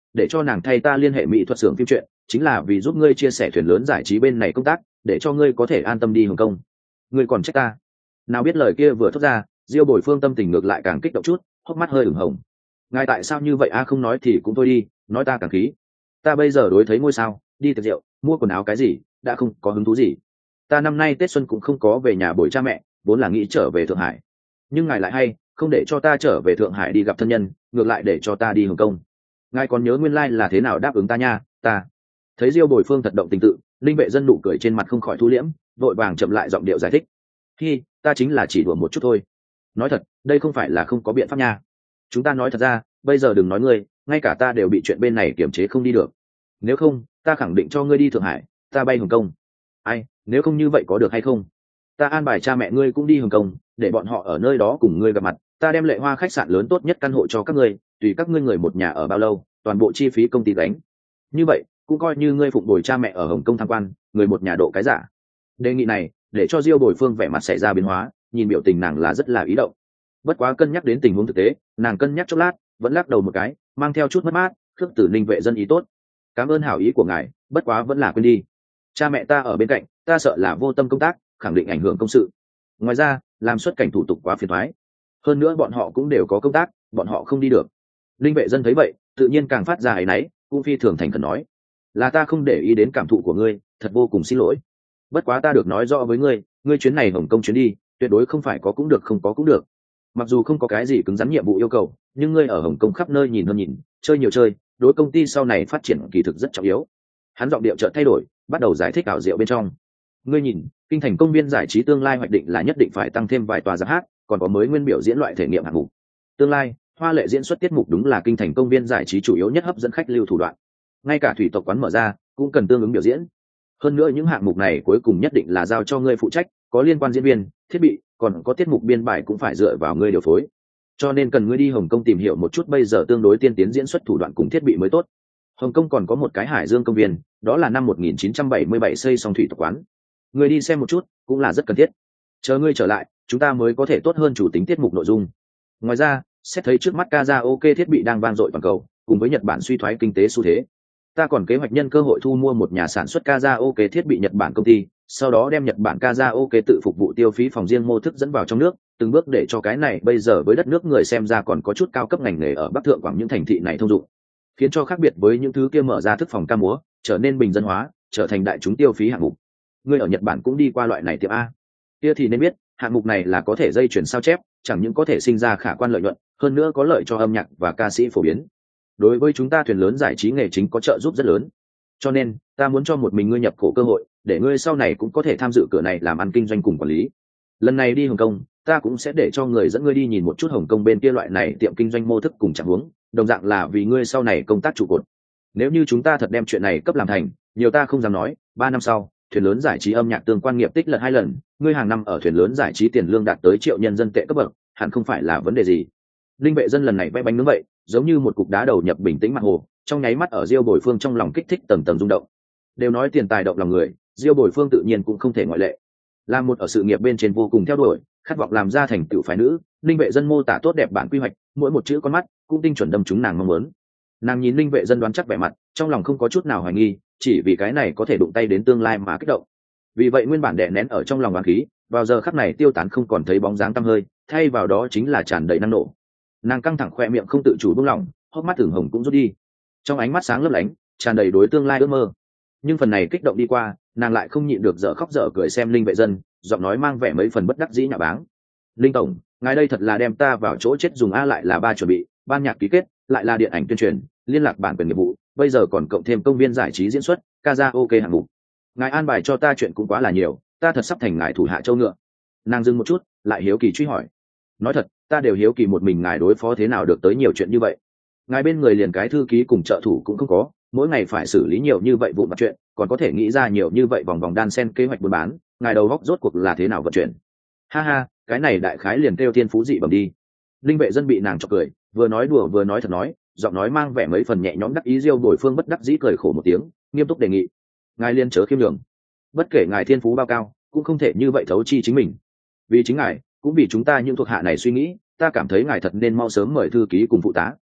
để cho nàng thay ta liên hệ mỹ thuật xưởng phim truyện, chính là vì giúp ngươi chia sẻ thuyền lớn giải trí bên này công tác, để cho ngươi có thể an tâm đi Hồng Kông. Ngươi còn trách ta? Nào biết lời kia vừa thốt ra, Diêu Bồi Phương tâm tình ngược lại càng kích động chút, hốc mắt hơi ửng hồng. Ngài tại sao như vậy a? Không nói thì cũng thôi đi, nói ta càng khí. Ta bây giờ đối thấy ngôi sao, đi tiệc rượu, mua quần áo cái gì, đã không có hứng thú gì. Ta năm nay Tết xuân cũng không có về nhà bồi cha mẹ, vốn là nghĩ trở về Thượng Hải. Nhưng ngài lại hay, không để cho ta trở về Thượng Hải đi gặp thân nhân, ngược lại để cho ta đi Hồng Kông. Ngài còn nhớ nguyên lai là thế nào đáp ứng ta nha, ta. Thấy Diêu Bồi Phương thật động tình tự, Linh Vệ Dân nụ cười trên mặt không khỏi thu liễm, vội vàng chậm lại giọng điệu giải thích. Hi, ta chính là chỉ đùa một chút thôi. Nói thật, đây không phải là không có biện pháp nha. Chúng ta nói thật ra, bây giờ đừng nói ngươi, ngay cả ta đều bị chuyện bên này kiềm chế không đi được. Nếu không, ta khẳng định cho ngươi đi Thượng Hải, ta bay Hồng Kông. Ai, nếu không như vậy có được hay không? Ta an bài cha mẹ ngươi cũng đi Hồng Kông, để bọn họ ở nơi đó cùng ngươi gặp mặt. Ta đem Lệ Hoa khách sạn lớn tốt nhất căn hộ cho các ngươi, tùy các ngươi người một nhà ở bao lâu, toàn bộ chi phí công ty gánh. Như vậy, cũng coi như ngươi phụng bồi cha mẹ ở Hồng Kông tham quan, người một nhà độ cái giả. Đề nghị này, để cho Diêu Bồi Phương vẻ mặt xảy ra biến hóa, nhìn biểu tình nàng là rất là ý động. Bất quá cân nhắc đến tình huống thực tế, nàng cân nhắc chốc lát, vẫn lắc đầu một cái, mang theo chút mất mát, khước từ Linh Vệ Dân ý tốt. Cảm ơn hảo ý của ngài, bất quá vẫn là quên đi. Cha mẹ ta ở bên cạnh, ta sợ là vô tâm công tác, khẳng định ảnh hưởng công sự. Ngoài ra, làm xuất cảnh thủ tục quá phiền toái. Hơn nữa bọn họ cũng đều có công tác, bọn họ không đi được. Linh Vệ Dân thấy vậy, tự nhiên càng phát ra áy náy, cũng phi thường thành khẩn nói: là ta không để ý đến cảm thụ của ngươi, thật vô cùng xin lỗi. Bất quá ta được nói rõ với ngươi, ngươi chuyến này Hồng Kông chuyến đi, tuyệt đối không phải có cũng được không có cũng được. Mặc dù không có cái gì cứng rắn nhiệm vụ yêu cầu, nhưng ngươi ở Hồng Kông khắp nơi nhìn hơn nhìn, chơi nhiều chơi, đối công ty sau này phát triển kỳ thực rất trọng yếu. Hắn giọng điệu chợt thay đổi, bắt đầu giải thích ảo diệu bên trong. Ngươi nhìn, kinh thành công viên giải trí tương lai hoạch định là nhất định phải tăng thêm vài tòa giáp hát, còn có mới nguyên biểu diễn loại thể nghiệm hạng mục. Tương lai, hoa lệ diễn xuất tiết mục đúng là kinh thành công viên giải trí chủ yếu nhất hấp dẫn khách lưu thủ đoạn. Ngay cả thủy tộc quán mở ra, cũng cần tương ứng biểu diễn. Hơn nữa những hạng mục này cuối cùng nhất định là giao cho ngươi phụ trách, có liên quan diễn viên, thiết bị, còn có tiết mục biên bài cũng phải dựa vào ngươi điều phối. Cho nên cần ngươi đi Hồng Kông tìm hiểu một chút bây giờ tương đối tiên tiến diễn xuất thủ đoạn cùng thiết bị mới tốt. Hồng Kông còn có một cái Hải Dương công viên, đó là năm 1977 xây xong thủy tộc quán. Ngươi đi xem một chút, cũng là rất cần thiết. Chờ ngươi trở lại, chúng ta mới có thể tốt hơn chủ tính tiết mục nội dung. Ngoài ra, xét thấy trước mắt karaoke thiết bị đang vang dội toàn cầu, cùng với Nhật Bản suy thoái kinh tế xu thế, ta còn kế hoạch nhân cơ hội thu mua một nhà sản xuất karaoke thiết bị Nhật Bản công ty, sau đó đem Nhật Bản karaoke tự phục vụ tiêu phí phòng riêng mô thức dẫn vào trong nước, từng bước để cho cái này bây giờ với đất nước người xem ra còn có chút cao cấp ngành nghề ở Bắc Thượng Quảng những thành thị này thông dụng, khiến cho khác biệt với những thứ kia mở ra thức phòng ca múa, trở nên bình dân hóa, trở thành đại chúng tiêu phí hạng mục. Người ở Nhật Bản cũng đi qua loại này tiệm a? Kia thì nên biết, hạng mục này là có thể dây chuyển sao chép, chẳng những có thể sinh ra khả quan lợi nhuận, hơn nữa có lợi cho âm nhạc và ca sĩ phổ biến. Đối với chúng ta thuyền lớn giải trí nghề chính có trợ giúp rất lớn. Cho nên, ta muốn cho một mình ngươi nhập cổ cơ hội, để ngươi sau này cũng có thể tham dự cửa này làm ăn kinh doanh cùng quản lý. Lần này đi Hồng Kông, ta cũng sẽ để cho người dẫn ngươi đi nhìn một chút Hồng Kông bên kia loại này tiệm kinh doanh mô thức cùng trạng huống, đồng dạng là vì ngươi sau này công tác trụ cột. Nếu như chúng ta thật đem chuyện này cấp làm thành, nhiều ta không dám nói, 3 năm sau, thuyền lớn giải trí âm nhạc tương quan nghiệp tích lật 2 lần, ngươi hàng năm ở thuyền lớn giải trí tiền lương đạt tới triệu nhân dân tệ cấp bậc, hẳn không phải là vấn đề gì. Linh Vệ Dân lần này vẽ bánh nướng vậy, giống như một cục đá đầu nhập bình tĩnh mặt hồ, trong nháy mắt ở Diêu Bồi Phương trong lòng kích thích tầng tầng rung động. Đều nói tiền tài động lòng người, Diêu Bồi Phương tự nhiên cũng không thể ngoại lệ. Là một ở sự nghiệp bên trên vô cùng theo đuổi, khát vọng làm ra thành tựu phái nữ, Linh Vệ Dân mô tả tốt đẹp bản quy hoạch, mỗi một chữ con mắt cũng tinh chuẩn đâm trúng nàng mong muốn. Nàng nhìn Linh Vệ Dân đoán chắc vẻ mặt, trong lòng không có chút nào hoài nghi, chỉ vì cái này có thể đụng tay đến tương lai mà kích động. Vì vậy nguyên bản đè nén ở trong lòng oán khí, vào giờ khắc này tiêu tán không còn thấy bóng dáng tăm hơi, thay vào đó chính là tràn đầy năng nổ. Nàng căng thẳng khoe miệng không tự chủ buông lỏng, hốc mắt ửng hồng cũng rút đi, trong ánh mắt sáng lấp lánh tràn đầy đối tương lai ước mơ. Nhưng phần này kích động đi qua, nàng lại không nhịn được dở khóc dở cười xem Linh Vệ Dân, giọng nói mang vẻ mấy phần bất đắc dĩ nhạo báng. Linh tổng, ngài đây thật là đem ta vào chỗ chết dùng a, lại là ba chuẩn bị ban nhạc ký kết, lại là điện ảnh tuyên truyền, liên lạc bản quyền nghiệp vụ, bây giờ còn cộng thêm công viên giải trí diễn xuất, karaoke hạng mục. Ngài an bài cho ta chuyện cũng quá là nhiều, ta thật sắp thành ngài thủ hạ châu ngựa. Nàng dừng một chút, lại hiếu kỳ truy hỏi. Nói thật, ta đều hiếu kỳ một mình ngài đối phó thế nào được tới nhiều chuyện như vậy. Ngài bên người liền cái thư ký cùng trợ thủ cũng không có, mỗi ngày phải xử lý nhiều như vậy vụn vặt chuyện, còn có thể nghĩ ra nhiều như vậy vòng vòng đan sen kế hoạch buôn bán, ngài đầu góc rốt cuộc là thế nào vận chuyển? Ha ha, cái này đại khái liền kêu thiên phú dị bẩm đi. Linh Vệ Dân bị nàng chọc cười, vừa nói đùa vừa nói thật nói, giọng nói mang vẻ mấy phần nhẹ nhõm đắc ý. Diêu Bồi Phương bất đắc dĩ cười khổ một tiếng, nghiêm túc đề nghị. Ngài liên chớ khiêm nhường, bất kể ngài thiên phú bao cao, cũng không thể như vậy thấu chi chính mình. Vì chính ngài, cũng vì chúng ta những thuộc hạ này suy nghĩ, ta cảm thấy ngài thật nên mau sớm mời thư ký cùng phụ tá.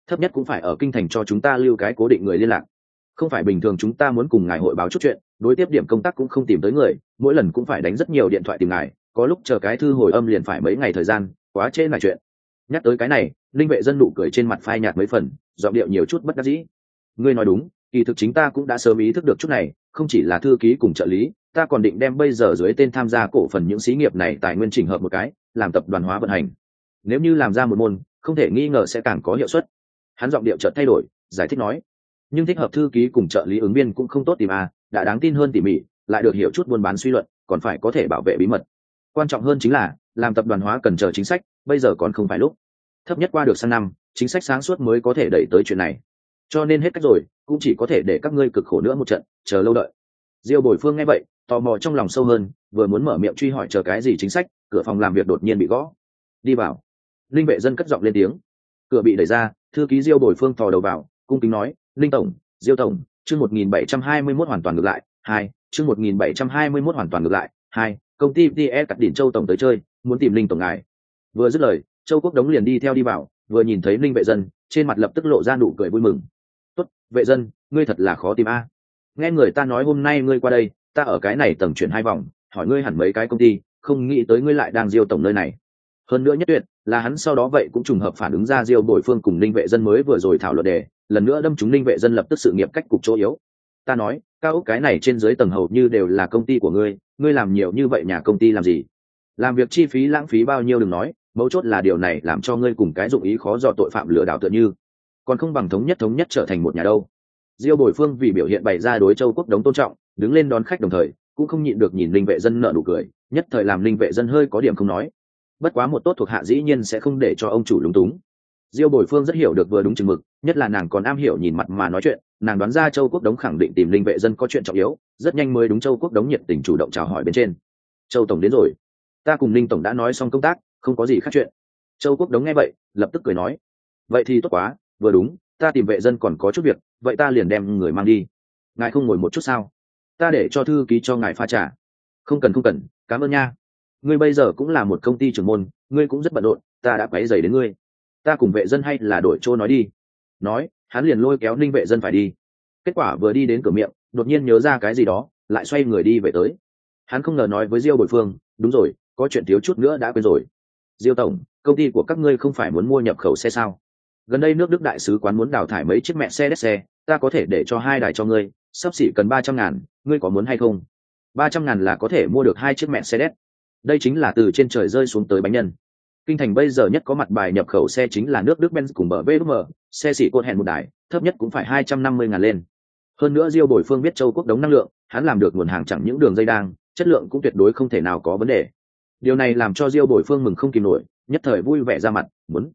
thấp nhất cũng phải ở kinh thành cho chúng ta lưu cái cố định người liên lạc. Không phải bình thường chúng ta muốn cùng ngài hội báo chút chuyện, đối tiếp điểm công tác cũng không tìm tới người, mỗi lần cũng phải đánh rất nhiều điện thoại tìm ngài, có lúc chờ cái thư hồi âm liền phải mấy ngày thời gian, quá trễ lại chuyện. Nhắc tới cái này, Linh Vệ Dân nụ cười trên mặt phai nhạt mấy phần, giọng điệu nhiều chút bất đắc dĩ. Ngươi nói đúng, kỳ thực chính ta cũng đã sớm ý thức được chút này, không chỉ là thư ký cùng trợ lý, ta còn định đem bây giờ dưới tên tham gia cổ phần những xí nghiệp này tài nguyên chỉnh hợp một cái, làm tập đoàn hóa vận hành. Nếu như làm ra một môn, không thể nghi ngờ sẽ càng có hiệu suất. Hắn giọng điệu chợt thay đổi, giải thích nói, nhưng thích hợp thư ký cùng trợ lý ứng viên cũng không tốt tìm đã đáng tin hơn tỉ mỉ, lại được hiểu chút buôn bán suy luận, còn phải có thể bảo vệ bí mật. Quan trọng hơn chính là làm tập đoàn hóa cần chờ chính sách, bây giờ còn không phải lúc. Thấp nhất qua được sang năm, chính sách sáng suốt mới có thể đẩy tới chuyện này. Cho nên hết cách rồi, cũng chỉ có thể để các ngươi cực khổ nữa một trận, chờ lâu đợi. Diêu Bồi Phương nghe vậy, tò mò trong lòng sâu hơn, vừa muốn mở miệng truy hỏi chờ cái gì chính sách, cửa phòng làm việc đột nhiên bị gõ. Đi vào. Linh Vệ Dân cất giọng lên tiếng. Cửa bị đẩy ra, thư ký Diêu Bồi Phương thò đầu vào, cung kính nói, Linh tổng, Diêu tổng, chương 1721 hoàn toàn ngược lại, 2, chương 1721 hoàn toàn ngược lại, 2, công ty TE Cắt Đỉnh Châu tổng tới chơi, muốn tìm Linh tổng ngài. Vừa dứt lời, Châu Quốc Đống liền đi theo đi vào, vừa nhìn thấy Linh Vệ Dân, trên mặt lập tức lộ ra nụ cười vui mừng. Tốt, Vệ Dân, ngươi thật là khó tìm nghe người ta nói hôm nay ngươi qua đây, ta ở cái này tầng chuyển 2 vòng, hỏi ngươi hẳn mấy cái công ty, không nghĩ tới ngươi lại đang Diêu tổng nơi này. Hơn nữa nhất tuyệt là hắn sau đó vậy cũng trùng hợp phản ứng ra Diêu Bồi Phương cùng Linh Vệ Dân mới vừa rồi thảo luận đề, lần nữa đâm chúng Linh Vệ Dân lập tức sự nghiệp cách cục chỗ yếu. Ta nói, cao ốc cái này trên dưới tầng hầu như đều là công ty của ngươi làm nhiều như vậy nhà công ty làm gì? Làm việc chi phí lãng phí bao nhiêu đừng nói, mấu chốt là điều này làm cho ngươi cùng cái dụng ý khó dò tội phạm lừa đảo tựa như, còn không bằng thống nhất trở thành một nhà đâu. Diêu Bồi Phương vì biểu hiện bày ra đối Châu Quốc Đống tôn trọng, đứng lên đón khách đồng thời cũng không nhịn được nhìn Linh Vệ Dân nở nụ cười, nhất thời làm Linh Vệ Dân hơi có điểm không nói. Bất quá một tốt thuộc hạ dĩ nhiên sẽ không để cho ông chủ lúng túng. Diêu Bồi Phương rất hiểu được vừa đúng chừng mực, nhất là nàng còn am hiểu nhìn mặt mà nói chuyện, nàng đoán ra Châu Quốc Đống khẳng định tìm Linh Vệ Dân có chuyện trọng yếu, rất nhanh mới đúng Châu Quốc Đống nhiệt tình chủ động chào hỏi bên trên. Châu tổng đến rồi, ta cùng Linh tổng đã nói xong công tác, không có gì khác chuyện. Châu Quốc Đống nghe vậy, lập tức cười nói, vậy thì tốt quá, vừa đúng, ta tìm Vệ Dân còn có chút việc, vậy ta liền đem người mang đi. Ngài không ngồi một chút sao? Ta để cho thư ký cho ngài pha trà. Không cần, cảm ơn nha. Ngươi bây giờ cũng là một công ty trưởng môn, ngươi cũng rất bận rộn, ta đã quấy rầy đến ngươi. Ta cùng Vệ Dân hay là đổi chỗ nói đi. Nói, hắn liền lôi kéo Linh Vệ Dân phải đi. Kết quả vừa đi đến cửa miệng, đột nhiên nhớ ra cái gì đó, lại xoay người đi về tới. Hắn không ngờ nói với Diêu Bồi Phương, đúng rồi, có chuyện thiếu chút nữa đã quên rồi. Diêu tổng, công ty của các ngươi không phải muốn mua nhập khẩu xe sao? Gần đây nước Đức đại sứ quán muốn đào thải mấy chiếc Mercedes xe, ta có thể để cho 2 đài cho ngươi, sắp xỉ cần 300.000, ngươi có muốn hay không? 300.000 là có thể mua được 2 chiếc Mercedes. Đây chính là từ trên trời rơi xuống tới bánh nhân. Kinh thành bây giờ nhất có mặt bài nhập khẩu xe chính là nước Đức Benz cùng BMW, xe xỉ cột hẹn một đài, thấp nhất cũng phải 250.000 lên. Hơn nữa Diêu Bồi Phương biết Châu Quốc Đống năng lượng, hắn làm được nguồn hàng chẳng những đường dây đang, chất lượng cũng tuyệt đối không thể nào có vấn đề. Điều này làm cho Diêu Bồi Phương mừng không kìm nổi, nhất thời vui vẻ ra mặt, muốn.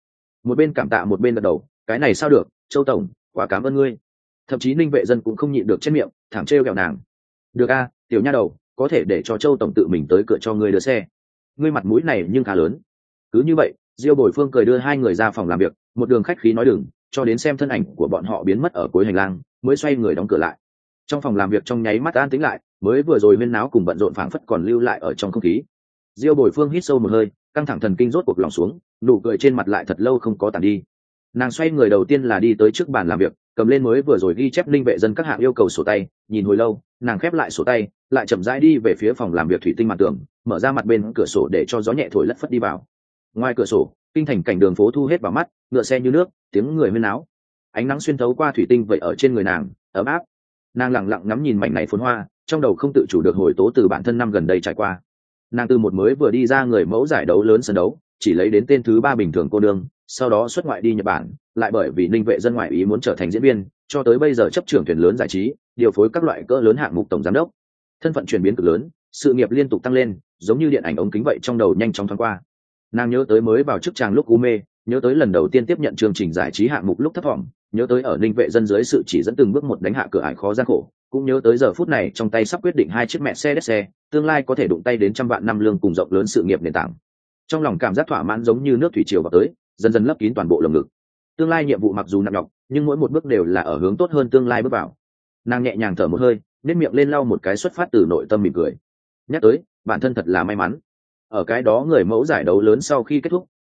Một bên cảm tạ một bên gật đầu, cái này sao được, Châu tổng, quá cảm ơn ngươi. Thậm chí Linh Vệ Dân cũng không nhịn được trên miệng, thẳng trêu ghẹo nàng. Được tiểu nha đầu, có thể để cho Châu tổng tự mình tới cửa cho ngươi đưa xe. Ngươi mặt mũi này nhưng khá lớn. Cứ như vậy, Diêu Bồi Phương cười đưa 2 người ra phòng làm việc, một đường khách khí nói đừng, cho đến xem thân ảnh của bọn họ biến mất ở cuối hành lang, mới xoay người đóng cửa lại. Trong phòng làm việc trong nháy mắt an tĩnh lại, mới vừa rồi huyên náo cùng bận rộn phảng phất còn lưu lại ở trong không khí. Diêu Bồi Phương hít sâu một hơi, căng thẳng thần kinh rốt cuộc lòng xuống, nụ cười trên mặt lại thật lâu không có tàn đi. Nàng xoay người đầu tiên là đi tới trước bàn làm việc, cầm lên mới vừa rồi ghi chép Linh Vệ Dân các hạng yêu cầu sổ tay, nhìn hồi lâu, nàng khép lại sổ tay, lại chậm rãi đi về phía phòng làm việc thủy tinh mặt tường, mở ra mặt bên cửa sổ để cho gió nhẹ thổi lất phất đi vào. Ngoài cửa sổ, kinh thành cảnh đường phố thu hết vào mắt, ngựa xe như nước, tiếng người huyên náo. Ánh nắng xuyên thấu qua thủy tinh vậy ở trên người nàng, ấm áp. Nàng lặng lặng ngắm nhìn mảnh này phồn hoa, trong đầu không tự chủ được hồi tố từ bản thân năm gần đây trải qua. Nàng từ một mới vừa đi ra người mẫu giải đấu lớn sân đấu, chỉ lấy đến tên thứ 3 bình thường cô đương, sau đó xuất ngoại đi Nhật Bản, lại bởi vì Linh Vệ Dân ngoại ý muốn trở thành diễn viên, cho tới bây giờ chấp trưởng thuyền lớn giải trí, điều phối các loại cỡ lớn hạng mục tổng giám đốc. Thân phận chuyển biến cực lớn, sự nghiệp liên tục tăng lên, giống như điện ảnh ống kính vậy trong đầu nhanh chóng thoáng qua. Nàng nhớ tới mới vào chức tràng lúc u mê, nhớ tới lần đầu tiên tiếp nhận chương trình giải trí hạng mục lúc thấp thỏm, nhớ tới ở Linh Vệ Dân dưới sự chỉ dẫn từng bước một đánh hạ cửa ải khó gian khổ, cũng nhớ tới giờ phút này trong tay sắp quyết định 2 chiếc Mercedes xe, tương lai có thể đụng tay đến trăm vạn năm lương cùng rộng lớn sự nghiệp nền tảng. Trong lòng cảm giác thỏa mãn giống như nước thủy triều vào tới, dần dần lấp kín toàn bộ lồng ngực. Tương lai nhiệm vụ mặc dù nặng nhọc, nhưng mỗi một bước đều là ở hướng tốt hơn tương lai bước vào. Nàng nhẹ nhàng thở một hơi, nét miệng lên lau một cái xuất phát từ nội tâm mỉm cười. Nhắc tới, bản thân thật là may mắn. Ở cái đó người mẫu giải đấu lớn sau khi kết thúc,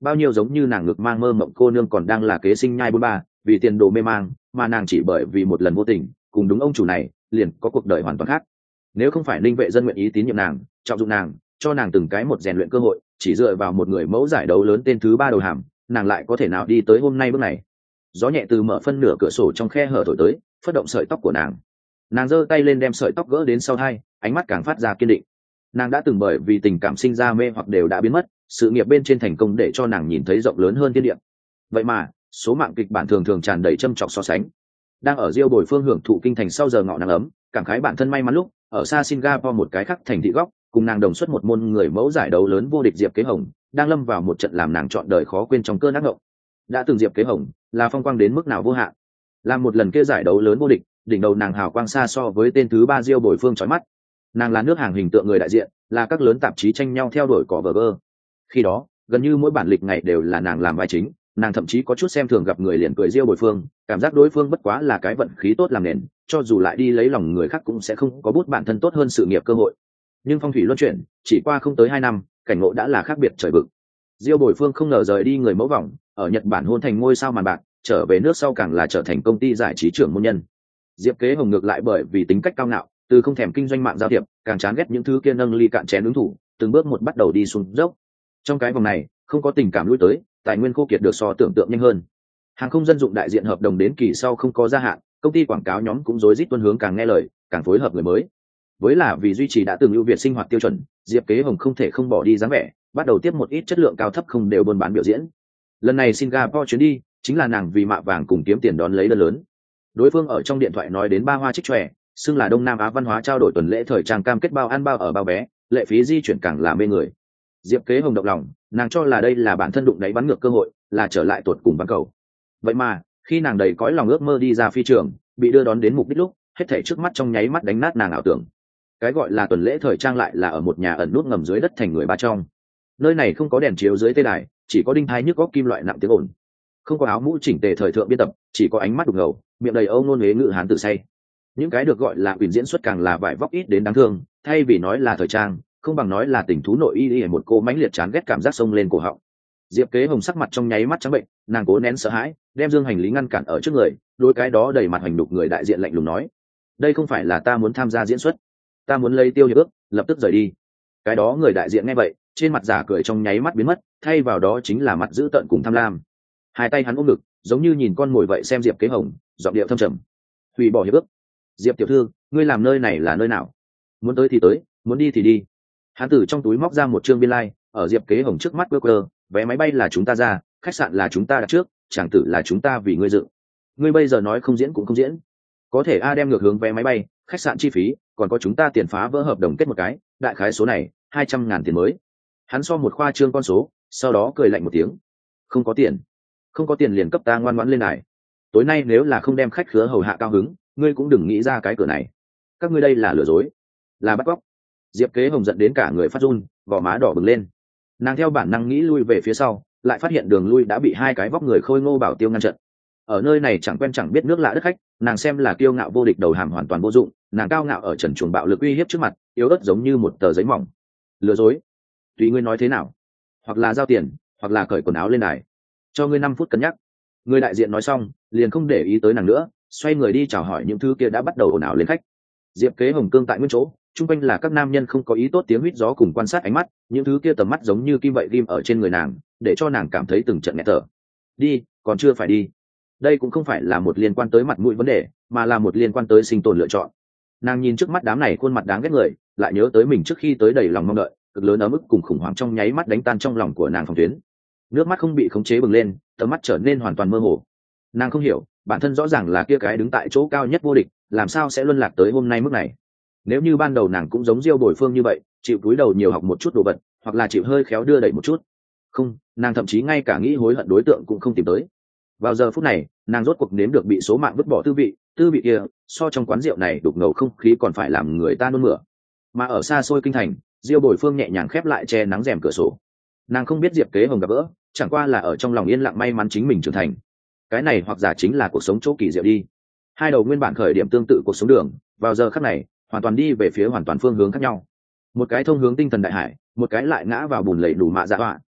bao nhiêu giống như nàng ngực mang mơ mộng cô nương còn đang là kế sinh nhai bôn ba, vì tiền đồ mê mang mà nàng chỉ bởi vì một lần vô tình cùng đúng ông chủ này liền có cuộc đời hoàn toàn khác. Nếu không phải Ninh Vệ Dân nguyện ý tín nhiệm nàng, trọng dụng nàng, cho nàng từng cái một rèn luyện cơ hội, chỉ dựa vào một người mẫu giải đấu lớn tên thứ ba đầu hàm, nàng lại có thể nào đi tới hôm nay bước này. Gió nhẹ từ mở phân nửa cửa sổ trong khe hở thổi tới, phất động sợi tóc của nàng giơ tay lên đem sợi tóc gỡ đến sau hai, ánh mắt càng phát ra kiên định. Nàng đã từng bởi vì tình cảm sinh ra mê hoặc đều đã biến mất, sự nghiệp bên trên thành công để cho nàng nhìn thấy rộng lớn hơn thiên địa. Vậy mà số mạng kịch bản thường thường tràn đầy châm chọc so sánh. Đang ở Diêu Bồi Phương hưởng thụ kinh thành sau giờ ngọ nắng ấm, cảm khái bản thân may mắn lúc ở xa Singapore một cái khác thành thị góc, cùng nàng đồng xuất một môn người mẫu giải đấu lớn vô địch Diệp Kế Hồng đang lâm vào một trận làm nàng chọn đời khó quên trong cơn ác mộng. Đã từng Diệp Kế Hồng là phong quang đến mức nào vô hạn, làm một lần kia giải đấu lớn vô địch, đỉnh đầu nàng hào quang xa so với tên thứ ba Diêu Bồi Phương chói mắt. Nàng là nước hàng hình tượng người đại diện, là các lớn tạp chí tranh nhau theo đuổi cỏ vờ vơ. Khi đó gần như mỗi bản lịch ngày đều là nàng làm vai chính, nàng thậm chí có chút xem thường gặp người liền cười Diêu Bồi Phương, cảm giác đối phương bất quá là cái vận khí tốt làm nền, cho dù lại đi lấy lòng người khác cũng sẽ không có bút bản thân tốt hơn sự nghiệp cơ hội. Nhưng phong thủy luân chuyển, chỉ qua không tới 2 năm, cảnh ngộ đã là khác biệt trời vực. Diêu Bồi Phương không ngờ rời đi người mẫu vòng, ở Nhật Bản hôn thành ngôi sao màn bạc, trở về nước sau càng là trở thành công ty giải trí trưởng môn nhân. Diệp Kế Hồng ngược lại bởi vì tính cách cao ngạo, từ không thèm kinh doanh mạng giao thiệp, càng chán ghét những thứ kia nâng ly cạn chén ứng thủ, từng bước một bắt đầu đi xuống dốc. Trong cái vòng này, không có tình cảm lui tới, tài nguyên khô kiệt được so tưởng tượng nhanh hơn. Hàng không dân dụng đại diện hợp đồng đến kỳ sau không có gia hạn, công ty quảng cáo nhóm cũng rối rít tuân hướng càng nghe lời, càng phối hợp người mới. Với là vì duy trì đã từng ưu việt sinh hoạt tiêu chuẩn, Diệp Kế Hồng không thể không bỏ đi dáng vẻ, bắt đầu tiếp một ít chất lượng cao thấp không đều buôn bán biểu diễn. Lần này Singapore chuyến đi, chính là nàng vì mạ vàng cùng kiếm tiền đón lấy đơn lớn. Đối phương ở trong điện thoại nói đến 3 hoa trích chòe, xưng là Đông Nam Á văn hóa trao đổi tuần lễ thời trang cam kết bao ăn bao ở bao vé, lệ phí di chuyển càng là mê người. Diệp Kế Hồng động lòng, nàng cho là đây là bản thân đụng đáy bắn ngược cơ hội, là trở lại tuột cùng bắn cầu. Vậy mà khi nàng đầy cõi lòng ước mơ đi ra phi trường, bị đưa đón đến mục đích lúc, hết thảy trước mắt trong nháy mắt đánh nát nàng ảo tưởng. Cái gọi là tuần lễ thời trang lại là ở một nhà ẩn nút ngầm dưới đất thành người ba trong. Nơi này không có đèn chiếu dưới tê đài, chỉ có đinh thái nhức góc kim loại nặng tiếng ồn. Không có áo mũ chỉnh tề thời thượng biên tập, chỉ có ánh mắt đục ngầu, miệng đầy âu ngôn huế ngữ hán tự say. Những cái được gọi là quyền diễn xuất càng là vải vóc ít đến đáng thương, thay vì nói là thời trang, không bằng nói là tình thú nội y một cô mãnh liệt chán ghét cảm giác sông lên cổ họng. Diệp Kế Hồng sắc mặt trong nháy mắt trắng bệnh, nàng cố nén sợ hãi, đem dương hành lý ngăn cản ở trước người, đôi cái đó đầy mặt hành đục người đại diện lạnh lùng nói: đây không phải là ta muốn tham gia diễn xuất, ta muốn lấy tiêu hiệp ước, lập tức rời đi. Cái đó người đại diện nghe vậy, trên mặt giả cười trong nháy mắt biến mất, thay vào đó chính là mặt dữ tợn cùng tham lam. Hai tay hắn ôm ngực, giống như nhìn con mồi vậy xem Diệp Kế Hồng, giọng điệu thâm trầm: hủy bỏ hiệp ước. Diệp tiểu thư, ngươi làm nơi này là nơi nào? Muốn tới thì tới, muốn đi thì đi. Hắn từ trong túi móc ra một trương biên lai, ở Diệp Kế Hồng trước mắt quơ, vé máy bay là chúng ta ra, khách sạn là chúng ta đặt trước, chàng tử là chúng ta vì ngươi dự. Ngươi bây giờ nói không diễn cũng không diễn. Có thể đem ngược hướng vé máy bay, khách sạn chi phí, còn có chúng ta tiền phá vỡ hợp đồng kết một cái, đại khái số này 200.000 tiền mới. Hắn so một khoa trương con số, sau đó cười lạnh một tiếng: không có tiền, không có tiền liền cấp ta ngoan ngoãn lên này. Tối nay nếu là không đem khách khứa hầu hạ cao hứng, ngươi cũng đừng nghĩ ra cái cửa này. Các ngươi đây là lừa dối, là bắt cóc. Diệp Kế Hồng giận đến cả người phát run, gò má đỏ bừng lên. Nàng theo bản năng nghĩ lui về phía sau, lại phát hiện đường lui đã bị hai cái vóc người khôi ngô bảo tiêu ngăn chặn. Ở nơi này chẳng quen chẳng biết nước lạ đất khách, nàng xem là kiêu ngạo vô địch đầu hàm hoàn toàn vô dụng, nàng cao ngạo ở trần truồng bạo lực uy hiếp trước mặt, yếu ớt giống như một tờ giấy mỏng. Lừa dối, tùy ngươi nói thế nào, hoặc là giao tiền, hoặc là cởi quần áo lên đài, cho ngươi 5 phút cân nhắc. Người đại diện nói xong, liền không để ý tới nàng nữa, xoay người đi chào hỏi những thứ kia đã bắt đầu ồn ào lên khách. Diệp Kế Hồng cương tại nguyên chỗ, chung quanh là các nam nhân không có ý tốt tiếng huýt gió cùng quan sát ánh mắt, những thứ kia tầm mắt giống như kim vậy ghim ở trên người nàng, để cho nàng cảm thấy từng trận nghẹt thở. Đi, còn chưa phải đi. Đây cũng không phải là một liên quan tới mặt mũi vấn đề, mà là một liên quan tới sinh tồn lựa chọn. Nàng nhìn trước mắt đám này khuôn mặt đáng ghét người, lại nhớ tới mình trước khi tới đầy lòng mong đợi, cực lớn ấm ức cùng khủng hoảng trong nháy mắt đánh tan trong lòng của nàng phòng tuyến. Nước mắt không bị khống chế bừng lên, tầm mắt trở nên hoàn toàn mơ hồ. Nàng không hiểu, bản thân rõ ràng là kia cái đứng tại chỗ cao nhất vô địch, làm sao sẽ luân lạc tới hôm nay mức này. Nếu như ban đầu nàng cũng giống Diêu Bồi Phương như vậy, chịu cúi đầu nhiều học một chút đồ vật, hoặc là chịu hơi khéo đưa đẩy một chút. Không, nàng thậm chí ngay cả nghĩ hối hận đối tượng cũng không tìm tới. Vào giờ phút này, nàng rốt cuộc nếm được bị số mạng vứt bỏ tư vị kia, so trong quán rượu này đục ngầu không khí còn phải làm người ta nôn mửa. Mà ở xa xôi kinh thành, Diêu Bồi Phương nhẹ nhàng khép lại che nắng rèm cửa sổ. Nàng không biết Diệp Kế Hồng gặp gỡ, chẳng qua là ở trong lòng yên lặng may mắn chính mình trưởng thành. Cái này hoặc giả chính là cuộc sống chỗ kỳ diệu đi. Hai đầu nguyên bản khởi điểm tương tự cuộc sống đường, vào giờ khắc này, hoàn toàn đi về phía hoàn toàn phương hướng khác nhau. Một cái thông hướng tinh thần đại hải, một cái lại ngã vào bùn lầy đủ mạ dạ họa.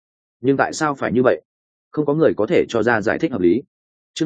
Nhưng tại sao phải như vậy? Không có người có thể cho ra giải thích hợp lý. Chương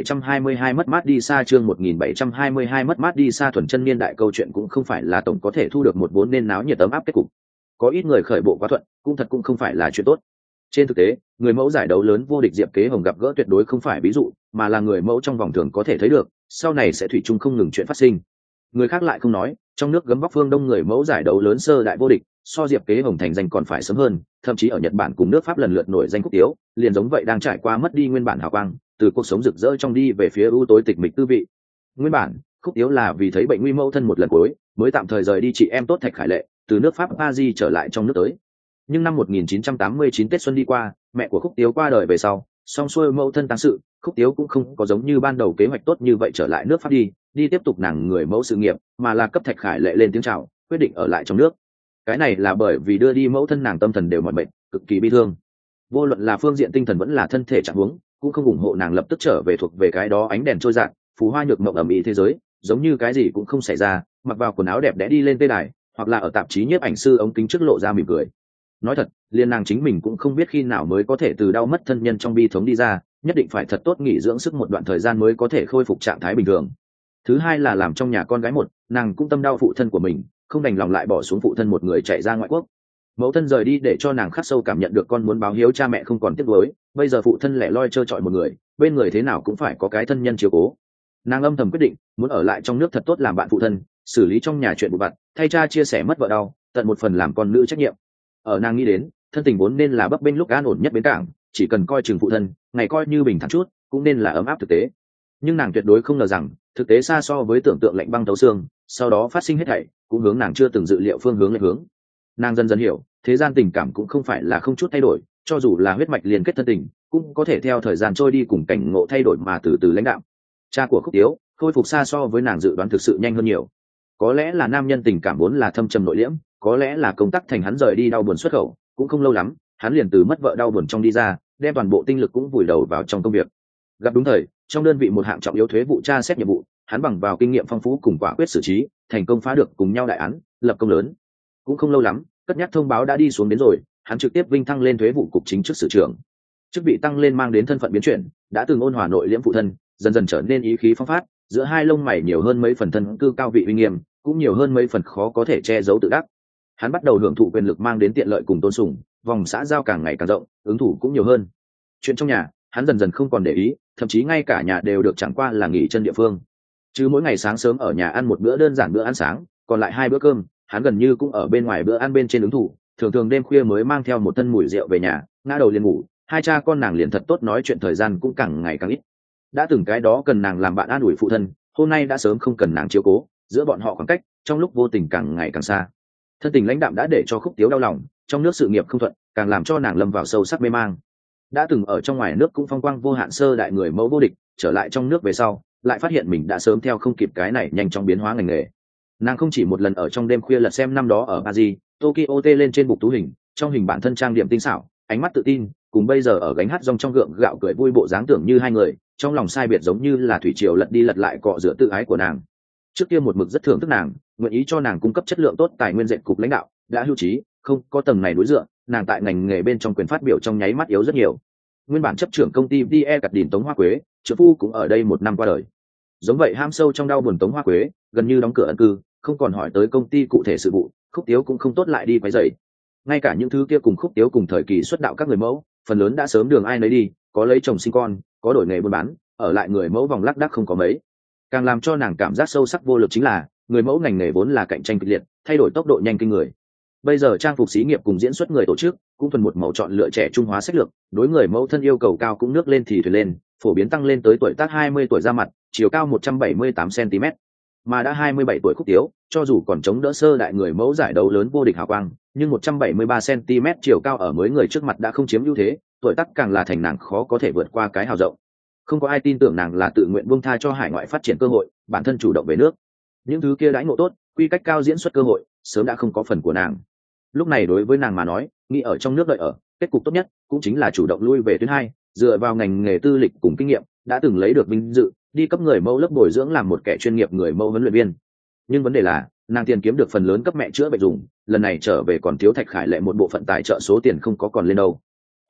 1722 mất mát đi xa, chương 1722 mất mát đi xa. Thuần chân niên đại câu chuyện cũng không phải là tổng có thể thu được một vốn nên náo nhiệt ấm áp kết cục. Có ít người khởi bộ quá thuận, cũng thật cũng không phải là chuyện tốt. Trên thực tế, người mẫu giải đấu lớn vô địch Diệp Kế Hồng gặp gỡ tuyệt đối không phải ví dụ, mà là người mẫu trong vòng thường có thể thấy được, sau này sẽ thủy chung không ngừng chuyện phát sinh. Người khác lại không nói, trong nước gấm vóc phương Đông người mẫu giải đấu lớn sơ đại vô địch, so Diệp Kế Hồng thành danh còn phải sớm hơn, thậm chí ở Nhật Bản cùng nước Pháp lần lượt nổi danh quốc tiếu, liền giống vậy đang trải qua mất đi nguyên bản hào quang, từ cuộc sống rực rỡ trong đi về phía u tối tịch mịch tư vị. Nguyên bản, khúc tiếu là vì thấy bệnh nguy mẫu thân một lần cuối, mới tạm thời rời đi chị em tốt Thạch Khải Lệ, từ nước Pháp Paris trở lại trong nước tới. Nhưng năm 1989 Tết xuân đi qua, mẹ của khúc tiếu qua đời về sau, xong xuôi mẫu thân tang sự, khúc tiếu cũng không có giống như ban đầu kế hoạch tốt như vậy trở lại nước Pháp đi tiếp tục nàng người mẫu sự nghiệp, mà là cấp Thạch Khải Lệ lên tiếng chào, quyết định ở lại trong nước. Cái này là bởi vì đưa đi mẫu thân nàng tâm thần đều mỏi mệt, cực kỳ bi thương. Vô luận là phương diện tinh thần vẫn là thân thể trạng huống, cũng không ủng hộ nàng lập tức trở về thuộc về cái đó ánh đèn trôi dạt, phù hoa nhược mộng ẩm ĩ thế giới, giống như cái gì cũng không xảy ra, mặc vào quần áo đẹp đẽ đi lên tê đài, hoặc là ở tạp chí nhiếp ảnh sư ống kính trước lộ ra mỉm cười. Nói thật, liên nàng chính mình cũng không biết khi nào mới có thể từ đau mất thân nhân trong bi thống đi ra, nhất định phải thật tốt nghỉ dưỡng sức một đoạn thời gian mới có thể khôi phục trạng thái bình thường. Thứ hai là làm trong nhà con gái một, nàng cũng tâm đau phụ thân của mình, không đành lòng lại bỏ xuống phụ thân một người chạy ra ngoại quốc. Mẫu thân rời đi để cho nàng khắc sâu cảm nhận được con muốn báo hiếu cha mẹ không còn tiếc nuối, bây giờ phụ thân lẻ loi trơ trọi một người, bên người thế nào cũng phải có cái thân nhân chiếu cố. Nàng âm thầm quyết định muốn ở lại trong nước thật tốt làm bạn phụ thân, xử lý trong nhà chuyện vụ vặt, thay cha chia sẻ mất vợ đau, tận một phần làm con nữ trách nhiệm. Ở nàng nghĩ đến, thân tình vốn nên là bấp bênh lúc an ổn nhất bến cảng, chỉ cần coi chừng phụ thân, ngày coi như bình thản chút, cũng nên là ấm áp thực tế. Nhưng nàng tuyệt đối không ngờ rằng, thực tế xa so với tưởng tượng lạnh băng thấu xương, sau đó phát sinh hết thảy, cũng hướng nàng chưa từng dự liệu phương hướng lệch hướng. Nàng dần dần hiểu, thế gian tình cảm cũng không phải là không chút thay đổi, cho dù là huyết mạch liên kết thân tình, cũng có thể theo thời gian trôi đi cùng cảnh ngộ thay đổi mà từ từ lãnh đạm. Cha của khúc tiếu khôi phục xa so với nàng dự đoán thực sự nhanh hơn nhiều. Có lẽ là nam nhân tình cảm vốn là thâm trầm nội liễm, có lẽ là công tác thành hắn rời đi đau buồn xuất khẩu, cũng không lâu lắm hắn liền từ mất vợ đau buồn trong đi ra, đem toàn bộ tinh lực cũng vùi đầu vào trong công việc. Gặp đúng thời, trong đơn vị một hạng trọng yếu thuế vụ tra xét nhiệm vụ, hắn bằng vào kinh nghiệm phong phú cùng quả quyết xử trí, thành công phá được cùng nhau đại án, lập công lớn. Cũng không lâu lắm, cất nhắc thông báo đã đi xuống đến rồi, hắn trực tiếp vinh thăng lên thuế vụ cục chính chức sự trưởng. Chức vị tăng lên mang đến thân phận biến chuyển, đã từng ôn hòa nội liễm phụ thân, dần dần trở nên ý khí phong phát, giữa hai lông mày nhiều hơn mấy phần thân cư cao vị uy nghiêm, cũng nhiều hơn mấy phần khó có thể che giấu tự đắc. Hắn bắt đầu hưởng thụ quyền lực mang đến tiện lợi cùng tôn sùng, vòng xã giao càng ngày càng rộng, ứng thủ cũng nhiều hơn. Chuyện trong nhà, hắn dần dần không còn để ý, thậm chí ngay cả nhà đều được chẳng qua là nghỉ chân địa phương. Chứ mỗi ngày sáng sớm ở nhà ăn một bữa đơn giản bữa ăn sáng, còn lại 2 bữa cơm, hắn gần như cũng ở bên ngoài bữa ăn bên trên ứng thủ, thường thường đêm khuya mới mang theo một thân mùi rượu về nhà, ngã đầu liền ngủ, hai cha con nàng liền thật tốt nói chuyện, thời gian cũng càng ngày càng ít. Đã từng cái đó cần nàng làm bạn an ủi phụ thân, hôm nay đã sớm không cần nàng chiếu cố, giữa bọn họ khoảng cách trong lúc vô tình càng ngày càng xa. Thân tình lãnh đạm đã để cho khúc tiếu đau lòng, trong nước sự nghiệp không thuận, càng làm cho nàng lâm vào sâu sắc mê mang. Đã từng ở trong ngoài nước cũng phong quang vô hạn sơ đại người mẫu vô địch, trở lại trong nước về sau, lại phát hiện mình đã sớm theo không kịp cái này nhanh chóng biến hóa ngành nghề. Nàng không chỉ một lần ở trong đêm khuya lật xem năm đó ở Paris, Tokyo tê lên trên bục tú hình, trong hình bản thân trang điểm tinh xảo, ánh mắt tự tin, cùng bây giờ ở gánh hát rong trong gượng gạo cười vui bộ dáng tưởng như hai người, trong lòng sai biệt giống như là thủy triều lật đi lật lại cọ rửa tự ái của nàng. Trước kia một mực rất thưởng thức nàng, nguyện ý cho nàng cung cấp chất lượng tốt tài nguyên dệt cục lãnh đạo, đã hưu trí, không có tầng này đối dựa, nàng tại ngành nghề bên trong quyền phát biểu trong nháy mắt yếu rất nhiều. Nguyên bản chấp trưởng công ty Die Cặt Đỉnh Tống Hoa Quế, trợ phu cũng ở đây 1 năm qua đời. Giống vậy ham sâu trong đau buồn Tống Hoa Quế, gần như đóng cửa ẩn cư, không còn hỏi tới công ty cụ thể sự vụ, khúc tiếu cũng không tốt lại đi quấy rầy. Ngay cả những thứ kia cùng khúc tiếu cùng thời kỳ xuất đạo các người mẫu, phần lớn đã sớm đường ai nấy đi, có lấy chồng sinh con, có đổi nghề buôn bán, ở lại người mẫu vòng lác đác không có mấy. Càng làm cho nàng cảm giác sâu sắc vô lực chính là, người mẫu ngành nghề vốn là cạnh tranh kịch liệt, thay đổi tốc độ nhanh kinh người. Bây giờ trang phục xí nghiệp cùng diễn xuất người tổ chức cũng thuần một màu chọn lựa trẻ trung hóa sách lược, đối người mẫu thân yêu cầu cao cũng nước lên thì thuyền lên, phổ biến tăng lên tới tuổi tác 20 tuổi ra mặt, chiều cao 178 cm. Mà đã 27 tuổi khúc tiếu, cho dù còn chống đỡ sơ đại người mẫu giải đấu lớn vô địch hào quang, nhưng 173 cm chiều cao ở mới người trước mặt đã không chiếm ưu thế, tuổi tác càng là thành nàng khó có thể vượt qua cái hào rộng. Không có ai tin tưởng nàng là tự nguyện buông tha cho hải ngoại phát triển cơ hội, bản thân chủ động về nước. Những thứ kia đãi ngộ tốt, quy cách cao diễn xuất cơ hội, sớm đã không có phần của nàng. Lúc này đối với nàng mà nói, nghĩ ở trong nước đợi ở, kết cục tốt nhất cũng chính là chủ động lui về tuyến 2, dựa vào ngành nghề tư lịch cùng kinh nghiệm, đã từng lấy được vinh dự, đi cấp người mẫu lớp bồi dưỡng làm một kẻ chuyên nghiệp người mẫu huấn luyện viên. Nhưng vấn đề là, nàng tiền kiếm được phần lớn cấp mẹ chữa bệnh dùng, lần này trở về còn thiếu Thạch Khải Lệ một bộ phận tài trợ số tiền không có còn lên đâu.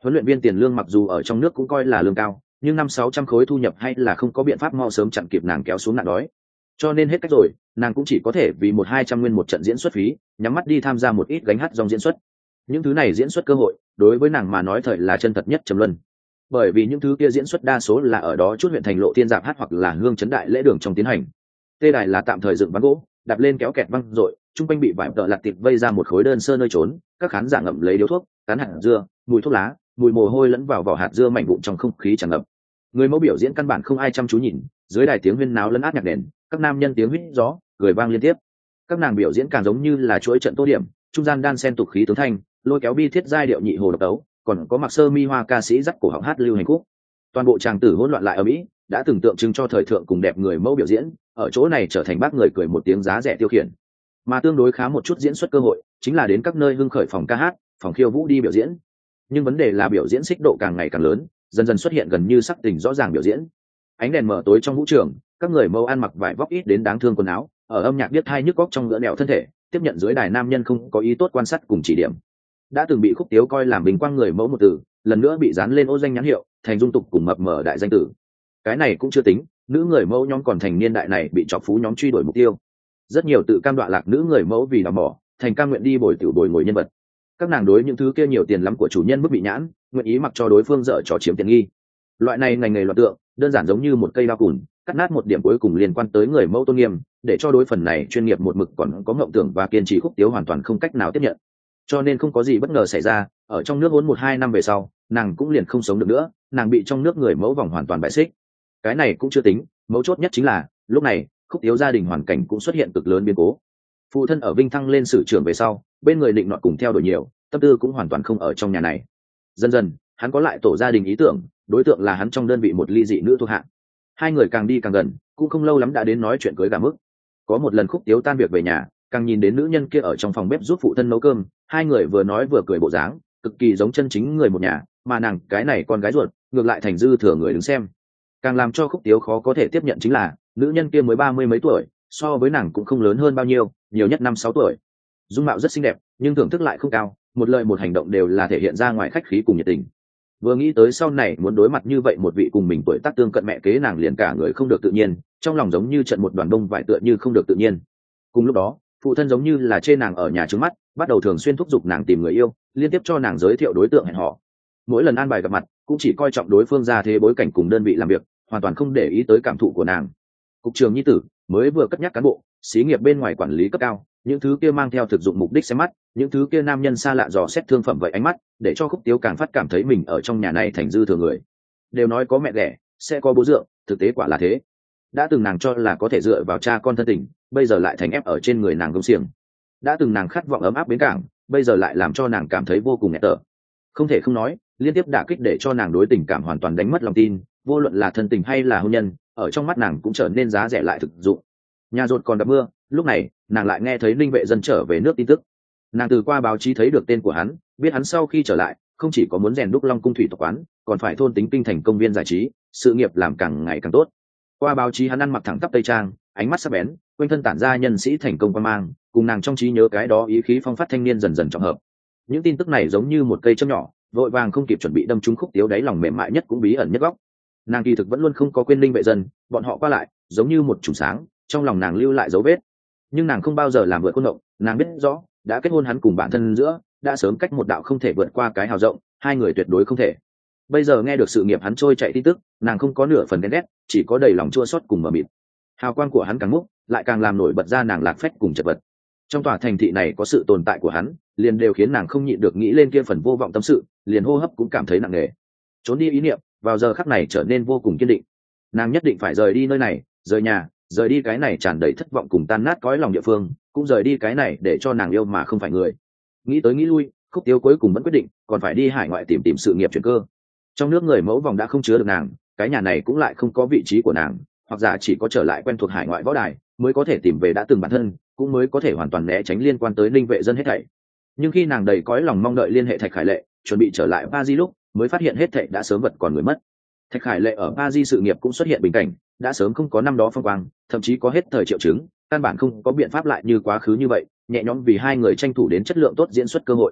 Huấn luyện viên tiền lương mặc dù ở trong nước cũng coi là lương cao, nhưng 500-600 khối thu nhập hay là không có biện pháp mau sớm chặn kịp nàng kéo xuống nạn đói. Cho nên hết cách rồi, nàng cũng chỉ có thể vì 100-200 nguyên một trận diễn xuất phí, nhắm mắt đi tham gia một ít gánh hát dòng diễn xuất. Những thứ này diễn xuất cơ hội, đối với nàng mà nói thời là chân thật nhất trầm luân. Bởi vì những thứ kia diễn xuất đa số là ở đó chút huyện thành lộ thiên dạp hát hoặc là hương chấn đại lễ đường trong tiến hành. Tê đài là tạm thời dựng ván gỗ, đạp lên kéo kẹt văng rồi, trung quanh bị vải tợ lặt tiệp vây ra một khối đơn sơ nơi trốn, các khán giả ngậm lấy điếu thuốc, cắn hạt dưa, mùi thuốc lá, mùi mồ hôi lẫn vào vỏ hạt dưa mảnh vụn trong không khí tràn ngập. Người mẫu biểu diễn căn bản không ai chăm chú nhìn, dưới đài tiếng huyên náo lấn át nhạc nền, các nam nhân tiếng huýt gió, cười vang liên tiếp. Các nàng biểu diễn càng giống như là chuỗi trận tô điểm, trung gian đan xen tục khí tướng thanh, lôi kéo bi thiết giai điệu nhị hồ độc tấu, còn có mặc sơ mi hoa ca sĩ dắt cổ họng hát lưu hành khúc. Toàn bộ tràng tử hỗn loạn lại ở mỹ, đã từng tượng trưng cho thời thượng cùng đẹp người mẫu biểu diễn, ở chỗ này trở thành bác người cười một tiếng giá rẻ tiêu khiển. Mà tương đối khá một chút diễn xuất cơ hội, chính là đến các nơi hưng khởi phòng ca hát, phòng khiêu vũ đi biểu diễn. Nhưng vấn đề là biểu diễn xích độ càng ngày càng lớn, dần dần xuất hiện gần như sắc tình rõ ràng biểu diễn. Ánh đèn mở tối trong vũ trường, các người mẫu ăn mặc vải vóc ít đến đáng thương quần áo, ở âm nhạc biết thai nhức góc trong ngỡ nẹo thân thể, tiếp nhận dưới đài nam nhân không có ý tốt quan sát cùng chỉ điểm. Đã từng bị Khúc Tiếu coi làm bình quang người mẫu một từ, lần nữa bị dán lên ô danh nhãn hiệu, thành dung tục cùng mập mờ đại danh tử. Cái này cũng chưa tính, nữ người mẫu nhóm còn thành niên đại này bị chọc phú nhóm truy đuổi mục tiêu. Rất nhiều tự cam đoạ lạc nữ người mẫu vì đào mỏ, thành cam nguyện đi bồi tiểu bồi ngồi nhân vật. Các nàng đối những thứ kia nhiều tiền lắm của chủ nhân bức bị nhãn, nguyện ý mặc cho đối phương dở trò chiếm tiện nghi. Loại này ngành nghề loạn tượng, đơn giản giống như một cây đao cùn, cắt nát một điểm cuối cùng liên quan tới người mẫu tôn nghiêm, để cho đối phần này chuyên nghiệp một mực còn có ngộng tưởng và kiên trì Khúc Tiếu hoàn toàn không cách nào tiếp nhận. Cho nên không có gì bất ngờ xảy ra, ở trong nước 1-2 năm về sau, nàng cũng liền không sống được nữa, nàng bị trong nước người mẫu vòng hoàn toàn bại xích. Cái này cũng chưa tính, mấu chốt nhất chính là lúc này Khúc Tiếu gia đình hoàn cảnh cũng xuất hiện cực lớn biến cố. Phụ thân ở Vinh thăng lên sử trưởng về sau, bên người định nọt cùng theo đuổi nhiều, tâm tư cũng hoàn toàn không ở trong nhà này. Dần dần hắn có lại tổ gia đình ý tưởng, đối tượng là hắn trong đơn vị một ly dị nữ thuộc hạ. Hai người càng đi càng gần, cũng không lâu lắm đã đến nói chuyện cưới gà mức. Có một lần Khúc Tiếu tan việc về nhà, càng nhìn đến nữ nhân kia ở trong phòng bếp giúp phụ thân nấu cơm, hai người vừa nói vừa cười bộ dáng, cực kỳ giống chân chính người một nhà, mà nàng cái này con gái ruột, ngược lại thành dư thừa người đứng xem. Càng làm cho Khúc Tiếu khó có thể tiếp nhận chính là, nữ nhân kia mới 30 mấy tuổi, so với nàng cũng không lớn hơn bao nhiêu, nhiều nhất 5-6 tuổi. Dung mạo rất xinh đẹp, nhưng thưởng thức lại không cao, một lời một hành động đều là thể hiện ra ngoài khách khí cùng nhiệt tình. Vừa nghĩ tới sau này muốn đối mặt như vậy một vị cùng mình tuổi tác tương cận mẹ kế, nàng liền cả người không được tự nhiên, trong lòng giống như trận một đoàn đông vải tựa như không được tự nhiên. Cùng lúc đó, phụ thân giống như là chê nàng ở nhà trước mắt, bắt đầu thường xuyên thúc giục nàng tìm người yêu, liên tiếp cho nàng giới thiệu đối tượng hẹn hò. Mỗi lần an bài gặp mặt, cũng chỉ coi trọng đối phương ra thế bối cảnh cùng đơn vị làm việc, hoàn toàn không để ý tới cảm thụ của nàng. Cục trưởng nhi tử mới vừa cất nhắc cán bộ, xí nghiệp bên ngoài quản lý cấp cao, những thứ kia mang theo thực dụng mục đích xem mắt, những thứ kia nam nhân xa lạ dò xét thương phẩm vậy ánh mắt, để cho Khúc Tiếu càng phát cảm thấy mình ở trong nhà này thành dư thừa người. Đều nói có mẹ đẻ sẽ có bố dượng, thực tế quả là thế. Đã từng nàng cho là có thể dựa vào cha con thân tình, bây giờ lại thành ép ở trên người nàng gông xiềng. Đã từng nàng khát vọng ấm áp bến cảng, bây giờ lại làm cho nàng cảm thấy vô cùng nghẹt thở. Không thể không nói, liên tiếp đả kích để cho nàng đối tình cảm hoàn toàn đánh mất lòng tin, vô luận là thân tình hay là hôn nhân, ở trong mắt nàng cũng trở nên giá rẻ lại thực dụng. Nhà rột còn gặp mưa, lúc này nàng lại nghe thấy Linh Vệ Dân trở về nước tin tức. Nàng từ qua báo chí thấy được tên của hắn, biết hắn sau khi trở lại không chỉ có muốn rèn đúc Long Cung thủy tộc quán, còn phải thôn tính kinh thành công viên giải trí, sự nghiệp làm càng ngày càng tốt. Qua báo chí hắn ăn mặc thẳng tắp tây trang, ánh mắt sắc bén, quanh thân tản ra nhân sĩ thành công quan mang, cùng nàng trong trí nhớ cái đó ý khí phong phát thanh niên dần dần trọng hợp. Những tin tức này giống như một cây châm nhỏ, vội vàng không kịp chuẩn bị đâm trúng Khúc Tiếu đáy lòng mềm mại nhất cũng bí ẩn nhất góc. Nàng kỳ thực vẫn luôn không có quên Linh Vệ Dân, bọn họ qua lại giống như một chùm sáng, trong lòng nàng lưu lại dấu vết. Nhưng nàng không bao giờ làm vượt khuôn ngộng, nàng biết rõ đã kết hôn hắn cùng bản thân giữa đã sớm cách một đạo không thể vượt qua cái hào rộng, hai người tuyệt đối không thể. Bây giờ nghe được sự nghiệp hắn trôi chạy tin tức, nàng không có nửa phần ghen ghét, chỉ có đầy lòng chua xót cùng mờ mịt. Hào quang của hắn càng múc, lại càng làm nổi bật ra nàng lạc phách cùng chật vật. Trong tòa thành thị này có sự tồn tại của hắn, liền đều khiến nàng không nhịn được nghĩ lên kia phần vô vọng tâm sự, liền hô hấp cũng cảm thấy nặng nề. Trốn đi ý niệm, vào giờ khắc này trở nên vô cùng kiên định. Nàng nhất định phải rời đi nơi này, rời nhà, rời đi cái này tràn đầy thất vọng cùng tan nát cõi lòng địa phương, cũng rời đi cái này để cho nàng yêu mà không phải người. Nghĩ tới nghĩ lui, Khúc Tiếu cuối cùng vẫn quyết định còn phải đi hải ngoại tìm sự nghiệp chuyển cơ. Trong nước người mẫu vòng đã không chứa được nàng, cái nhà này cũng lại không có vị trí của nàng, hoặc giả chỉ có trở lại quen thuộc hải ngoại võ đài mới có thể tìm về đã từng bản thân, cũng mới có thể hoàn toàn né tránh liên quan tới Linh Vệ Dân hết thảy. Nhưng khi nàng đầy cõi lòng mong đợi liên hệ Thạch Khải Lệ, chuẩn bị trở lại Paris lúc, mới phát hiện hết thảy đã sớm vật còn người mất. Thạch Khải Lệ ở Paris sự nghiệp cũng xuất hiện bình cảnh, đã sớm không có năm đó phong quang, thậm chí có hết thời triệu chứng, căn bản không có biện pháp lại như quá khứ như vậy nhẹ nhõm vì hai người tranh thủ đến chất lượng tốt diễn xuất cơ hội.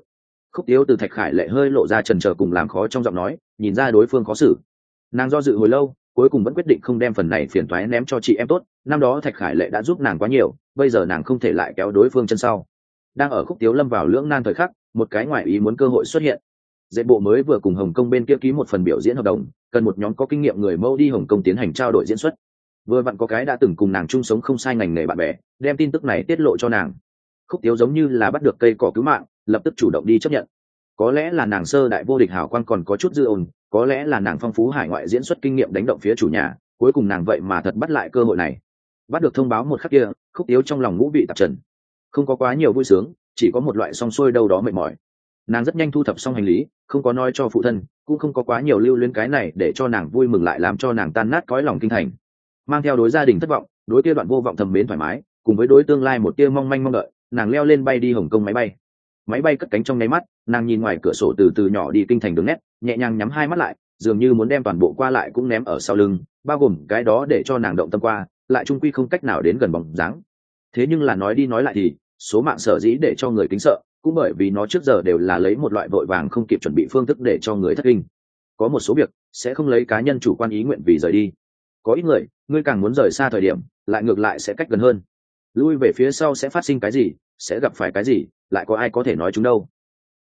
Khúc Tiếu từ Thạch Khải Lệ hơi lộ ra chần chờ cùng làm khó trong giọng nói, nhìn ra đối phương khó xử. Nàng do dự hồi lâu, cuối cùng vẫn quyết định không đem phần này phiền toái ném cho chị em tốt. Năm đó Thạch Khải Lệ đã giúp nàng quá nhiều, bây giờ nàng không thể lại kéo đối phương chân sau. Đang ở Khúc Tiếu lâm vào lưỡng nan thời khắc, một cái ngoại ý muốn cơ hội xuất hiện. Dệt bộ mới vừa cùng Hồng Kông bên kia ký một phần biểu diễn hợp đồng, cần một nhóm có kinh nghiệm người mẫu đi Hồng Kông tiến hành trao đổi diễn xuất. Vừa vặn có cái đã từng cùng nàng chung sống không sai ngành nghề bạn bè, đem tin tức này tiết lộ cho nàng. Khúc Tiếu giống như là bắt được cây cỏ cứu mạng, lập tức chủ động đi chấp nhận. Có lẽ là nàng sơ đại vô địch hào quang còn có chút dư ồn, có lẽ là nàng phong phú hải ngoại diễn xuất kinh nghiệm đánh động phía chủ nhà, cuối cùng nàng vậy mà thật bắt lại cơ hội này. Bắt được thông báo một khắc kia, Khúc Tiếu trong lòng ngũ vị tạp trần, không có quá nhiều vui sướng, chỉ có một loại song xuôi đâu đó mệt mỏi. Nàng rất nhanh thu thập xong hành lý, không có nói cho phụ thân, cũng không có quá nhiều lưu luyến cái này để cho nàng vui mừng lại làm cho nàng tan nát cõi lòng kinh thành. Mang theo đối gia đình thất vọng, đối kia đoạn vô vọng thầm mến thoải mái, cùng với đối tương lai một tia mong manh mong đợi, nàng leo lên bay đi Hồng Kông máy bay. Máy bay cất cánh trong nháy mắt, nàng nhìn ngoài cửa sổ từ từ nhỏ đi kinh thành đường nét, nhẹ nhàng nhắm hai mắt lại, dường như muốn đem toàn bộ qua lại cũng ném ở sau lưng, bao gồm cái đó để cho nàng động tâm qua, lại trung quy không cách nào đến gần bóng dáng. Thế nhưng là nói đi nói lại thì, số mạng sở dĩ để cho người kính sợ, cũng bởi vì nó trước giờ đều là lấy một loại vội vàng không kịp chuẩn bị phương thức để cho người thất kinh. Có một số việc sẽ không lấy cá nhân chủ quan ý nguyện vì rời đi. Có ít người, ngươi càng muốn rời xa thời điểm, lại ngược lại sẽ cách gần hơn. Lui về phía sau sẽ phát sinh cái gì, sẽ gặp phải cái gì, lại có ai có thể nói chúng đâu.